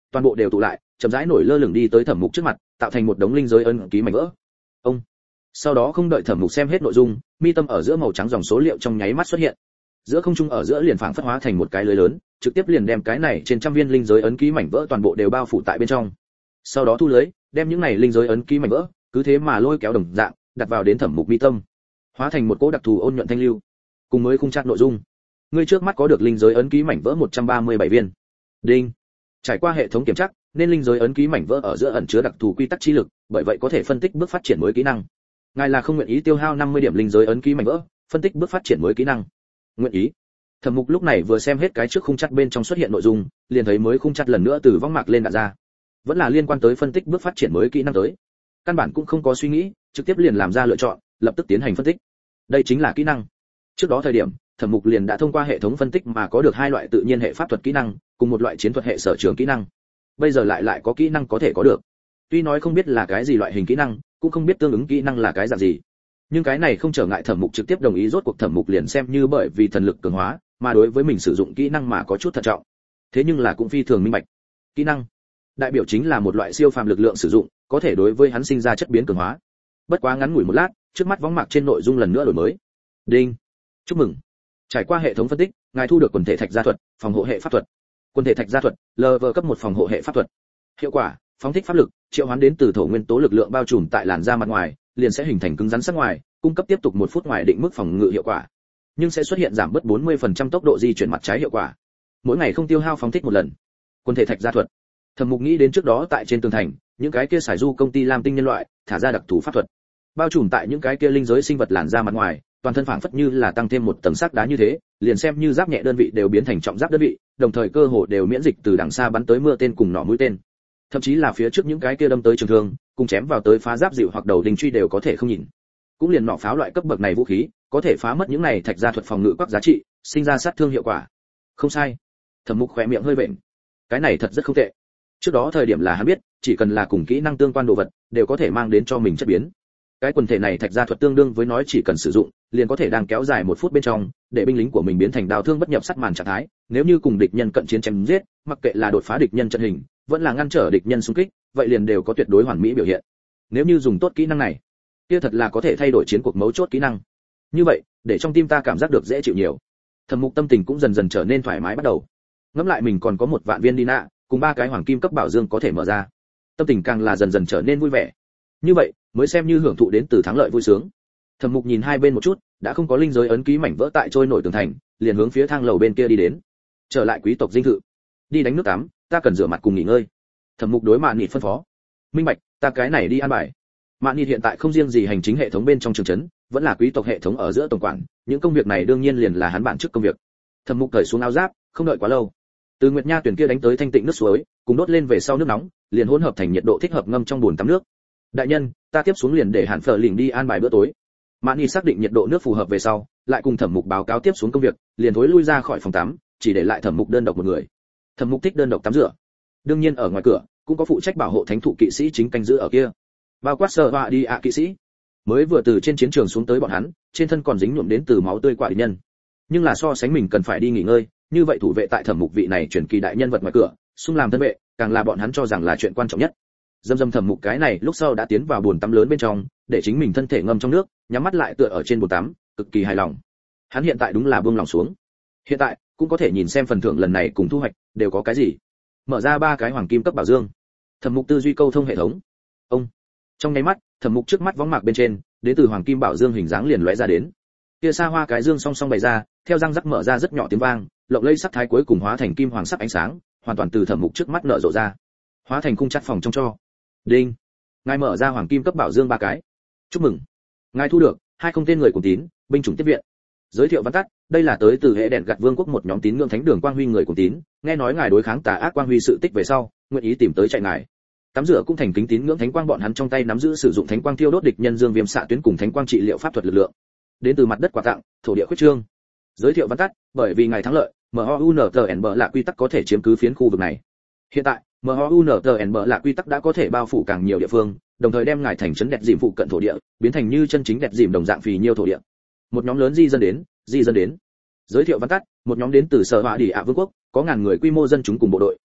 toàn bộ đều tụ lại, chậm rãi nổi lơ lửng đi tới Thẩm Mục trước mặt, tạo thành một đống linh giới ấn ký mảnh vỡ. Ông. Sau đó không đợi Thẩm Mục xem hết nội dung, mi tâm ở giữa màu trắng dòng số liệu trong nháy mắt xuất hiện. Giữa không trung ở giữa liền phảng phất hóa thành một cái lưới lớn, trực tiếp liền đem cái này trên trăm viên linh giới ấn ký mảnh vỡ toàn bộ đều bao phủ tại bên trong. Sau đó thu lưới, đem những này linh giới ấn ký mảnh vỡ, cứ thế mà lôi kéo đồng dạng, đặt vào đến Thẩm Mục mi tâm, hóa thành một cỗ đặc thù ôn nhuận thanh lưu. Cùng mới khung chart nội dung, ngươi trước mắt có được linh giới ấn ký mảnh vỡ một trăm ba mươi bảy viên. Đinh. Trải qua hệ thống kiểm tra, nên linh giới ấn ký mảnh vỡ ở giữa ẩn chứa đặc thù quy tắc chi lực, bởi vậy có thể phân tích bước phát triển mới kỹ năng. Ngài là không nguyện ý tiêu hao năm mươi điểm linh giới ấn ký mảnh vỡ, phân tích bước phát triển mới kỹ năng. Nguyện ý. Thẩm Mục lúc này vừa xem hết cái trước khung chart bên trong xuất hiện nội dung, liền thấy mới khung chart lần nữa từ võng mạc lên đạn ra. Vẫn là liên quan tới phân tích bước phát triển mới kỹ năng tới. Căn bản cũng không có suy nghĩ, trực tiếp liền làm ra lựa chọn, lập tức tiến hành phân tích. Đây chính là kỹ năng. Trước đó thời điểm, Thẩm Mục liền đã thông qua hệ thống phân tích mà có được hai loại tự nhiên hệ pháp thuật kỹ năng, cùng một loại chiến thuật hệ sở trường kỹ năng. Bây giờ lại lại có kỹ năng có thể có được. Tuy nói không biết là cái gì loại hình kỹ năng, cũng không biết tương ứng kỹ năng là cái dạng gì. Nhưng cái này không trở ngại Thẩm Mục trực tiếp đồng ý, rốt cuộc Thẩm Mục liền xem như bởi vì thần lực cường hóa, mà đối với mình sử dụng kỹ năng mà có chút thận trọng. Thế nhưng là cũng phi thường minh bạch. Kỹ năng đại biểu chính là một loại siêu phàm lực lượng sử dụng, có thể đối với hắn sinh ra chất biến cường hóa. Bất quá ngắn ngủi một lát, trước mắt võng mạc trên nội dung lần nữa đổi mới. Đinh. Chúc mừng. Trải qua hệ thống phân tích, ngài thu được quần thể thạch gia thuật, phòng hộ hệ pháp thuật. Quần thể thạch gia thuật, lv cấp một phòng hộ hệ pháp thuật. Hiệu quả, phóng thích pháp lực, triệu hoán đến từ thổ nguyên tố lực lượng bao trùm tại làn da mặt ngoài, liền sẽ hình thành cứng rắn sắc ngoài, cung cấp tiếp tục một phút ngoài định mức phòng ngự hiệu quả. Nhưng sẽ xuất hiện giảm bớt bốn mươi phần trăm tốc độ di chuyển mặt trái hiệu quả. Mỗi ngày không tiêu hao phóng thích một lần. Quần thể thạch gia thuật. Thẩm Mục nghĩ đến trước đó tại trên tường thành, những cái kia xài du công ty Lam Tinh nhân loại, thả ra đặc thù pháp thuật, bao trùm tại những cái kia linh giới sinh vật làn da mặt ngoài, toàn thân phảng phất như là tăng thêm một tầng sắc đá như thế, liền xem như giáp nhẹ đơn vị đều biến thành trọng giáp đơn vị, đồng thời cơ hồ đều miễn dịch từ đằng xa bắn tới mưa tên cùng nỏ mũi tên. Thậm chí là phía trước những cái kia đâm tới trường thương, cùng chém vào tới phá giáp dịu hoặc đầu đình truy đều có thể không nhìn. Cũng liền nỏ pháo loại cấp bậc này vũ khí, có thể phá mất những này thạch gia thuật phòng ngự các giá trị, sinh ra sát thương hiệu quả. Không sai. Thẩm Mục khẽ miệng hơi vện. Cái này thật rất không tệ. Trước đó thời điểm là hắn biết, chỉ cần là cùng kỹ năng tương quan đồ vật, đều có thể mang đến cho mình chất biến. Cái quần thể này thạch gia thuật tương đương với nói chỉ cần sử dụng, liền có thể đang kéo dài một phút bên trong, để binh lính của mình biến thành đào thương bất nhập sắt màn trạng thái, nếu như cùng địch nhân cận chiến chém giết, mặc kệ là đột phá địch nhân trận hình, vẫn là ngăn trở địch nhân xung kích, vậy liền đều có tuyệt đối hoàn mỹ biểu hiện. Nếu như dùng tốt kỹ năng này, kia thật là có thể thay đổi chiến cuộc mấu chốt kỹ năng. Như vậy, để trong tim ta cảm giác được dễ chịu nhiều. Thẩm Mục tâm tình cũng dần dần trở nên thoải mái bắt đầu. Ngẫm lại mình còn có một vạn viên đi nạ, cùng ba cái hoàng kim cấp bảo dương có thể mở ra. Tâm tình càng là dần dần trở nên vui vẻ. Như vậy, mới xem như hưởng thụ đến từ thắng lợi vui sướng. Thẩm Mục nhìn hai bên một chút, đã không có linh giới ấn ký mảnh vỡ tại trôi nổi tường thành, liền hướng phía thang lầu bên kia đi đến. Trở lại quý tộc dinh thự, đi đánh nước tắm, ta cần rửa mặt cùng nghỉ ngơi. Thẩm Mục đối Mạn Nghị phân phó. Minh bạch, ta cái này đi an bài. Mạn Nghị hiện tại không riêng gì hành chính hệ thống bên trong trường trấn, vẫn là quý tộc hệ thống ở giữa tổng quản, những công việc này đương nhiên liền là hắn bản chức công việc. Thẩm Mục cởi xuống áo giáp, không đợi quá lâu. Từ Nguyệt Nha tuyển kia đánh tới thanh tịnh nước suối, cùng đốt lên về sau nước nóng, liền hỗn hợp thành nhiệt độ thích hợp ngâm trong bồn tắm nước. Đại nhân, ta tiếp xuống liền để Hàn Phở Lĩnh đi an bài bữa tối. Mạn Nghị xác định nhiệt độ nước phù hợp về sau, lại cùng Thẩm Mục báo cáo tiếp xuống công việc, liền thối lui ra khỏi phòng tắm, chỉ để lại Thẩm Mục đơn độc một người. Thẩm Mục thích đơn độc tắm rửa. Đương nhiên ở ngoài cửa cũng có phụ trách bảo hộ thánh thụ kỵ sĩ chính canh giữ ở kia. Bao quát Sở Họa đi ạ kỵ sĩ, mới vừa từ trên chiến trường xuống tới bọn hắn, trên thân còn dính nhuộm đến từ máu tươi quả địch nhân. Nhưng là so sánh mình cần phải đi nghỉ ngơi, như vậy thủ vệ tại Thẩm Mục vị này truyền kỳ đại nhân vật ngoài cửa, xung làm thân vệ, càng là bọn hắn cho rằng là chuyện quan trọng nhất. Dâm dâm Thẩm Mục cái này lúc sau đã tiến vào bồn tắm lớn bên trong, để chính mình thân thể ngâm trong nước, nhắm mắt lại tựa ở trên bồn tắm, cực kỳ hài lòng. Hắn hiện tại đúng là buông lòng xuống. Hiện tại cũng có thể nhìn xem phần thưởng lần này cùng thu hoạch đều có cái gì. Mở ra ba cái hoàng kim cấp bảo dương. Thẩm Mục tư duy câu thông hệ thống. Ông. Trong nháy mắt, Thẩm Mục trước mắt võng mạc bên trên, đến từ hoàng kim bảo dương hình dáng liền lóe ra đến. Kia xa hoa cái dương song song bày ra, theo răng rắc mở ra rất nhỏ tiếng vang, lộng lẫy sắc thái cuối cùng hóa thành kim hoàng sắc ánh sáng, hoàn toàn từ Thẩm Mục trước mắt nở rộ ra, hóa thành khung chắt phòng trong cho. Đinh. Ngài mở ra hoàng kim cấp bảo dương ba cái. Chúc mừng. Ngài thu được hai không tên người cùng tín, binh chủng tiếp viện. Giới thiệu văn tắt, đây là tới từ hệ đèn gặt vương quốc một nhóm tín ngưỡng thánh đường quang huy người cùng tín, nghe nói ngài đối kháng tà ác quang huy sự tích về sau, nguyện ý tìm tới chạy ngài. Tắm rửa cũng thành kính tín ngưỡng thánh quang, bọn hắn trong tay nắm giữ sử dụng thánh quang tiêu đốt địch nhân dương viêm xạ tuyến cùng thánh quang trị liệu pháp thuật lực lượng. Đến từ mặt đất quà tặng, thổ địa khuyết trương. Giới thiệu văn tắt, bởi vì ngài thắng lợi, em o u en tê en bê là quy tắc có thể chiếm cứ phiến khu vực này. Hiện tại, em o u en tê en bê là quy tắc đã có thể bao phủ càng nhiều địa phương, đồng thời đem ngài thành trấn đẹp dìm phụ cận thổ địa, biến thành như chân chính đẹp dìm đồng dạng phì nhiêu thổ địa. Một nhóm lớn di dân đến, di dân đến. Giới thiệu văn tắt, một nhóm đến từ Sở Họa đi ạ vương quốc, có ngàn người quy mô dân chúng cùng bộ đội,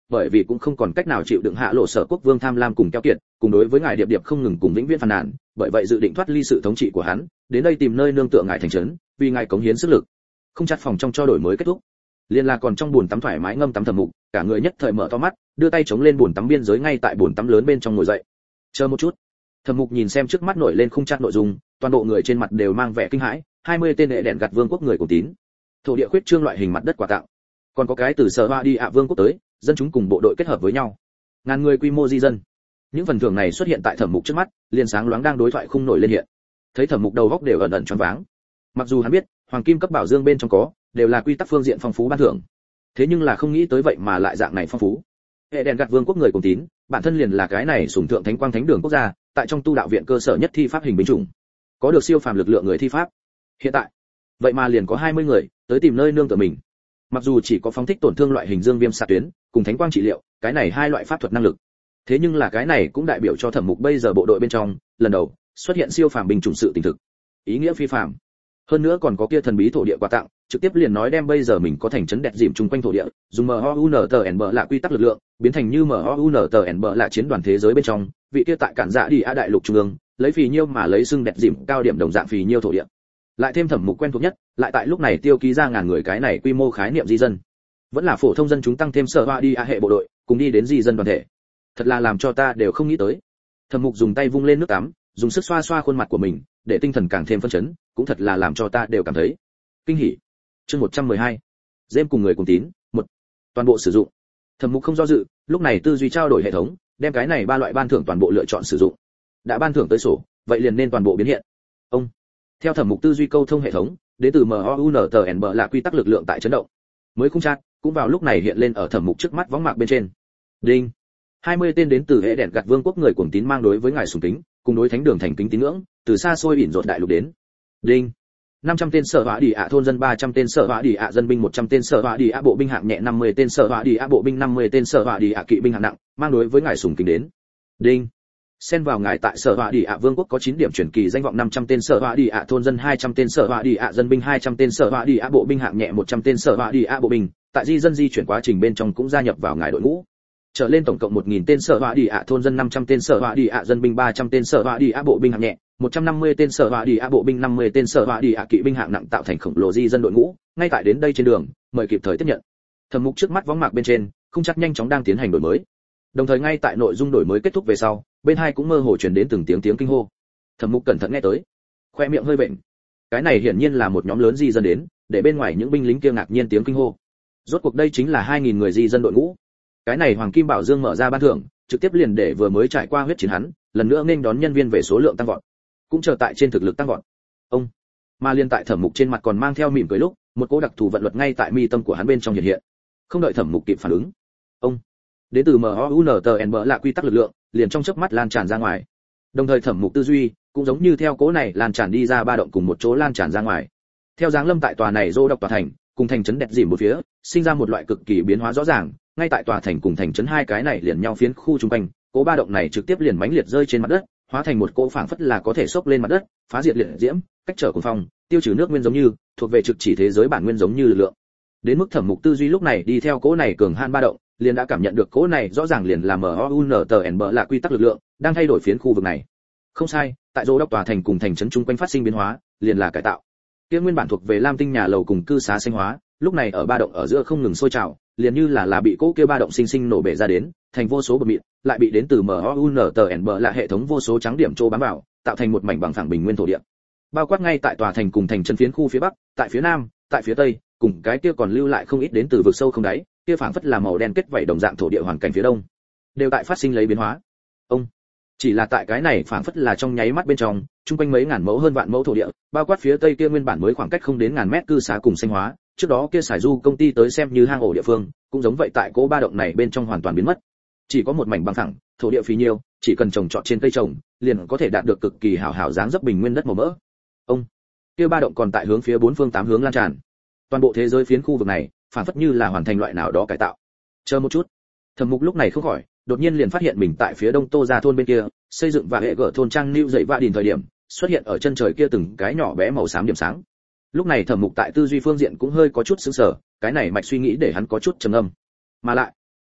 bởi vì cũng không còn cách nào chịu đựng hạ lộ sở quốc vương tham lam cùng keo kiệt, cùng đối với ngài điệp điệp không ngừng cùng vĩnh viễn phàn nàn, bởi vậy dự định thoát ly sự thống trị của hắn, đến đây tìm nơi nương tựa ngài thành trấn, vì ngài cống hiến sức lực. Không chặt phòng trong cho đổi mới kết thúc. Liên là còn trong buồn tắm thoải mái ngâm tắm Thẩm Mục, cả người nhất thời mở to mắt, đưa tay chống lên buồn tắm biên giới ngay tại buồn tắm lớn bên trong ngồi dậy. Chờ một chút. Thẩm Mục nhìn xem trước mắt nổi lên khung chặt nội dung, toàn bộ người trên mặt đều mang vẻ kinh hãi, hai mươi tên đệ đèn gặt vương quốc người cùng tín. Thổ địa khuyết trương loại hình mặt đất quà tặng. Còn có cái từ Sở Hoa đi ạ vương quốc tới, dân chúng cùng bộ đội kết hợp với nhau. Ngàn người quy mô di dân. Những phần thưởng này xuất hiện tại Thẩm Mục trước mắt, liền sáng loáng đang đối thoại khung nổi lên hiện. Thấy Thẩm Mục đầu góc đều ẩn ẩn choáng váng. Mặc dù hắn biết, hoàng kim cấp bảo dương bên trong có, đều là quy tắc phương diện phong phú ban thưởng. Thế nhưng là không nghĩ tới vậy mà lại dạng này phong phú. Hệ đèn gặt vương quốc người cùng tín, bản thân liền là cái này sủng thượng thánh quang thánh đường quốc gia, tại trong tu đạo viện cơ sở nhất thi pháp hình binh chủng, có được siêu phàm lực lượng người thi pháp. Hiện tại, vậy mà liền có hai mươi người tới tìm nơi nương tựa mình. Mặc dù chỉ có phóng thích tổn thương loại hình dương viêm xạ tuyến, cùng thánh quang trị liệu, cái này hai loại pháp thuật năng lực. Thế nhưng là cái này cũng đại biểu cho Thẩm Mục bây giờ bộ đội bên trong, lần đầu xuất hiện siêu phàm binh chủng sự tình thực. Ý nghĩa phi phàm. Hơn nữa còn có kia thần bí thổ địa quà tặng, trực tiếp liền nói đem bây giờ mình có thành trấn đẹp dìm chung quanh thổ địa, dùng em o u en tê en bê là quy tắc lực lượng, biến thành như em o u en tê en bê là chiến đoàn thế giới bên trong, vị kia tại cản dạ đi a đại lục trung ương, lấy phì nhiêu mà lấy xưng đẹp dìm cao điểm đồng dạng phì nhiêu thổ địa. Lại thêm Thẩm Mục quen thuộc nhất, lại tại lúc này tiêu ký ra ngàn người cái này quy mô khái niệm di dân. Vẫn là phổ thông dân chúng tăng thêm Sở Hoa đi a hệ bộ đội, cùng đi đến di dân đoàn thể. Thật là làm cho ta đều không nghĩ tới. Thẩm Mục dùng tay vung lên nước tắm, dùng sức xoa xoa khuôn mặt của mình, để tinh thần càng thêm phấn chấn, cũng thật là làm cho ta đều cảm thấy kinh hỉ. Chương một trăm mười hai. Gem cùng người cùng tín, một. Toàn bộ sử dụng. Thẩm Mục không do dự, lúc này tư duy trao đổi hệ thống, đem cái này ba loại ban thưởng toàn bộ lựa chọn sử dụng. Đã ban thưởng tới sổ, vậy liền nên toàn bộ biến hiện. Ông. Theo Thẩm Mục tư duy câu thông hệ thống, đến từ em o u en tê en bê là quy tắc lực lượng tại chấn động. Mới khung chat, cũng vào lúc này hiện lên ở Thẩm Mục trước mắt võng mạc bên trên. Đinh. hai mươi tên đến từ hệ đèn gặt vương quốc người cuồng tín mang đối với ngài sùng kính, cùng đối thánh đường thành kính tín ngưỡng, từ xa xôi ỉn rột đại lục đến. Đinh. năm trăm tên Sở Hoa đi ạ thôn dân, ba trăm tên Sở Hoa đi ạ dân binh, một trăm tên Sở Hoa đi ạ bộ binh hạng nhẹ, năm mươi tên Sở Hoa đi ạ bộ binh, năm mươi tên Sở Hoa đi ạ kỵ binh hạng nặng, mang đối với ngài sùng kính đến. Đinh. Xen vào ngài tại Sở Hoa đi ạ vương quốc có chín điểm truyền kỳ danh vọng, năm trăm tên Sở Hoa đi ạ thôn dân, hai trăm tên Sở Hoa đi ạ dân binh, hai trăm tên Sở Hoa đi ạ bộ binh hạng nhẹ, một trăm tên Sở Hoa đi ạ bộ binh, tại di dân di chuyển quá trình bên trong cũng gia nhập vào ngài đội ngũ. Trở lên tổng cộng một nghìn tên Sở Hoa đi ạ thôn dân, năm trăm tên Sở Hoa đi ạ dân binh, ba trăm tên Sở Hoa đi ạ bộ binh hạng nhẹ, một trăm năm mươi tên Sở Hoa đi ạ bộ binh, năm mươi tên Sở Hoa đi ạ kỵ binh hạng nặng, tạo thành khổng lồ di dân đội ngũ, ngay tại đến đây trên đường, mời kịp thời tiếp nhận. Thẩm Mục trước mắt võng mạc bên trên, không chắc nhanh chóng đang tiến hành đổi mới. Đồng thời ngay tại nội dung đổi mới kết thúc về sau, bên hai cũng mơ hồ truyền đến từng tiếng tiếng kinh hô. Thẩm Mục cẩn thận nghe tới, khoe miệng hơi bệnh. Cái này hiển nhiên là một nhóm lớn di dân đến, để bên ngoài những binh lính kia ngạc nhiên tiếng kinh hô. Rốt cuộc đây chính là hai nghìn người di dân đội ngũ. Cái này Hoàng Kim Bảo Dương mở ra ban thưởng, trực tiếp liền để vừa mới trải qua huyết chiến hắn, lần nữa nên đón nhân viên về số lượng tăng vọt, cũng chờ tại trên thực lực tăng vọt. Ông, mà liên tại Thẩm Mục trên mặt còn mang theo mỉm cười lúc, một cỗ đặc thù vận luật ngay tại mi tâm của hắn bên trong hiện hiện. Không đợi Thẩm Mục kịp phản ứng, ông, đến từ em o u en tê en bê là quy tắc lực lượng, liền trong chớp mắt lan tràn ra ngoài. Đồng thời Thẩm Mục tư duy cũng giống như theo cỗ này lan tràn đi ra ba động cùng một chỗ lan tràn ra ngoài. Theo dáng lâm tại tòa này Dô Độc tòa thành, cùng thành trấn đẹp dìm một phía, sinh ra một loại cực kỳ biến hóa rõ ràng, ngay tại tòa thành cùng thành trấn hai cái này liền nhau phiến khu trung quanh, cỗ ba động này trực tiếp liền mãnh liệt rơi trên mặt đất, hóa thành một cỗ phảng phất là có thể xốc lên mặt đất, phá diệt liệt diễm, cách trở cuồng phong, tiêu trừ nước nguyên giống như, thuộc về trực chỉ thế giới bản nguyên giống như lực lượng. Đến mức Thẩm Mục tư duy lúc này đi theo cỗ này cường han ba động, liền đã cảm nhận được cỗ này rõ ràng liền là em o u en tê en bê là quy tắc lực lượng, đang thay đổi phiến khu vực này. Không sai, tại Dô Đốc tòa thành cùng thành trấn trung quanh phát sinh biến hóa, liền là cải tạo. Kia nguyên bản thuộc về Lam Tinh nhà lầu cùng cư xá sinh hóa, lúc này ở ba động ở giữa không ngừng sôi trào, liền như là là bị cỗ kia ba động sinh sinh nổ bể ra đến, thành vô số bột mịn, lại bị đến từ em o u en tê en bê là hệ thống vô số trắng điểm trô bám vào, tạo thành một mảnh bằng phẳng bình nguyên thổ địa. Bao quát ngay tại tòa thành cùng thành trấn phiến khu phía bắc, tại phía nam, tại phía tây, cùng cái kia còn lưu lại không ít đến từ vực sâu không đáy, kia phảng phất là màu đen kết vảy đồng dạng thổ địa hoàn cảnh phía đông, đều tại phát sinh lấy biến hóa. Ông, chỉ là tại cái này phảng phất là trong nháy mắt bên trong, trung quanh mấy ngàn mẫu hơn vạn mẫu thổ địa, bao quát phía tây kia nguyên bản mới khoảng cách không đến ngàn mét cư xá cùng sinh hóa, trước đó kia sải du công ty tới xem như hang ổ địa phương, cũng giống vậy tại cỗ ba động này bên trong hoàn toàn biến mất. Chỉ có một mảnh bằng phẳng, thổ địa phì nhiêu, chỉ cần trồng trọt trên cây trồng, liền có thể đạt được cực kỳ hảo hảo dáng dấp bình nguyên đất màu mỡ. Ông, kia ba động còn tại hướng phía bốn phương tám hướng lan tràn. Toàn bộ thế giới phiến khu vực này, phản phất như là hoàn thành loại nào đó cải tạo. Chờ một chút, Thẩm Mục lúc này không khỏi, đột nhiên liền phát hiện mình tại phía đông Tô Gia thôn bên kia, xây dựng và hệ gở thôn trang lưu dậy vạ đỉnh thời điểm, xuất hiện ở chân trời kia từng cái nhỏ bé màu xám điểm sáng. Lúc này Thẩm Mục tại tư duy phương diện cũng hơi có chút sững sờ, cái này mạch suy nghĩ để hắn có chút trầm ngâm. Mà lại,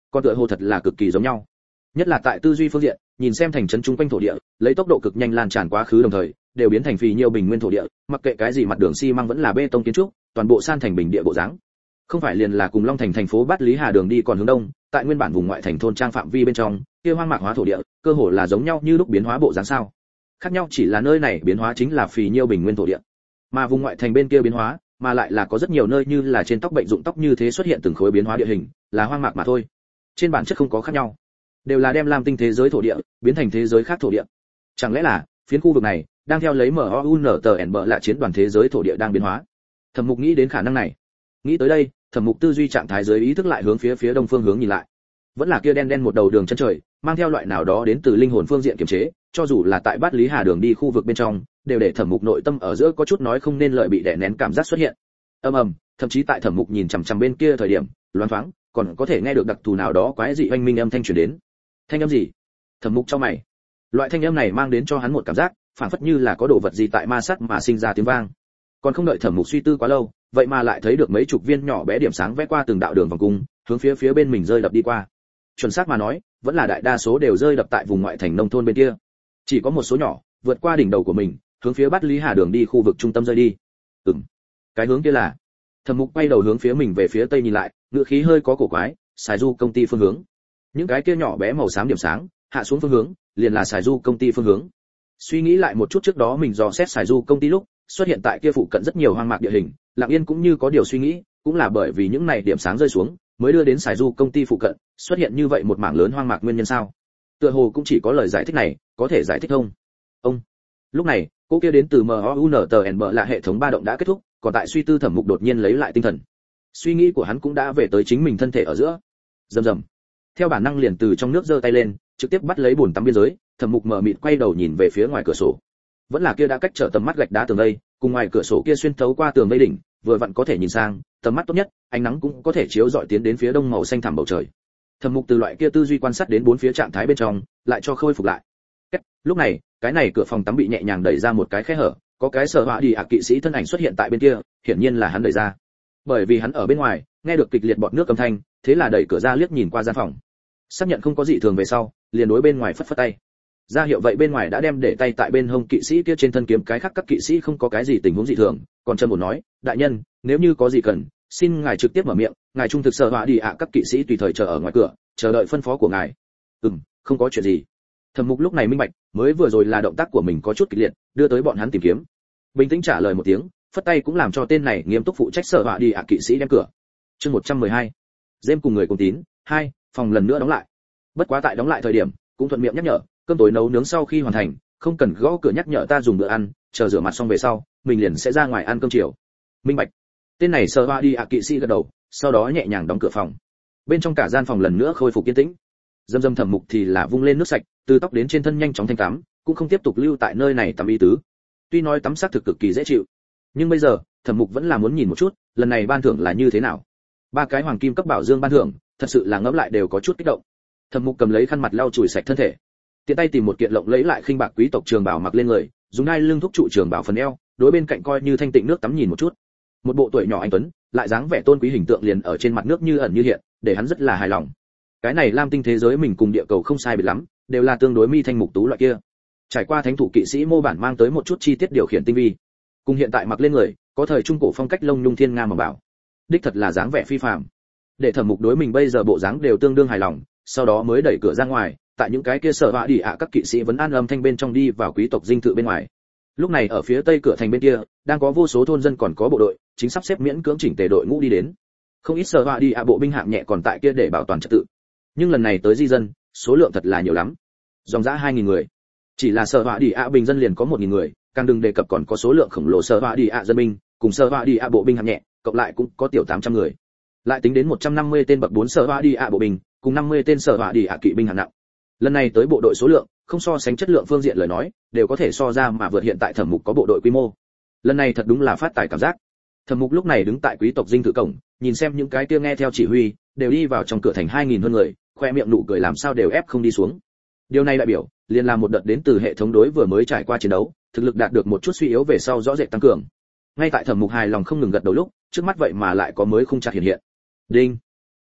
Con tựa hồ thật là cực kỳ giống nhau. Nhất là tại tư duy phương diện, nhìn xem thành trấn chung quanh thổ địa, lấy tốc độ cực nhanh lan tràn quá khứ đồng thời, đều biến thành phì nhiêu bình nguyên thổ địa, mặc kệ cái gì mặt đường xi măng vẫn là bê tông kiến trúc, toàn bộ san thành bình địa bộ dáng. Không phải liền là cùng Long Thành thành phố Bát Lý Hà đường đi còn hướng đông, tại nguyên bản vùng ngoại thành thôn trang phạm vi bên trong, kia hoang mạc hóa thổ địa, cơ hồ là giống nhau như lúc biến hóa bộ dáng sao? Khác nhau chỉ là nơi này biến hóa chính là phì nhiêu bình nguyên thổ địa, mà vùng ngoại thành bên kia biến hóa, mà lại là có rất nhiều nơi như là trên tóc bệnh dụng tóc như thế xuất hiện từng khối biến hóa địa hình, là hoang mạc mà thôi. Trên bản chất không có khác nhau, đều là đem Lam Tinh thế giới thổ địa biến thành thế giới khác thổ địa. Chẳng lẽ là phiến khu vực này đang theo lấy em o u en tê en bờ là chiến đoàn thế giới thổ địa đang biến hóa? Thẩm Mục nghĩ đến khả năng này. Nghĩ tới đây, Thẩm Mục tư duy trạng thái dưới ý thức lại hướng phía phía đông phương hướng nhìn lại. Vẫn là kia đen đen một đầu đường chân trời, mang theo loại nào đó đến từ linh hồn phương diện kiềm chế, cho dù là tại Bát Lý Hà đường đi khu vực bên trong, đều để Thẩm Mục nội tâm ở giữa có chút nói không nên lợi bị đè nén cảm giác xuất hiện. Ầm ầm, thậm chí tại Thẩm Mục nhìn chằm chằm bên kia thời điểm, loáng thoáng còn có thể nghe được đặc thù nào đó quái dị oanh minh âm thanh truyền đến. Thanh âm gì? Thẩm Mục chau mày. Loại thanh âm này mang đến cho hắn một cảm giác, phảng phất như là có đồ vật gì tại ma sát mà sinh ra tiếng vang. Còn không đợi Thẩm Mục suy tư quá lâu, vậy mà lại thấy được mấy chục viên nhỏ bé điểm sáng vẽ qua từng đạo đường vòng cung, hướng phía phía bên mình rơi đập đi qua. Chuẩn xác mà nói, vẫn là đại đa số đều rơi đập tại vùng ngoại thành nông thôn bên kia. Chỉ có một số nhỏ vượt qua đỉnh đầu của mình, hướng phía Bát Lý Hà đường đi khu vực trung tâm rơi đi. Ừm, cái hướng kia là. Thẩm Mục quay đầu hướng phía mình về phía tây nhìn lại, ngựa khí hơi có cổ quái, Sài Du công ty phương hướng. Những cái kia nhỏ bé màu xám điểm sáng, hạ xuống phương hướng, liền là Sài Du công ty phương hướng. Suy nghĩ lại một chút trước đó mình dò xét Sài Du công ty lúc, xuất hiện tại kia phụ cận rất nhiều hoang mạc địa hình, Lặng Yên cũng như có điều suy nghĩ, cũng là bởi vì những này điểm sáng rơi xuống, mới đưa đến Sài Du công ty phụ cận, xuất hiện như vậy một mảng lớn hoang mạc nguyên nhân sao? Tựa hồ cũng chỉ có lời giải thích này, có thể giải thích không? Ông. Lúc này, cô kia đến từ em o u en tê en bờ là hệ thống ba động đã kết thúc, còn tại suy tư Thẩm Mục đột nhiên lấy lại tinh thần. Suy nghĩ của hắn cũng đã về tới chính mình thân thể ở giữa. Rầm rầm. Theo bản năng liền từ trong nước giơ tay lên, trực tiếp bắt lấy bồn tắm biên giới, Thẩm Mục mở mịt quay đầu nhìn về phía ngoài cửa sổ. Vẫn là kia đã cách trở tầm mắt gạch đá tường vây, cùng ngoài cửa sổ kia xuyên thấu qua tường vây đỉnh, vừa vặn có thể nhìn sang, tầm mắt tốt nhất, ánh nắng cũng có thể chiếu rọi tiến đến phía đông màu xanh thẳm bầu trời. Thẩm Mục từ loại kia tư duy quan sát đến bốn phía trạng thái bên trong, lại cho khôi phục lại. Kết, lúc này, cái này cửa phòng tắm bị nhẹ nhàng đẩy ra một cái khe hở, có cái sở họa đi ạ kỵ sĩ thân ảnh xuất hiện tại bên kia, hiển nhiên là hắn đẩy ra. Bởi vì hắn ở bên ngoài, nghe được kịch liệt bọt nước âm thanh, thế là đẩy cửa ra liếc nhìn qua gian phòng. Xác nhận không có gì thường về sau, liền đối bên ngoài phất phất tay. Ra hiệu vậy bên ngoài đã đem để tay tại bên hông kỵ sĩ kia trên thân kiếm cái khác các kỵ sĩ không có cái gì tình huống dị thường, còn chân một nói, đại nhân, nếu như có gì cần, xin ngài trực tiếp mở miệng, ngài trung thực sở họa đi ạ các kỵ sĩ tùy thời chờ ở ngoài cửa, chờ đợi phân phó của ngài. Ừm, không có chuyện gì. Thẩm Mục lúc này minh bạch, mới vừa rồi là động tác của mình có chút kịch liệt, đưa tới bọn hắn tìm kiếm. Bình tĩnh trả lời một tiếng, phất tay cũng làm cho tên này nghiêm túc phụ trách sở họa đi ạ kỵ sĩ đem cửa. Chương một trăm mười hai. Dêm cùng người cùng tín, hai, phòng lần nữa đóng lại. Bất quá tại đóng lại thời điểm, cũng thuận miệng nhắc nhở, cơm tối nấu nướng sau khi hoàn thành, không cần gõ cửa nhắc nhở ta dùng bữa ăn, chờ rửa mặt xong về sau, mình liền sẽ ra ngoài ăn cơm chiều. Minh bạch. Tên này sở họa đi ạ kỵ sĩ gật đầu, sau đó nhẹ nhàng đóng cửa phòng. Bên trong cả gian phòng lần nữa khôi phục yên tĩnh. Dâm Dâm Thẩm Mục thì là vung lên nước sạch, từ tóc đến trên thân nhanh chóng thanh tắm, cũng không tiếp tục lưu tại nơi này tắm ý tứ. Tuy nói tắm sát thực cực kỳ dễ chịu, nhưng bây giờ, Thẩm Mục vẫn là muốn nhìn một chút, lần này ban thưởng là như thế nào. Ba cái hoàng kim cấp bảo dương ban thưởng, thật sự là ngẫm lại đều có chút kích động. Thẩm Mục cầm lấy khăn mặt lau chùi sạch thân thể, tiện tay tìm một kiện lộng lấy lại khinh bạc quý tộc trường bảo mặc lên người, dùng đai lưng thúc trụ trường bảo phần eo, đối bên cạnh coi như thanh tịnh nước tắm nhìn một chút. Một bộ tuổi nhỏ anh tuấn, lại dáng vẻ tôn quý hình tượng liền ở trên mặt nước như ẩn như hiện, để hắn rất là hài lòng. Cái này Lam Tinh thế giới mình cùng địa cầu không sai biệt lắm, đều là tương đối mi thanh mục tú loại kia. Trải qua thánh thủ kỵ sĩ mô bản mang tới một chút chi tiết điều khiển tinh vi, cùng hiện tại mặc lên người, có thời trung cổ phong cách lông nhung thiên nga mà bảo. Đích thật là dáng vẻ phi phàm. Để Thẩm Mục đối mình bây giờ bộ dáng đều tương đương hài lòng, sau đó mới đẩy cửa ra ngoài, tại những cái kia sở họa đi ạ các kỵ sĩ vẫn an âm thanh bên trong đi vào quý tộc dinh thự bên ngoài. Lúc này ở phía tây cửa thành bên kia, đang có vô số thôn dân còn có bộ đội, chính sắp xếp miễn cưỡng chỉnh tề đội ngũ đi đến. Không ít sở họa đi ạ bộ binh hạng nhẹ còn tại kia để bảo toàn trật tự. Nhưng lần này tới di dân, số lượng thật là nhiều lắm. Dòng dã hai nghìn người. Chỉ là sở họa đi ạ bình dân liền có một nghìn người, càng đừng đề cập còn có số lượng khổng lồ sở họa đi ạ dân binh, cùng sở họa đi ạ bộ binh hạng nhẹ, cộng lại cũng có tiểu tám trăm người. Lại tính đến một trăm năm mươi tên bậc bốn sở họa đi ạ bộ binh, cùng năm mươi tên sở họa đi ạ kỵ binh hạng nặng. Lần này tới bộ đội số lượng, không so sánh chất lượng phương diện lời nói, đều có thể so ra mà vượt hiện tại Thẩm Mục có bộ đội quy mô. Lần này thật đúng là phát tài cảm giác. Thẩm Mục lúc này đứng tại quý tộc dinh thự cổng, nhìn xem những cái kia nghe theo chỉ huy, đều đi vào trong cửa thành hai nghìn hơn người, khoe miệng nụ cười làm sao đều ép không đi xuống. Điều này đại biểu, liền là một đợt đến từ hệ thống đối vừa mới trải qua chiến đấu, thực lực đạt được một chút suy yếu về sau rõ rệt tăng cường. Ngay tại Thẩm Mục hài lòng không ngừng gật đầu lúc, trước mắt vậy mà lại có mới khung chặt hiện hiện. Đinh.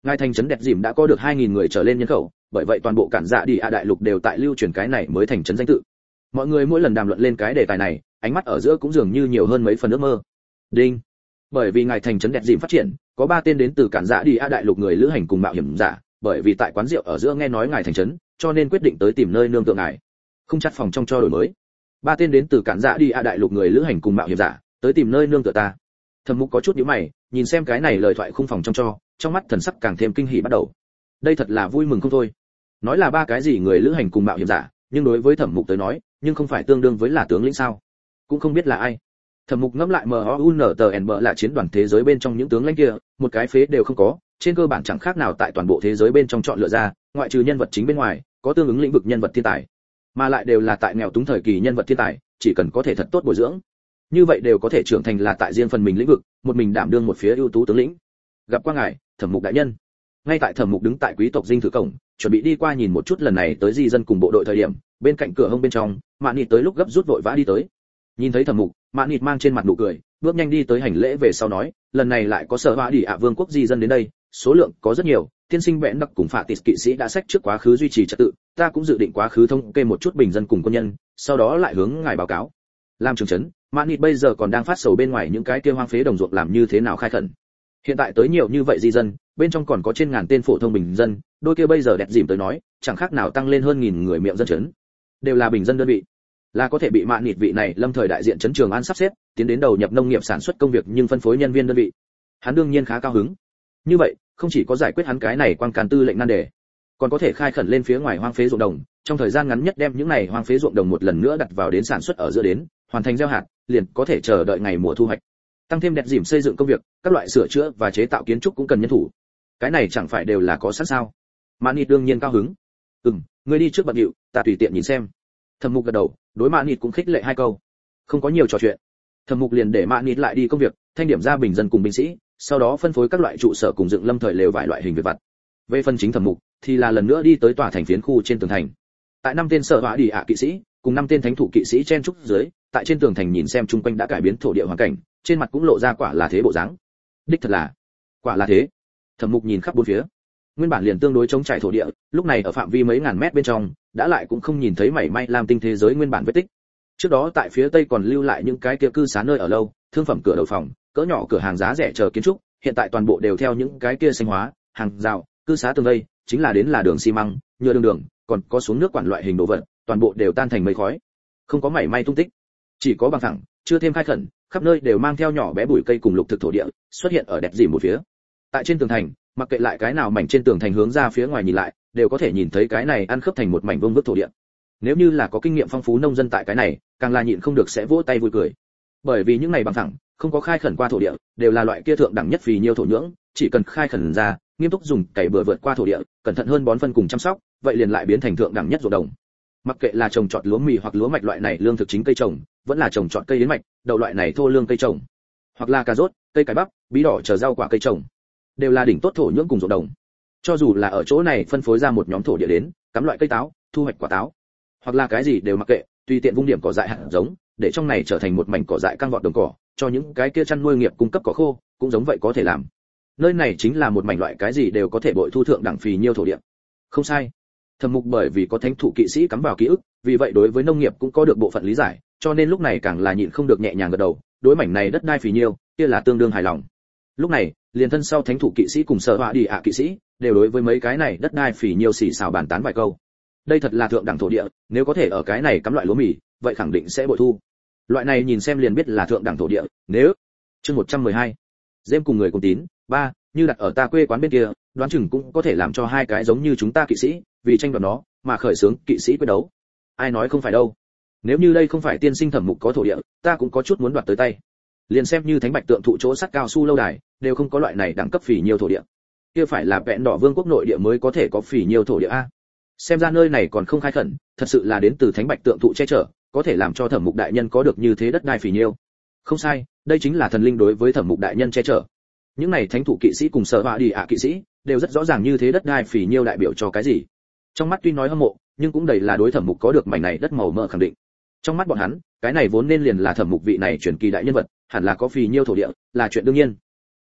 Ngài thành trấn đẹp dìm đã có được hai nghìn người trở lên nhân khẩu, bởi vậy toàn bộ cản dạ đi ạ đại lục đều tại lưu truyền cái này mới thành trấn danh tự. Mọi người mỗi lần đàm luận lên cái đề tài này, ánh mắt ở giữa cũng dường như nhiều hơn mấy phần ước mơ. Đinh. Bởi vì ngài thành trấn đẹp dìm phát triển, có ba tên đến từ cản dạ đi ạ đại lục người lữ hành cùng mạo hiểm giả, bởi vì tại quán rượu ở giữa nghe nói ngài thành trấn, cho nên quyết định tới tìm nơi nương tựa ngài. Không chắt phòng trong cho đổi mới. Ba tên đến từ cản dạ đi ạ đại lục người lữ hành cùng mạo hiểm giả, tới tìm nơi nương tựa ta. Thẩm Mục có chút nhíu mày, nhìn xem cái này lời thoại khung phòng trong cho, trong mắt thần sắc càng thêm kinh hỉ bắt đầu. Đây thật là vui mừng không thôi. Nói là ba cái gì người lữ hành cùng mạo hiểm giả, nhưng đối với Thẩm Mục tới nói, nhưng không phải tương đương với là tướng lĩnh sao? Cũng không biết là ai. Thẩm Mục ngẫm lại em o u en tê en bê là chiến đoàn thế giới bên trong những tướng lãnh kia, một cái phế đều không có, trên cơ bản chẳng khác nào tại toàn bộ thế giới bên trong chọn lựa ra, ngoại trừ nhân vật chính bên ngoài, có tương ứng lĩnh vực nhân vật thiên tài, mà lại đều là tại nghèo túng thời kỳ nhân vật thiên tài, chỉ cần có thể thật tốt bồi dưỡng, như vậy đều có thể trưởng thành là tại riêng phần mình lĩnh vực, một mình đảm đương một phía ưu tú tướng lĩnh. Gặp qua ngài, Thẩm Mục đại nhân. Ngay tại Thẩm Mục đứng tại quý tộc dinh thự cổng, chuẩn bị đi qua nhìn một chút lần này tới di dân cùng bộ đội thời điểm, bên cạnh cửa hông bên trong, Mạn Nịt tới lúc gấp rút vội vã đi tới. Nhìn thấy Thẩm Mục, Mạn Nịt mang trên mặt nụ cười, bước nhanh đi tới hành lễ về sau nói, lần này lại có sở họa đi ạ vương quốc di dân đến đây, số lượng có rất nhiều, tiên sinh bẽn đặc cùng phạ tịt kỵ sĩ đã sách trước quá khứ duy trì trật tự, ta cũng dự định quá khứ thống kê một chút bình dân cùng quân nhân, sau đó lại hướng ngài báo cáo. Làm trưởng trấn, Mạn Nịt bây giờ còn đang phát sầu bên ngoài những cái kia hoang phế đồng ruộng làm như thế nào khai khẩn. Hiện tại tới nhiều như vậy di dân, bên trong còn có trên ngàn tên phổ thông bình dân, đôi kia bây giờ đẹp dìm tới nói, chẳng khác nào tăng lên hơn nghìn người miệng dân trấn, đều là bình dân đơn vị, là có thể bị Mạn Nịt vị này lâm thời đại diện trấn Trường An sắp xếp, tiến đến đầu nhập nông nghiệp sản xuất công việc nhưng phân phối nhân viên đơn vị. Hắn đương nhiên khá cao hứng. Như vậy, không chỉ có giải quyết hắn cái này quan can tư lệnh nan đề, còn có thể khai khẩn lên phía ngoài hoang phế ruộng đồng, trong thời gian ngắn nhất đem những này hoang phế ruộng đồng một lần nữa đặt vào đến sản xuất ở giữa đến, hoàn thành gieo hạt, liền có thể chờ đợi ngày mùa thu hoạch. Tăng thêm đẹp dìm xây dựng công việc, các loại sửa chữa và chế tạo kiến trúc cũng cần nhân thủ. Cái này chẳng phải đều là có sẵn sao? Mạn Nịt đương nhiên cao hứng. "Ừm, ngươi đi trước bận rộn, ta tùy tiện nhìn xem." Thẩm Mục gật đầu, đối Mạn Nịt cũng khích lệ hai câu. Không có nhiều trò chuyện, Thẩm Mục liền để Mạn Nịt lại đi công việc, thanh điểm ra bình dân cùng binh sĩ, sau đó phân phối các loại trụ sở cùng dựng lâm thời lều vài loại hình việc vặt. Về phần chính Thẩm Mục thì là lần nữa đi tới tòa thành phiến khu trên tường thành. Tại năm tên sở họa đi ạ kỵ sĩ cùng năm tên thánh thủ kỵ sĩ chen trúc dưới, tại trên tường thành nhìn xem chung quanh đã cải biến thổ địa hoàn cảnh, trên mặt cũng lộ ra quả là thế bộ dáng. Đích thật là, quả là thế. Thẩm Mục nhìn khắp bốn phía, nguyên bản liền tương đối chống trải thổ địa, lúc này ở phạm vi mấy ngàn mét bên trong, đã lại cũng không nhìn thấy mảy may lam tinh thế giới nguyên bản vết tích. Trước đó tại phía tây còn lưu lại những cái kia cư xá nơi ở lâu, thương phẩm cửa đầu phòng, cỡ nhỏ cửa hàng giá rẻ chờ kiến trúc, hiện tại toàn bộ đều theo những cái kia xanh hóa, hàng rào, cư xá tường vây, chính là đến là đường xi măng, nhựa đường đường, còn có xuống nước quản loại hình đồ vật, toàn bộ đều tan thành mây khói, không có mảy may tung tích, chỉ có bằng phẳng, chưa thêm khai khẩn, khắp nơi đều mang theo nhỏ bé bụi cây cùng lục thực thổ địa, xuất hiện ở đẹp dìm một phía. Tại trên tường thành, mặc kệ lại cái nào mảnh trên tường thành hướng ra phía ngoài nhìn lại, đều có thể nhìn thấy cái này ăn khớp thành một mảnh vuông vức thổ địa. Nếu như là có kinh nghiệm phong phú nông dân tại cái này, càng là nhịn không được sẽ vỗ tay vui cười. Bởi vì những này bằng phẳng, không có khai khẩn qua thổ địa, đều là loại kia thượng đẳng nhất vì nhiêu thổ nhưỡng, chỉ cần khai khẩn ra, nghiêm túc dùng cày bừa vượt qua thổ địa, cẩn thận hơn bón phân cùng chăm sóc, vậy liền lại biến thành thượng đẳng nhất ruộng đồng. Mặc kệ là trồng trọt lúa mì hoặc lúa mạch loại này lương thực chính cây trồng, vẫn là trồng trọt cây yến mạch, đậu loại này thô lương cây trồng, hoặc là cà rốt, cây cải bắp, bí đỏ chờ rau quả cây trồng, đều là đỉnh tốt thổ nhưỡng cùng ruộng đồng. Cho dù là ở chỗ này phân phối ra một nhóm thổ địa đến, cắm loại cây táo, thu hoạch quả táo, hoặc là cái gì đều mặc kệ, tùy tiện vung điểm cỏ dại hạt giống, để trong này trở thành một mảnh cỏ dại căng vọt đồng cỏ, cho những cái kia chăn nuôi nghiệp cung cấp cỏ khô, cũng giống vậy có thể làm. Nơi này chính là một mảnh loại cái gì đều có thể bội thu thượng đẳng phì nhiêu thổ địa. Không sai. Thẩm Mục bởi vì có thánh thủ kỵ sĩ cắm vào ký ức, vì vậy đối với nông nghiệp cũng có được bộ phận lý giải, cho nên lúc này càng là nhịn không được nhẹ nhàng gật đầu, đối mảnh này đất đai phì nhiêu, kia là tương đương hài lòng. Lúc này, liền thân sau thánh thủ kỵ sĩ cùng sở họa đi ạ kỵ sĩ, đều đối với mấy cái này đất đai phì nhiêu xì xào bàn tán vài câu. Đây thật là thượng đẳng thổ địa, nếu có thể ở cái này cắm loại lúa mì, vậy khẳng định sẽ bội thu. Loại này nhìn xem liền biết là thượng đẳng thổ địa, nếu chương một trăm mười hai, Dêm cùng người cùng tín, ba, như đặt ở ta quê quán bên kia, đoán chừng cũng có thể làm cho hai cái giống như chúng ta kỵ sĩ, vì tranh đoạt nó mà khởi xướng kỵ sĩ quyết đấu. Ai nói không phải đâu. Nếu như đây không phải tiên sinh Thẩm Mục có thổ địa, ta cũng có chút muốn đoạt tới tay. Liền xem như thánh bạch tượng thụ chỗ sắt cao su lâu đài, đều không có loại này đẳng cấp phỉ nhiều thổ địa. Kia phải là vẹn đỏ vương quốc nội địa mới có thể có phỉ nhiều thổ địa a. Xem ra nơi này còn không khai khẩn, thật sự là đến từ thánh bạch tượng thụ che chở, có thể làm cho Thẩm Mục đại nhân có được như thế đất đai phỉ nhiêu. Không sai, đây chính là thần linh đối với Thẩm Mục đại nhân che chở. Những này thánh thủ kỵ sĩ cùng sở họa đi ạ kỵ sĩ đều rất rõ ràng như thế đất đai phỉ nhiêu đại biểu cho cái gì. Trong mắt tuy nói hâm mộ, nhưng cũng đầy là đối Thẩm Mục có được mảnh này đất màu mỡ khẳng định. Trong mắt bọn hắn, cái này vốn nên liền là Thẩm Mục vị này truyền kỳ đại nhân vật, hẳn là có phỉ nhiêu thổ địa, là chuyện đương nhiên.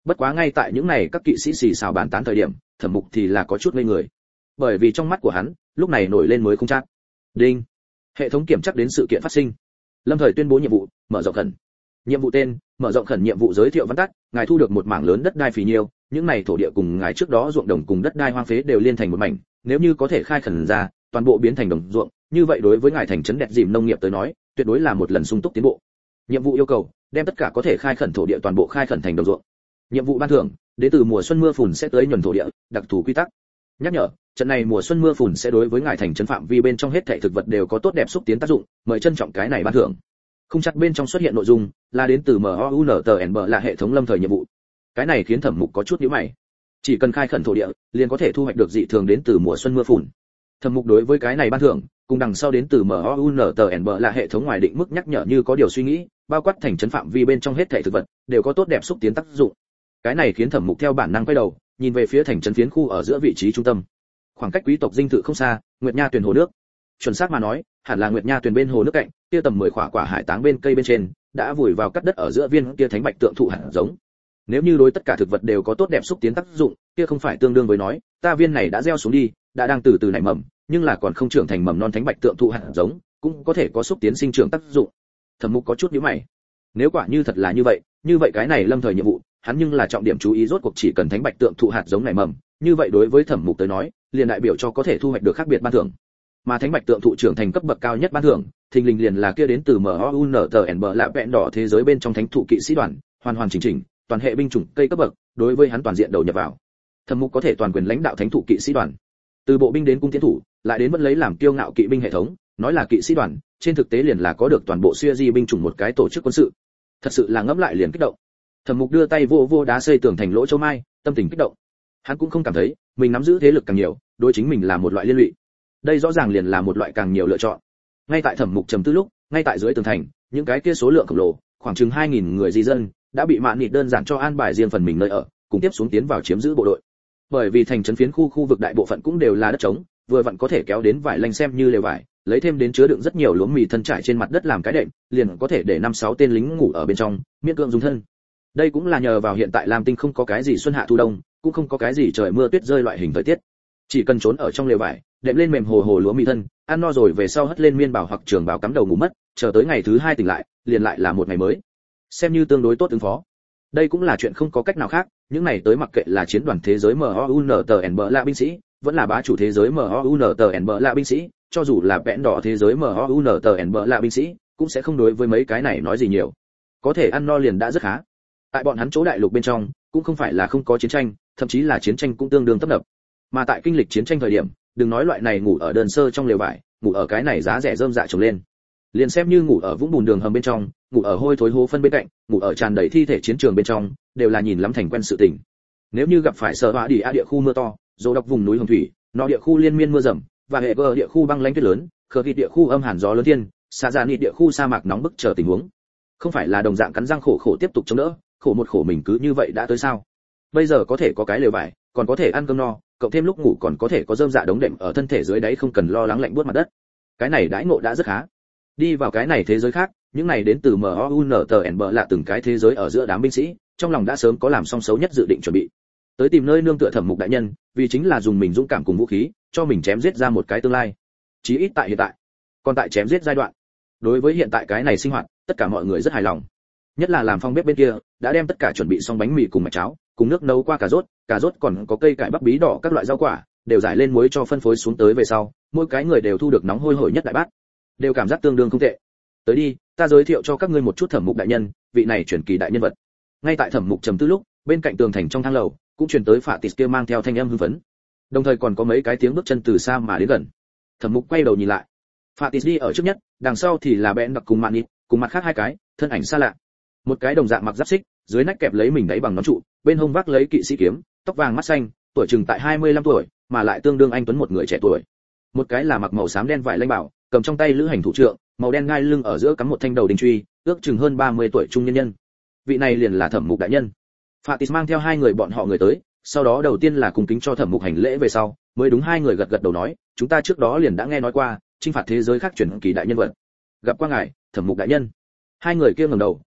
Bất quá ngay tại những này các kỵ sĩ xì xào bàn tán thời điểm, Thẩm Mục thì là có chút ngây người. Bởi vì trong mắt của hắn, lúc này nổi lên mới không chắc. Đinh. Hệ thống kiểm tra đến sự kiện phát sinh. Lâm thời tuyên bố nhiệm vụ, mở rộng khẩn. Nhiệm vụ tên, mở rộng khẩn nhiệm vụ giới thiệu văn tắt, ngài thu được một mảng lớn đất đai phì nhiêu, những này thổ địa cùng ngài trước đó ruộng đồng cùng đất đai hoang phế đều liên thành một mảnh, nếu như có thể khai khẩn ra, toàn bộ biến thành đồng ruộng, như vậy đối với ngài thành trấn đẹp dìm nông nghiệp tới nói, tuyệt đối là một lần sung túc tiến bộ. Nhiệm vụ yêu cầu, đem tất cả có thể khai khẩn thổ địa toàn bộ khai khẩn thành đồng ruộng. Nhiệm vụ ban thưởng, đến từ mùa xuân mưa phùn sẽ tới nhuần thổ địa, đặc thù quy tắc. Nhắc nhở, trận này mùa xuân mưa phùn sẽ đối với ngài thành trấn phạm vi bên trong hết thảy thực vật đều có tốt đẹp xúc tiến tác dụng, mời trân trọng cái này ban thưởng. Không chắc bên trong xuất hiện nội dung là đến từ MOUNTNB là hệ thống lâm thời nhiệm vụ. Cái này khiến Thẩm Mục có chút nhíu mày. Chỉ cần khai khẩn thổ địa, liền có thể thu hoạch được dị thường đến từ mùa xuân mưa phùn. Thẩm Mục đối với cái này ban thưởng, cùng đằng sau đến từ MOUNTNB là hệ thống ngoài định mức nhắc nhở như có điều suy nghĩ, bao quát thành trấn phạm vi bên trong hết thảy thực vật đều có tốt đẹp xúc tiến tác dụng. Cái này khiến Thẩm Mục theo bản năng quay đầu, nhìn về phía thành trấn phiến khu ở giữa vị trí trung tâm. Khoảng cách quý tộc dinh thự không xa, Nguyệt Nha tuyền hồ nước. Chuẩn xác mà nói, hẳn là Nguyệt Nha tuyền bên hồ nước cạnh, kia tầm mười khỏa quả hải táng bên cây bên trên, đã vùi vào cắt đất ở giữa viên kia thánh bạch tượng thụ hạt giống. Nếu như đối tất cả thực vật đều có tốt đẹp xúc tiến tác dụng, kia không phải tương đương với nói, ta viên này đã gieo xuống đi, đã đang từ từ nảy mầm, nhưng là còn không trưởng thành mầm non thánh bạch tượng thụ hạt giống, cũng có thể có xúc tiến sinh trưởng tác dụng. Thẩm Mục có chút nhíu mày. Nếu quả như thật là như vậy, như vậy cái này lâm thời nhiệm vụ, hắn nhưng là trọng điểm chú ý rốt cuộc chỉ cần thánh bạch tượng thụ hạt giống nảy mầm, như vậy đối với Thẩm Mục tới nói, liền đại biểu cho có thể thu hoạch được khác biệt ban thưởng. Mà thánh bạch tượng thụ trưởng thành cấp bậc cao nhất ban thưởng, thình lình liền là kia đến từ MOUNTNB là vẹn đỏ thế giới bên trong thánh thụ kỵ sĩ đoàn, hoàn hoàn chỉnh chỉnh, toàn hệ binh chủng cây cấp bậc, đối với hắn toàn diện đầu nhập vào. Thẩm Mục có thể toàn quyền lãnh đạo thánh thụ kỵ sĩ đoàn. Từ bộ binh đến cung tiến thủ, lại đến vẫn lấy làm kiêu ngạo kỵ binh hệ thống, nói là kỵ sĩ đoàn, trên thực tế liền là có được toàn bộ siêu di binh chủng một cái tổ chức quân sự. Thật sự là ngẫm lại liền kích động. Thẩm Mục đưa tay vô vô đá xây tường thành lỗ châu mai, tâm tình kích động. Hắn cũng không cảm thấy mình nắm giữ thế lực càng nhiều, đối chính mình là một loại liên lụy. Đây rõ ràng liền là một loại càng nhiều lựa chọn. Ngay tại Thẩm Mục trầm tư lúc, ngay tại dưới tường thành, những cái kia số lượng khổng lồ, khoảng chừng hai nghìn người di dân, đã bị Mạn Nịt đơn giản cho an bài riêng phần mình nơi ở, cùng tiếp xuống tiến vào chiếm giữ bộ đội. Bởi vì thành trấn phiến khu khu vực đại bộ phận cũng đều là đất trống, vừa vặn có thể kéo đến vải lanh xem như lều vải, lấy thêm đến chứa đựng rất nhiều lúa mì thân trải trên mặt đất làm cái đệm, liền có thể để năm sáu tên lính ngủ ở bên trong, miễn cưỡng dùng thân. Đây cũng là nhờ vào hiện tại Lam Tinh không có cái gì xuân hạ thu đông, cũng không có cái gì trời mưa tuyết rơi loại hình thời tiết. Chỉ cần trốn ở trong lều vải, đệm lên mềm hồ hồ lúa mì thân, ăn no rồi về sau hất lên miên bảo hoặc trường bảo cắm đầu ngủ mất, chờ tới ngày thứ hai tỉnh lại, liền lại là một ngày mới. Xem như tương đối tốt ứng phó. Đây cũng là chuyện không có cách nào khác, những này tới mặc kệ là chiến đoàn thế giới MOUNTNB là binh sĩ, vẫn là bá chủ thế giới MOUNTNB là binh sĩ, cho dù là vẽn đỏ thế giới MOUNTNB là binh sĩ, cũng sẽ không đối với mấy cái này nói gì nhiều. Có thể ăn no liền đã rất khá. Tại bọn hắn chỗ đại lục bên trong, cũng không phải là không có chiến tranh, thậm chí là chiến tranh cũng tương đương tấp nập. Mà tại kinh lịch chiến tranh thời điểm, đừng nói loại này ngủ ở đơn sơ trong lều vải, ngủ ở cái này giá rẻ rơm dạ trồng lên. Liền xem như ngủ ở vũng bùn đường hầm bên trong, ngủ ở hôi thối hố phân bên cạnh, ngủ ở tràn đầy thi thể chiến trường bên trong, đều là nhìn lắm thành quen sự tình. Nếu như gặp phải sở hỏa đi a địa khu mưa to, dỗ độc vùng núi hồng thủy, nọ địa khu liên miên mưa rầm, và hệ gờ địa khu băng lãnh tuyết lớn, khờ kịt địa khu âm hàn gió lớn thiên, xa dạ nịt địa khu sa mạc nóng bức chờ tình huống, không phải là đồng dạng cắn răng khổ khổ tiếp tục chống đỡ, khổ một khổ mình cứ như vậy đã tới sao? Bây giờ có thể có cái lều vải, còn có thể ăn cơm no, cộng thêm lúc ngủ còn có thể có rơm dạ đống đệm ở thân thể dưới đáy không cần lo lắng lạnh buốt mặt đất. Cái này đãi ngộ đã rất khá. Đi vào cái này thế giới khác, những này đến từ MOUNTNB là từng cái thế giới ở giữa đám binh sĩ, trong lòng đã sớm có làm xong xấu nhất dự định chuẩn bị. Tới tìm nơi nương tựa Thẩm Mục đại nhân, vì chính là dùng mình dũng cảm cùng vũ khí, cho mình chém giết ra một cái tương lai. Chí ít tại hiện tại, còn tại chém giết giai đoạn. Đối với hiện tại cái này sinh hoạt, tất cả mọi người rất hài lòng. Nhất là làm phong bếp bên kia, đã đem tất cả chuẩn bị xong bánh mì cùng mạch cháo, cùng nước nấu qua cà rốt, cà rốt còn có cây cải bắp bí đỏ các loại rau quả, đều rải lên muối cho phân phối xuống tới về sau, mỗi cái người đều thu được nóng hôi hổi nhất đại bát, đều cảm giác tương đương không tệ. Tới đi, ta giới thiệu cho các ngươi một chút Thẩm Mục đại nhân, vị này truyền kỳ đại nhân vật. Ngay tại Thẩm Mục trầm tư lúc, bên cạnh tường thành trong thang lầu, cũng truyền tới Phạ Tịt kia mang theo thanh âm hưng phấn. Đồng thời còn có mấy cái tiếng bước chân từ xa mà đến gần. Thẩm Mục quay đầu nhìn lại. Phạ Tịt đi ở trước nhất, đằng sau thì là Bẽn Đặc cùng Mạn Nịt, cùng mặt khác hai cái, thân ảnh xa lạ. Một cái đồng dạng mặc giáp xích, dưới nách kẹp lấy mình đáy bằng nón trụ, bên hông vác lấy kỵ sĩ kiếm, tóc vàng mắt xanh, tuổi chừng tại hai mươi lăm tuổi, mà lại tương đương anh tuấn một người trẻ tuổi. Một cái là mặc màu xám đen vải lanh bảo, cầm trong tay lữ hành thủ trượng, màu đen ngai lưng ở giữa cắm một thanh đầu đinh truy, ước chừng hơn ba mươi tuổi trung nhân nhân. Vị này liền là Thẩm Mục đại nhân. Fatis mang theo hai người bọn họ người tới, sau đó đầu tiên là cùng kính cho Thẩm Mục hành lễ về sau, mới đúng hai người gật gật đầu nói, chúng ta trước đó liền đã nghe nói qua, chinh phạt thế giới khác chuyển kỳ đại nhân vật. Gặp qua ngài, Thẩm Mục đại nhân. Hai người kia ngẩng đầu,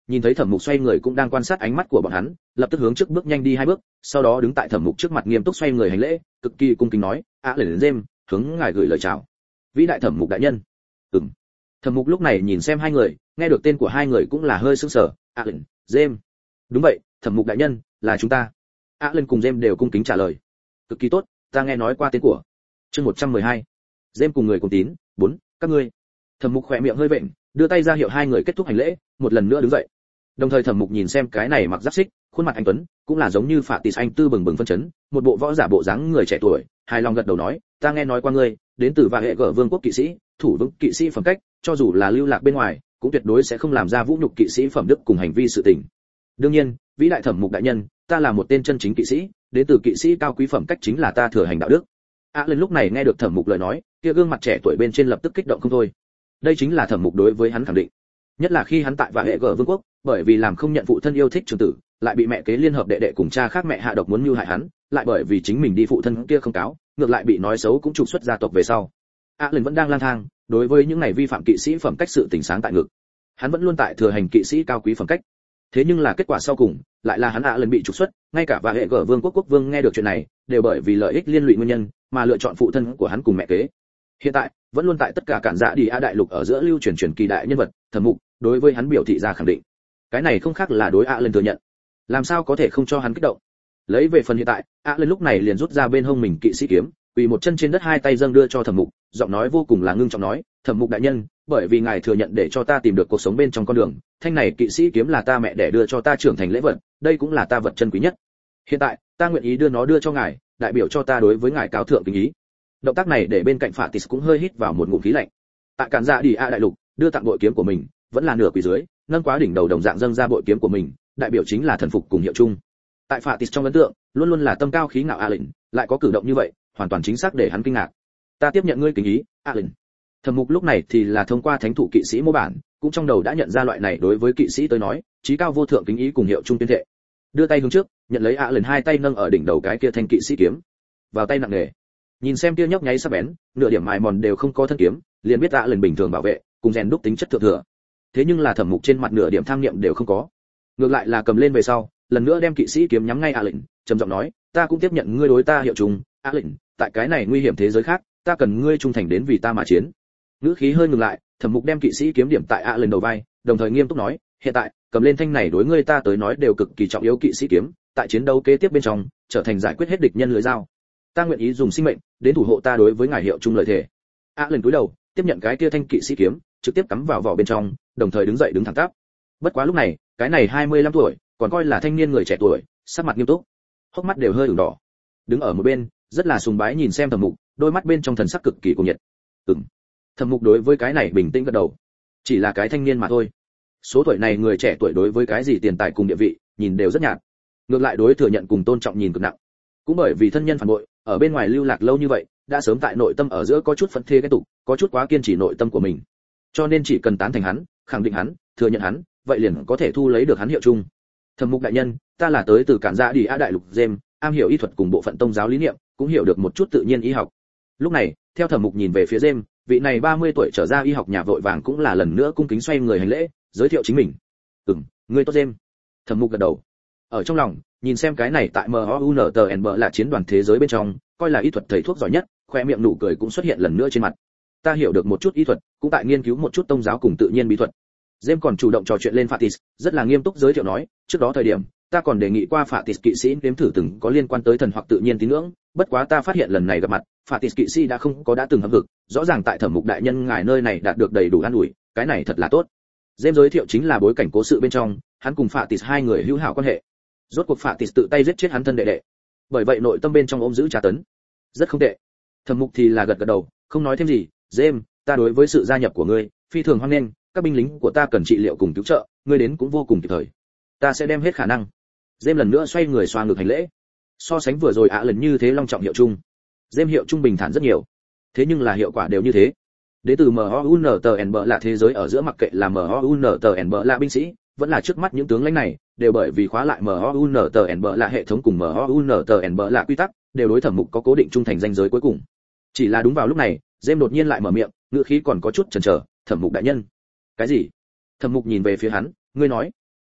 nhìn thấy Thẩm Mục xoay người cũng đang quan sát ánh mắt của bọn hắn, lập tức hướng trước bước nhanh đi hai bước, sau đó đứng tại Thẩm Mục trước mặt nghiêm túc xoay người hành lễ, cực kỳ cung kính nói, "Á Lệnh Dêm, hướng ngài gửi lời chào." "Vĩ đại Thẩm Mục đại nhân." "Ừm." Thẩm Mục lúc này nhìn xem hai người, nghe được tên của hai người cũng là hơi sững sờ, "Á Lệnh, Dêm." "Đúng vậy, Thẩm Mục đại nhân, là chúng ta." Á Lệnh cùng Dêm đều cung kính trả lời. "Cực kỳ tốt, ta nghe nói qua tên của." Chương một trăm mười hai. Dêm cùng người cùng tín, bốn, các ngươi. Thẩm Mục khẽ miệng hơi vện, đưa tay ra hiệu hai người kết thúc hành lễ, một lần nữa đứng dậy. Đồng thời Thẩm Mục nhìn xem cái này mặc giáp xích, khuôn mặt anh tuấn, cũng là giống như Phạ Tỷ anh tư bừng bừng phân chấn, một bộ võ giả bộ dáng người trẻ tuổi, hài lòng gật đầu nói, "Ta nghe nói qua ngươi, đến từ Vạ Hệ Gở Vương quốc kỵ sĩ, thủ vững kỵ sĩ phẩm cách, cho dù là lưu lạc bên ngoài, cũng tuyệt đối sẽ không làm ra vũ nhục kỵ sĩ phẩm đức cùng hành vi sự tình. Đương nhiên, vĩ đại Thẩm Mục đại nhân, ta là một tên chân chính kỵ sĩ, đến từ kỵ sĩ cao quý phẩm cách chính là ta thừa hành đạo đức." Á Lên lúc này nghe được Thẩm Mục lời nói, kia gương mặt trẻ tuổi bên trên lập tức kích động không thôi. Đây chính là Thẩm Mục đối với hắn khẳng định. Nhất là khi hắn tại Vạ Hệ Gở Vương quốc, bởi vì làm không nhận phụ thân yêu thích trường tử, lại bị mẹ kế liên hợp đệ đệ cùng cha khác mẹ hạ độc muốn mưu hại hắn, lại bởi vì chính mình đi phụ thân kia không cáo, ngược lại bị nói xấu cũng trục xuất gia tộc về sau. Á Lên vẫn đang lang thang, đối với những này vi phạm kỵ sĩ phẩm cách sự tình sáng tại ngực. Hắn vẫn luôn tại thừa hành kỵ sĩ cao quý phẩm cách. Thế nhưng là kết quả sau cùng, lại là hắn Á Lên bị trục xuất, ngay cả Vạ Hệ Gở Vương quốc quốc vương nghe được chuyện này, đều bởi vì lợi ích liên lụy nguyên nhân, mà lựa chọn phụ thân của hắn cùng mẹ kế. Hiện tại, vẫn luôn tại tất cả cản dạ đi a đại lục ở giữa lưu truyền truyền kỳ đại nhân vật, Thẩm Mục, đối với hắn biểu thị ra khẳng định. Cái này không khác là đối Á Lên thừa nhận. Làm sao có thể không cho hắn kích động? Lấy về phần hiện tại, Á Lên lúc này liền rút ra bên hông mình kỵ sĩ kiếm, quỳ một chân trên đất hai tay dâng đưa cho Thẩm Mục, giọng nói vô cùng là ngưng trọng nói, "Thẩm Mục đại nhân, bởi vì ngài thừa nhận để cho ta tìm được cuộc sống bên trong con đường, thanh này kỵ sĩ kiếm là ta mẹ để đưa cho ta trưởng thành lễ vật, đây cũng là ta vật chân quý nhất. Hiện tại, ta nguyện ý đưa nó đưa cho ngài, đại biểu cho ta đối với ngài cáo thượng kính ý." Động tác này để bên cạnh Phạ Tỷ cũng hơi hít vào một ngụm khí lạnh. Tại cản dạ đi a đại lục, đưa tặng bội kiếm của mình, vẫn là nửa quỳ dưới, nâng quá đỉnh đầu đồng dạng dâng ra bội kiếm của mình, đại biểu chính là thần phục cùng hiệu chung. Tại Phạ Tỷ trong ấn tượng, luôn luôn là tâm cao khí ngạo Á Lệnh, lại có cử động như vậy, hoàn toàn chính xác để hắn kinh ngạc. "Ta tiếp nhận ngươi kính ý, Á Lệnh." Thẩm Mục lúc này thì là thông qua thánh thụ kỵ sĩ mô bản, cũng trong đầu đã nhận ra loại này đối với kỵ sĩ tới nói, chí cao vô thượng kính ý cùng hiệu chung tuyên thệ. Đưa tay hướng trước, nhận lấy Á Lệnh hai tay nâng ở đỉnh đầu cái kia thanh kỵ sĩ kiếm. Vào tay nặng nề. Nhìn xem kia nhóc nháy sắc bén, nửa điểm mài mòn đều không có thân kiếm, liền biết Á Lệnh bình thường bảo vệ, cùng rèn đúc tính chất thượng thừa. Thế nhưng là Thẩm Mục trên mặt nửa điểm tham niệm đều không có. Ngược lại là cầm lên về sau, lần nữa đem kỵ sĩ kiếm nhắm ngay Á Lệnh, trầm giọng nói, "Ta cũng tiếp nhận ngươi đối ta hiệu chung, Á Lệnh, tại cái này nguy hiểm thế giới khác, ta cần ngươi trung thành đến vì ta mà chiến." Ngữ khí hơi ngừng lại, Thẩm Mục đem kỵ sĩ kiếm điểm tại Á Lệnh đầu vai, đồng thời nghiêm túc nói, "Hiện tại, cầm lên thanh này đối ngươi ta tới nói đều cực kỳ trọng yếu kỵ sĩ kiếm, tại chiến đấu kế tiếp bên trong, trở thành giải quyết hết địch nhân lưới dao. Ta nguyện ý dùng sinh mệnh đến thủ hộ ta đối với ngài hiệu chung lợi thể." Á Lệnh cúi đầu, tiếp nhận cái kia thanh kỵ sĩ kiếm, trực tiếp cắm vào vỏ bên trong, đồng thời đứng dậy đứng thẳng tắp. Bất quá lúc này, cái này hai mươi lăm tuổi, còn coi là thanh niên người trẻ tuổi, sắc mặt nghiêm túc, hốc mắt đều hơi ửng đỏ. Đứng ở một bên, rất là sùng bái nhìn xem Thẩm Mục, đôi mắt bên trong thần sắc cực kỳ cuồng nhiệt. Ừm. Thẩm Mục đối với cái này bình tĩnh gật đầu. Chỉ là cái thanh niên mà thôi. Số tuổi này người trẻ tuổi đối với cái gì tiền tài cùng địa vị, nhìn đều rất nhạt. Ngược lại đối thừa nhận cùng tôn trọng nhìn cực nặng. Cũng bởi vì thân nhân phản bội, ở bên ngoài lưu lạc lâu như vậy, đã sớm tại nội tâm ở giữa có chút phẫn thê cái tục, có chút quá kiên trì nội tâm của mình. Cho nên chỉ cần tán thành hắn, khẳng định hắn, thừa nhận hắn, vậy liền có thể thu lấy được hắn hiệu chung. Thẩm Mục đại nhân, ta là tới từ cản dạ đi a đại lục Gem, am hiểu y thuật cùng bộ phận tông giáo lý niệm, cũng hiểu được một chút tự nhiên y học. Lúc này, theo Thẩm Mục nhìn về phía Gem, vị này ba mươi tuổi trở ra y học nhà vội vàng cũng là lần nữa cung kính xoay người hành lễ, giới thiệu chính mình. "Ừm, ngươi tốt Gem." Thẩm Mục gật đầu. Ở trong lòng, nhìn xem cái này tại em o u en tê en bê là chiến đoàn thế giới bên trong, coi là y thuật thầy thuốc giỏi nhất, khoe miệng nụ cười cũng xuất hiện lần nữa trên mặt. "Ta hiểu được một chút y thuật, cũng tại nghiên cứu một chút tông giáo cùng tự nhiên bí thuật." Gem còn chủ động trò chuyện lên Fatis, rất là nghiêm túc giới thiệu nói, "Trước đó thời điểm, ta còn đề nghị qua Fatis kỵ sĩ nếm thử từng có liên quan tới thần hoặc tự nhiên tín ngưỡng, bất quá ta phát hiện lần này gặp mặt, Fatis kỵ sĩ đã không có đã từng hâm vực, rõ ràng tại Thẩm Mục đại nhân ngài nơi này đạt được đầy đủ an ủi, cái này thật là tốt." Gem giới thiệu chính là bối cảnh cố sự bên trong, hắn cùng Fatis hai người hữu hảo quan hệ. Rốt cuộc Fatis tự tay giết chết hắn thân đệ đệ, bởi vậy nội tâm bên trong ôm giữ trà tấn, rất không tệ. Thẩm Mục thì là gật gật đầu, không nói thêm gì. "Gem, ta đối với sự gia nhập của ngươi phi thường hoan nghênh, các binh lính của ta cần trị liệu cùng cứu trợ, ngươi đến cũng vô cùng kịp thời. Ta sẽ đem hết khả năng." Gem lần nữa xoay người xoa ngực hành lễ. So sánh vừa rồi Á lần như thế long trọng hiệu chung, Gem hiệu trung bình thản rất nhiều. Thế nhưng là hiệu quả đều như thế. Đến từ em o u en tê en bê là thế giới ở giữa, mặc kệ là em o u en tê en bê là binh sĩ, vẫn là trước mắt những tướng lãnh này, đều bởi vì khóa lại em o u en tê en bê là hệ thống cùng em o u en tê en bê là quy tắc, đều đối Thẩm Mục có cố định trung thành danh giới cuối cùng. Chỉ là đúng vào lúc này, Gem đột nhiên lại mở miệng, ngữ khí còn có chút chần chờ, "Thẩm Mục đại nhân." "Cái gì?" Thẩm Mục nhìn về phía hắn, "Ngươi nói,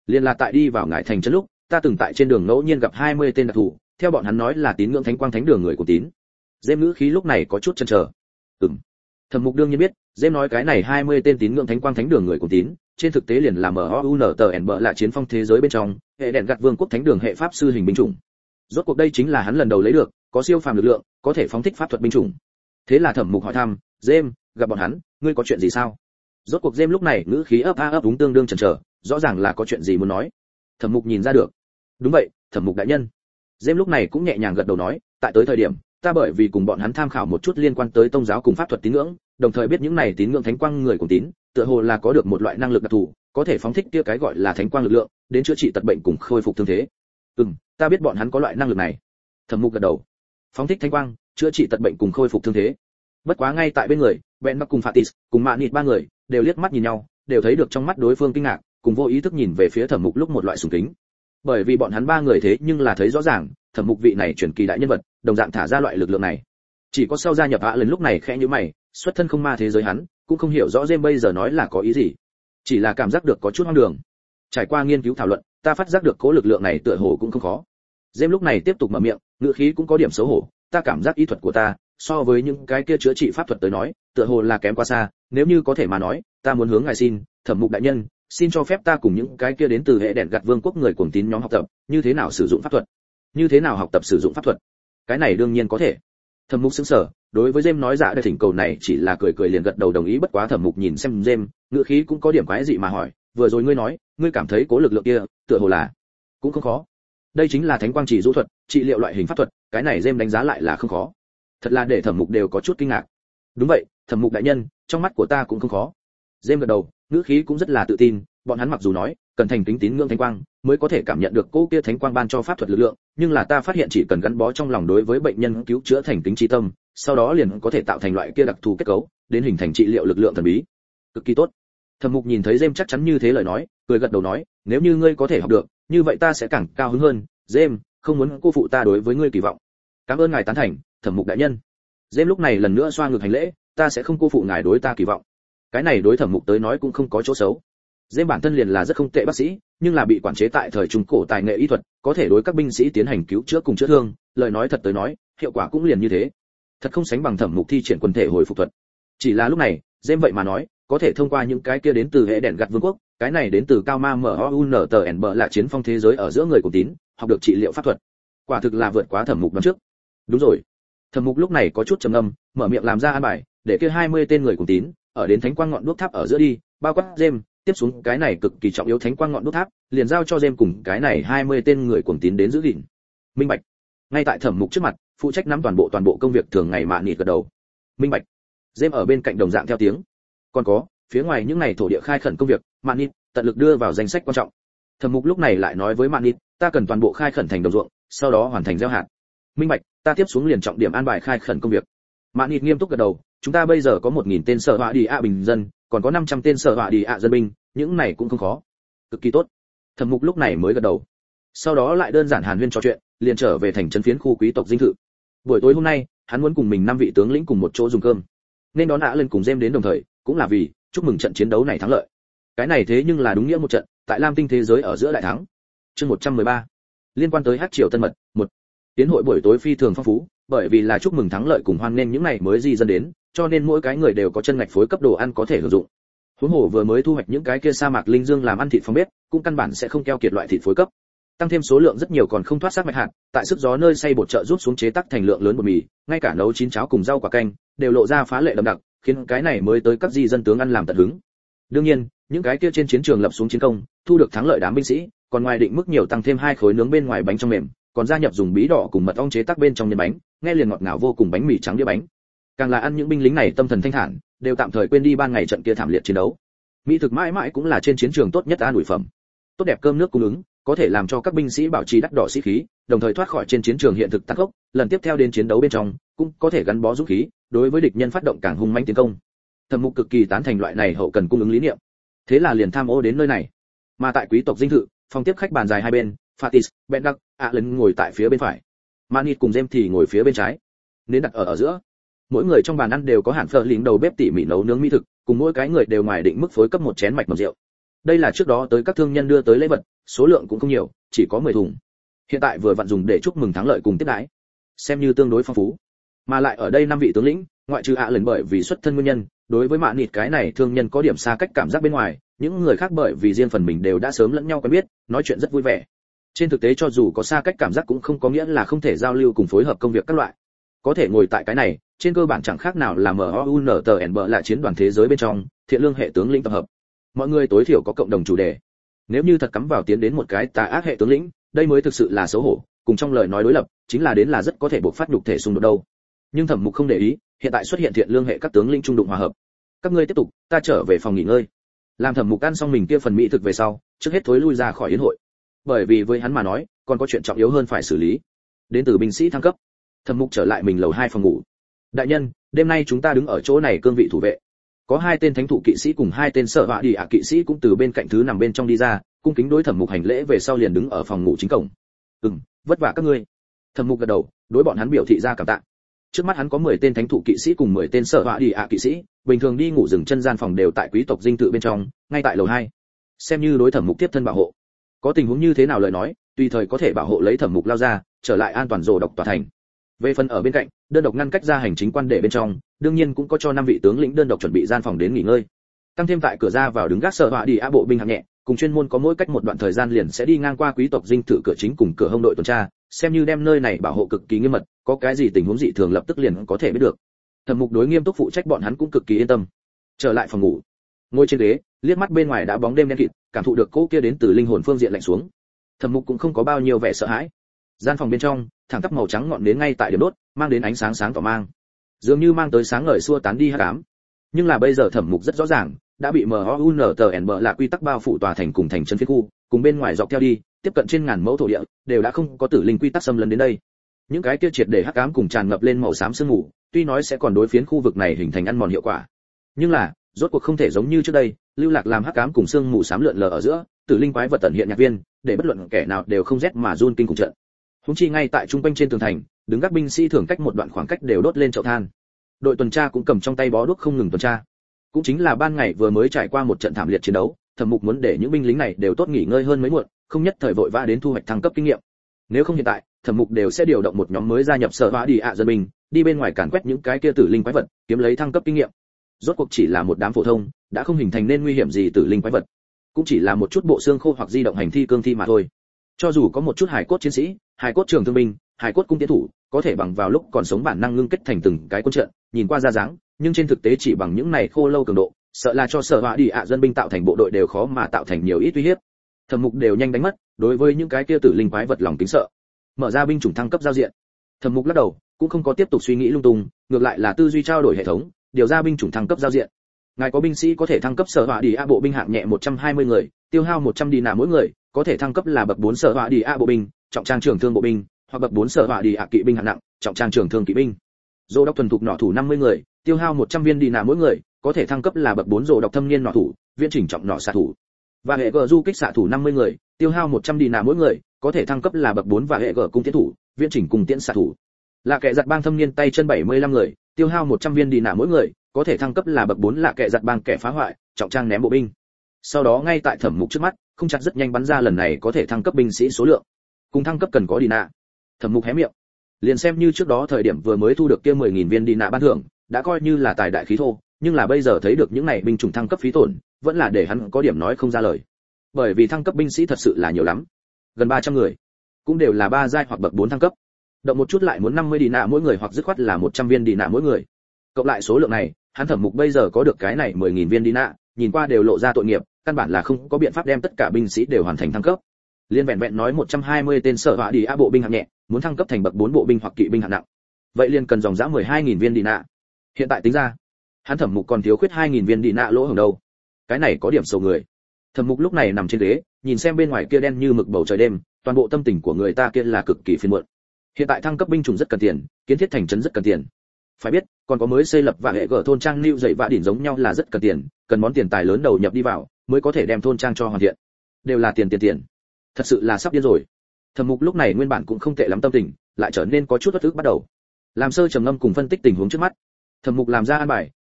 Liên là tại đi vào ngải thành trấn lúc, ta từng tại trên đường ngẫu nhiên gặp hai mươi tên đặc thù, theo bọn hắn nói là tín ngưỡng thánh quang thánh đường người của tín. Dêm ngữ khí lúc này có chút chần chờ. Ừm. Thẩm Mục đương nhiên biết, Dêm nói cái này hai mươi tên tín ngưỡng thánh quang thánh đường người của tín, trên thực tế liền là em o u en tê en bờ là chiến phong thế giới bên trong, hệ đèn gặt vương quốc thánh đường hệ pháp sư hình binh chủng. Rốt cuộc đây chính là hắn lần đầu lấy được, có siêu phàm lực lượng, có thể phóng thích pháp thuật binh chủng. Thế là Thẩm Mục hỏi thăm, "Dêm, gặp bọn hắn, ngươi có chuyện gì sao?" Rốt cuộc Dêm lúc này ngữ khí ấp a ấp úng tương đương chần chờ, rõ ràng là có chuyện gì muốn nói. Thẩm Mục nhìn ra được. "Đúng vậy, Thẩm Mục đại nhân." Dêm lúc này cũng nhẹ nhàng gật đầu nói, "Tại tới thời điểm, ta bởi vì cùng bọn hắn tham khảo một chút liên quan tới tông giáo cùng pháp thuật tín ngưỡng, đồng thời biết những này tín ngưỡng thánh quang người cùng tín, tựa hồ là có được một loại năng lực đặc thù, có thể phóng thích kia cái gọi là thánh quang lực lượng, đến chữa trị tật bệnh cùng khôi phục thương thế." "Ừm, ta biết bọn hắn có loại năng lực này." Thẩm Mục gật đầu. "Phóng thích thánh quang, chữa trị tật bệnh cùng khôi phục thương thế." Bất quá ngay tại bên người, Ben Bắc cùng Fatis, cùng Mạn Nịt ba người, đều liếc mắt nhìn nhau, đều thấy được trong mắt đối phương kinh ngạc, cùng vô ý thức nhìn về phía Thẩm Mục lúc một loại sùng kính. Bởi vì bọn hắn ba người thế nhưng là thấy rõ ràng, Thẩm Mục vị này truyền kỳ đại nhân vật, đồng dạng thả ra loại lực lượng này. Chỉ có sau gia nhập ạ lần lúc này khẽ nhíu mày, xuất thân không ma thế giới hắn, cũng không hiểu rõ James bây giờ nói là có ý gì. Chỉ là cảm giác được có chút hoang đường. Trải qua nghiên cứu thảo luận, ta phát giác được cố lực lượng này tựa hồ cũng không khó. James lúc này tiếp tục mở miệng, ngữ khí cũng có điểm xấu hổ, ta cảm giác ý thuật của ta, so với những cái kia chữa trị pháp thuật tới nói, tựa hồ là kém quá xa, nếu như có thể mà nói, ta muốn hướng ngài xin, Thẩm Mục đại nhân, xin cho phép ta cùng những cái kia đến từ hệ đèn gặt vương quốc người cuồng tín nhóm học tập, như thế nào sử dụng pháp thuật, như thế nào học tập sử dụng pháp thuật. Cái này đương nhiên có thể. Thẩm Mục sững sờ, đối với James nói dạ để thỉnh cầu này chỉ là cười cười liền gật đầu đồng ý, bất quá Thẩm Mục nhìn xem James, ngữ khí cũng có điểm quái dị mà hỏi, vừa rồi ngươi nói, ngươi cảm thấy cố lực lượng kia, tựa hồ là cũng không khó. Đây chính là thánh quang chỉ du thuật, trị liệu loại hình pháp thuật, cái này James đánh giá lại là không khó. Thật là để Thẩm Mục đều có chút kinh ngạc. Đúng vậy, Thẩm Mục đại nhân, trong mắt của ta cũng không khó. James gật đầu, ngữ khí cũng rất là tự tin, bọn hắn mặc dù nói, cần thành kính tín ngưỡng thánh quang, mới có thể cảm nhận được cô kia thánh quang ban cho pháp thuật lực lượng, nhưng là ta phát hiện chỉ cần gắn bó trong lòng đối với bệnh nhân cứu chữa thành kính chi tâm, sau đó liền có thể tạo thành loại kia đặc thù kết cấu, đến hình thành trị liệu lực lượng thần bí. Cực kỳ tốt. Thẩm Mục nhìn thấy James chắc chắn như thế lời nói, cười gật đầu nói, nếu như ngươi có thể học được, như vậy ta sẽ càng cao hứng hơn, James, không muốn cô phụ ta đối với ngươi kỳ vọng. Cảm ơn ngài tán thành, Thẩm Mục đại nhân. James lúc này lần nữa xoa ngực hành lễ, ta sẽ không cô phụ ngài đối ta kỳ vọng. Cái này đối Thẩm Mục tới nói cũng không có chỗ xấu. James bản thân liền là rất không tệ bác sĩ, nhưng là bị quản chế tại thời trung cổ tài nghệ y thuật, có thể đối các binh sĩ tiến hành cứu chữa cùng chữa thương, lời nói thật tới nói, hiệu quả cũng liền như thế. Thật không sánh bằng Thẩm Mục thi triển quần thể hồi phục thuật. Chỉ là lúc này, James vậy mà nói, có thể thông qua những cái kia đến từ hệ đèn gặt vương quốc, cái này đến từ cao ma em o u en tê en bờ là chiến phong thế giới ở giữa người của tín, học được trị liệu pháp thuật. Quả thực là vượt quá Thẩm Mục đoán trước. Đúng rồi. Thẩm Mục lúc này có chút trầm ngâm, mở miệng làm ra an bài, để kia hai mươi tên người cùng tín, ở đến thánh quang ngọn đuốc tháp ở giữa đi, bao quát James, tiếp xuống cái này cực kỳ trọng yếu thánh quang ngọn đuốc tháp, liền giao cho James cùng cái này hai mươi tên người cuồng tín đến giữ gìn. Minh bạch. Ngay tại Thẩm Mục trước mặt, phụ trách nắm toàn bộ toàn bộ công việc thường ngày Mạn Nịt gật đầu. Minh bạch. James ở bên cạnh đồng dạng theo tiếng. Còn có, phía ngoài những này thổ địa khai khẩn công việc, Mạn Nịt tận lực đưa vào danh sách quan trọng. Thẩm Mục lúc này lại nói với Mạn Nịt, ta cần toàn bộ khai khẩn thành đồng ruộng, sau đó hoàn thành gieo hạt. Minh bạch, ta tiếp xuống liền trọng điểm an bài khai khẩn công việc. Mạn Nịt nghiêm túc gật đầu, chúng ta bây giờ có một nghìn tên sở họa đi ạ bình dân, còn có năm trăm tên sở họa đi ạ dân binh, những này cũng không khó. Cực kỳ tốt. Thẩm Mục lúc này mới gật đầu. Sau đó lại đơn giản hàn huyên trò chuyện, liền trở về thành trấn phiến khu quý tộc dinh thự. Buổi tối hôm nay, hắn muốn cùng mình năm vị tướng lĩnh cùng một chỗ dùng cơm. Nên đón ạ lên cùng James đến đồng thời, cũng là vì chúc mừng trận chiến đấu này thắng lợi. Cái này thế nhưng là đúng nghĩa một trận, tại Lam Tinh thế giới ở giữa đại thắng. Chương một trăm mười ba. Liên quan tới Hắc Triều Tân Mật, một. Tiến hội buổi tối phi thường phong phú, bởi vì là chúc mừng thắng lợi cùng hoan nghênh những này mới di dân đến, cho nên mỗi cái người đều có chân ngạch phối cấp đồ ăn có thể sử dụng. Huống hồ vừa mới thu hoạch những cái kia sa mạc linh dương làm ăn thịt phòng bếp, cũng căn bản sẽ không keo kiệt loại thịt phối cấp. Tăng thêm số lượng rất nhiều còn không thoát sát mạch hạt, tại sức gió nơi xay bột trợ giúp xuống chế tác thành lượng lớn bột mì, ngay cả nấu chín cháo cùng rau quả canh, đều lộ ra phá lệ đậm đặc, khiến cái này mới tới các di dân tướng ăn làm tận hứng. Đương nhiên, những cái kia trên chiến trường lập xuống chiến công, thu được thắng lợi đám binh sĩ, còn ngoài định mức nhiều tăng thêm hai khối nướng bên ngoài bánh trong mềm, còn gia nhập dùng bí đỏ cùng mật ong chế tác bên trong nhân bánh, nghe liền ngọt ngào vô cùng bánh mì trắng đĩa bánh. Càng là ăn những binh lính này tâm thần thanh thản, đều tạm thời quên đi ban ngày trận kia thảm liệt chiến đấu. Mỹ thực mãi mãi cũng là trên chiến trường tốt nhất an ủi phẩm. Tốt đẹp cơm nước cung ứng, có thể làm cho các binh sĩ bảo trì đắt đỏ sĩ khí, đồng thời thoát khỏi trên chiến trường hiện thực tắc gốc, lần tiếp theo đến chiến đấu bên trong, cũng có thể gắn bó dũng khí, đối với địch nhân phát động càng hung mãnh tiến công. Thẩm Mục cực kỳ tán thành loại này hậu cần cung ứng lý niệm. Thế là liền tham ô đến nơi này. Mà tại quý tộc dinh thự, phòng tiếp khách bàn dài hai bên, Fatis, Ben Đắc, Allen ngồi tại phía bên phải. Manit cùng James thì ngồi phía bên trái. Nên đặt ở ở giữa. Mỗi người trong bàn ăn đều có hẳn phở lính đầu bếp tỉ mỉ nấu nướng mỹ thực, cùng mỗi cái người đều ngoài định mức phối cấp một chén mạch mầm rượu. Đây là trước đó tới các thương nhân đưa tới lễ vật, số lượng cũng không nhiều, chỉ có mười thùng. Hiện tại vừa vặn dùng để chúc mừng thắng lợi cùng tiếp đãi, xem như tương đối phong phú. Mà lại ở đây năm vị tướng lĩnh, ngoại trừ ạ lần bởi vì xuất thân nguyên nhân, đối với mạ nịt cái này thương nhân có điểm xa cách cảm giác bên ngoài, những người khác bởi vì riêng phần mình đều đã sớm lẫn nhau quen biết, nói chuyện rất vui vẻ. Trên thực tế cho dù có xa cách cảm giác cũng không có nghĩa là không thể giao lưu cùng phối hợp công việc các loại. Có thể ngồi tại cái này, trên cơ bản chẳng khác nào là em o u en tê en bê là chiến đoàn thế giới bên trong, thiện lương hệ tướng lĩnh tập hợp. Mọi người tối thiểu có cộng đồng chủ đề. Nếu như thật cắm vào tiến đến một cái tà ác hệ tướng lĩnh, đây mới thực sự là xấu hổ, cùng trong lời nói đối lập, chính là đến là rất có thể buộc phát nhục thể xung đột đâu. Nhưng Thẩm Mục không để ý, hiện tại xuất hiện thiện lương hệ các tướng lĩnh trung đụng hòa hợp. Các ngươi tiếp tục, ta trở về phòng nghỉ ngơi. Làm Thẩm Mục ăn xong mình kia phần mỹ thực về sau, trước hết thối lui ra khỏi yến hội. Bởi vì với hắn mà nói, còn có chuyện trọng yếu hơn phải xử lý. Đến từ binh sĩ thăng cấp. Thẩm Mục trở lại mình lầu hai phòng ngủ. Đại nhân, đêm nay chúng ta đứng ở chỗ này cương vị thủ vệ. Có hai tên thánh thủ kỵ sĩ cùng hai tên sở họa đi ạ kỵ sĩ cũng từ bên cạnh thứ nằm bên trong đi ra, cung kính đối Thẩm Mục hành lễ về sau liền đứng ở phòng ngủ chính cổng. "Ừm, vất vả các ngươi." Thẩm Mục gật đầu, đối bọn hắn biểu thị ra cảm tạ. Trước mắt hắn có mười tên thánh thủ kỵ sĩ cùng mười tên sở họa đi ạ kỵ sĩ, bình thường đi ngủ dừng chân gian phòng đều tại quý tộc dinh tự bên trong, ngay tại lầu hai, xem như đối Thẩm Mục tiếp thân bảo hộ. Có tình huống như thế nào lời nói, tùy thời có thể bảo hộ lấy Thẩm Mục lao ra, trở lại an toàn rồ độc tòa thành. Về phần ở bên cạnh, đơn độc ngăn cách ra hành chính quan để bên trong, đương nhiên cũng có cho năm vị tướng lĩnh đơn độc chuẩn bị gian phòng đến nghỉ ngơi. Tăng thêm tại cửa ra vào đứng gác sở họa đi á bộ binh hạng nhẹ, cùng chuyên môn có mỗi cách một đoạn thời gian liền sẽ đi ngang qua quý tộc dinh thự cửa chính cùng cửa hông đội tuần tra, xem như đem nơi này bảo hộ cực kỳ nghiêm mật, có cái gì tình huống dị thường lập tức liền có thể biết được. Thẩm Mục đối nghiêm túc phụ trách bọn hắn cũng cực kỳ yên tâm. Trở lại phòng ngủ, ngồi trên ghế, liếc mắt bên ngoài đã bóng đêm đen kịt, cảm thụ được cỗ kia đến từ linh hồn phương diện lạnh xuống. Thẩm Mục cũng không có bao nhiêu vẻ sợ hãi. Gian phòng bên trong, thẳng tắp màu trắng ngọn đến ngay tại điểm đốt, mang đến ánh sáng sáng tỏ mang, dường như mang tới sáng ngời xua tán đi hắc ám. Nhưng là bây giờ Thẩm Mục rất rõ ràng, đã bị em o u en tê en bê là quy tắc bao phủ tòa thành cùng thành chân phiến khu, cùng bên ngoài dọc theo đi, tiếp cận trên ngàn mẫu thổ địa, đều đã không có tử linh quy tắc xâm lấn đến đây. Những cái kia triệt để hắc ám cùng tràn ngập lên màu xám sương mù, tuy nói sẽ còn đối phiến khu vực này hình thành ăn mòn hiệu quả, nhưng là rốt cuộc không thể giống như trước đây, lưu lạc làm hắc ám cùng sương mù xám lượn lờ ở giữa, tử linh quái vật tận hiện nhạc viên, để bất luận kẻ nào đều không rét mà run kinh cùng trận. Húng chi ngay tại trung quanh trên tường thành, đứng gác binh sĩ thường cách một đoạn khoảng cách đều đốt lên chậu than. Đội tuần tra cũng cầm trong tay bó đuốc không ngừng tuần tra. Cũng chính là ban ngày vừa mới trải qua một trận thảm liệt chiến đấu, Thẩm Mục muốn để những binh lính này đều tốt nghỉ ngơi hơn mấy muộn, không nhất thời vội vã đến thu hoạch thăng cấp kinh nghiệm. Nếu không hiện tại, Thẩm Mục đều sẽ điều động một nhóm mới gia nhập sở họa đi ạ dân binh, đi bên ngoài càn quét những cái kia tử linh quái vật, kiếm lấy thăng cấp kinh nghiệm. Rốt cuộc chỉ là một đám phổ thông, đã không hình thành nên nguy hiểm gì tử linh quái vật, cũng chỉ là một chút bộ xương khô hoặc di động hành thi cương thi mà thôi. Cho dù có một chút hải cốt chiến sĩ, hải cốt trường thương binh, hải cốt cung tiến thủ, có thể bằng vào lúc còn sống bản năng ngưng kết thành từng cái quân trận, nhìn qua ra dáng, nhưng trên thực tế chỉ bằng những này khô lâu cường độ, sợ là cho sở họa đi ạ dân binh tạo thành bộ đội đều khó mà tạo thành nhiều ít uy hiếp. Thẩm Mục đều nhanh đánh mất, đối với những cái kia tử linh quái vật lòng kính sợ. Mở ra binh chủng thăng cấp giao diện. Thẩm Mục lắc đầu, cũng không có tiếp tục suy nghĩ lung tung, ngược lại là tư duy trao đổi hệ thống, điều ra binh chủng thăng cấp giao diện. Ngài có binh sĩ có thể thăng cấp sở họa đi ạ bộ binh hạng nhẹ một trăm hai mươi người, tiêu hao một trăm đi nạ mỗi người, có thể thăng cấp là bậc bốn sở họa đi ạ bộ binh, trọng trang trường thương bộ binh, hoặc bậc bốn sở họa đi ạ kỵ binh hạng nặng, trọng trang trường thương kỵ binh. Dỗ độc thuần thục nỏ thủ năm mươi người, tiêu hao một trăm viên đi nạ mỗi người, có thể thăng cấp là bậc bốn dỗ độc thâm niên nỏ thủ, viễn chỉnh trọng nỏ xạ thủ. Và hệ gờ du kích xạ thủ năm mươi người, tiêu hao một trăm đi nạ mỗi người, có thể thăng cấp là bậc bốn và hệ gờ cung tiến thủ, viễn chỉnh cùng tiễn xạ thủ. Là kẻ giật bang thâm niên tay chân bảy mươi lăm người, tiêu hao một trăm viên đi nạ mỗi người, có thể thăng cấp là bậc bốn là kẻ giật bang kẻ phá hoại, trọng trang ném bộ binh. Sau đó ngay tại Thẩm Mục trước mắt, không chặt rất nhanh bắn ra lần này có thể thăng cấp binh sĩ số lượng. Cùng thăng cấp cần có đi nạ. Thẩm Mục hé miệng. Liền xem như trước đó thời điểm vừa mới thu được kia mười nghìn viên đi nạ ban thưởng, đã coi như là tài đại khí thô, nhưng là bây giờ thấy được những này binh chủng thăng cấp phí tổn, vẫn là để hắn có điểm nói không ra lời. Bởi vì thăng cấp binh sĩ thật sự là nhiều lắm, gần ba trăm người, cũng đều là ba giai hoặc bậc bốn thăng cấp. Động một chút lại muốn năm mươi đi nạ mỗi người hoặc dứt khoát là một trăm viên đi nạ mỗi người. Cộng lại số lượng này, hắn Thẩm Mục bây giờ có được cái này mười nghìn viên đi nạ, nhìn qua đều lộ ra tội nghiệp, căn bản là không có biện pháp đem tất cả binh sĩ đều hoàn thành thăng cấp. Liên vẹn vẹn nói một trăm hai mươi tên sở họa đi á bộ binh hạng nhẹ, muốn thăng cấp thành bậc bốn bộ binh hoặc kỵ binh hạng nặng. Vậy liền cần dòng dã mười hai nghìn viên đi nạ. Hiện tại tính ra, hắn Thẩm Mục còn thiếu khuyết hai nghìn viên đi nạ lỗ hổng đâu. Cái này có điểm sầu người. Thẩm Mục lúc này nằm trên ghế, nhìn xem bên ngoài kia đen như mực bầu trời đêm, toàn bộ tâm tình của người ta kia là cực kỳ phiền muộn. Hiện tại thăng cấp binh chủng rất cần tiền, kiến thiết thành trấn rất cần tiền. Phải biết, còn có mới xây lập và hệ gở thôn trang lưu dậy vạ đỉnh giống nhau là rất cần tiền, cần món tiền tài lớn đầu nhập đi vào, mới có thể đem thôn trang cho hoàn thiện. Đều là tiền tiền tiền. Thật sự là sắp điên rồi. Thẩm Mục lúc này nguyên bản cũng không tệ lắm tâm tình, lại trở nên có chút bất ức bắt đầu. Làm sơ trầm ngâm cùng phân tích tình huống trước mắt. Thẩm Mục làm ra an bài,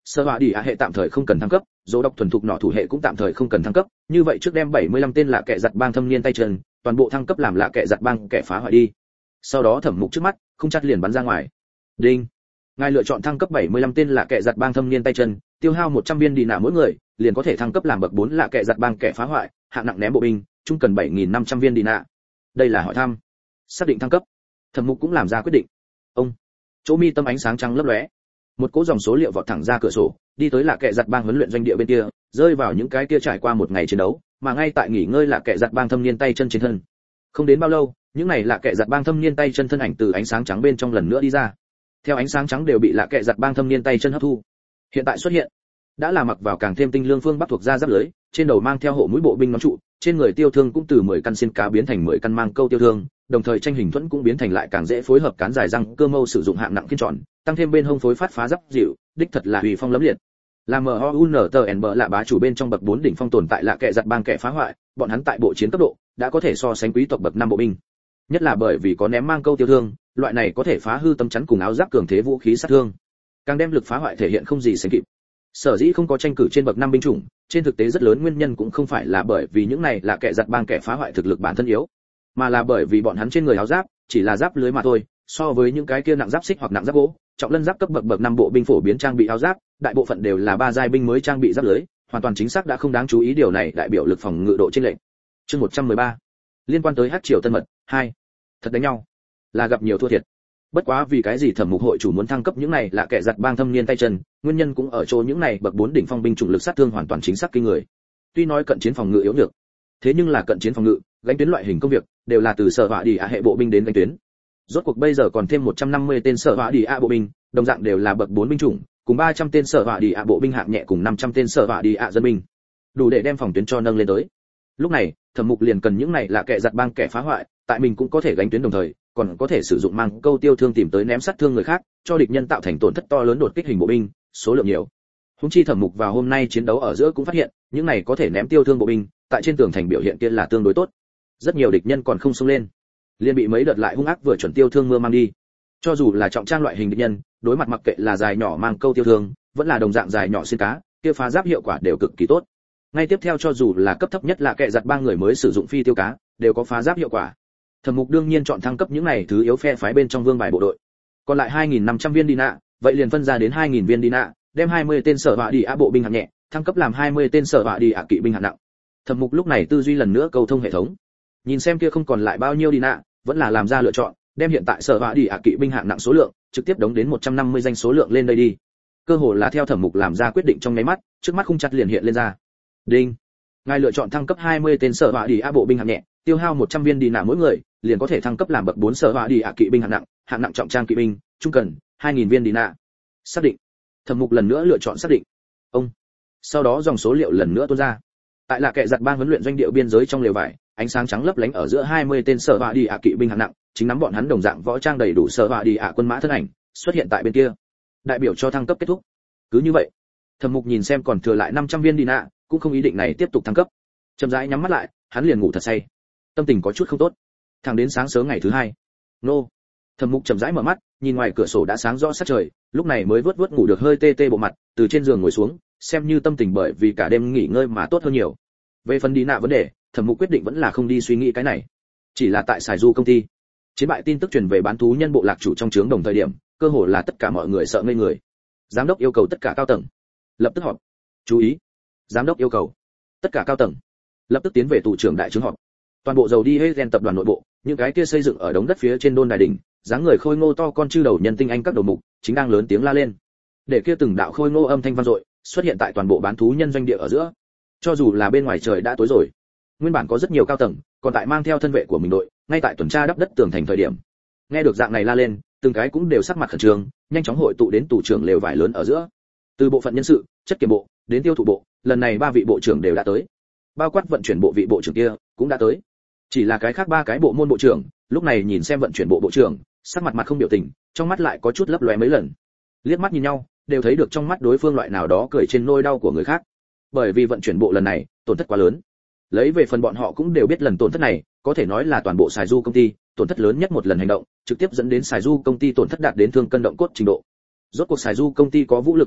Sở họa đi ạ hệ tạm thời không cần thăng cấp, dỗ độc thuần thục nỏ thủ hệ cũng tạm thời không cần thăng cấp, như vậy trước đem bảy mươi lăm tên lạ kệ giặt bang thâm niên tay chân, toàn bộ thăng cấp làm lạ kệ giặt bang kẻ phá hoại đi. Sau đó Thẩm Mục trước mắt, không chặt liền bắn ra ngoài. Đinh. Ngài lựa chọn thăng cấp bảy mươi lăm tên lạ kệ giặt bang thâm niên tay chân, tiêu hao một trăm viên đi nạ mỗi người, liền có thể thăng cấp làm bậc bốn lạ kệ giặt bang kẻ phá hoại, hạng nặng ném bộ binh, chung cần bảy nghìn năm trăm viên đi nạ. Đây là hỏi thăm. Xác định thăng cấp. Thẩm Mục cũng làm ra quyết định. Ông. Chỗ mi tâm ánh sáng trắng lấp lóe. Một cỗ dòng số liệu vọt thẳng ra cửa sổ, đi tới lạ kệ giặt bang huấn luyện doanh địa bên kia, rơi vào những cái kia trải qua một ngày chiến đấu, mà ngay tại nghỉ ngơi lạ kệ giặt bang thâm niên tay chân trên thân. Không đến bao lâu, những này lạ kệ giặt bang thâm niên tay chân thân ảnh từ ánh sáng trắng bên trong lần nữa đi ra. Theo ánh sáng trắng đều bị lạ kệ giặt bang thâm niên tay chân hấp thu. Hiện tại xuất hiện, đã là mặc vào càng thêm tinh lương phương bắc thuộc da giáp lưới, trên đầu mang theo hộ mũi bộ binh nón trụ, trên người tiêu thương cũng từ mười căn xin cá biến thành mười căn mang câu tiêu thương, đồng thời tranh hình thuẫn cũng biến thành lại càng dễ phối hợp cán dài răng cơ mâu sử dụng hạng nặng kiên tròn, tăng thêm bên hông phối phát phá giáp dịu, đích thật là uy phong lẫm liệt. Làm em o u en tê en bờ là bá chủ bên trong bậc bốn đỉnh phong tồn tại lạ kệ giặt bang kẻ phá hoại, bọn hắn tại bộ chiến cấp độ đã có thể so sánh quý tộc bậc năm bộ binh. Nhất là bởi vì có ném mang câu tiêu thương, loại này có thể phá hư tấm chắn cùng áo giáp cường thế vũ khí sát thương, càng đem lực phá hoại thể hiện không gì sánh kịp. Sở dĩ không có tranh cử trên bậc năm binh chủng, trên thực tế rất lớn nguyên nhân cũng không phải là bởi vì những này là kẻ giặt bang kẻ phá hoại thực lực bản thân yếu, mà là bởi vì bọn hắn trên người áo giáp chỉ là giáp lưới mà thôi, so với những cái kia nặng giáp xích hoặc nặng giáp gỗ, trọng lân giáp cấp bậc bậc năm bộ binh phổ biến trang bị áo giáp, đại bộ phận đều là ba giai binh mới trang bị giáp lưới, hoàn toàn chính xác đã không đáng chú ý, điều này đại biểu lực phòng ngự độ trên lệnh. Chương một trăm mười ba, liên quan tới Hắc Triều Tân Mật hai. Thật đánh nhau, là gặp nhiều thua thiệt. Bất quá vì cái gì Thẩm Mục hội chủ muốn thăng cấp những này là kẻ giặt bang thâm niên tay chân, nguyên nhân cũng ở chỗ những này bậc bốn đỉnh phong binh chủng lực sát thương hoàn toàn chính xác kinh người. Tuy nói cận chiến phòng ngự yếu nhược, thế nhưng là cận chiến phòng ngự, gánh tuyến loại hình công việc đều là từ sở họa đi ạ hệ bộ binh đến gánh tuyến. Rốt cuộc bây giờ còn thêm một trăm năm mươi tên sở họa đi ạ bộ binh, đồng dạng đều là bậc bốn binh chủng, cùng ba trăm tên sở họa đi ạ bộ binh hạng nhẹ cùng năm trăm tên sở họa đi ạ dân binh, đủ để đem phòng tuyến cho nâng lên tới. Lúc này, Thẩm Mục liền cần những này là kẻ giặt bang kẻ phá hoại, tại mình cũng có thể gánh tuyến đồng thời, còn có thể sử dụng mang câu tiêu thương tìm tới ném sát thương người khác, cho địch nhân tạo thành tổn thất to lớn đột kích hình bộ binh, số lượng nhiều. Húng chi Thẩm Mục vào hôm nay chiến đấu ở giữa cũng phát hiện, những này có thể ném tiêu thương bộ binh, tại trên tường thành biểu hiện kia là tương đối tốt. Rất nhiều địch nhân còn không xông lên, liền bị mấy đợt lại hung ác vừa chuẩn tiêu thương mưa mang đi. Cho dù là trọng trang loại hình địch nhân, đối mặt mặc kệ là dài nhỏ mang câu tiêu thương, vẫn là đồng dạng dài nhỏ xuyên cá, kia phá giáp hiệu quả đều cực kỳ tốt. Ngay tiếp theo cho dù là cấp thấp nhất là kệ giặt ba người mới sử dụng phi tiêu cá, đều có phá giáp hiệu quả. Thẩm Mục đương nhiên chọn thăng cấp những này thứ yếu phe phái bên trong vương bài bộ đội. Còn lại hai nghìn năm trăm viên đi nạ, vậy liền phân ra đến hai nghìn viên đi nạ, đem hai mươi tên sở họa đi ạ bộ binh hạng nhẹ, thăng cấp làm hai mươi tên sở họa đi ạ kỵ binh hạng nặng. Thẩm Mục lúc này tư duy lần nữa cầu thông hệ thống. Nhìn xem kia không còn lại bao nhiêu đi nạ, vẫn là làm ra lựa chọn, đem hiện tại sở họa đi ạ kỵ binh hạng nặng số lượng trực tiếp đóng đến một trăm năm mươi danh số lượng lên đây đi. Cơ hồ là theo Thẩm Mục làm ra quyết định trong nháy mắt, trước mắt khung chặt liền hiện lên ra. Đinh. Ngài lựa chọn thăng cấp hai mươi tên sở họa đi ạ bộ binh hạng nhẹ, tiêu hao một trăm viên đi nạ mỗi người, liền có thể thăng cấp làm bậc bốn sở họa đi ạ kỵ binh hạng nặng, hạng nặng trọng trang kỵ binh, trung cần hai nghìn viên đi nạ. Xác định. Thẩm Mục lần nữa lựa chọn xác định. Ông. Sau đó dòng số liệu lần nữa tuôn ra. Tại là kệ giặt bang huấn luyện doanh địa biên giới trong lều vải, ánh sáng trắng lấp lánh ở giữa hai mươi tên sở họa đi ạ kỵ binh hạng nặng, chính nắm bọn hắn đồng dạng võ trang đầy đủ sở họa đi ạ quân mã thân ảnh, xuất hiện tại bên kia. Đại biểu cho thăng cấp kết thúc. Cứ như vậy, Thẩm Mục nhìn xem còn thừa lại năm trăm viên đi nạ, cũng không ý định này tiếp tục thăng cấp. Chậm rãi nhắm mắt lại, hắn liền ngủ thật say. Tâm tình có chút không tốt. Thẳng đến sáng sớm ngày thứ hai. Nô. Thẩm Mục chậm rãi mở mắt, nhìn ngoài cửa sổ đã sáng rõ sát trời, lúc này mới vớt vớt ngủ được hơi tê tê bộ mặt, từ trên giường ngồi xuống, xem như tâm tình bởi vì cả đêm nghỉ ngơi mà tốt hơn nhiều. Về phần đi nạ vấn đề, Thẩm Mục quyết định vẫn là không đi suy nghĩ cái này. Chỉ là tại Sài Du công ty, chiến bại tin tức truyền về bán thú nhân bộ lạc chủ trong trướng đồng thời điểm, cơ hồ là tất cả mọi người sợ ngây người. Giám đốc yêu cầu tất cả cao tầng lập tức họp. Chú ý, giám đốc yêu cầu tất cả cao tầng lập tức tiến về tù trưởng đại trướng họp. Toàn bộ dầu đi hết gen tập đoàn nội bộ, những cái kia xây dựng ở đống đất phía trên đôn đài đỉnh, dáng người khôi ngô to con chư đầu nhân tinh anh các đầu mục chính đang lớn tiếng la lên, để kia từng đạo khôi ngô âm thanh vang dội xuất hiện tại toàn bộ bán thú nhân doanh địa ở giữa. Cho dù là bên ngoài trời đã tối rồi, nguyên bản có rất nhiều cao tầng còn tại mang theo thân vệ của mình đội, ngay tại tuần tra đắp đất tường thành thời điểm, nghe được dạng này la lên, từng cái cũng đều sắc mặt khẩn trương, nhanh chóng hội tụ đến tù trưởng lều vải lớn ở giữa. Từ bộ phận nhân sự, chất kiểm bộ đến tiêu thụ bộ, lần này ba vị bộ trưởng đều đã tới, bao quát vận chuyển bộ vị bộ trưởng kia cũng đã tới. Chỉ là cái khác ba cái bộ môn bộ trưởng, lúc này nhìn xem vận chuyển bộ bộ trưởng, sắc mặt mặt không biểu tình, trong mắt lại có chút lấp lóe mấy lần. Liếc mắt nhìn nhau, đều thấy được trong mắt đối phương loại nào đó cười trên nỗi đau của người khác. Bởi vì vận chuyển bộ lần này, tổn thất quá lớn. Lấy về phần bọn họ cũng đều biết lần tổn thất này, có thể nói là toàn bộ Sài Du công ty, tổn thất lớn nhất một lần hành động, trực tiếp dẫn đến Sài Du công ty tổn thất đạt đến thương cân động cốt trình độ. Rốt cuộc Sài Du công ty có vũ lực bộ đội,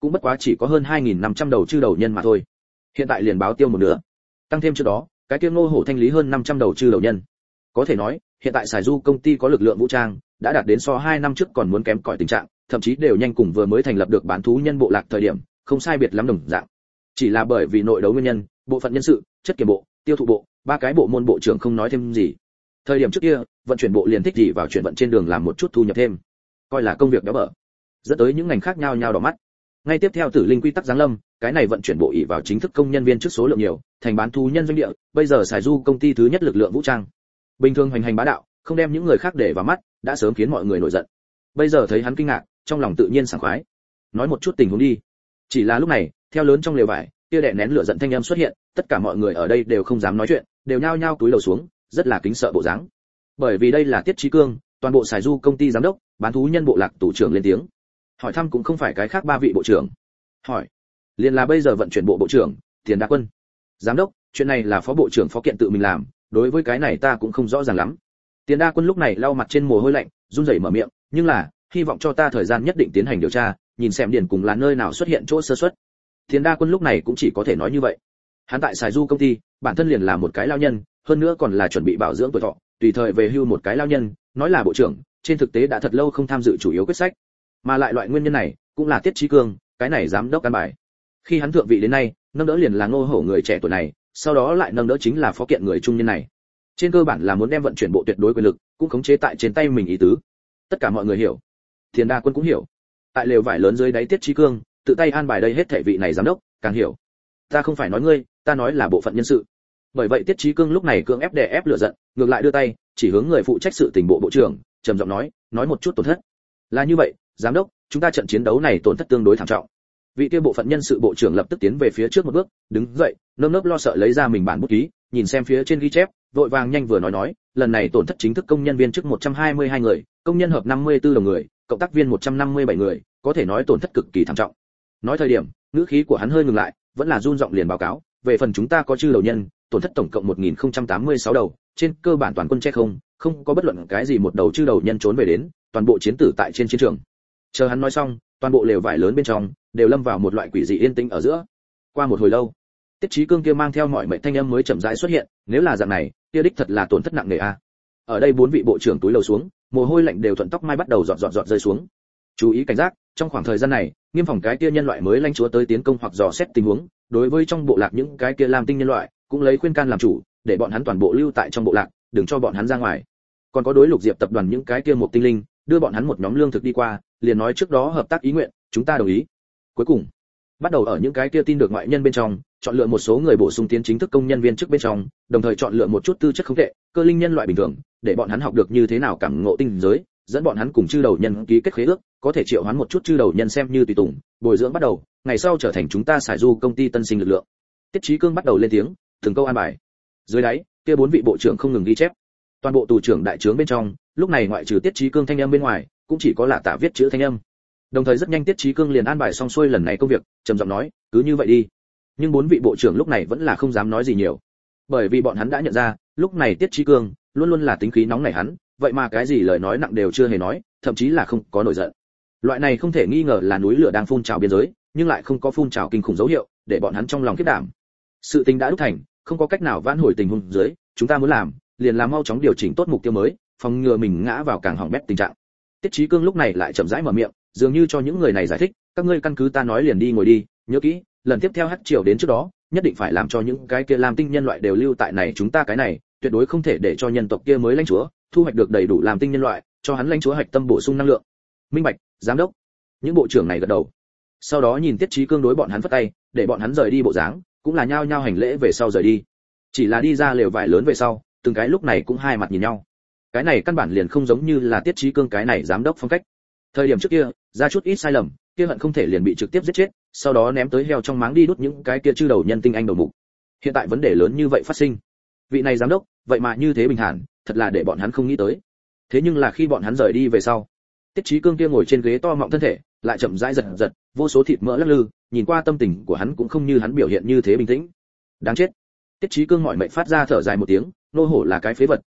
cũng bất quá chỉ có hơn hai nghìn năm trăm đầu chư đầu nhân mà thôi. Hiện tại liền báo tiêu một nửa. Tăng thêm trước đó, cái kia Ngô Hổ thanh lý hơn năm trăm đầu chư đầu nhân. Có thể nói, hiện tại Sài Du công ty có lực lượng vũ trang, đã đạt đến so hai năm trước còn muốn kém cỏi tình trạng, thậm chí đều nhanh cùng vừa mới thành lập được bán thú nhân bộ lạc thời điểm, không sai biệt lắm đồng dạng. Chỉ là bởi vì nội đấu nguyên nhân, bộ phận nhân sự, chất kiểm bộ, tiêu thụ bộ, ba cái bộ môn bộ trưởng không nói thêm gì. Thời điểm trước kia, vận chuyển bộ liền thích gì vào chuyển vận trên đường làm một chút thu nhập thêm, coi là công việc béo bở, dẫn tới những ngành khác nhao nhao đỏ mắt. Ngay tiếp theo Tử Linh quy tắc giáng lâm, cái này vận chuyển bộ ỷ vào chính thức công nhân viên trước số lượng nhiều, thành bán thú nhân doanh địa, bây giờ Sài Du công ty thứ nhất lực lượng vũ trang. Bình thường hoành hành bá đạo, không đem những người khác để vào mắt, đã sớm khiến mọi người nổi giận. Bây giờ thấy hắn kinh ngạc, trong lòng tự nhiên sảng khoái. Nói một chút tình huống đi. Chỉ là lúc này, theo lớn trong lều vải, kia đè nén lửa giận thanh âm xuất hiện, tất cả mọi người ở đây đều không dám nói chuyện, đều nhao nhao cúi đầu xuống, rất là kính sợ bộ dáng. Bởi vì đây là Tiết Chí Cương, toàn bộ Sài Du công ty giám đốc, bán thú nhân bộ lạc tủ trưởng lên tiếng. Hỏi thăm cũng không phải cái khác ba vị bộ trưởng. Hỏi, liền là bây giờ vận chuyển bộ bộ trưởng, Tiền Đa Quân. Giám đốc, chuyện này là phó bộ trưởng Phó Kiện tự mình làm, đối với cái này ta cũng không rõ ràng lắm. Tiền Đa Quân lúc này lau mặt trên mồ hôi lạnh, run rẩy mở miệng, nhưng là, hy vọng cho ta thời gian nhất định tiến hành điều tra, nhìn xem điển cùng là nơi nào xuất hiện chỗ sơ suất. Tiền Đa Quân lúc này cũng chỉ có thể nói như vậy. Hắn tại Sài Du công ty, bản thân liền là một cái lao nhân, hơn nữa còn là chuẩn bị bảo dưỡng tuổi thọ, tùy thời về hưu một cái lao nhân, nói là bộ trưởng, trên thực tế đã thật lâu không tham dự chủ yếu quyết sách. Mà lại loại nguyên nhân này, cũng là Tiết Chí Cương, cái này giám đốc căn bài. Khi hắn thượng vị đến nay, nâng đỡ liền là Ngô Hổ người trẻ tuổi này, sau đó lại nâng đỡ chính là Phó Kiện người trung niên này. Trên cơ bản là muốn đem vận chuyển bộ tuyệt đối quyền lực, cũng khống chế tại trên tay mình ý tứ. Tất cả mọi người hiểu. Tiền Đa Quân cũng hiểu. Tại lều vải lớn dưới đáy Tiết Chí Cương, tự tay an bài đây hết thảy vị này giám đốc, càng hiểu. Ta không phải nói ngươi, ta nói là bộ phận nhân sự. Bởi vậy Tiết Chí Cương lúc này cưỡng ép đè ép lửa giận, ngược lại đưa tay, chỉ hướng người phụ trách sự tình bộ bộ trưởng, trầm giọng nói, nói một chút tổn thất. Là như vậy, giám đốc, chúng ta trận chiến đấu này tổn thất tương đối thảm trọng. Vị kia bộ phận nhân sự bộ trưởng lập tức tiến về phía trước một bước, đứng dậy, nơm nớp lo sợ lấy ra mình bản bút ký, nhìn xem phía trên ghi chép, vội vàng nhanh vừa nói nói, lần này tổn thất chính thức công nhân viên chức một trăm hai mươi hai người, công nhân hợp năm mươi tư đồng người, cộng tác viên một trăm năm mươi bảy người, có thể nói tổn thất cực kỳ thảm trọng. Nói thời điểm, ngữ khí của hắn hơi ngừng lại, vẫn là run giọng liền báo cáo, về phần chúng ta có chư đầu nhân, tổn thất tổng cộng một nghìn không trăm tám mươi sáu đầu, trên cơ bản toàn quân che không, không có bất luận cái gì một đầu chư đầu nhân trốn về đến, toàn bộ chiến tử tại trên chiến trường. Chờ hắn nói xong, toàn bộ lều vải lớn bên trong đều lâm vào một loại quỷ dị yên tĩnh ở giữa. Qua một hồi lâu, Tiết Chí Cương kia mang theo mọi mệnh thanh âm mới chậm rãi xuất hiện, nếu là dạng này, kia đích thật là tổn thất nặng nề a. Ở đây bốn vị bộ trưởng túi lầu xuống, mồ hôi lạnh đều thuận tóc mai bắt đầu giọt giọt giọt rơi xuống. Chú ý cảnh giác, trong khoảng thời gian này, nghiêm phòng cái kia nhân loại mới lãnh chúa tới tiến công hoặc dò xét tình huống, đối với trong bộ lạc những cái kia làm tinh nhân loại, cũng lấy khuyên can làm chủ, để bọn hắn toàn bộ lưu tại trong bộ lạc, đừng cho bọn hắn ra ngoài. Còn có đối Lục Diệp tập đoàn những cái kia một tinh linh, đưa bọn hắn một nhóm lương thực đi qua, liền nói trước đó hợp tác ý nguyện, chúng ta đồng ý. Cuối cùng, bắt đầu ở những cái kia tin được ngoại nhân bên trong, chọn lựa một số người bổ sung tiến chính thức công nhân viên chức bên trong, đồng thời chọn lựa một chút tư chất không tệ, cơ linh nhân loại bình thường, để bọn hắn học được như thế nào cảm ngộ tinh giới, dẫn bọn hắn cùng chư đầu nhân ký kết khế ước, có thể triệu hoán một chút chư đầu nhân xem như tùy tùng, bồi dưỡng bắt đầu, ngày sau trở thành chúng ta Sài Du công ty tân sinh lực lượng. Tiết Chí Cương bắt đầu lên tiếng, từng câu an bài. Dưới đáy, kia bốn vị bộ trưởng không ngừng ghi chép. Toàn bộ tù trưởng đại trướng bên trong, lúc này ngoại trừ Tiết Chí Cương thanh âm bên ngoài, cũng chỉ có là Tạ viết chữ thanh âm. Đồng thời rất nhanh Tiết Chí Cương liền an bài xong xuôi lần này công việc, trầm giọng nói, cứ như vậy đi. Nhưng bốn vị bộ trưởng lúc này vẫn là không dám nói gì nhiều, bởi vì bọn hắn đã nhận ra, lúc này Tiết Chí Cương luôn luôn là tính khí nóng nảy hắn, vậy mà cái gì lời nói nặng đều chưa hề nói, thậm chí là không có nổi giận. Loại này không thể nghi ngờ là núi lửa đang phun trào biên giới, nhưng lại không có phun trào kinh khủng dấu hiệu, để bọn hắn trong lòng khiếp đảm. Sự tình đã đúc thành, không có cách nào vãn hồi tình huống dưới, chúng ta muốn làm, liền là mau chóng điều chỉnh tốt mục tiêu mới, phòng ngừa mình ngã vào càng hỏng bét tình trạng. Tiết Chí Cương lúc này lại chậm rãi mở miệng, dường như cho những người này giải thích, các ngươi căn cứ ta nói liền đi ngồi đi, nhớ kỹ, lần tiếp theo hắc triều đến trước đó, nhất định phải làm cho những cái kia làm tinh nhân loại đều lưu tại này chúng ta cái này, tuyệt đối không thể để cho nhân tộc kia mới lãnh chúa thu hoạch được đầy đủ làm tinh nhân loại, cho hắn lãnh chúa hạch tâm bổ sung năng lượng. Minh bạch, giám đốc. Những bộ trưởng này gật đầu. Sau đó nhìn Tiết Chí Cương đối bọn hắn phất tay, để bọn hắn rời đi bộ dáng, cũng là nhao nhao hành lễ về sau rời đi. Chỉ là đi ra lều vải lớn về sau, từng cái lúc này cũng hai mặt nhìn nhau. Cái này căn bản liền không giống như là Tiết Chí Cương cái này giám đốc phong cách. Thời điểm trước kia, ra chút ít sai lầm, kia hận không thể liền bị trực tiếp giết chết, sau đó ném tới heo trong máng đi đốt những cái kia chư đầu nhân tinh anh đầu mục. Hiện tại vấn đề lớn như vậy phát sinh. Vị này giám đốc, vậy mà như thế bình thản, thật là để bọn hắn không nghĩ tới. Thế nhưng là khi bọn hắn rời đi về sau, Tiết Chí Cương kia ngồi trên ghế to mọng thân thể, lại chậm rãi giật giật, vô số thịt mỡ lắc lư, nhìn qua tâm tình của hắn cũng không như hắn biểu hiện như thế bình tĩnh. Đáng chết. Tiết Chí Cương mỏi mệt phát ra thở dài một tiếng, nô hổ là cái phế vật,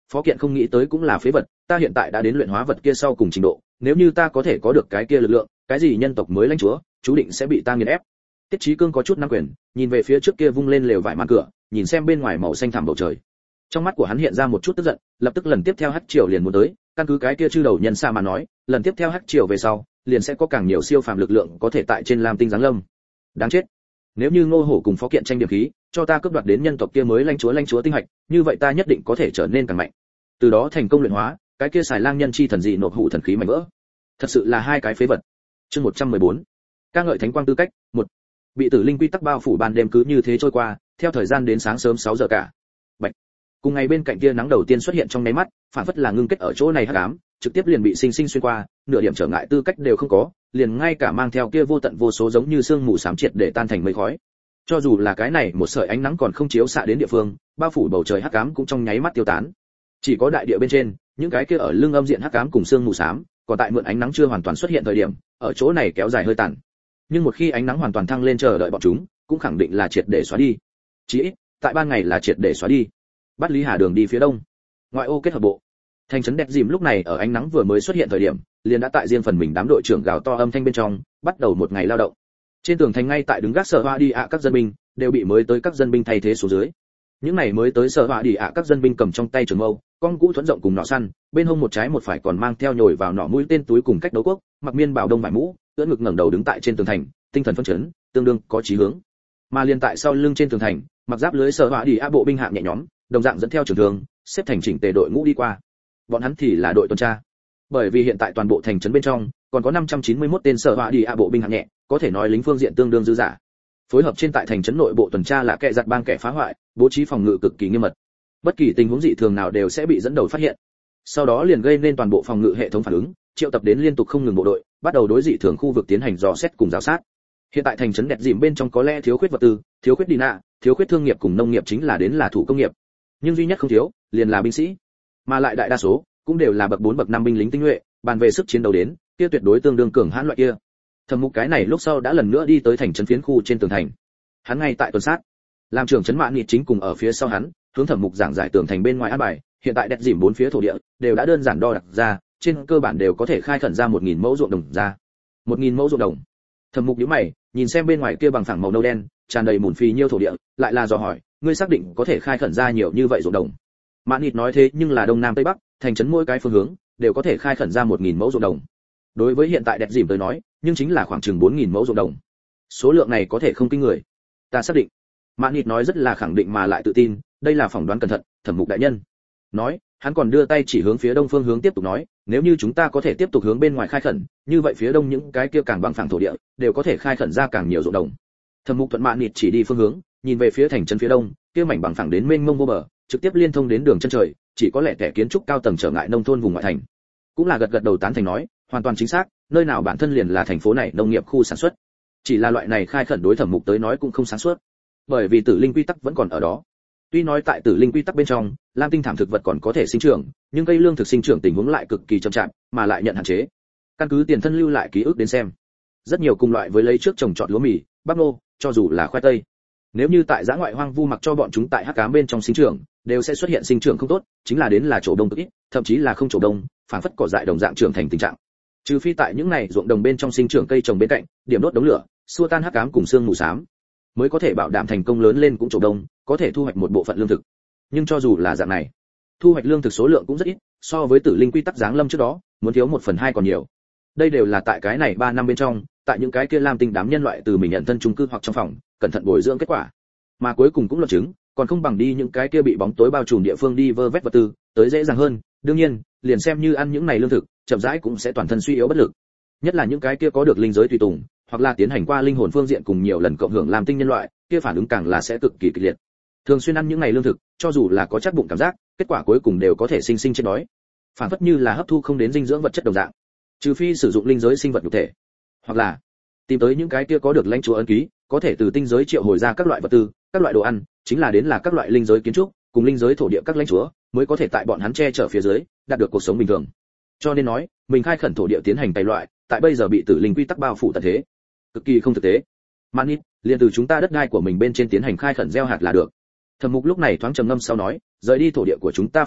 Phó Kiện không nghĩ tới cũng là phế vật, ta hiện tại đã đến luyện hóa vật kia sau cùng trình độ, nếu như ta có thể có được cái kia lực lượng, cái gì nhân tộc mới lãnh chúa, chú định sẽ bị ta nghiền ép. Tiết Chí Cương có chút nắm quyền, nhìn về phía trước kia vung lên lều vải màn cửa, nhìn xem bên ngoài màu xanh thẳm bầu trời. Trong mắt của hắn hiện ra một chút tức giận, lập tức lần tiếp theo hắc triều liền muốn tới, căn cứ cái kia chư đầu nhân xa mà nói, lần tiếp theo hắc triều về sau, liền sẽ có càng nhiều siêu phàm lực lượng có thể tại trên Lam Tinh giáng lâm. Đáng chết. Nếu như Ngô Hổ cùng Phó Kiện tranh điểm khí, cho ta cướp đoạt đến nhân tộc kia mới lãnh chúa lãnh chúa tinh hạch, như vậy ta nhất định có thể trở nên càng mạnh. Từ đó thành công luyện hóa, cái kia xài lang nhân chi thần dị nộp hụ thần khí mạnh vỡ. Thật sự là hai cái phế vật. Chương một trăm mười bốn. Ca ngợi thánh quang tư cách, một. Bị tử linh quy tắc bao phủ ban đêm cứ như thế trôi qua, theo thời gian đến sáng sớm sáu giờ cả. Bạch. Cùng ngày bên cạnh kia nắng đầu tiên xuất hiện trong nháy mắt, phản phất là ngưng kết ở chỗ này hắc ám, trực tiếp liền bị sinh sinh xuyên qua, nửa điểm trở ngại tư cách đều không có, liền ngay cả mang theo kia vô tận vô số giống như sương mù xám triệt để tan thành mây khói. Cho dù là cái này một sợi ánh nắng còn không chiếu xạ đến địa phương, bao phủ bầu trời hắc ám cũng trong nháy mắt tiêu tán. Chỉ có đại địa bên trên, những cái kia ở lưng âm diện hắc ám cùng sương mù xám, còn tại mượn ánh nắng chưa hoàn toàn xuất hiện thời điểm, ở chỗ này kéo dài hơi tàn. Nhưng một khi ánh nắng hoàn toàn thăng lên chờ đợi bọn chúng, cũng khẳng định là triệt để xóa đi. Chỉ ít, tại ban ngày là triệt để xóa đi. Bắt Lý Hà đường đi phía đông. Ngoại ô kết hợp bộ. Thành trấn đẹp dìm lúc này ở ánh nắng vừa mới xuất hiện thời điểm, liền đã tại riêng phần mình đám đội trưởng gào to âm thanh bên trong, bắt đầu một ngày lao động. Trên tường thành ngay tại đứng gác sở hoa đi ạ các dân binh, đều bị mới tới các dân binh thay thế xuống dưới. Những này mới tới sở hoa đi ạ các dân binh cầm trong tay trường mâu, con cũ thuẫn rộng cùng nỏ săn, bên hông một trái một phải còn mang theo nhồi vào nỏ mũi tên túi cùng cách đấu quốc, mặc miên bảo đông vải mũ, ưỡn ngực ngẩng đầu đứng tại trên tường thành, tinh thần phấn chấn, tương đương có chí hướng. Mà liền tại sau lưng trên tường thành, mặc giáp lưới sở hoa đi ạ bộ binh hạng nhẹ nhóm, đồng dạng dẫn theo trường thương, xếp thành chỉnh tề đội ngũ đi qua. Bọn hắn thì là đội tuần tra. Bởi vì hiện tại toàn bộ thành trấn bên trong còn có năm trăm chín mươi mốt tên sở họa đi ạ bộ binh hạng nhẹ, có thể nói lính phương diện tương đương dư giả. Phối hợp trên tại thành trấn nội bộ tuần tra là kẻ giật bang kẻ phá hoại, bố trí phòng ngự cực kỳ nghiêm mật. Bất kỳ tình huống dị thường nào đều sẽ bị dẫn đầu phát hiện. Sau đó liền gây nên toàn bộ phòng ngự hệ thống phản ứng, triệu tập đến liên tục không ngừng bộ đội, bắt đầu đối dị thường khu vực tiến hành dò xét cùng giám sát. Hiện tại thành trấn đẹp dìm bên trong có lẽ thiếu khuyết vật tư, thiếu khuyết đi nạ, thiếu khuyết thương nghiệp cùng nông nghiệp chính là đến là thủ công nghiệp. Nhưng duy nhất không thiếu, liền là binh sĩ. Mà lại đại đa số cũng đều là bậc bốn bậc năm binh lính tinh nhuệ, bàn về sức chiến đấu đến, kia tuyệt đối tương đương cường hãn loại kia. Thẩm Mục cái này lúc sau đã lần nữa đi tới thành trấn phiến khu trên tường thành. Hắn ngay tại tuần sát, làm trưởng trấn Mạn Nghị chính cùng ở phía sau hắn, hướng Thẩm Mục giảng giải tường thành bên ngoài an bài, hiện tại đẹp dìm bốn phía thổ địa đều đã đơn giản đo đạc ra, trên cơ bản đều có thể khai khẩn ra một nghìn mẫu ruộng đồng ra. một nghìn mẫu ruộng đồng. Thẩm Mục nhíu mày, nhìn xem bên ngoài kia bằng phẳng màu nâu đen, tràn đầy mùn phì nhiêu thổ địa, lại là dò hỏi, ngươi xác định có thể khai khẩn ra nhiều như vậy ruộng đồng? Mạn Nghị nói thế nhưng là đông nam tây bắc, thành trấn mỗi cái phương hướng đều có thể khai khẩn ra một nghìn mẫu ruộng đồng. Đối với hiện tại đẹp dìm tới nói, nhưng chính là khoảng chừng bốn nghìn mẫu ruộng đồng. Số lượng này có thể không kinh người. Ta xác định. Mạn Nghị nói rất là khẳng định mà lại tự tin, đây là phỏng đoán cẩn thận, Thẩm Mục đại nhân. Nói, hắn còn đưa tay chỉ hướng phía đông phương hướng tiếp tục nói, nếu như chúng ta có thể tiếp tục hướng bên ngoài khai khẩn, như vậy phía đông những cái kia càng bằng phẳng thổ địa đều có thể khai khẩn ra càng nhiều ruộng đồng. Thẩm Mục thuận Mạn Nghị chỉ đi phương hướng, nhìn về phía thành trấn phía đông, kia mảnh bằng phẳng đến mênh mông vô bờ, trực tiếp liên thông đến đường chân trời, chỉ có lẽ kẻ kiến trúc cao tầng trở ngại nông thôn vùng ngoại thành. Cũng là gật gật đầu tán thành nói, hoàn toàn chính xác, nơi nào bản thân liền là thành phố này nông nghiệp khu sản xuất. Chỉ là loại này khai khẩn đối Thẩm Mục tới nói cũng không sáng suốt, bởi vì tử linh quy tắc vẫn còn ở đó. Tuy nói tại tử linh quy tắc bên trong, lam tinh thảm thực vật còn có thể sinh trưởng, nhưng cây lương thực sinh trưởng tình huống lại cực kỳ chậm chạp, mà lại nhận hạn chế. Căn cứ tiền thân lưu lại ký ức đến xem, rất nhiều cùng loại với lấy trước trồng trọt lúa mì, bắp ngô, cho dù là khoai tây, nếu như tại giã ngoại hoang vu mặc cho bọn chúng tại hắc ám bên trong sinh trưởng, đều sẽ xuất hiện sinh trưởng không tốt, chính là đến là chỗ đông cực ít, thậm chí là không chỗ đông, phản phất cỏ dại đồng dạng trưởng thành tình trạng. Trừ phi tại những này ruộng đồng bên trong sinh trưởng cây trồng bên cạnh, điểm đốt đống lửa, xua tan hắc ám cùng sương mù xám, mới có thể bảo đảm thành công lớn lên cũng chỗ đông, có thể thu hoạch một bộ phận lương thực. Nhưng cho dù là dạng này, thu hoạch lương thực số lượng cũng rất ít, so với tử linh quy tắc giáng lâm trước đó, muốn thiếu một phần hai còn nhiều. Đây đều là tại cái này ba năm bên trong, tại những cái kia lam tinh đám nhân loại từ mình nhận thân chung cư hoặc trong phòng, cẩn thận bồi dưỡng kết quả. Mà cuối cùng cũng luận chứng, còn không bằng đi những cái kia bị bóng tối bao trùm địa phương đi vơ vét vật tư, tới dễ dàng hơn. Đương nhiên, liền xem như ăn những này lương thực, chậm rãi cũng sẽ toàn thân suy yếu bất lực. Nhất là những cái kia có được linh giới tùy tùng, hoặc là tiến hành qua linh hồn phương diện cùng nhiều lần cộng hưởng làm tinh nhân loại, kia phản ứng càng là sẽ cực kỳ kịch liệt. Thường xuyên ăn những này lương thực, cho dù là có chắc bụng cảm giác, kết quả cuối cùng đều có thể sinh sinh chết đói. Phản phất như là hấp thu không đến dinh dưỡng vật chất đồng dạng. Trừ phi sử dụng linh giới sinh vật nhục thể, hoặc là tìm tới những cái kia có được lãnh chúa ấn ký, có thể từ tinh giới triệu hồi ra các loại vật tư, các loại đồ ăn, chính là đến là các loại linh giới kiến trúc, cùng linh giới thổ địa các lãnh chúa, mới có thể tại bọn hắn che chở phía dưới, đạt được cuộc sống bình thường. Cho nên nói, mình khai khẩn thổ địa tiến hành tài loại, tại bây giờ bị tử linh quy tắc bao phủ tận thế, cực kỳ không thực tế. Manit, liền từ chúng ta đất đai của mình bên trên tiến hành khai khẩn gieo hạt là được. Thẩm Mục lúc này thoáng trầm ngâm sau nói, rời đi thổ địa của chúng ta phạm vi,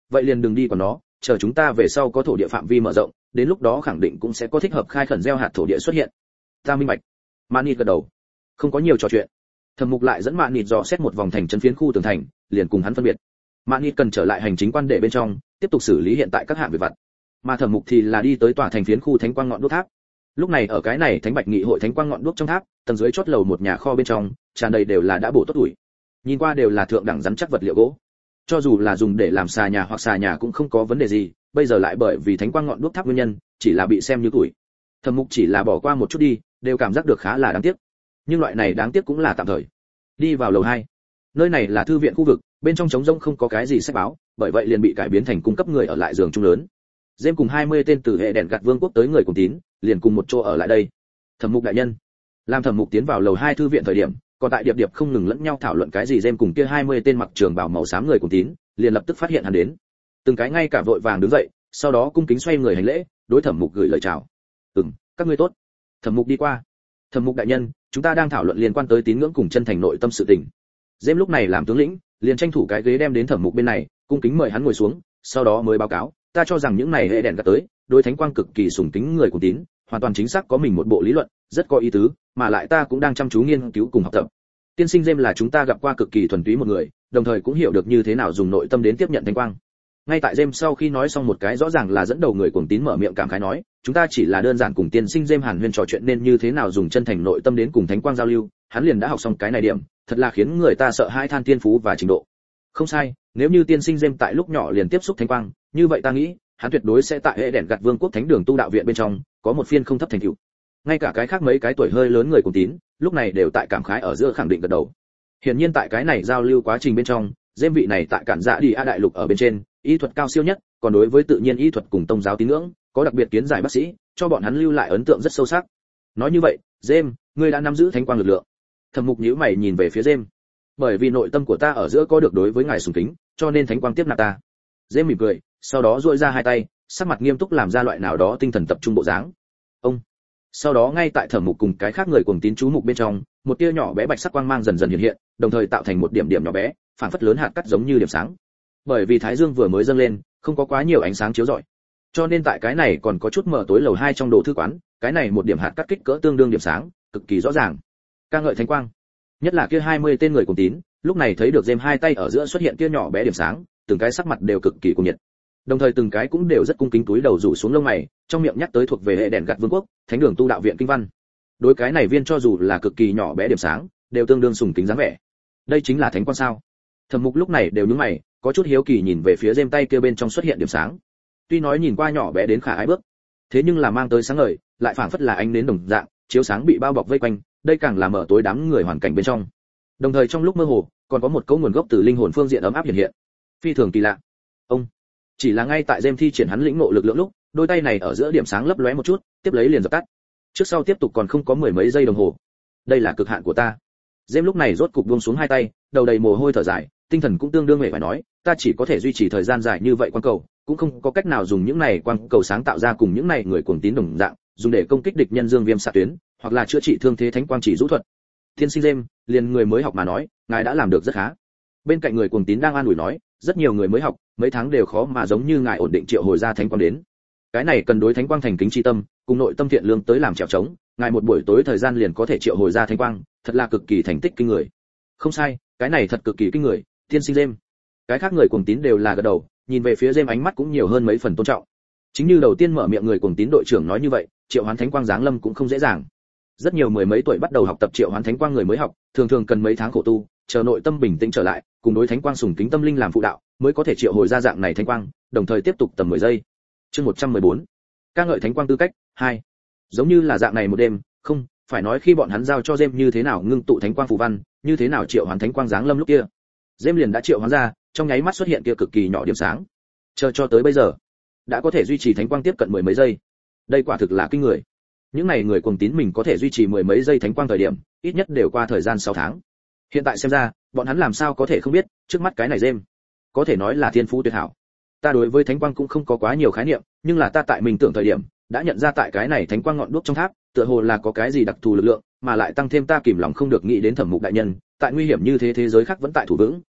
vậy liền đừng đi còn nó, chờ chúng ta về sau có thổ địa phạm vi mở rộng, đến lúc đó khẳng định cũng sẽ có thích hợp khai khẩn gieo hạt thổ địa xuất hiện. Ta minh bạch. Mạn Nịt gật đầu. Không có nhiều trò chuyện. Thẩm Mục lại dẫn Mạn Nịt dò xét một vòng thành trấn phiến khu tường thành, liền cùng hắn phân biệt. Mạn Nịt cần trở lại hành chính quan để bên trong, tiếp tục xử lý hiện tại các hạng việc vặt. Mà Thẩm Mục thì là đi tới tòa thành phiến khu Thánh Quang ngọn đuốc tháp. Lúc này ở cái này Thánh Bạch Nghị hội Thánh Quang ngọn đuốc trong tháp, tầng dưới chót lầu một nhà kho bên trong, tràn đầy đều là đã bổ tốt tuổi. Nhìn qua đều là thượng đẳng rắn chắc vật liệu gỗ. Cho dù là dùng để làm xà nhà hoặc xà nhà cũng không có vấn đề gì, bây giờ lại bởi vì Thánh Quang ngọn đuốc tháp nguyên nhân, chỉ là bị xem như tuổi. Thẩm Mục chỉ là bỏ qua một chút đi, đều cảm giác được khá là đáng tiếc. Nhưng loại này đáng tiếc cũng là tạm thời. Đi vào lầu hai. Nơi này là thư viện khu vực, bên trong trống rỗng không có cái gì sách báo, bởi vậy liền bị cải biến thành cung cấp người ở lại giường chung lớn. Dêm cùng hai mươi tên từ hệ đèn gặt vương quốc tới người cùng tín, liền cùng một chỗ ở lại đây. Thẩm Mục đại nhân. Làm Thẩm Mục tiến vào lầu hai thư viện thời điểm, còn tại điệp điệp không ngừng lẫn nhau thảo luận cái gì Dêm cùng kia hai mươi tên mặc trường bào màu xám người cùng tín, liền lập tức phát hiện hắn đến. Từng cái ngay cả vội vàng đứng dậy, sau đó cung kính xoay người hành lễ, đối Thẩm Mục gửi lời chào. "Ừm, các ngươi tốt." Thẩm Mục đi qua. "Thẩm Mục đại nhân, chúng ta đang thảo luận liên quan tới tín ngưỡng cùng chân thành nội tâm sự tình." Dêm lúc này làm tướng lĩnh, liền tranh thủ cái ghế đem đến Thẩm Mục bên này, cung kính mời hắn ngồi xuống, sau đó mới báo cáo, "Ta cho rằng những này hệ đèn gạt tới, đối Thánh Quang cực kỳ sùng kính người cùng tín, hoàn toàn chính xác có mình một bộ lý luận, rất có ý tứ, mà lại ta cũng đang chăm chú nghiên cứu cùng học tập. Tiên sinh Dêm là chúng ta gặp qua cực kỳ thuần túy một người, đồng thời cũng hiểu được như thế nào dùng nội tâm đến tiếp nhận Thánh Quang." Ngay tại Dêm sau khi nói xong một cái rõ ràng là dẫn đầu người cuồng tín mở miệng cảm khái nói, "Chúng ta chỉ là đơn giản cùng tiên sinh Dêm Hàn Huyên trò chuyện nên như thế nào dùng chân thành nội tâm đến cùng Thánh Quang giao lưu, hắn liền đã học xong cái này điểm, thật là khiến người ta sợ hãi than tiên phú và trình độ." Không sai, nếu như tiên sinh Dêm tại lúc nhỏ liền tiếp xúc Thánh Quang, như vậy ta nghĩ, hắn tuyệt đối sẽ tại hệ đèn gặt vương quốc thánh đường tu đạo viện bên trong có một phiên không thấp thành tựu. Ngay cả cái khác mấy cái tuổi hơi lớn người cùng tín, lúc này đều tại cảm khái ở giữa khẳng định gật đầu. Hiển nhiên tại cái này giao lưu quá trình bên trong, Dêm vị này tại cản dạ đi a đại lục ở bên trên, y thuật cao siêu nhất, còn đối với tự nhiên y thuật cùng tông giáo tín ngưỡng, có đặc biệt kiến giải bác sĩ, cho bọn hắn lưu lại ấn tượng rất sâu sắc. Nói như vậy, Dêm, ngươi đã nắm giữ Thánh Quang lực lượng. Thẩm Mục nhíu mày nhìn về phía Dêm. Bởi vì nội tâm của ta ở giữa có được đối với ngài sùng kính, cho nên Thánh Quang tiếp nạp ta. Dêm mỉm cười, sau đó duỗi ra hai tay, sắc mặt nghiêm túc làm ra loại nào đó tinh thần tập trung bộ dáng. Ông. Sau đó ngay tại Thẩm Mục cùng cái khác người cuồng tín chú mục bên trong, một tia nhỏ bé bạch sắc quang mang dần dần hiện hiện, đồng thời tạo thành một điểm điểm nhỏ bé, phản phất lớn hạt cắt giống như điểm sáng. Bởi vì thái dương vừa mới dâng lên, không có quá nhiều ánh sáng chiếu rọi, cho nên tại cái này còn có chút mờ tối lầu hai trong đồ thư quán, cái này một điểm hạt cắt kích cỡ tương đương điểm sáng, cực kỳ rõ ràng. Ca ngợi Thánh Quang. Nhất là kia hai mươi tên người cùng tín, lúc này thấy được Dêm hai tay ở giữa xuất hiện kia nhỏ bé điểm sáng, từng cái sắc mặt đều cực kỳ cuồng nhiệt. Đồng thời từng cái cũng đều rất cung kính túi đầu rủ xuống lông mày, trong miệng nhắc tới thuộc về hệ đèn gặt vương quốc, thánh đường tu đạo viện kinh văn. Đối cái này viên cho dù là cực kỳ nhỏ bé điểm sáng, đều tương đương sùng kính dáng vẻ. Đây chính là Thánh Quang sao? Thẩm Mục lúc này đều nhướng mày, có chút hiếu kỳ nhìn về phía Dêm tay kia bên trong xuất hiện điểm sáng. Tuy nói nhìn qua nhỏ bé đến khả ái bước, thế nhưng là mang tới sáng ngời, lại phảng phất là ánh nến đồng dạng, chiếu sáng bị bao bọc vây quanh, đây càng là mở tối đám người hoàn cảnh bên trong. Đồng thời trong lúc mơ hồ, còn có một cấu nguồn gốc từ linh hồn phương diện ấm áp hiện hiện. Phi thường kỳ lạ. Ông chỉ là ngay tại Dêm thi triển hắn lĩnh ngộ lực lượng lúc, đôi tay này ở giữa điểm sáng lấp lóe một chút, tiếp lấy liền dập tắt. Trước sau tiếp tục còn không có mười mấy giây đồng hồ. Đây là cực hạn của ta. Dêm lúc này rốt cục buông xuống hai tay, đầu đầy mồ hôi thở dài, tinh thần cũng tương đương mệt mỏi nói, ta chỉ có thể duy trì thời gian dài như vậy quang cầu, cũng không có cách nào dùng những này quang cầu sáng tạo ra cùng những này người cuồng tín đồng dạng, dùng để công kích địch nhân dương viêm xạ tuyến, hoặc là chữa trị thương thế thánh quang chỉ rũ thuật. Thiên sinh Dêm, liền người mới học mà nói, ngài đã làm được rất khá. Bên cạnh người cuồng tín đang an ủi nói, rất nhiều người mới học, mấy tháng đều khó mà giống như ngài ổn định triệu hồi ra thánh quang đến. Cái này cần đối thánh quang thành kính chi tâm, cùng nội tâm thiện lương tới làm trèo trống, ngài một buổi tối thời gian liền có thể triệu hồi ra thánh quang, thật là cực kỳ thành tích kinh người. Không sai, cái này thật cực kỳ kinh người, Thiên sinh Dêm. Cái khác người cuồng tín đều là gật đầu, nhìn về phía Dêm ánh mắt cũng nhiều hơn mấy phần tôn trọng. Chính như đầu tiên mở miệng người cuồng tín đội trưởng nói như vậy, triệu hoán thánh quang giáng lâm cũng không dễ dàng. Rất nhiều mười mấy tuổi bắt đầu học tập triệu hoán thánh quang người mới học, thường thường cần mấy tháng khổ tu, chờ nội tâm bình tĩnh trở lại, cùng đối thánh quang sùng kính tâm linh làm phụ đạo, mới có thể triệu hồi ra dạng này thánh quang, đồng thời tiếp tục tầm mười giây. Chương một trăm mười bốn. Ca ngợi thánh quang tư cách hai. Giống như là dạng này một đêm, không, phải nói khi bọn hắn giao cho Dêm như thế nào ngưng tụ thánh quang phù văn, như thế nào triệu hoán thánh quang giáng lâm lúc kia. Dêm liền đã triệu hoán ra, trong nháy mắt xuất hiện kia cực kỳ nhỏ điểm sáng. Chờ cho tới bây giờ, đã có thể duy trì thánh quang tiếp cận mười mấy giây. Đây quả thực là kinh người. Những này người cuồng tín mình có thể duy trì mười mấy giây thánh quang thời điểm, ít nhất đều qua thời gian sáu tháng. Hiện tại xem ra, bọn hắn làm sao có thể không biết, trước mắt cái này Dêm, có thể nói là thiên phú tuyệt hảo. Ta đối với thánh quang cũng không có quá nhiều khái niệm, nhưng là ta tại mình tưởng thời điểm, đã nhận ra tại cái này thánh quang ngọn đuốc trong tháp, tựa hồ là có cái gì đặc thù lực lượng, mà lại tăng thêm ta kìm lòng không được nghĩ đến Thẩm Mục đại nhân, tại nguy hiểm như thế thế giới khác vẫn tại thủ vững,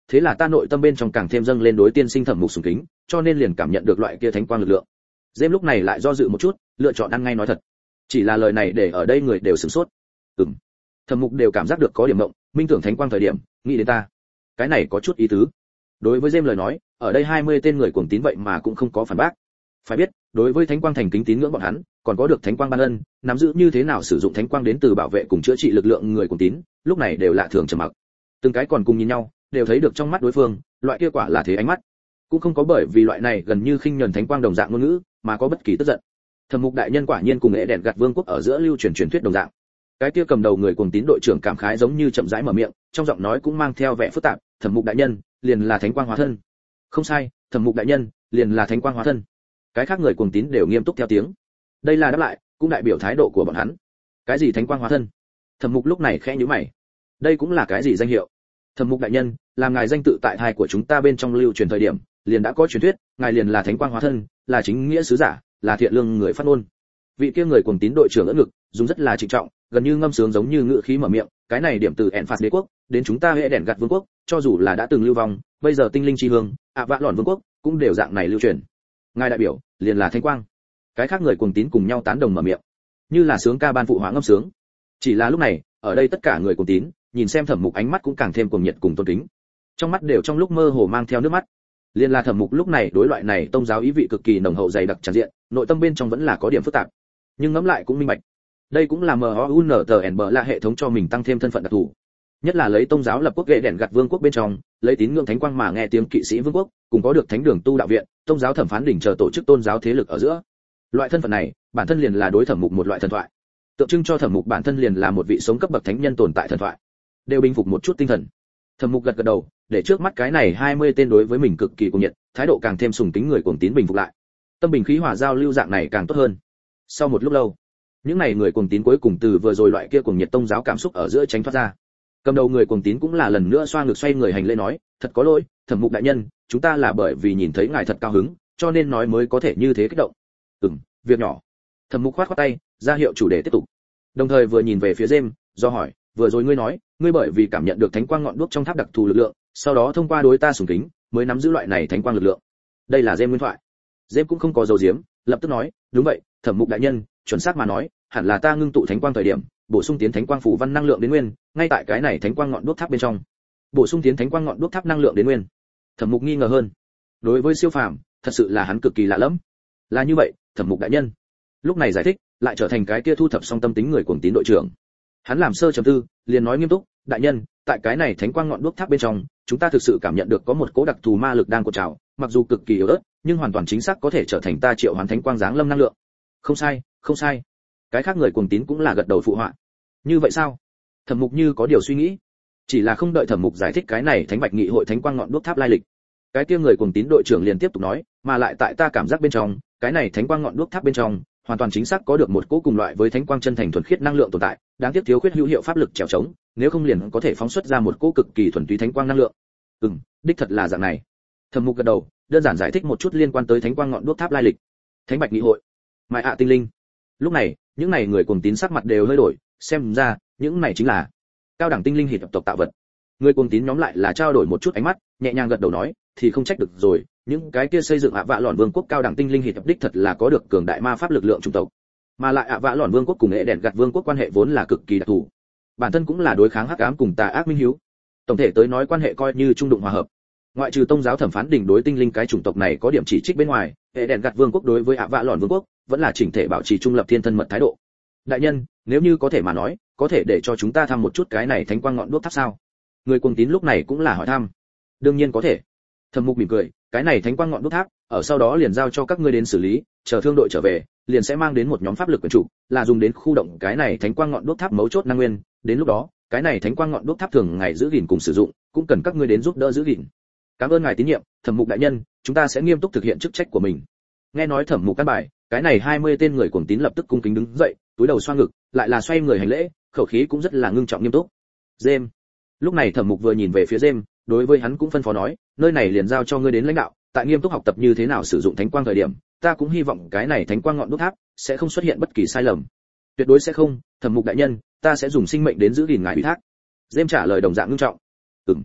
thế là ta nội tâm bên trong càng thêm dâng lên đối tiên sinh Thẩm Mục sùng kính, cho nên liền cảm nhận được loại kia thánh quang lực lượng. Dêm lúc này lại do dự một chút, lựa chọn ăn ngay nói thật. Chỉ là lời này để ở đây người đều sửng sốt. Ừm. Thẩm Mục đều cảm giác được có điểm mộng, minh tưởng thánh quang thời điểm, nghĩ đến ta. Cái này có chút ý tứ. Đối với Dêm lời nói, ở đây hai mươi tên người cuồng tín vậy mà cũng không có phản bác. Phải biết, đối với thánh quang thành kính tín ngưỡng bọn hắn, còn có được thánh quang ban ân, nắm giữ như thế nào sử dụng thánh quang đến từ bảo vệ cùng chữa trị lực lượng người cuồng tín, lúc này đều lạ thường trầm mặc. Từng cái còn cùng nhìn nhau, đều thấy được trong mắt đối phương, loại kia quả là thế ánh mắt. Cũng không có bởi vì loại này gần như khinh nhẫn thánh quang đồng dạng ngôn ngữ, mà có bất kỳ tức giận. Thẩm Mục đại nhân quả nhiên cùng ế đèn gạt vương quốc ở giữa lưu truyền truyền thuyết đồng dạng. Cái kia cầm đầu người cuồng tín đội trưởng cảm khái giống như chậm rãi mở miệng, trong giọng nói cũng mang theo vẻ phức tạp, Thẩm Mục đại nhân, liền là thánh quang hóa thân. Không sai, Thẩm Mục đại nhân, liền là thánh quang hóa thân. Cái khác người cuồng tín đều nghiêm túc theo tiếng. Đây là đáp lại, cũng đại biểu thái độ của bọn hắn. Cái gì thánh quang hóa thân? Thẩm Mục lúc này khẽ nhíu mày. Đây cũng là cái gì danh hiệu? Thẩm Mục đại nhân, làm ngài danh tự tại thai của chúng ta bên trong lưu truyền thời điểm, liền đã có truyền thuyết, ngài liền là thánh quang hóa thân, là chính nghĩa sứ giả, là thiện lương người phát ngôn. Vị kia người cuồng tín đội trưởng ưỡn ngực, dùng rất là trịnh trọng, gần như ngâm sướng giống như ngữ khí mở miệng, cái này điểm từ Enfas đế quốc đến chúng ta hệ đèn gạt vương quốc, cho dù là đã từng lưu vong, bây giờ tinh linh chi hương, ạ vạ lọn vương quốc cũng đều dạng này lưu truyền. Ngài đại biểu, liền là thánh quang. Cái khác người cuồng tín cùng nhau tán đồng mở miệng, như là sướng ca ban phụ hóa ngâm sướng. Chỉ là lúc này, ở đây tất cả người cuồng tín, nhìn xem Thẩm Mục ánh mắt cũng càng thêm cuồng nhiệt cùng tôn kính. Trong mắt đều trong lúc mơ hồ mang theo nước mắt. Liên là Thẩm Mục lúc này đối loại này tông giáo ý vị cực kỳ nồng hậu dày đặc tràn diện, nội tâm bên trong vẫn là có điểm phức tạp. Nhưng ngẫm lại cũng minh bạch. Đây cũng là em o u en tê en bê là hệ thống cho mình tăng thêm thân phận đặc thù. Nhất là lấy tông giáo lập quốc ghệ đèn gạt vương quốc bên trong, lấy tín ngưỡng thánh quang mà nghe tiếng kỵ sĩ vương quốc, cùng có được thánh đường tu đạo viện, tông giáo thẩm phán đỉnh chờ tổ chức tôn giáo thế lực ở giữa. Loại thân phận này, bản thân liền là đối Thẩm Mục một loại thần thoại. Tượng trưng cho Thẩm Mục bản thân liền là một vị sống cấp bậc thánh nhân tồn tại thần thoại. Đều bình phục một chút tinh thần. Thẩm Mục gật gật đầu, để trước mắt cái này hai mươi tên đối với mình cực kỳ cuồng nhiệt, thái độ càng thêm sùng kính người cuồng tín bình phục lại. Tâm bình khí hòa giao lưu dạng này càng tốt hơn. Sau một lúc lâu, những này người cuồng tín cuối cùng từ vừa rồi loại kia cuồng nhiệt tông giáo cảm xúc ở giữa tránh thoát ra. Cầm đầu người cuồng tín cũng là lần nữa xoa ngực xoay người hành lễ nói, thật có lỗi, Thẩm Mục đại nhân, chúng ta là bởi vì nhìn thấy ngài thật cao hứng, cho nên nói mới có thể như thế kích động. Ừm, việc nhỏ. Thẩm Mục khoát khoát tay, ra hiệu chủ đề tiếp tục. Đồng thời vừa nhìn về phía Gem, do hỏi, vừa rồi ngươi nói, ngươi bởi vì cảm nhận được thánh quang ngọn đuốc trong tháp đặc thù lực lượng, sau đó thông qua đối ta sùng kính, mới nắm giữ loại này thánh quang lực lượng. Đây là Gem nguyên thoại. Gem cũng không có dầu diếm, lập tức nói, đúng vậy, Thẩm Mục đại nhân, chuẩn xác mà nói, hẳn là ta ngưng tụ thánh quang thời điểm, bổ sung tiến thánh quang phủ văn năng lượng đến nguyên, ngay tại cái này thánh quang ngọn đuốc tháp bên trong. Bổ sung tiến thánh quang ngọn đuốc tháp năng lượng đến nguyên. Thẩm Mục nghi ngờ hơn. Đối với siêu phàm, thật sự là hắn cực kỳ lạ lẫm. Là như vậy, Thẩm Mục đại nhân. Lúc này giải thích, lại trở thành cái kia thu thập xong tâm tính người cuồng tín đội trưởng. Hắn làm sơ trầm tư, liền nói nghiêm túc, đại nhân, tại cái này thánh quang ngọn đuốc tháp bên trong, chúng ta thực sự cảm nhận được có một cỗ đặc thù ma lực đang cuộn trào, mặc dù cực kỳ yếu ớt, nhưng hoàn toàn chính xác có thể trở thành ta triệu hoán thánh quang giáng lâm năng lượng. Không sai, không sai. Cái khác người cuồng tín cũng là gật đầu phụ họa. Như vậy sao? Thẩm Mục như có điều suy nghĩ, chỉ là không đợi Thẩm Mục giải thích cái này thánh bạch nghị hội thánh quang ngọn đuốc tháp lai lịch. Cái kia người cuồng tín đội trưởng liền tiếp tục nói, mà lại tại ta cảm giác bên trong, cái này thánh quang ngọn đuốc tháp bên trong, hoàn toàn chính xác có được một cỗ cùng loại với thánh quang chân thành thuần khiết năng lượng tồn tại, đáng tiếc thiếu khuyết hữu hiệu pháp lực trèo chống, nếu không liền có thể phóng xuất ra một cỗ cực kỳ thuần túy thánh quang năng lượng. Ừm, đích thật là dạng này. Thẩm Mục gật đầu, đơn giản giải thích một chút liên quan tới thánh quang ngọn đuốc tháp lai lịch. Thánh bạch nghị hội, Mai ạ tinh linh. Lúc này, những này người cuồng tín sắc mặt đều hơi đổi, xem ra, những này chính là cao đẳng tinh linh hiệp tộc tạo vật. Người cuồng tín nhóm lại là trao đổi một chút ánh mắt, nhẹ nhàng gật đầu nói, thì không trách được rồi, những cái kia xây dựng ạ vạ lọn vương quốc cao đẳng tinh linh hiệp đích thật là có được cường đại ma pháp lực lượng chủng tộc, mà lại ạ vạ lọn vương quốc cùng hệ đèn gạt vương quốc quan hệ vốn là cực kỳ đặc thù, bản thân cũng là đối kháng hắc ám cùng tà ác minh hiếu. Tổng thể tới nói quan hệ coi như trung đụng hòa hợp. Ngoại trừ tông giáo thẩm phán đỉnh đối tinh linh cái chủng tộc này có điểm chỉ trích bên ngoài, hệ đèn gạt vương quốc đối với ạ vạ lọn vương quốc vẫn là chỉnh thể bảo trì trung lập thiên thân mật thái độ. Đại nhân, nếu như có thể mà nói, có thể để cho chúng ta thăm một chút cái này thánh quang ngọn đuốc tháp sao? Người cuồng tín lúc này cũng là hỏi thăm. Đương nhiên có thể. Thẩm Mục mỉm cười, cái này thánh quang ngọn đuốc tháp, ở sau đó liền giao cho các ngươi đến xử lý, chờ thương đội trở về, liền sẽ mang đến một nhóm pháp lực quyền chủ, là dùng đến khu động cái này thánh quang ngọn đuốc tháp mấu chốt năng nguyên, đến lúc đó, cái này thánh quang ngọn đuốc tháp thường ngày giữ gìn cùng sử dụng, cũng cần các ngươi đến giúp đỡ giữ gìn. Cảm ơn ngài tín nhiệm, Thẩm Mục đại nhân, chúng ta sẽ nghiêm túc thực hiện chức trách của mình. Nghe nói Thẩm Mục căn bài, cái này hai mươi tên người cuồng tín lập tức cung kính đứng dậy, túi đầu xoa ngực, lại là xoay người hành lễ, khẩu khí cũng rất là ngưng trọng nghiêm túc. Gem. Lúc này Thẩm Mục vừa nhìn về phía Gem, đối với hắn cũng phân phó nói, nơi này liền giao cho ngươi đến lãnh đạo, tại nghiêm túc học tập như thế nào sử dụng thánh quang thời điểm, ta cũng hy vọng cái này thánh quang ngọn đuốc tháp sẽ không xuất hiện bất kỳ sai lầm. Tuyệt đối sẽ không, Thẩm Mục đại nhân, ta sẽ dùng sinh mệnh đến giữ gìn ngài ủy thác. Gem trả lời đồng dạng ngưng trọng. Ừm.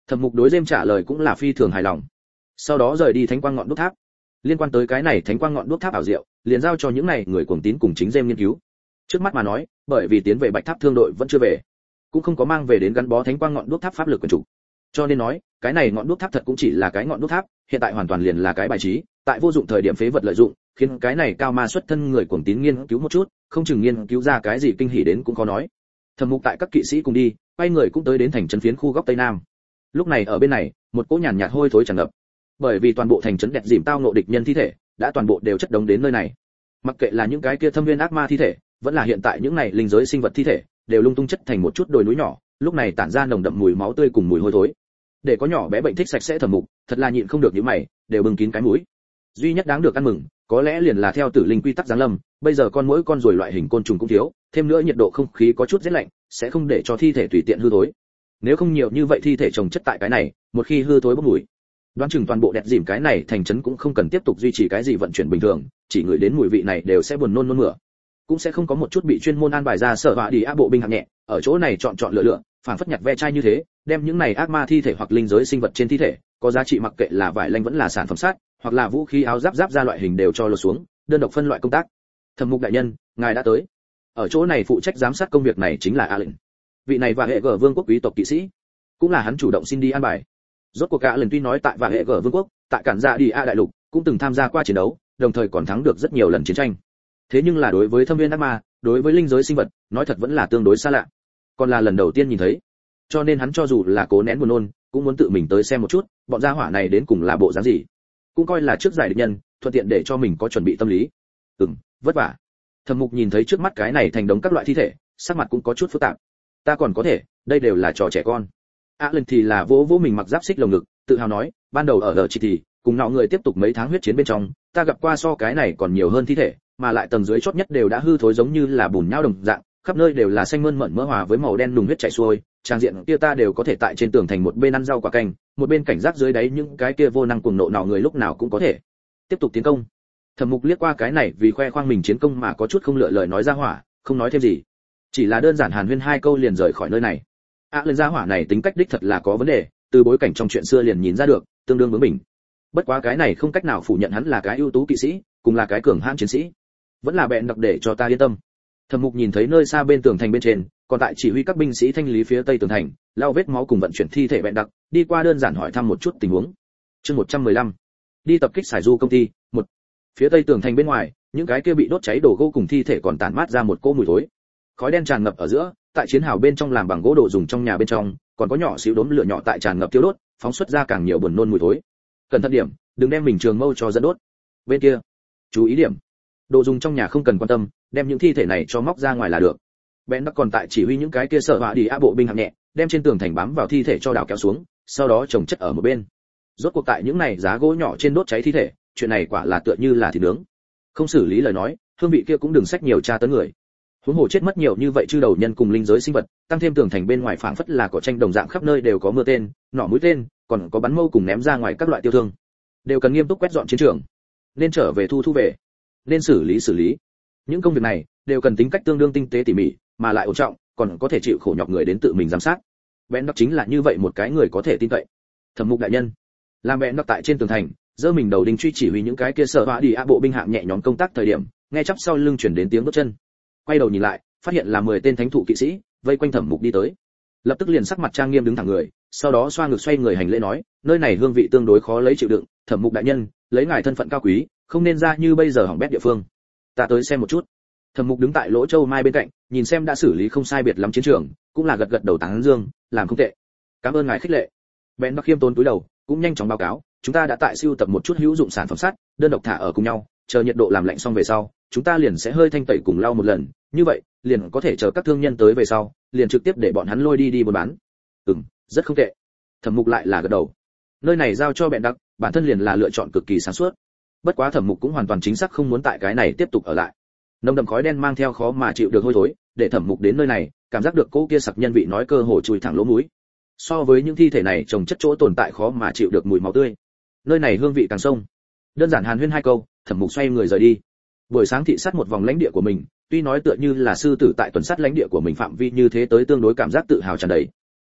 Thẩm Mục đối Dêm trả lời cũng là phi thường hài lòng. Sau đó rời đi Thánh Quang ngọn đuốc tháp. Liên quan tới cái này Thánh Quang ngọn đuốc tháp ảo diệu, liền giao cho những này người cuồng tín cùng chính Dêm nghiên cứu. Trước mắt mà nói, bởi vì tiến về Bạch Tháp thương đội vẫn chưa về, cũng không có mang về đến gắn bó Thánh Quang ngọn đuốc tháp pháp lực quyền chủ. Cho nên nói, cái này ngọn đuốc tháp thật cũng chỉ là cái ngọn đuốc tháp, hiện tại hoàn toàn liền là cái bài trí, tại vô dụng thời điểm phế vật lợi dụng, khiến cái này cao ma xuất thân người cuồng tín nghiên cứu một chút, không chừng nghiên cứu ra cái gì kinh hỉ đến cũng khó nói. Thẩm Mục tại các kỵ sĩ cùng đi, quay người cũng tới đến thành trấn phiến khu góc tây nam. Lúc này ở bên này, một cỗ nhàn nhạt hôi thối tràn ngập. Bởi vì toàn bộ thành trấn đẹp dìm tao ngộ địch nhân thi thể, đã toàn bộ đều chất đống đến nơi này. Mặc kệ là những cái kia thâm viên ác ma thi thể, vẫn là hiện tại những này linh giới sinh vật thi thể, đều lung tung chất thành một chút đồi núi nhỏ, lúc này tản ra nồng đậm mùi máu tươi cùng mùi hôi thối. Để có nhỏ bé bệnh thích sạch sẽ Thẩm Mục, thật là nhịn không được những mày, đều bưng kín cái mũi. Duy nhất đáng được ăn mừng, có lẽ liền là theo tử linh quy tắc giáng lâm, bây giờ con muỗi con ruồi loại hình côn trùng cũng thiếu, thêm nữa nhiệt độ không khí có chút rét lạnh, sẽ không để cho thi thể tùy tiện hư thối. Nếu không nhiều như vậy thi thể chồng chất tại cái này, một khi hư thối bốc mùi, đoán chừng toàn bộ đẹp dìm cái này thành trấn cũng không cần tiếp tục duy trì cái gì vận chuyển bình thường, chỉ ngửi đến mùi vị này đều sẽ buồn nôn nôn mửa. Cũng sẽ không có một chút bị chuyên môn an bài ra sở họa đi ác bộ binh hạng nhẹ, ở chỗ này chọn chọn lựa lựa, phản phất nhặt ve chai như thế, đem những này ác ma thi thể hoặc linh giới sinh vật trên thi thể, có giá trị mặc kệ là vải lanh vẫn là sản phẩm sát, hoặc là vũ khí áo giáp giáp ra loại hình đều cho lột xuống, đơn độc phân loại công tác. Thẩm Mục đại nhân, ngài đã tới. Ở chỗ này phụ trách giám sát công việc này chính là Allen. Vị này và hệ gở vương quốc quý tộc kỵ sĩ, cũng là hắn chủ động xin đi an bài. Rốt cuộc Allen tuy nói tại và hệ gở vương quốc, tại cản dạ đi a đại lục, cũng từng tham gia qua chiến đấu, đồng thời còn thắng được rất nhiều lần chiến tranh. Thế nhưng là đối với thâm viên ác ma, đối với linh giới sinh vật, nói thật vẫn là tương đối xa lạ. Còn là lần đầu tiên nhìn thấy, cho nên hắn cho dù là cố nén buồn nôn, cũng muốn tự mình tới xem một chút, bọn gia hỏa này đến cùng là bộ dáng gì. Cũng coi là trước giải địch nhân, thuận tiện để cho mình có chuẩn bị tâm lý. Ừm, vất vả. Thẩm Mục nhìn thấy trước mắt cái này thành đống các loại thi thể, sắc mặt cũng có chút phức tạp. Ta còn có thể, đây đều là trò trẻ con. Allen thì là vỗ vỗ mình mặc giáp xích lồng ngực, tự hào nói, ban đầu ở ở chỉ thì, cùng nọ người tiếp tục mấy tháng huyết chiến bên trong, ta gặp qua so cái này còn nhiều hơn thi thể, mà lại tầng dưới chót nhất đều đã hư thối giống như là bùn nhão đồng dạng, khắp nơi đều là xanh mơn mởn mỡ hòa với màu đen đùng huyết chảy xuôi, trang diện kia ta đều có thể tại trên tường thành một bên ăn rau quả canh, một bên cảnh giác dưới đáy những cái kia vô năng cuồng nộ nào người lúc nào cũng có thể tiếp tục tiến công. Thẩm Mục liếc qua cái này vì khoe khoang mình chiến công mà có chút không lựa lời nói ra hỏa, không nói thêm gì, chỉ là đơn giản hàn huyên hai câu liền rời khỏi nơi này. À lên ra hỏa này tính cách đích thật là có vấn đề, từ bối cảnh trong chuyện xưa liền nhìn ra được, tương đương bướng bỉnh. Bất quá cái này không cách nào phủ nhận hắn là cái ưu tú kỵ sĩ, cùng là cái cường hãn chiến sĩ, vẫn là bẹn đặc để cho ta yên tâm. Thẩm Mục nhìn thấy nơi xa bên tường thành bên trên, còn tại chỉ huy các binh sĩ thanh lý phía tây tường thành, lau vết máu cùng vận chuyển thi thể bẹn đặc, đi qua đơn giản hỏi thăm một chút tình huống. Chương một trăm mười lăm, đi tập kích Sải Du công ty. Một, phía tây tường thành bên ngoài, những cái kia bị đốt cháy đổ gỗ cùng thi thể còn tản mát ra một cỗ mùi thối. Khói đen tràn ngập ở giữa, tại chiến hào bên trong làm bằng gỗ đồ dùng trong nhà bên trong, còn có nhỏ xíu đốm lửa nhỏ tại tràn ngập thiêu đốt, phóng xuất ra càng nhiều buồn nôn mùi thối. Cẩn thận điểm, đừng đem mình trường mâu cho dẫn đốt. Bên kia, chú ý điểm, đồ dùng trong nhà không cần quan tâm, đem những thi thể này cho móc ra ngoài là được. Bén đã còn tại chỉ huy những cái kia sợ họa đi á bộ binh hạng nhẹ, đem trên tường thành bám vào thi thể cho đào kéo xuống, sau đó chồng chất ở một bên. Rốt cuộc tại những này giá gỗ nhỏ trên đốt cháy thi thể, chuyện này quả là tựa như là thịt nướng. Không xử lý lời nói, hương vị kia cũng đừng sách nhiều tra tấn người. Huống hồ chết mất nhiều như vậy chư đầu nhân cùng linh giới sinh vật, tăng thêm tường thành bên ngoài phảng phất là cỏ tranh đồng dạng khắp nơi đều có mưa tên, nỏ mũi tên, còn có bắn mâu cùng ném ra ngoài các loại tiêu thương. Đều cần nghiêm túc quét dọn chiến trường. Nên trở về thu thu về, nên xử lý xử lý. Những công việc này đều cần tính cách tương đương tinh tế tỉ mỉ, mà lại ổn trọng, còn có thể chịu khổ nhọc người đến tự mình giám sát. Bén đắc chính là như vậy một cái người có thể tin cậy. Thẩm Mục đại nhân, làm bén đắc tại trên tường thành, giơ mình đầu đinh truy chỉ huy những cái kia sợ họa đi á bộ binh hạng nhẹ nhóm công tác thời điểm, nghe chắp sau lưng truyền đến tiếng bước chân. Quay đầu nhìn lại, phát hiện là mười tên thánh thụ kỵ sĩ vây quanh Thẩm Mục đi tới. Lập tức liền sắc mặt trang nghiêm đứng thẳng người, sau đó xoa ngực xoay người hành lễ nói, nơi này hương vị tương đối khó lấy chịu đựng, Thẩm Mục đại nhân, lấy ngài thân phận cao quý, không nên ra như bây giờ hỏng bét địa phương. Ta tới xem một chút. Thẩm Mục đứng tại lỗ châu mai bên cạnh, nhìn xem đã xử lý không sai biệt lắm chiến trường, cũng là gật gật đầu tán dương, làm không tệ. Cảm ơn ngài khích lệ. Bén Bắc khiêm tốn túi đầu, cũng nhanh chóng báo cáo, chúng ta đã tại siêu tập một chút hữu dụng sản phẩm sắt, đơn độc thả ở cùng nhau, chờ nhiệt độ làm lạnh xong về sau, chúng ta liền sẽ hơi thanh tẩy cùng lau một lần, như vậy, liền có thể chờ các thương nhân tới về sau, liền trực tiếp để bọn hắn lôi đi đi buôn bán. Ừm, rất không tệ. Thẩm Mục lại là gật đầu. Nơi này giao cho Bẹn Đặc, bản thân liền là lựa chọn cực kỳ sáng suốt. Bất quá Thẩm Mục cũng hoàn toàn chính xác không muốn tại cái này tiếp tục ở lại. Nồng đậm khói đen mang theo khó mà chịu được hôi thối, để Thẩm Mục đến nơi này, cảm giác được cỗ kia sặc nhân vị nói cơ hồ chui thẳng lỗ mũi. So với những thi thể này trồng chất chỗ tồn tại khó mà chịu được mùi máu tươi, nơi này hương vị càng sông. Đơn giản hàn huyên hai câu, Thẩm Mục xoay người rời đi. Buổi sáng thị sát một vòng lãnh địa của mình, tuy nói tựa như là sư tử tại tuần sát lãnh địa của mình phạm vi như thế tới tương đối cảm giác tự hào tràn đầy.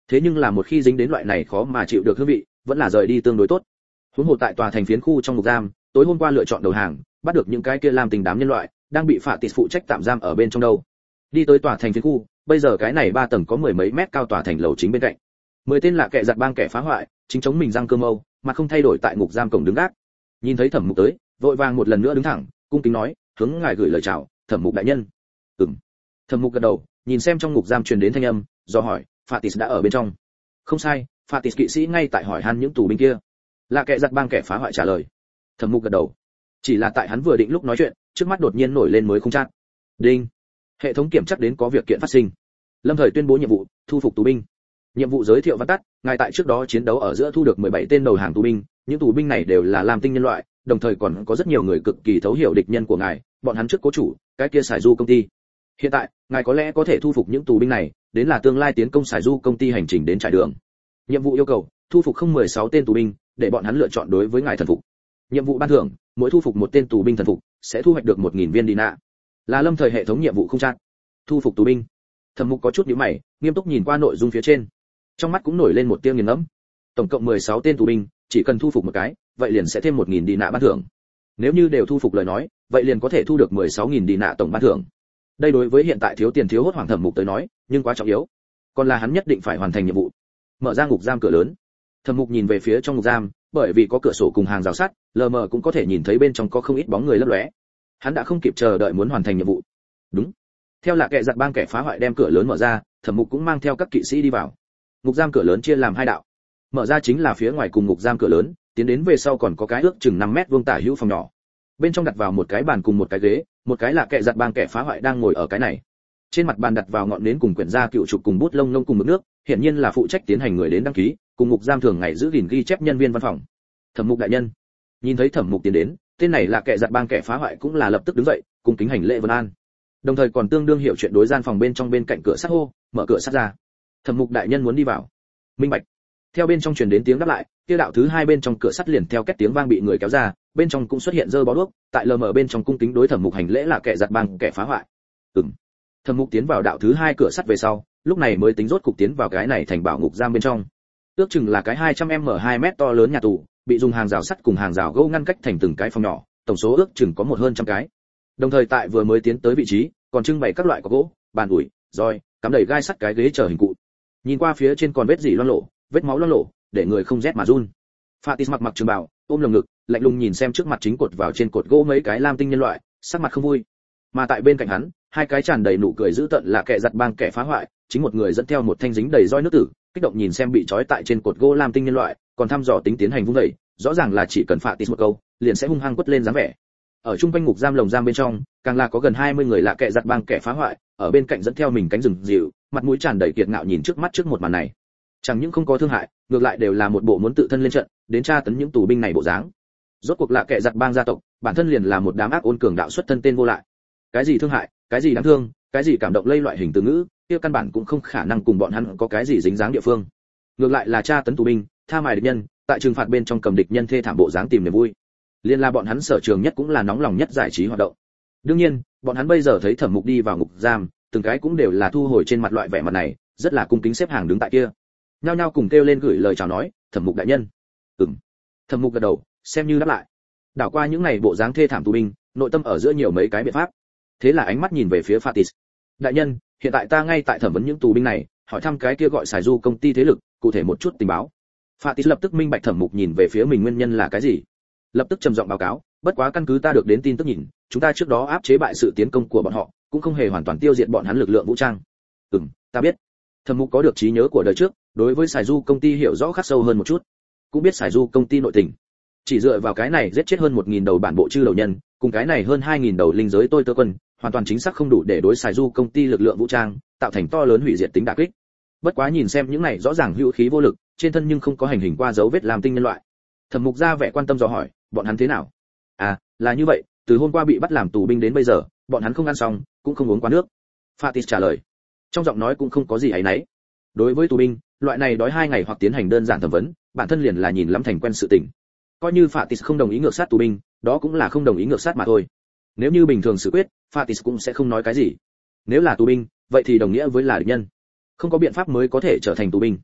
thế nhưng là một khi dính đến loại này khó mà chịu được hương vị, vẫn là rời đi tương đối tốt. Huống hồ tại tòa thành phiến khu trong ngục giam, tối hôm qua lựa chọn đầu hàng, bắt được những cái kia làm tình đám nhân loại, đang bị phạ tịt phụ trách tạm giam ở bên trong đâu. Đi tới tòa thành phiến khu, bây giờ cái này ba tầng có mười mấy mét cao tòa thành lầu chính bên cạnh. Mười tên lạ kệ giặt bang kẻ phá hoại, chính chống mình răng cơ mâu, mà không thay đổi tại ngục giam cổng đứng gác. Nhìn thấy Thẩm Mục tới, vội vàng một lần nữa đứng thẳng, cung kính nói, hướng ngài gửi lời chào, Thẩm Mục đại nhân. Ừm. Thẩm Mục gật đầu, nhìn xem trong ngục giam truyền đến thanh âm, do hỏi, Fatis đã ở bên trong. Không sai, Fatis kỵ sĩ ngay tại hỏi han những tù binh kia. Lạ kệ giặt bang kẻ phá hoại trả lời. Thẩm Mục gật đầu. Chỉ là tại hắn vừa định lúc nói chuyện, trước mắt đột nhiên nổi lên mới không chát. Đinh. Hệ thống kiểm chắc đến có việc kiện phát sinh. Lâm thời tuyên bố nhiệm vụ, thu phục tù binh. Nhiệm vụ giới thiệu văn tắt, ngài tại trước đó chiến đấu ở giữa thu được mười bảy tên đầu hàng tù binh, những tù binh này đều là lam tinh nhân loại, đồng thời còn có rất nhiều người cực kỳ thấu hiểu địch nhân của ngài, bọn hắn trước cố chủ, cái kia Sải Du công ty. Hiện tại, ngài có lẽ có thể thu phục những tù binh này, đến là tương lai tiến công Sải Du công ty hành trình đến trải đường. Nhiệm vụ yêu cầu, thu phục không mười sáu tên tù binh, để bọn hắn lựa chọn đối với ngài thần phục. Nhiệm vụ ban thưởng, mỗi thu phục một tên tù binh thần phục, sẽ thu hoạch được một nghìn viên đi nạ. Là lâm thời hệ thống nhiệm vụ không chặn. Thu phục tù binh. Thẩm Mục có chút nhíu mày, nghiêm túc nhìn qua nội dung phía trên. Trong mắt cũng nổi lên một tia nghiền ngẫm. Tổng cộng mười sáu tên tù binh, chỉ cần thu phục một cái, vậy liền sẽ thêm một nghìn đi nạ ban thưởng. Nếu như đều thu phục lời nói, vậy liền có thể thu được mười sáu nghìn đi nạ tổng ban thưởng. Đây đối với hiện tại thiếu tiền thiếu hốt hoảng Thẩm Mục tới nói, nhưng quá trọng yếu. Còn là hắn nhất định phải hoàn thành nhiệm vụ. Mở ra ngục giam cửa lớn. Thẩm Mục nhìn về phía trong ngục giam, bởi vì có cửa sổ cùng hàng rào sắt, lờ mờ cũng có thể nhìn thấy bên trong có không ít bóng người lấp lóe. Hắn đã không kịp chờ đợi muốn hoàn thành nhiệm vụ. Đúng. Theo là kẻ giặt bang kẻ phá hoại đem cửa lớn mở ra, Thẩm Mục cũng mang theo các kỵ sĩ đi vào. Ngục giam cửa lớn chia làm hai đạo. Mở ra chính là phía ngoài cùng ngục giam cửa lớn, tiến đến về sau còn có cái ước chừng năm mét vuông tả hữu phòng nhỏ. Bên trong đặt vào một cái bàn cùng một cái ghế, một cái là kẻ giặt bang kẻ phá hoại đang ngồi ở cái này. Trên mặt bàn đặt vào ngọn nến cùng quyển gia cựu trục cùng bút lông lông cùng mực nước, hiển nhiên là phụ trách tiến hành người đến đăng ký, cùng ngục giam thường ngày giữ gìn ghi chép nhân viên văn phòng. Thẩm Mục đại nhân. Nhìn thấy Thẩm Mục tiến đến, tên này là kẻ giặt bang kẻ phá hoại cũng là lập tức đứng dậy, cùng kính hành lễ vân an. Đồng thời còn tương đương hiểu chuyện đối gian phòng bên trong bên cạnh cửa sắt hô, mở cửa sắt ra. Thẩm Mục đại nhân muốn đi vào. Minh bạch. Theo bên trong truyền đến tiếng đáp lại, kia đạo thứ hai bên trong cửa sắt liền theo két tiếng vang bị người kéo ra, bên trong cũng xuất hiện dơ bó đuốc, tại lờ mờ bên trong cung kính đối Thẩm Mục hành lễ là kẻ giặt bang kẻ phá hoại. Ừm. Thẩm Mục tiến vào đạo thứ hai cửa sắt về sau, lúc này mới tính rốt cục tiến vào cái này thành bảo ngục giam bên trong. Ước chừng là cái hai trăm mét vuông hai mét to lớn nhà tù, bị dùng hàng rào sắt cùng hàng rào gỗ ngăn cách thành từng cái phòng nhỏ, tổng số ước chừng có một hơn trăm cái. Đồng thời tại vừa mới tiến tới vị trí, còn trưng bày các loại có gỗ, bàn ủi, roi, cắm đầy gai sắt cái ghế chờ hình cụ. Nhìn qua phía trên còn vết dỉ loang lổ, vết máu loang lổ, để người không rét mà run. Fatis mặc mặc trường bào, ôm lồng ngực, lạnh lùng nhìn xem trước mặt chính cột vào trên cột gỗ mấy cái lam tinh nhân loại, sắc mặt không vui. Mà tại bên cạnh hắn, hai cái tràn đầy nụ cười dữ tợn là kẻ giặt bang kẻ phá hoại, chính một người dẫn theo một thanh dính đầy roi nước tử, kích động nhìn xem bị trói tại trên cột gỗ lam tinh nhân loại, còn thăm dò tính tiến hành vung dậy, rõ ràng là chỉ cần Fatis một câu, liền sẽ hung hăng quất lên dáng vẻ. Ở trung quanh ngục giam lồng giam bên trong, càng là có gần hai mươi người lạ kẻ giặt bang kẻ phá hoại, ở bên cạnh dẫn theo mình cánh rừng dịu, mặt mũi tràn đầy kiệt ngạo nhìn trước mắt trước một màn này. Chẳng những không có thương hại, ngược lại đều là một bộ muốn tự thân lên trận, đến tra tấn những tù binh này bộ dáng. Rốt cuộc lạ kẻ giặt bang gia tộc, bản thân liền là một đám ác ôn cường đạo xuất thân tên vô lại. Cái gì thương hại, cái gì đáng thương, cái gì cảm động lây loại hình từ ngữ, kia căn bản cũng không khả năng cùng bọn hắn có cái gì dính dáng địa phương. Ngược lại là tra tấn tù binh, tha mài địch nhân, tại trừng phạt bên trong cầm địch nhân thê thảm bộ dáng tìm niềm vui. Liên là bọn hắn sở trường nhất cũng là nóng lòng nhất giải trí hoạt động. Đương nhiên, bọn hắn bây giờ thấy Thẩm Mục đi vào ngục giam, từng cái cũng đều là thu hồi trên mặt loại vẻ mặt này, rất là cung kính xếp hàng đứng tại kia. Nhao nhao cùng kêu lên gửi lời chào nói, "Thẩm Mục đại nhân." Ừm. Thẩm Mục gật đầu, xem như đáp lại. Đảo qua những này bộ dáng thê thảm tù binh, nội tâm ở giữa nhiều mấy cái biện pháp. Thế là ánh mắt nhìn về phía Fatis. "Đại nhân, hiện tại ta ngay tại thẩm vấn những tù binh này, hỏi thăm cái kia gọi Sải Du công ty thế lực, cụ thể một chút tình báo." Fatis lập tức minh bạch Thẩm Mục nhìn về phía mình nguyên nhân là cái gì. Lập tức trầm giọng báo cáo, "Bất quá căn cứ ta được đến tin tức nhìn, chúng ta trước đó áp chế bại sự tiến công của bọn họ, cũng không hề hoàn toàn tiêu diệt bọn hắn lực lượng vũ trang." "Ừm, ta biết." Thẩm Mục có được trí nhớ của đời trước, đối với Sải Du công ty hiểu rõ khắc sâu hơn một chút, cũng biết Sải Du công ty nội tình. Chỉ dựa vào cái này giết chết hơn một nghìn đầu bản bộ chư đầu nhân, cùng cái này hơn hai nghìn đầu linh giới tôi tơ quân, hoàn toàn chính xác không đủ để đối Sải Du công ty lực lượng vũ trang tạo thành to lớn hủy diệt tính đả kích. Bất quá nhìn xem những này rõ ràng hữu khí vô lực, trên thân nhưng không có hành hình qua dấu vết làm tinh nhân loại. Thẩm Mục ra vẻ quan tâm dò hỏi, "Bọn hắn thế nào?" "À, là như vậy, từ hôm qua bị bắt làm tù binh đến bây giờ, bọn hắn không ăn xong, cũng không uống quá nước." Fatis trả lời. Trong giọng nói cũng không có gì áy náy. Đối với tù binh, loại này đói hai ngày hoặc tiến hành đơn giản thẩm vấn, bản thân liền là nhìn lắm thành quen sự tình. Coi như Fatis không đồng ý ngược sát tù binh, đó cũng là không đồng ý ngược sát mà thôi. Nếu như bình thường xử quyết, Fatis cũng sẽ không nói cái gì. Nếu là tù binh, vậy thì đồng nghĩa với là địch nhân. Không có biện pháp mới có thể trở thành tù binh.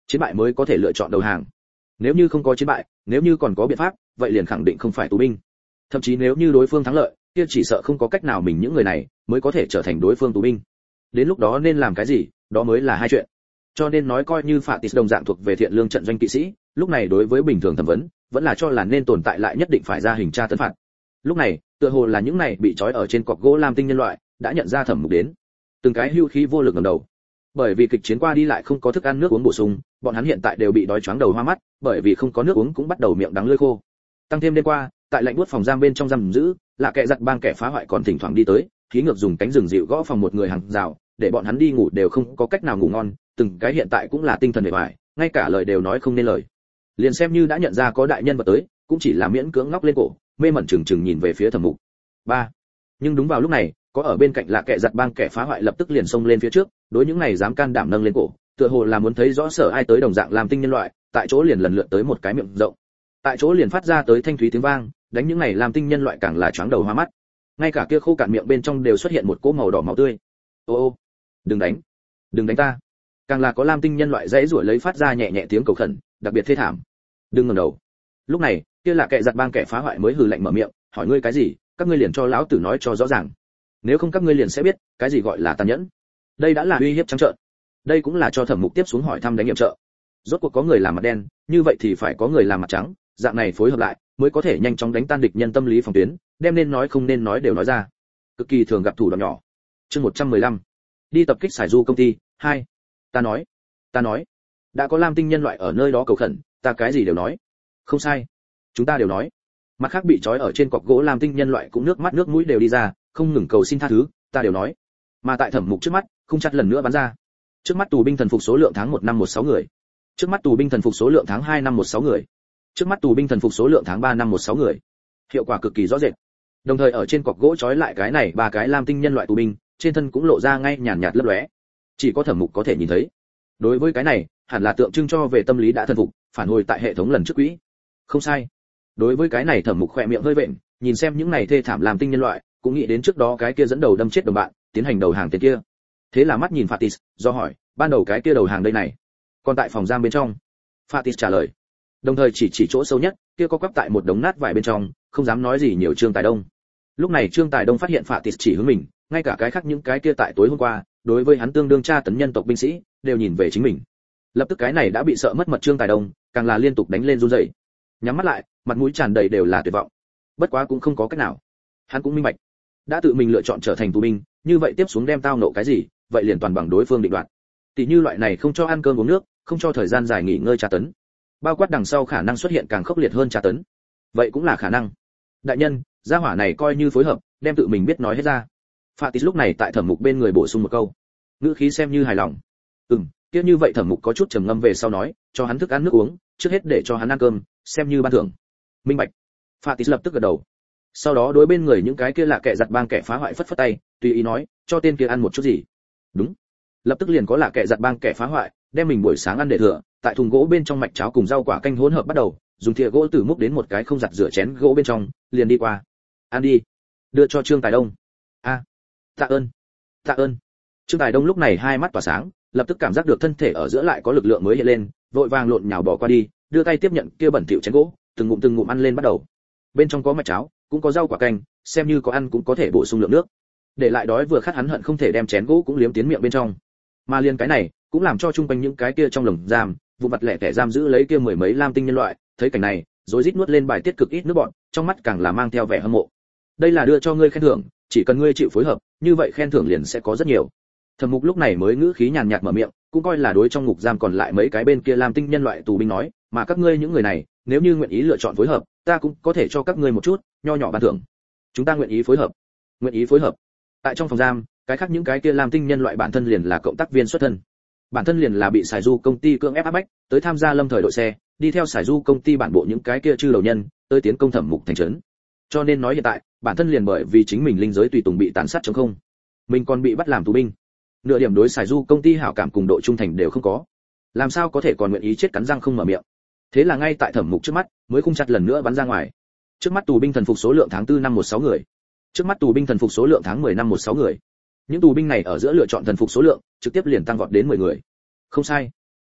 chiến bại mới có thể lựa chọn đầu hàng. Nếu như không có chiến bại, nếu như còn có biện pháp, vậy liền khẳng định không phải tù binh. Thậm chí nếu như đối phương thắng lợi, kia chỉ sợ không có cách nào mình những người này mới có thể trở thành đối phương tù binh. Đến lúc đó nên làm cái gì, đó mới là hai chuyện. Cho nên nói coi như Fatis đồng dạng thuộc về thiện lương trận doanh kỵ sĩ, lúc này đối với bình thường thẩm vấn, vẫn là cho là nên tồn tại lại nhất định phải ra hình tra tấn phạt. Lúc này, tựa hồ là những này bị trói ở trên cọc gỗ lam tinh nhân loại, đã nhận ra Thẩm Mục đến. Từng cái hưu khí vô lực ngẩng đầu. Bởi vì kịch chiến qua đi lại không có thức ăn nước uống bổ sung, bọn hắn hiện tại đều bị đói choáng đầu hoa mắt, bởi vì không có nước uống cũng bắt đầu miệng đắng lưỡi khô. Tăng thêm đêm qua, tại lạnh buốt phòng giam bên trong giam giữ, là kẻ giặc bang kẻ phá hoại còn thỉnh thoảng đi tới, khí ngược dùng cánh rừng dịu gõ phòng một người hàng rào, để bọn hắn đi ngủ đều không có cách nào ngủ ngon, từng cái hiện tại cũng là tinh thần bề bại, ngay cả lời đều nói không nên lời. Liền xem như đã nhận ra có đại nhân vật tới, cũng chỉ là miễn cưỡng ngóc lên cổ, mê mẩn chừng chừng nhìn về phía Thẩm Mục. Ba. Nhưng đúng vào lúc này, có ở bên cạnh là kẻ giặc bang kẻ phá hoại lập tức liền xông lên phía trước, đối những này dám can đảm nâng lên cổ, tựa hồ là muốn thấy rõ sở ai tới đồng dạng làm tinh nhân loại, tại chỗ liền lần lượt tới một cái miệng rộng. Tại chỗ liền phát ra tới thanh thúy tiếng vang, đánh những này làm tinh nhân loại càng là choáng đầu hoa mắt. Ngay cả kia khô cạn miệng bên trong đều xuất hiện một cỗ màu đỏ máu tươi. Ô ô, đừng đánh, đừng đánh ta. Càng là có lam tinh nhân loại dãy rủa lấy phát ra nhẹ nhẹ tiếng cầu khẩn, đặc biệt thê thảm. Đừng ngẩng đầu. Lúc này, kia là kẻ giặc bang kẻ phá hoại mới hừ lạnh mở miệng, hỏi ngươi cái gì, các ngươi liền cho lão tử nói cho rõ ràng. Nếu không các ngươi liền sẽ biết, cái gì gọi là tàn nhẫn. Đây đã là uy hiếp trắng trợn. Đây cũng là cho Thẩm Mục tiếp xuống hỏi thăm đánh nghiệm trợ. Rốt cuộc có người làm mặt đen, như vậy thì phải có người làm mặt trắng, dạng này phối hợp lại, mới có thể nhanh chóng đánh tan địch nhân tâm lý phòng tuyến, đem nên nói không nên nói đều nói ra. Cực kỳ thường gặp thủ đoạn nhỏ. Chương một trăm mười lăm. Đi tập kích Sải Du công ty, hai. Ta nói, ta nói, đã có lam tinh nhân loại ở nơi đó cầu khẩn, ta cái gì đều nói. Không sai, chúng ta đều nói. Mặt khác bị trói ở trên cọc gỗ lam tinh nhân loại cũng nước mắt nước mũi đều đi ra, không ngừng cầu xin tha thứ, ta đều nói. Mà tại Thẩm Mục trước mắt, không chặt lần nữa bắn ra. Trước mắt tù binh thần phục số lượng tháng một năm một sáu người. Trước mắt tù binh thần phục số lượng tháng hai năm một sáu người. Trước mắt tù binh thần phục số lượng tháng ba năm một sáu người. Hiệu quả cực kỳ rõ rệt. Đồng thời ở trên cọc gỗ trói lại cái này ba cái lam tinh nhân loại tù binh, trên thân cũng lộ ra ngay nhàn nhạt lấp lóe. Chỉ có Thẩm Mục có thể nhìn thấy. Đối với cái này, hẳn là tượng trưng cho về tâm lý đã thần phục, phản hồi tại hệ thống lần trước quỹ. Không sai. Đối với cái này Thẩm Mục khỏe miệng hơi vện, nhìn xem những này thê thảm làm tinh nhân loại, cũng nghĩ đến trước đó cái kia dẫn đầu đâm chết đồng bạn, tiến hành đầu hàng tên kia. Thế là mắt nhìn Fatis, do hỏi, ban đầu cái kia đầu hàng đây này, còn tại phòng giam bên trong. Fatis trả lời, đồng thời chỉ chỉ chỗ sâu nhất, kia có quắp tại một đống nát vải bên trong, không dám nói gì nhiều Trương Tài Đông. Lúc này Trương Tài Đông phát hiện Fatis chỉ hướng mình, ngay cả cái khác những cái kia tại tối hôm qua, đối với hắn tương đương tra tấn nhân tộc binh sĩ, đều nhìn về chính mình. Lập tức cái này đã bị sợ mất mật Trương Tài Đông, càng là liên tục đánh lên run rẩy. Nhắm mắt lại, mặt mũi tràn đầy đều là tuyệt vọng. Bất quá cũng không có cách nào. Hắn cũng minh bạch, đã tự mình lựa chọn trở thành tù binh, như vậy tiếp xuống đem tao nộ cái gì, vậy liền toàn bằng đối phương định đoạt. Tỷ như loại này không cho ăn cơm uống nước, không cho thời gian dài nghỉ ngơi tra tấn. Bao quát đằng sau khả năng xuất hiện càng khốc liệt hơn tra tấn. Vậy cũng là khả năng. Đại nhân, gia hỏa này coi như phối hợp, đem tự mình biết nói hết ra. Fatis lúc này tại Thẩm Mục bên người bổ sung một câu, ngữ khí xem như hài lòng. Ừm, kia như vậy Thẩm Mục có chút trầm ngâm về sau nói, cho hắn thức ăn nước uống, trước hết để cho hắn ăn cơm, xem như ban thưởng. Minh bạch. Fatis lập tức gật đầu. Sau đó đối bên người những cái kia là kẻ giặc bang kẻ phá hoại phất phất tay, tùy ý nói, cho tên kia ăn một chút gì. Đúng. Lập tức liền có là kẻ giặc bang kẻ phá hoại, đem mình buổi sáng ăn để thừa, tại thùng gỗ bên trong mạch cháo cùng rau quả canh hỗn hợp bắt đầu, dùng thìa gỗ từ múc đến một cái không giặt rửa chén gỗ bên trong, liền đi qua. Ăn đi, đưa cho Trương Tài Đông. A, à, tạ ơn, tạ ơn. Trương Tài Đông lúc này hai mắt tỏa sáng, lập tức cảm giác được thân thể ở giữa lại có lực lượng mới hiện lên, vội vàng lộn nhào bỏ qua đi, đưa tay tiếp nhận kia bẩn thỉu chén gỗ, từng ngụm từng ngụm ăn lên bắt đầu. Bên trong có mạch cháo, cũng có rau quả canh, xem như có ăn cũng có thể bổ sung lượng nước. Để lại đói vừa khát hắn hận không thể đem chén gỗ cũng liếm tiến miệng bên trong. Mà liền cái này, cũng làm cho chung quanh những cái kia trong lồng giam, vụ mặt lẻ tẻ giam giữ lấy kia mười mấy lam tinh nhân loại, thấy cảnh này, rối rít nuốt lên bài tiết cực ít nước bọt, trong mắt càng là mang theo vẻ hâm mộ. Đây là đưa cho ngươi khen thưởng, chỉ cần ngươi chịu phối hợp, như vậy khen thưởng liền sẽ có rất nhiều. Thẩm Mục lúc này mới ngữ khí nhàn nhạt mở miệng, cũng coi là đối trong ngục giam còn lại mấy cái bên kia lam tinh nhân loại tù binh nói, mà các ngươi những người này, nếu như nguyện ý lựa chọn phối hợp, ta cũng có thể cho các ngươi một chút nho nhỏ ban thưởng. Chúng ta nguyện ý phối hợp. Nguyện ý phối hợp. Tại trong phòng giam, cái khác những cái kia lam tinh nhân loại bản thân liền là cộng tác viên xuất thân. Bản thân liền là bị Sải Du công ty cưỡng ép áp bách, tới tham gia lâm thời đội xe, đi theo Sải Du công ty bản bộ những cái kia chư đầu nhân, tới tiến công Thẩm Mục thành trấn. Cho nên nói hiện tại, bản thân liền bởi vì chính mình linh giới tùy tùng bị tàn sát trống không, mình còn bị bắt làm tù binh. Nửa điểm đối Sải Du công ty hảo cảm cùng độ trung thành đều không có. Làm sao có thể còn nguyện ý chết cắn răng không mở miệng. Thế là ngay tại Thẩm Mục trước mắt, mới khung chặt lần nữa bắn ra ngoài. Trước mắt tù binh thần phục số lượng tháng tư năm một sáu người. Trước mắt tù binh thần phục số lượng tháng mười năm một sáu người. Những tù binh này ở giữa lựa chọn thần phục số lượng, trực tiếp liền tăng vọt đến mười người. Không sai.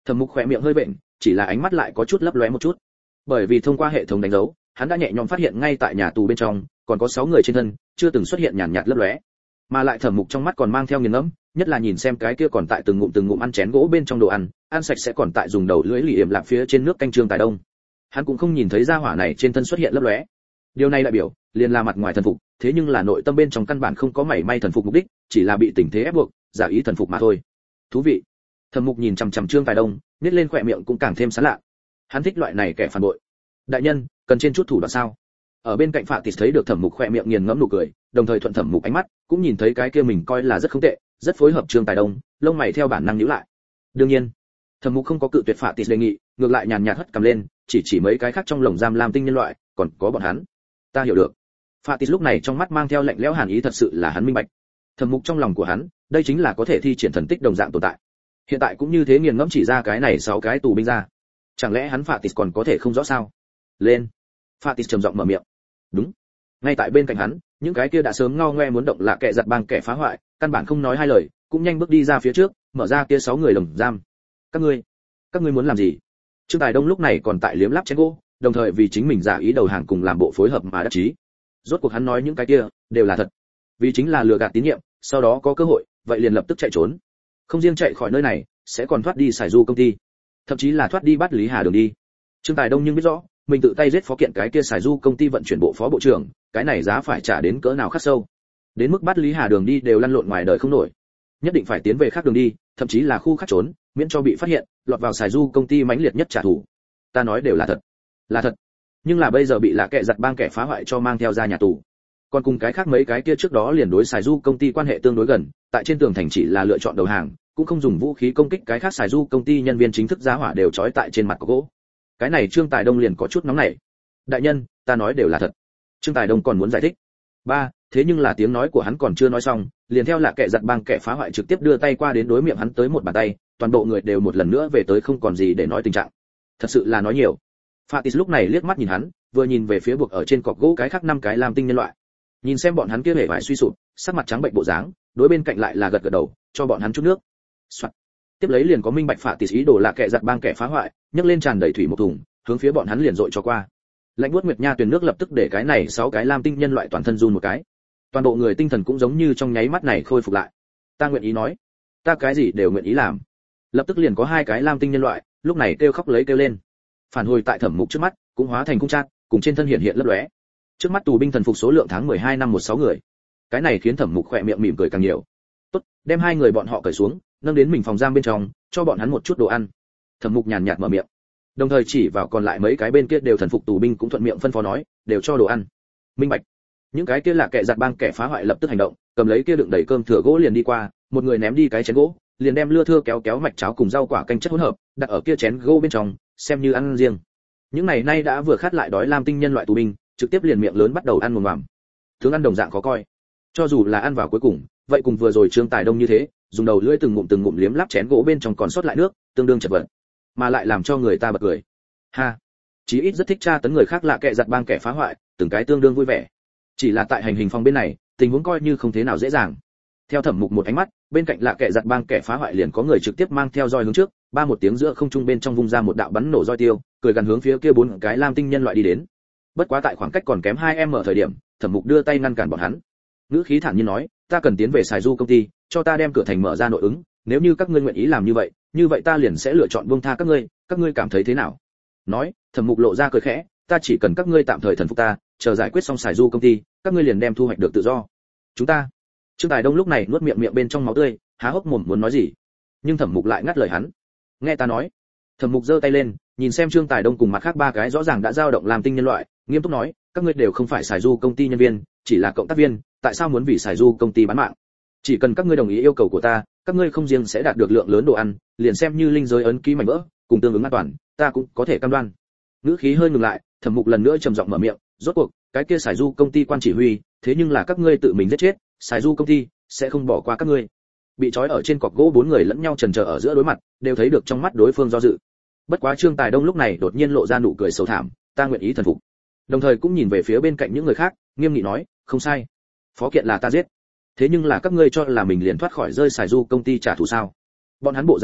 Thẩm Mục khỏe miệng hơi bệnh, chỉ là ánh mắt lại có chút lấp lóe một chút. Bởi vì thông qua hệ thống đánh dấu, hắn đã nhẹ nhõm phát hiện ngay tại nhà tù bên trong còn có sáu người trên thân chưa từng xuất hiện nhàn nhạt lấp lóe, mà lại Thẩm Mục trong mắt còn mang theo nghiền ngẫm, nhất là nhìn xem cái kia còn tại từng ngụm từng ngụm ăn chén gỗ bên trong đồ ăn, ăn sạch sẽ còn tại dùng đầu lưỡi lì yểm lạp phía trên nước canh Trương Tài Đông. Hắn cũng không nhìn thấy gia hỏa này trên thân xuất hiện lấp lóe. Điều này đại biểu, liền là mặt ngoài thần phục, thế nhưng là nội tâm bên trong căn bản không có mảy may thần phục mục đích, chỉ là bị tình thế ép buộc, giả ý thần phục mà thôi. Thú vị. Thẩm Mục nhìn chằm chằm Trương Tài Đông, nhếch lên khóe miệng cũng càng thêm sán lạ. Hắn thích loại này kẻ phản bội. Đại nhân, cần trên chút thủ đoạn sao? Ở bên cạnh Phạ Tịt thấy được Thẩm Mục khóe miệng nghiền ngẫm nụ cười, đồng thời thuận Thẩm Mục ánh mắt, cũng nhìn thấy cái kia mình coi là rất không tệ, rất phối hợp Trương Tài Đông, lông mày theo bản năng nhíu lại. Đương nhiên, Thẩm Mục không có cự tuyệt Phạ Tịt đề nghị, ngược lại nhàn nhạt hất cầm lên, chỉ chỉ mấy cái khác trong lồng giam lam tinh nhân loại, còn có bọn hắn. Ta hiểu được. Phạ Tịt lúc này trong mắt mang theo lạnh lẽo hàn ý, thật sự là hắn minh bạch. Thẩm Mục trong lòng của hắn, đây chính là có thể thi triển thần tích đồng dạng tồn tại. Hiện tại cũng như thế nghiền ngẫm chỉ ra cái này sáu cái tù binh ra. Chẳng lẽ hắn Phạ Tịt còn có thể không rõ sao? Lên. Phạ Tịt trầm giọng mở miệng. Đúng. Ngay tại bên cạnh hắn, những cái kia đã sớm ngao ngoe muốn động lạ kệ giật bang kẻ phá hoại, căn bản không nói hai lời, cũng nhanh bước đi ra phía trước, mở ra kia sáu người lồng giam. Các ngươi, các ngươi muốn làm gì? Trương Tài Đông lúc này còn tại liếm láp chén gỗ, đồng thời vì chính mình giả ý đầu hàng cùng làm bộ phối hợp mà đắc chí. Rốt cuộc hắn nói những cái kia đều là thật, vì chính là lừa gạt tín nhiệm, sau đó có cơ hội, vậy liền lập tức chạy trốn. Không riêng chạy khỏi nơi này, sẽ còn thoát đi xài du công ty, thậm chí là thoát đi bắt Lý Hà Đường đi. Trương Tài Đông nhưng biết rõ, mình tự tay giết phó kiện cái kia xài du công ty vận chuyển bộ phó bộ trưởng, cái này giá phải trả đến cỡ nào khắc sâu. Đến mức bắt Lý Hà Đường đi đều lăn lộn ngoài đời không nổi, nhất định phải tiến về khác đường đi, thậm chí là khu khác trốn, miễn cho bị phát hiện, lọt vào xài du công ty mãnh liệt nhất trả thù. Ta nói đều là thật, là thật. Nhưng là bây giờ bị lạ kệ giật bang kẻ phá hoại cho mang theo ra nhà tù. Còn cùng cái khác mấy cái kia trước đó liền đối xài du công ty quan hệ tương đối gần, tại trên tường thành chỉ là lựa chọn đầu hàng, cũng không dùng vũ khí công kích cái khác xài du công ty nhân viên chính thức giá hỏa đều trói tại trên mặt có gỗ. Cái này Trương Tài Đông liền có chút nóng nảy. Đại nhân, ta nói đều là thật. Trương Tài Đông còn muốn giải thích. Ba, thế nhưng là tiếng nói của hắn còn chưa nói xong, liền theo là kẻ giật bang kẻ phá hoại trực tiếp đưa tay qua đến đối miệng hắn tới một bàn tay, toàn bộ người đều một lần nữa về tới không còn gì để nói tình trạng. Thật sự là nói nhiều. Fatis lúc này liếc mắt nhìn hắn, vừa nhìn về phía buộc ở trên cọc gỗ cái khác năm cái lam tinh nhân loại. Nhìn xem bọn hắn kia hề vải suy sụp, sắc mặt trắng bệnh bộ dáng, đối bên cạnh lại là gật gật đầu, cho bọn hắn chút nước. Soạn. Tiếp lấy liền có minh bạch Fatis ý đồ là kẻ giật bang kẻ phá hoại, nhấc lên tràn đầy thủy một thùng, hướng phía bọn hắn liền dội cho qua. Lạnh buốt nguyệt nha tuyền nước lập tức để cái này sáu cái lam tinh nhân loại toàn thân run một cái. Toàn bộ người tinh thần cũng giống như trong nháy mắt này khôi phục lại. Ta nguyện ý nói, ta cái gì đều nguyện ý làm. Lập tức liền có hai cái lam tinh nhân loại, lúc này kêu khóc lấy kêu lên. Phản hồi tại Thẩm Mục trước mắt, cũng hóa thành cung trác, cùng trên thân hiện hiện lấp lóe. Trước mắt tù binh thần phục số lượng tháng mười hai năm một sáu người. Cái này khiến Thẩm Mục khỏe miệng mỉm cười càng nhiều. Tốt, đem hai người bọn họ cởi xuống, nâng đến mình phòng giam bên trong, cho bọn hắn một chút đồ ăn. Thẩm Mục nhàn nhạt mở miệng, đồng thời chỉ vào còn lại mấy cái bên kia đều thần phục tù binh cũng thuận miệng phân phó nói, đều cho đồ ăn. Minh bạch. Những cái kia là kẻ giật bang kẻ phá hoại lập tức hành động, cầm lấy kia đựng đầy cơm thừa gỗ liền đi qua, một người ném đi cái chén gỗ, liền đem lưa thưa kéo kéo mạch cháo cùng rau quả canh chất hỗn hợp, đặt ở kia chén gỗ bên trong, xem như ăn riêng. Những này nay đã vừa khát lại đói lam tinh nhân loại tù binh, trực tiếp liền miệng lớn bắt đầu ăn mồm mòm. Tướng ăn đồng dạng khó coi. Cho dù là ăn vào cuối cùng, vậy cùng vừa rồi Trương Tài Đông như thế, dùng đầu lưỡi từng ngụm từng ngụm liếm láp chén gỗ bên trong còn sót lại nước, tương đương chật vật, mà lại làm cho người ta bật cười. Ha, chí ít rất thích tra tấn người khác lạ kệ giật bang kẻ phá hoại, từng cái tương đương vui vẻ. Chỉ là tại hành hình phòng bên này, tình huống coi như không thế nào dễ dàng. Theo Thẩm Mục một ánh mắt, bên cạnh lạ kệ giật bang kẻ phá hoại liền có người trực tiếp mang theo roi hướng trước, ba một tiếng giữa không trung bên trong vung ra một đạo bắn nổ roi tiêu, cười gần hướng phía kia bốn cái lam tinh nhân loại đi đến. Bất quá tại khoảng cách còn kém hai em ở thời điểm, Thẩm Mục đưa tay ngăn cản bọn hắn. Ngữ khí thản nhiên nói, ta cần tiến về xài du công ty, cho ta đem cửa thành mở ra nội ứng, nếu như các ngươi nguyện ý làm như vậy, như vậy ta liền sẽ lựa chọn buông tha các ngươi, các ngươi cảm thấy thế nào? Nói, Thẩm Mục lộ ra cười khẽ, ta chỉ cần các ngươi tạm thời thần phục ta, chờ giải quyết xong xài du công ty, các ngươi liền đem thu hoạch được tự do. Chúng ta. Trương Tài Đông lúc này nuốt miệng miệng bên trong máu tươi, há hốc mồm muốn nói gì, nhưng Thẩm Mục lại ngắt lời hắn. Nghe ta nói. Thẩm Mục giơ tay lên, nhìn xem Trương Tài Đông cùng mặt khác ba cái rõ ràng đã dao động làm tinh nhân loại, nghiêm túc nói, các ngươi đều không phải xài du công ty nhân viên, chỉ là cộng tác viên, tại sao muốn vì xài du công ty bán mạng? Chỉ cần các ngươi đồng ý yêu cầu của ta, các ngươi không riêng sẽ đạt được lượng lớn đồ ăn, liền xem như linh giới ấn ký mảnh vỡ, cùng tương ứng an toàn, ta cũng có thể cam đoan. Ngữ khí hơi ngừng lại, Thẩm Mục lần nữa trầm giọng mở miệng, rốt cuộc, cái kia xài du công ty quan chỉ huy, thế nhưng là các ngươi tự mình giết chết, xài du công ty sẽ không bỏ qua các ngươi. Bị trói ở trên cọc gỗ bốn người lẫn nhau chần chờ ở giữa đối mặt, đều thấy được trong mắt đối phương do dự. Bất quá Trương Tài Đông lúc này đột nhiên lộ ra nụ cười sầu thảm, ta nguyện ý thần phục. Đồng thời cũng nhìn về phía bên cạnh những người khác, nghiêm nghị nói, không sai, phó kiện là ta giết. Thế nhưng là các ngươi cho là mình liền thoát khỏi rơi xài du công ty trả thù sao? Bọn hắn bộ dáng gì,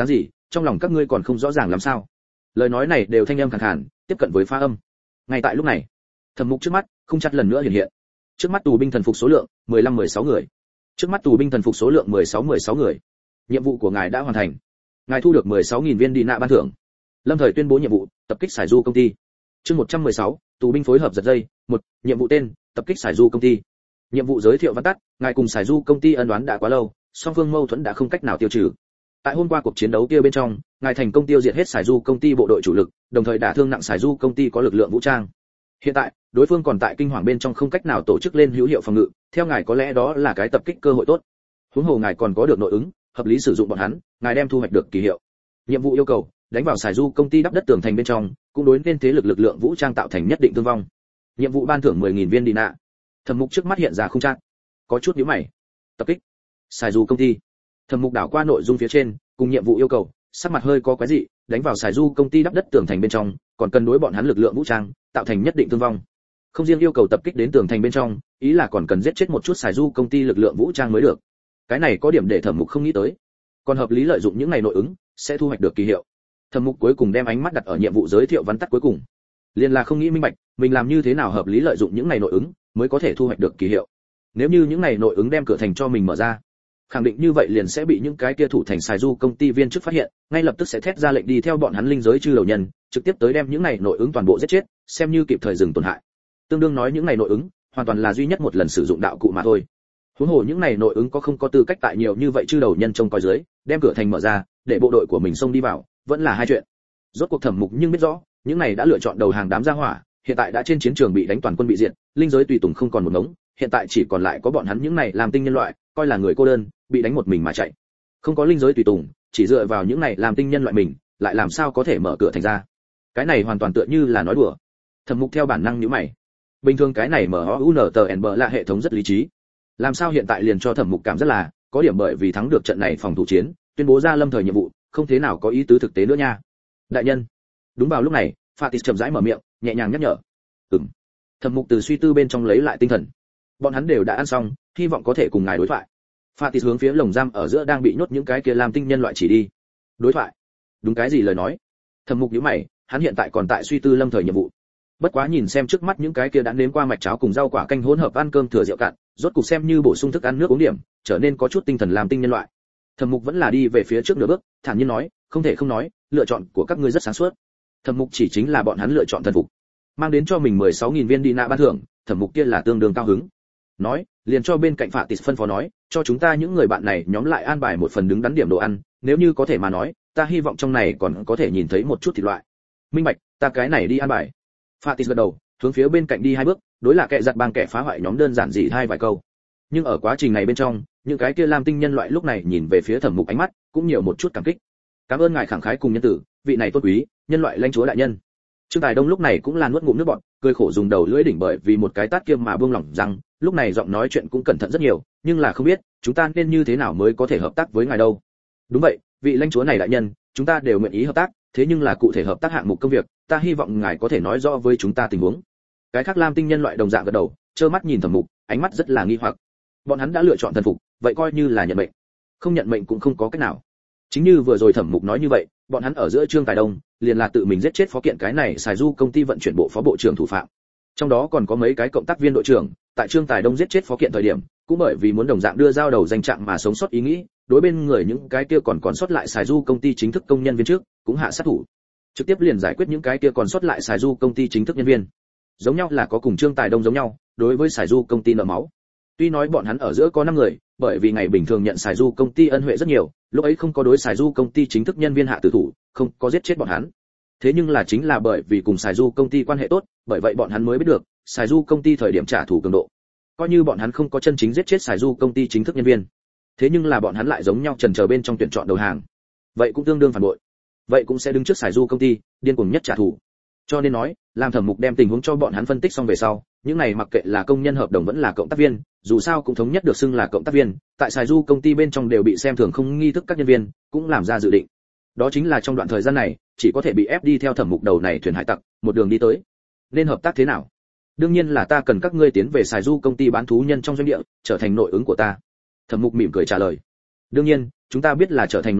trong lòng các ngươi còn không rõ ràng làm sao? Lời nói này đều thanh âm khàn khàn, tiếp cận với pha âm. Ngay tại lúc này, Thẩm Mục trước mắt không chặt lần nữa hiện hiện. Trước mắt tù binh thần phục số lượng mười lăm mười sáu người. Trước mắt tù binh thần phục số lượng mười sáu mười sáu người. Nhiệm vụ của ngài đã hoàn thành. Ngài thu được mười sáu nghìn viên đi nạ ban thưởng. Lâm thời tuyên bố nhiệm vụ, tập kích Sải Du công ty. Chương một trăm mười sáu, tù binh phối hợp giật dây. Một, nhiệm vụ tên, tập kích Sải Du công ty. Nhiệm vụ giới thiệu văn tắt, ngài cùng Sải Du công ty ân oán đã quá lâu, song phương mâu thuẫn đã không cách nào tiêu trừ. Tại hôm qua cuộc chiến đấu kia bên trong, ngài thành công tiêu diệt hết Sải Du công ty bộ đội chủ lực, đồng thời đả thương nặng Sải Du công ty có lực lượng vũ trang. Hiện tại, đối phương còn tại kinh hoàng bên trong không cách nào tổ chức lên hữu hiệu phòng ngự, theo ngài có lẽ đó là cái tập kích cơ hội tốt. Huống hồ ngài còn có được nội ứng, hợp lý sử dụng bọn hắn, ngài đem thu hoạch được kỳ hiệu. Nhiệm vụ yêu cầu, đánh vào Sải Du công ty đắp đất tường thành bên trong, cũng đối nên thế lực lực lượng vũ trang tạo thành nhất định thương vong. Nhiệm vụ ban thưởng mười nghìn viên đi nạ. Thẩm Mục trước mắt hiện ra không chắc, có chút nhíu mày. Tập kích Sải Du công ty. Thẩm Mục đảo qua nội dung phía trên, cùng nhiệm vụ yêu cầu, sắc mặt hơi có quái dị, đánh vào Sải Du công ty đắp đất tường thành bên trong, còn cần đối bọn hắn lực lượng vũ trang, tạo thành nhất định thương vong. Không riêng yêu cầu tập kích đến tường thành bên trong, ý là còn cần giết chết một chút Sải Du công ty lực lượng vũ trang mới được. Cái này có điểm để Thẩm Mục không nghĩ tới. Còn hợp lý lợi dụng những này nội ứng, sẽ thu hoạch được kỳ hiệu. Thẩm Mục cuối cùng đem ánh mắt đặt ở nhiệm vụ giới thiệu vắn tắt cuối cùng. Liên là không nghĩ minh bạch, mình làm như thế nào hợp lý lợi dụng những này nội ứng, mới có thể thu hoạch được kỳ hiệu. Nếu như những này nội ứng đem cửa thành cho mình mở ra, khẳng định như vậy liền sẽ bị những cái kia thủ thành Sải Du công ty viên chức phát hiện, ngay lập tức sẽ thét ra lệnh đi theo bọn hắn linh giới chư đầu nhân, trực tiếp tới đem những này nội ứng toàn bộ giết chết, xem như kịp thời dừng tổn hại. Tương đương nói những này nội ứng, hoàn toàn là duy nhất một lần sử dụng đạo cụ mà thôi. Huống hồ những này nội ứng có không có tư cách tại nhiều như vậy chư đầu nhân trông coi dưới, đem cửa thành mở ra, để bộ đội của mình xông đi vào, vẫn là hai chuyện. Rốt cuộc Thẩm Mục nhưng biết rõ, những này đã lựa chọn đầu hàng đám gia hỏa, hiện tại đã trên chiến trường bị đánh toàn quân bị diệt, linh giới tùy tùng không còn một ngống, hiện tại chỉ còn lại có bọn hắn những này làm tinh nhân loại, coi là người cô đơn, bị đánh một mình mà chạy. Không có linh giới tùy tùng, chỉ dựa vào những này làm tinh nhân loại mình, lại làm sao có thể mở cửa thành ra? Cái này hoàn toàn tựa như là nói đùa. Thẩm Mục theo bản năng nhíu mày. Bình thường cái này mở u n t n b là hệ thống rất lý trí. Làm sao hiện tại liền cho Thẩm Mục cảm rất là, có điểm bởi vì thắng được trận này phòng thủ chiến, tuyên bố ra lâm thời nhiệm vụ, không thế nào có ý tứ thực tế nữa nha. Đại nhân. Đúng vào lúc này, Fatis chậm rãi mở miệng, nhẹ nhàng nhắc nhở. Ừm. Thẩm Mục từ suy tư bên trong lấy lại tinh thần. Bọn hắn đều đã ăn xong, hy vọng có thể cùng ngài đối thoại. Fatis hướng phía lồng giam ở giữa đang bị nhốt những cái kia làm tinh nhân loại chỉ đi. Đối thoại? Đúng cái gì lời nói? Thẩm Mục nhíu mày, hắn hiện tại còn tại suy tư lâm thời nhiệm vụ. Bất quá nhìn xem trước mắt những cái kia đã nếm qua mạch cháo cùng rau quả canh hỗn hợp ăn cơm thừa rượu cạn, rốt cục xem như bổ sung thức ăn nước uống điểm, trở nên có chút tinh thần làm tinh nhân loại. Thẩm Mục vẫn là đi về phía trước nửa bước, thản nhiên nói, không thể không nói, lựa chọn của các ngươi rất sáng suốt. Thẩm Mục chỉ chính là bọn hắn lựa chọn thần phục, mang đến cho mình mười sáu nghìn viên đi nạ ban thưởng, Thẩm Mục kia là tương đương cao hứng. Nói, liền cho bên cạnh Fatis phân phó nói, cho chúng ta những người bạn này nhóm lại an bài một phần đứng đắn điểm đồ ăn, nếu như có thể mà nói, ta hy vọng trong này còn có thể nhìn thấy một chút thịt loại. Minh bạch, ta cái này đi an bài. Fatis gật đầu, hướng phía bên cạnh đi hai bước, đối là kẻ giật bang kẻ phá hoại nhóm đơn giản dị hai vài câu. Nhưng ở quá trình này bên trong, những cái kia lam tinh nhân loại lúc này nhìn về phía Thẩm Mục ánh mắt cũng nhiều một chút cảm kích. Cảm ơn ngài khẳng khái cùng nhân tử, vị này tôn quý, nhân loại lãnh chúa đại nhân. Trương Tài Đông lúc này cũng là nuốt ngụm nước bọt, cười khổ dùng đầu lưỡi đỉnh bởi vì một cái tát kia mà buông lỏng rằng, lúc này giọng nói chuyện cũng cẩn thận rất nhiều, nhưng là không biết, chúng ta nên như thế nào mới có thể hợp tác với ngài đâu. Đúng vậy, vị lãnh chúa này đại nhân, chúng ta đều nguyện ý hợp tác, thế nhưng là cụ thể hợp tác hạng mục công việc, ta hy vọng ngài có thể nói rõ với chúng ta tình huống. Cái khác lam tinh nhân loại đồng dạng gật đầu, trơ mắt nhìn Thẩm Mục, ánh mắt rất là nghi hoặc. Bọn hắn đã lựa chọn thần phục, vậy coi như là nhận mệnh. Không nhận mệnh cũng không có cách nào. Chính như vừa rồi Thẩm Mục nói như vậy, bọn hắn ở giữa Trương Tài Đông, liền là tự mình giết chết phó kiện cái này Sải Du công ty vận chuyển bộ phó bộ trưởng thủ phạm. Trong đó còn có mấy cái cộng tác viên đội trưởng, tại Trương Tài Đông giết chết phó kiện thời điểm, cũng bởi vì muốn đồng dạng đưa giao đầu danh trạng mà sống sót ý nghĩ, đối bên người những cái kia còn còn sót lại Sải Du công ty chính thức công nhân viên trước, cũng hạ sát thủ. Trực tiếp liền giải quyết những cái kia còn sót lại Sải Du công ty chính thức nhân viên. Giống nhau là có cùng Trương Tài Đông giống nhau, đối với Sải Du công ty nợ máu. Tuy nói bọn hắn ở giữa có năm người, bởi vì ngày bình thường nhận Sải Du công ty ân huệ rất nhiều, lúc ấy không có đối Sải Du công ty chính thức nhân viên hạ tử thủ, không có giết chết bọn hắn. Thế nhưng là chính là bởi vì cùng Sải Du công ty quan hệ tốt, bởi vậy bọn hắn mới biết được, Sải Du công ty thời điểm trả thù cường độ. Coi như bọn hắn không có chân chính giết chết Sải Du công ty chính thức nhân viên, thế nhưng là bọn hắn lại giống nhau chần chờ bên trong tuyển chọn đầu hàng. Vậy cũng tương đương phản bội. Vậy cũng sẽ đứng trước Sải Du công ty, điên cuồng nhất trả thù. Cho nên nói, làm Thẩm Mục đem tình huống cho bọn hắn phân tích xong về sau, những này mặc kệ là công nhân hợp đồng vẫn là cộng tác viên, dù sao cũng thống nhất được xưng là cộng tác viên, tại Sải Du công ty bên trong đều bị xem thường không nghi thức các nhân viên, cũng làm ra dự định. Đó chính là trong đoạn thời gian này, chỉ có thể bị ép đi theo Thẩm Mục đầu này thuyền hải tặc, một đường đi tới. Nên hợp tác thế nào? Đương nhiên là ta cần các ngươi tiến về Sải Du công ty bán thú nhân trong doanh địa, trở thành nội ứng của ta. Thẩm Mục mỉm cười trả lời. Đương nhiên, chúng ta biết là trở thành nội ứng,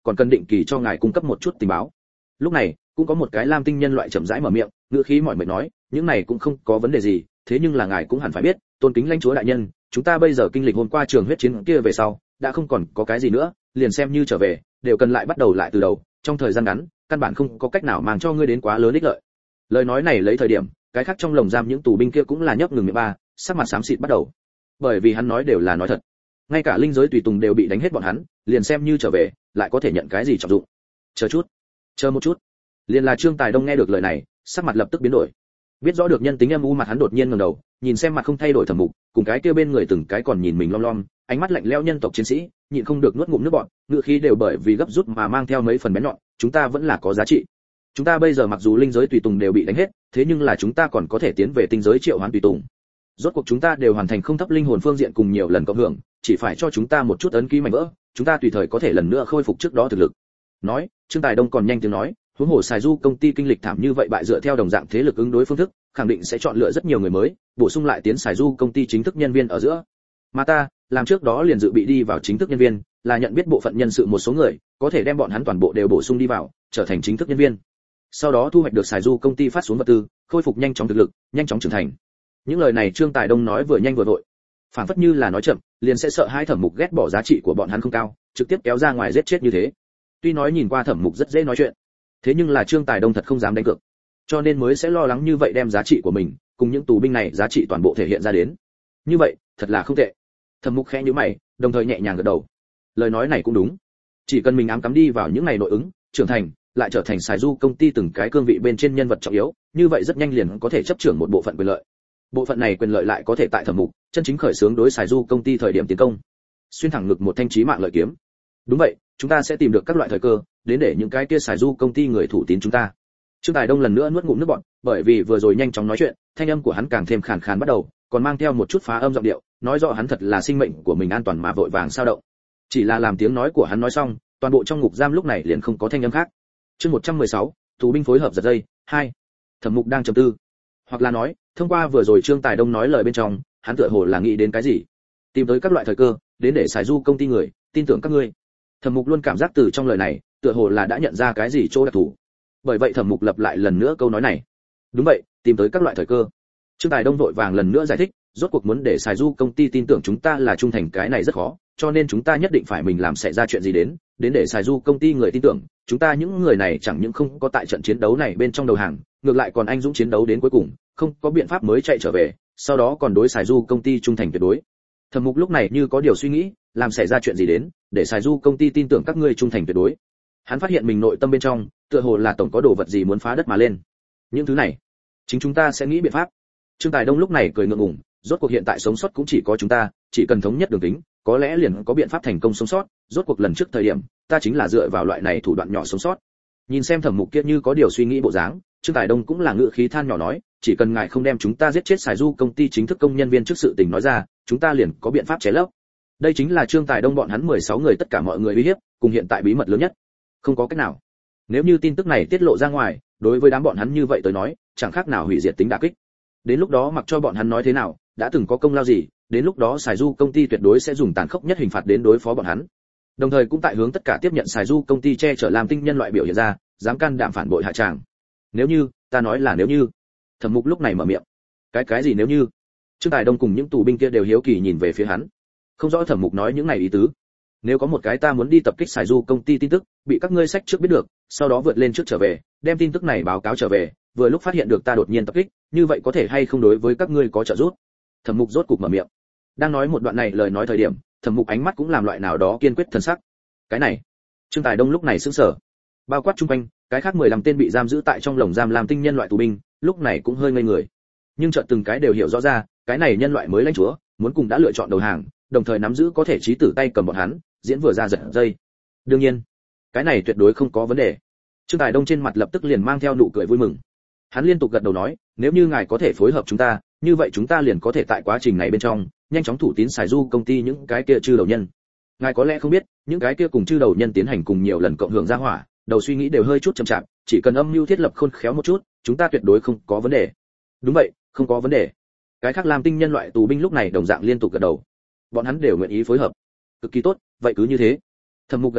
còn cần định kỳ cho ngài cung cấp một chút tình báo. Lúc này cũng có một cái lam tinh nhân loại chậm rãi mở miệng, ngữ khí mỏi mệt nói, những này cũng không có vấn đề gì, thế nhưng là ngài cũng hẳn phải biết, tôn kính lãnh chúa đại nhân, chúng ta bây giờ kinh lịch hôm qua trường huyết chiến kia về sau, đã không còn có cái gì nữa, liền xem như trở về, đều cần lại bắt đầu lại từ đầu, trong thời gian ngắn, căn bản không có cách nào mang cho ngươi đến quá lớn ích lợi. Lời nói này lấy thời điểm, cái khác trong lồng giam những tù binh kia cũng là nhấp ngừng miệng ba, sắc mặt xám xịt bắt đầu. Bởi vì hắn nói đều là nói thật. Ngay cả linh giới tùy tùng đều bị đánh hết bọn hắn, liền xem như trở về, lại có thể nhận cái gì trọng dụng. Chờ chút, chờ một chút. Liền là Trương Tài Đông nghe được lời này, sắc mặt lập tức biến đổi. Biết rõ được nhân tính âm u mặt hắn đột nhiên ngẩng đầu, nhìn xem mặt không thay đổi Thẩm Mục, cùng cái kia bên người từng cái còn nhìn mình lom lom, ánh mắt lạnh lẽo nhân tộc chiến sĩ, nhịn không được nuốt ngụm nước bọt, ngữ khí đều bởi vì gấp rút mà mang theo mấy phần bén nhọn, chúng ta vẫn là có giá trị. Chúng ta bây giờ mặc dù linh giới tùy tùng đều bị đánh hết, thế nhưng là chúng ta còn có thể tiến về tinh giới triệu hoán tùy tùng. Rốt cuộc chúng ta đều hoàn thành không thấp linh hồn phương diện cùng nhiều lần cộng hưởng, chỉ phải cho chúng ta một chút ấn ký mảnh vỡ, chúng ta tùy thời có thể lần nữa khôi phục trước đó thực lực. Nói, Trương Tài Đông còn nhanh tiếng nói, huống hồ Sài Du công ty kinh lịch thảm như vậy bại dựa theo đồng dạng thế lực ứng đối phương thức, khẳng định sẽ chọn lựa rất nhiều người mới, bổ sung lại tiến Sài Du công ty chính thức nhân viên ở giữa. Mà ta, làm trước đó liền dự bị đi vào chính thức nhân viên, là nhận biết bộ phận nhân sự một số người, có thể đem bọn hắn toàn bộ đều bổ sung đi vào, trở thành chính thức nhân viên. Sau đó thu hoạch được Sài Du công ty phát xuống vật tư, khôi phục nhanh chóng thực lực, nhanh chóng trưởng thành. Những lời này Trương Tài Đông nói vừa nhanh vừa vội, phản phất như là nói chậm, liền sẽ sợ hai Thẩm Mục ghét bỏ giá trị của bọn hắn không cao, trực tiếp kéo ra ngoài giết chết như thế. Tuy nói nhìn qua Thẩm Mục rất dễ nói chuyện, thế nhưng là Trương Tài Đông thật không dám đánh cược, cho nên mới sẽ lo lắng như vậy đem giá trị của mình cùng những tù binh này giá trị toàn bộ thể hiện ra đến. Như vậy, thật là không tệ. Thẩm Mục khẽ nhíu mày, đồng thời nhẹ nhàng gật đầu. Lời nói này cũng đúng. Chỉ cần mình ám cắm đi vào những ngày nội ứng, trưởng thành, lại trở thành Sài Du công ty từng cái cương vị bên trên nhân vật trọng yếu, như vậy rất nhanh liền có thể chấp trưởng một bộ phận quyền lợi. Bộ phận này quyền lợi lại có thể tại Thẩm Mục chân chính khởi xướng đối Sài Du công ty thời điểm tiến công, xuyên thẳng ngực một thanh chí mạng lợi kiếm. Đúng vậy, chúng ta sẽ tìm được các loại thời cơ, đến để những cái kia Sài Du công ty người thủ tín chúng ta. Trương Tài Đông lần nữa nuốt ngụm nước bọt, bởi vì vừa rồi nhanh chóng nói chuyện, thanh âm của hắn càng thêm khàn khàn bắt đầu, còn mang theo một chút phá âm giọng điệu, nói rõ hắn thật là sinh mệnh của mình an toàn mà vội vàng sao động. Chỉ là làm tiếng nói của hắn nói xong, toàn bộ trong ngục giam lúc này liền không có thanh âm khác. Chương một trăm mười sáu, tù binh phối hợp giật dây, hai. Thẩm Mục đang trầm tư, hoặc là nói, thông qua vừa rồi Trương Tài Đông nói lời bên trong, hắn tựa hồ là nghĩ đến cái gì, tìm tới các loại thời cơ, đến để Sài Du công ty người tin tưởng các ngươi. Thẩm Mục luôn cảm giác từ trong lời này, tựa hồ là đã nhận ra cái gì chỗ đặc thù. Bởi vậy Thẩm Mục lặp lại lần nữa câu nói này. Đúng vậy, tìm tới các loại thời cơ. Trương Tài Đông vội vàng lần nữa giải thích, rốt cuộc muốn để Sài Du công ty tin tưởng chúng ta là trung thành cái này rất khó, cho nên chúng ta nhất định phải mình làm xảy ra chuyện gì đến, đến để Sài Du công ty người tin tưởng, chúng ta những người này chẳng những không có tại trận chiến đấu này bên trong đầu hàng, ngược lại còn anh dũng chiến đấu đến cuối cùng, không có biện pháp mới chạy trở về, sau đó còn đối Sài Du công ty trung thành tuyệt đối. Thẩm Mục lúc này như có điều suy nghĩ, làm xảy ra chuyện gì đến, để Sài Du công ty tin tưởng các ngươi trung thành tuyệt đối. Hắn phát hiện mình nội tâm bên trong, tựa hồ là tổng có đồ vật gì muốn phá đất mà lên. Những thứ này, chính chúng ta sẽ nghĩ biện pháp. Trương Tài Đông lúc này cười ngượng ngùng, rốt cuộc hiện tại sống sót cũng chỉ có chúng ta, chỉ cần thống nhất đường tính, có lẽ liền có biện pháp thành công sống sót, rốt cuộc lần trước thời điểm, ta chính là dựa vào loại này thủ đoạn nhỏ sống sót. Nhìn xem Thẩm Mục kia như có điều suy nghĩ bộ dáng, Trương Tài Đông cũng là ngữ khí than nhỏ nói, chỉ cần ngài không đem chúng ta giết chết Sài Du công ty chính thức công nhân viên trước sự tình nói ra, chúng ta liền có biện pháp chế lấp. Đây chính là Trương Tài Đông bọn hắn mười sáu người tất cả mọi người uy hiếp, cùng hiện tại bí mật lớn nhất. Không có cách nào. Nếu như tin tức này tiết lộ ra ngoài, đối với đám bọn hắn như vậy tới nói, chẳng khác nào hủy diệt tính đả kích. Đến lúc đó mặc cho bọn hắn nói thế nào, đã từng có công lao gì, đến lúc đó Sài Du công ty tuyệt đối sẽ dùng tàn khốc nhất hình phạt đến đối phó bọn hắn. Đồng thời cũng tại hướng tất cả tiếp nhận Sài Du công ty che chở làm tinh nhân loại biểu hiện ra, dám can đảm phản bội hạ tràng. Nếu như, ta nói là nếu như. Thẩm Mục lúc này mở miệng. Cái cái gì nếu như? Trương Tài Đông cùng những tù binh kia đều hiếu kỳ nhìn về phía hắn. Không rõ Thẩm Mục nói những này ý tứ. Nếu có một cái ta muốn đi tập kích Sài Du công ty tin tức, bị các ngươi sách trước biết được, sau đó vượt lên trước trở về, đem tin tức này báo cáo trở về, vừa lúc phát hiện được ta đột nhiên tập kích, như vậy có thể hay không đối với các ngươi có trợ giúp? Thẩm Mục rốt cục mở miệng. Đang nói một đoạn này lời nói thời điểm, Thẩm Mục ánh mắt cũng làm loại nào đó kiên quyết thần sắc. Cái này, Trương Tài Đông lúc này sững sờ. Bao quát chung quanh, cái khác mười lăm tên bị giam giữ tại trong lồng giam làm tinh nhân loại tù binh, lúc này cũng hơi ngây người. Nhưng chợt từng cái đều hiểu rõ ra, cái này nhân loại mới lãnh chúa, muốn cùng đã lựa chọn đầu hàng, đồng thời nắm giữ có thể chí tử tay cầm bọn hắn, diễn vừa ra giật dây. Đương nhiên, cái này tuyệt đối không có vấn đề. Trương Tài Đông trên mặt lập tức liền mang theo nụ cười vui mừng. Hắn liên tục gật đầu nói, nếu như ngài có thể phối hợp chúng ta, như vậy chúng ta liền có thể tại quá trình này bên trong, nhanh chóng thủ tín Sài Du công ty những cái kia chư đầu nhân. Ngài có lẽ không biết, những cái kia cùng chư đầu nhân tiến hành cùng nhiều lần cộng hưởng ra hỏa, đầu suy nghĩ đều hơi chút chậm chạp, chỉ cần âm mưu thiết lập khôn khéo một chút, chúng ta tuyệt đối không có vấn đề. Đúng vậy, không có vấn đề. Cái khác làm tinh nhân loại tù binh lúc này đồng dạng liên tục gật đầu. Bọn hắn đều nguyện ý phối hợp. Cực kỳ tốt, vậy cứ như thế. Thẩm Mục gật đầu,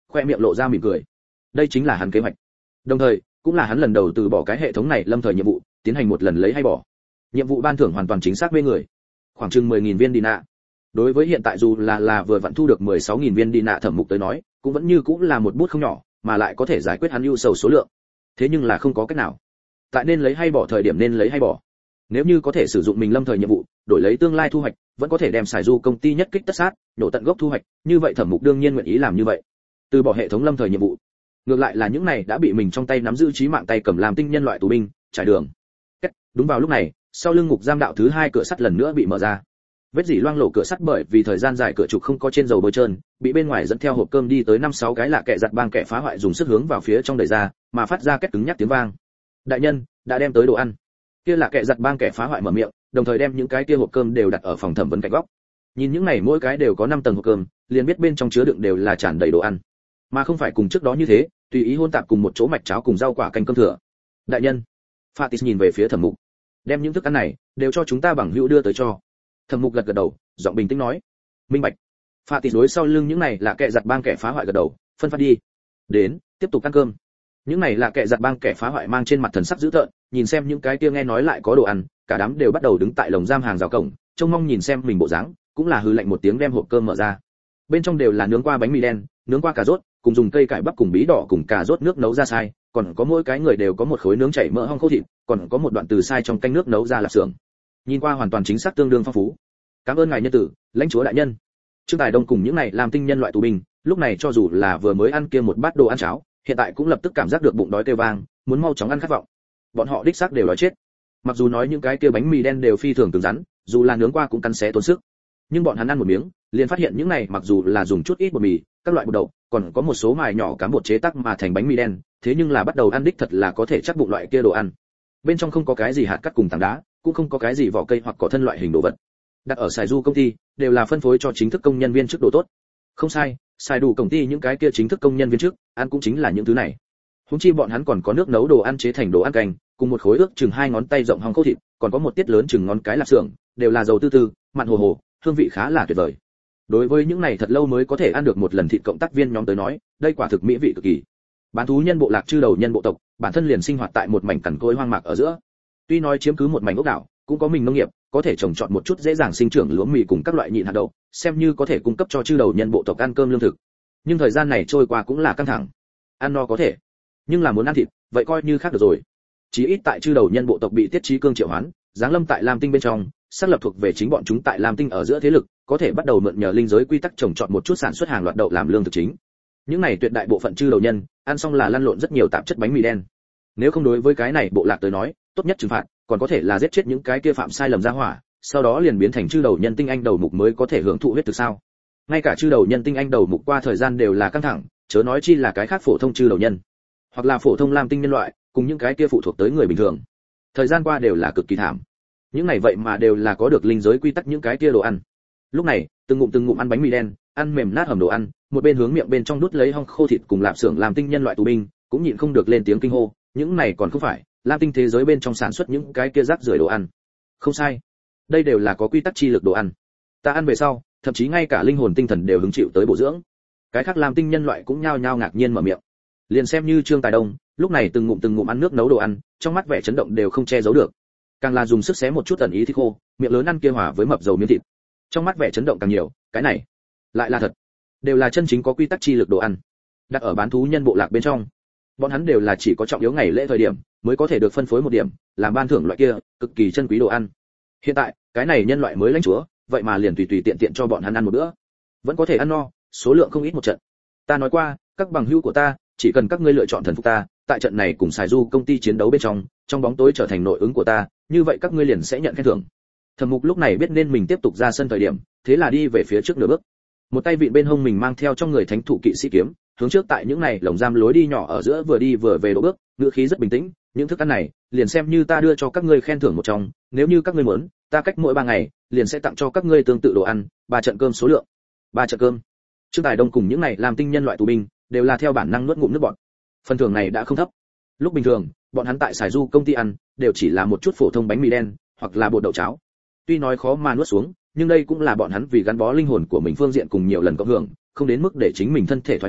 khoe miệng lộ ra mỉm cười. Đây chính là hắn kế hoạch, đồng thời cũng là hắn lần đầu từ bỏ cái hệ thống này lâm thời nhiệm vụ, tiến hành một lần lấy hay bỏ. Nhiệm vụ ban thưởng hoàn toàn chính xác mê người, khoảng chừng mười nghìn viên đi nạ. Đối với hiện tại dù là là vừa vặn thu được mười sáu nghìn viên đi nạ Thẩm Mục tới nói, cũng vẫn như cũng là một bút không nhỏ, mà lại có thể giải quyết hắn ưu sầu số lượng. Thế nhưng là không có cách nào. Tại nên lấy hay bỏ thời điểm nên lấy hay bỏ. Nếu như có thể sử dụng mình lâm thời nhiệm vụ, đổi lấy tương lai thu hoạch, vẫn có thể đem xài du công ty nhất kích tất sát, nhổ tận gốc thu hoạch, như vậy Thẩm Mục đương nhiên nguyện ý làm như vậy. Từ bỏ hệ thống lâm thời nhiệm vụ, ngược lại là những này đã bị mình trong tay nắm giữ chí mạng tay cầm làm tinh nhân loại tù binh, trải đường. Kết, đúng vào lúc này, sau lưng ngục giam đạo thứ hai cửa sắt lần nữa bị mở ra. Vết dỉ loang lổ cửa sắt bởi vì thời gian dài cửa trục không có trên dầu bôi trơn, bị bên ngoài dẫn theo hộp cơm đi tới năm sáu cái lạ kệ giặt bang kẻ phá hoại dùng sức hướng vào phía trong đẩy ra, mà phát ra két cứng nhắc tiếng vang. Đại nhân, đã đem tới đồ ăn. Kia lạ kệ giặt bang kẻ phá hoại mở miệng, đồng thời đem những cái kia hộp cơm đều đặt ở phòng thẩm vấn cạnh góc. Nhìn những này mỗi cái đều có năm tầng hộp cơm, liền biết bên trong chứa đựng đều là tràn đầy đồ ăn, mà không phải cùng trước đó như thế, tùy ý hôn tạp cùng một chỗ mạch cháo cùng rau quả canh cơm thừa. Đại nhân, Fatis nhìn về phía Thẩm Mục, đem những thức ăn này đều cho chúng ta bằng hữu đưa tới cho. Thẩm Mục gật gật đầu, giọng bình tĩnh nói, minh bạch. Fatis đối sau lưng những này là kẻ giặt bang kẻ phá hoại gật đầu, phân phát đi. Đến, tiếp tục ăn cơm. Những này là kẻ giặt bang kẻ phá hoại mang trên mặt thần sắc dữ tợn, nhìn xem những cái kia nghe nói lại có đồ ăn, cả đám đều bắt đầu đứng tại lồng giam hàng rào cổng, trông mong nhìn xem mình bộ dáng, cũng là hừ lạnh một tiếng đem hộp cơm mở ra. Bên trong đều là nướng qua bánh mì đen, nướng qua cà rốt, cùng dùng cây cải bắp cùng bí đỏ cùng cà rốt nước nấu ra sai, còn có mỗi cái người đều có một khối nướng chảy mỡ hong khô thịt, còn có một đoạn từ sai trong canh nước nấu ra lạp xưởng. Nhìn qua hoàn toàn chính xác tương đương phong phú. Cảm ơn ngài nhân tử, lãnh chúa đại nhân. Trương Tài Đông cùng những này làm tinh nhân loại tù binh, lúc này cho dù là vừa mới ăn kia một bát đồ ăn cháo, hiện tại cũng lập tức cảm giác được bụng đói kêu vang, muốn mau chóng ăn khát vọng. Bọn họ đích xác đều đói chết. Mặc dù nói những cái kia bánh mì đen đều phi thường cứng rắn, dù là nướng qua cũng cắn xé tốn sức, nhưng bọn hắn ăn một miếng, liền phát hiện những này mặc dù là dùng chút ít bột mì, các loại bột đậu, còn có một số mài nhỏ cám bột chế tác mà thành bánh mì đen, thế nhưng là bắt đầu ăn đích thật là có thể chắc bụng loại kia đồ ăn. Bên trong không có cái gì hạt cát cùng tảng đá, cũng không có cái gì vỏ cây hoặc cỏ thân loại hình đồ vật. Đặt ở Sài Du công ty, đều là phân phối cho chính thức công nhân viên chức đồ tốt. Không sai, Sài đủ công ty những cái kia chính thức công nhân viên chức, ăn cũng chính là những thứ này. Huống chi bọn hắn còn có nước nấu đồ ăn chế thành đồ ăn canh, cùng một khối ước chừng hai ngón tay rộng hong khô thịt, còn có một tiết lớn chừng ngón cái lạp xưởng, đều là dầu tư tư, mặn hồ hồ, hương vị khá là tuyệt vời. Đối với những này thật lâu mới có thể ăn được một lần thịt cộng tác viên nhóm tới nói, đây quả thực mỹ vị cực kỳ. Bán thú nhân bộ lạc chư đầu nhân bộ tộc, bản thân liền sinh hoạt tại một mảnh cằn cỗi hoang mạc ở giữa. Tuy nói chiếm cứ một mảnh ốc đảo, cũng có mình nông nghiệp, có thể trồng trọt một chút dễ dàng sinh trưởng lúa mì cùng các loại nhịn hạt đậu, xem như có thể cung cấp cho chư đầu nhân bộ tộc ăn cơm lương thực. Nhưng thời gian này trôi qua cũng là căng thẳng. Ăn no có thể, nhưng là muốn ăn thịt, vậy coi như khác được rồi. Chí ít tại chư đầu nhân bộ tộc bị Tiết Chí Cương triệu hoán, giáng lâm tại Lam Tinh bên trong, xác lập thuộc về chính bọn chúng tại Lam Tinh ở giữa thế lực, có thể bắt đầu mượn nhờ linh giới quy tắc trồng trọt một chút sản xuất hàng loạt đậu làm lương thực chính. Những này tuyệt đại bộ phận chư đầu nhân, ăn xong là lăn lộn rất nhiều tạp chất bánh mì đen. Nếu không đối với cái này bộ lạc tới nói, tốt nhất trừng phạt, còn có thể là giết chết những cái kia phạm sai lầm ra hỏa, sau đó liền biến thành chư đầu nhân tinh anh đầu mục mới có thể hưởng thụ huyết thực sao? Ngay cả chư đầu nhân tinh anh đầu mục qua thời gian đều là căng thẳng, chớ nói chi là cái khác phổ thông chư đầu nhân, hoặc là phổ thông lam tinh nhân loại, cùng những cái kia phụ thuộc tới người bình thường. Thời gian qua đều là cực kỳ thảm. Những này vậy mà đều là có được linh giới quy tắc những cái kia đồ ăn. Lúc này, từng ngụm từng ngụm ăn bánh mì đen, ăn mềm nát hầm đồ ăn, một bên hướng miệng bên trong đút lấy hong khô thịt cùng lạp xưởng làm tinh nhân loại tù binh, cũng nhịn không được lên tiếng kinh hô, những này còn không phải lam tinh thế giới bên trong sản xuất những cái kia rác rưởi đồ ăn. Không sai, đây đều là có quy tắc chi lực đồ ăn. Ta ăn về sau, thậm chí ngay cả linh hồn tinh thần đều hứng chịu tới bổ dưỡng. Cái khác lam tinh nhân loại cũng nhao nhao ngạc nhiên mở miệng. Liền xem như Trương Tài Đông, lúc này từng ngụm từng ngụm ăn nước nấu đồ ăn, trong mắt vẻ chấn động đều không che giấu được. Càng là dùng sức xé một chút ẩn ý thịt khô, miệng lớn ăn kia hòa với mập dầu miếng thịt. Trong mắt vẻ chấn động càng nhiều, cái này lại là thật, đều là chân chính có quy tắc chi lực đồ ăn. Đặt ở bán thú nhân bộ lạc bên trong, bọn hắn đều là chỉ có trọng yếu ngày lễ thời điểm mới có thể được phân phối một điểm, làm ban thưởng loại kia cực kỳ chân quý đồ ăn. Hiện tại, cái này nhân loại mới lãnh chúa, vậy mà liền tùy tùy tiện tiện cho bọn hắn ăn một bữa, vẫn có thể ăn no, số lượng không ít một trận. Ta nói qua, các bằng hữu của ta, chỉ cần các ngươi lựa chọn thần phục ta, tại trận này cùng Sài Du công ty chiến đấu bên trong, trong bóng tối trở thành nội ứng của ta, như vậy các ngươi liền sẽ nhận khen thưởng. Thẩm Mục lúc này biết nên mình tiếp tục ra sân thời điểm, thế là đi về phía trước nửa bước. Một tay vịn bên hông mình mang theo trong người thánh thụ kỵ sĩ kiếm, hướng trước tại những này lồng giam lối đi nhỏ ở giữa vừa đi vừa về đỗ bước, ngữ khí rất bình tĩnh, những thức ăn này, liền xem như ta đưa cho các ngươi khen thưởng một trong, nếu như các ngươi muốn, ta cách mỗi ba ngày, liền sẽ tặng cho các ngươi tương tự đồ ăn, ba trận cơm số lượng. Ba trận cơm. Trương Tài Đông cùng những này làm tinh nhân loại tù binh, đều là theo bản năng nuốt ngụm nước bọt. Phần thưởng này đã không thấp. Lúc bình thường, bọn hắn tại Sài Du công ty ăn, đều chỉ là một chút phổ thông bánh mì đen, hoặc là bột đậu cháo. Tuy nói khó mà nuốt xuống, nhưng đây cũng là bọn hắn vì gắn bó linh hồn của mình phương diện cùng nhiều lần cộng hưởng, không đến mức để chính mình thân thể thoái hóa,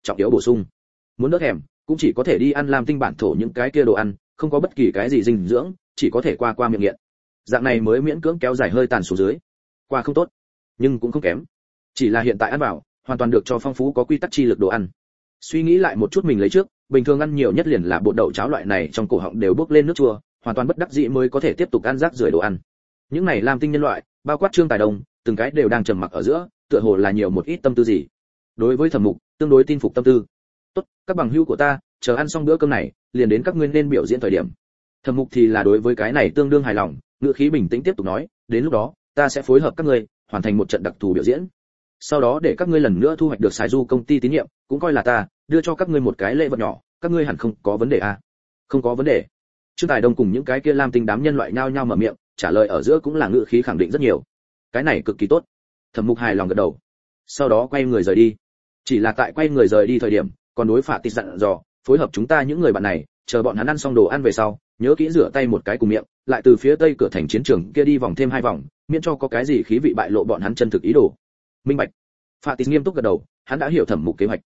trọng yếu bổ sung. Muốn đỡ thèm, cũng chỉ có thể đi ăn Lam Tinh bản thổ những cái kia đồ ăn, không có bất kỳ cái gì dinh dưỡng, chỉ có thể qua qua miệng nghiện. Dạng này mới miễn cưỡng kéo dài hơi tàn xuống dưới. Qua không tốt, nhưng cũng không kém. Chỉ là hiện tại ăn vào, hoàn toàn được cho phong phú có quy tắc chi lực đồ ăn. Suy nghĩ lại một chút mình lấy trước, bình thường ăn nhiều nhất liền là bột đậu cháo loại này trong cổ họng đều bốc lên nước chua, hoàn toàn bất đắc dĩ mới có thể tiếp tục ăn rác rưởi đồ ăn. Những này Lam Tinh nhân loại, bao quát Trương Tài Đông, từng cái đều đang trầm mặc ở giữa, tựa hồ là nhiều một ít tâm tư gì. Đối với Thẩm Mục, tương đối tin phục tâm tư. Tốt, các bằng hữu của ta, chờ ăn xong bữa cơm này, liền đến các ngươi nên biểu diễn thời điểm. Thẩm Mục thì là đối với cái này tương đương hài lòng, ngữ khí bình tĩnh tiếp tục nói, đến lúc đó, ta sẽ phối hợp các ngươi, hoàn thành một trận đặc thù biểu diễn. Sau đó để các ngươi lần nữa thu hoạch được Sài Du công ty tín nhiệm, cũng coi là ta đưa cho các ngươi một cái lễ vật nhỏ, các ngươi hẳn không có vấn đề à? Không có vấn đề. Trương Tài Đông cùng những cái kia Lam Tinh đám nhân loại nhao nhao mở miệng, trả lời ở giữa cũng là ngữ khí khẳng định rất nhiều. Cái này cực kỳ tốt. Thẩm Mục hài lòng gật đầu. Sau đó quay người rời đi. Chỉ là tại quay người rời đi thời điểm, còn đối Phạ Tịch dặn dò, phối hợp chúng ta những người bạn này, chờ bọn hắn ăn xong đồ ăn về sau, nhớ kỹ rửa tay một cái cùng miệng, lại từ phía tây cửa thành chiến trường kia đi vòng thêm hai vòng, miễn cho có cái gì khí vị bại lộ bọn hắn chân thực ý đồ. Minh bạch. Phạ Tịch nghiêm túc gật đầu, hắn đã hiểu Thẩm Mục kế hoạch.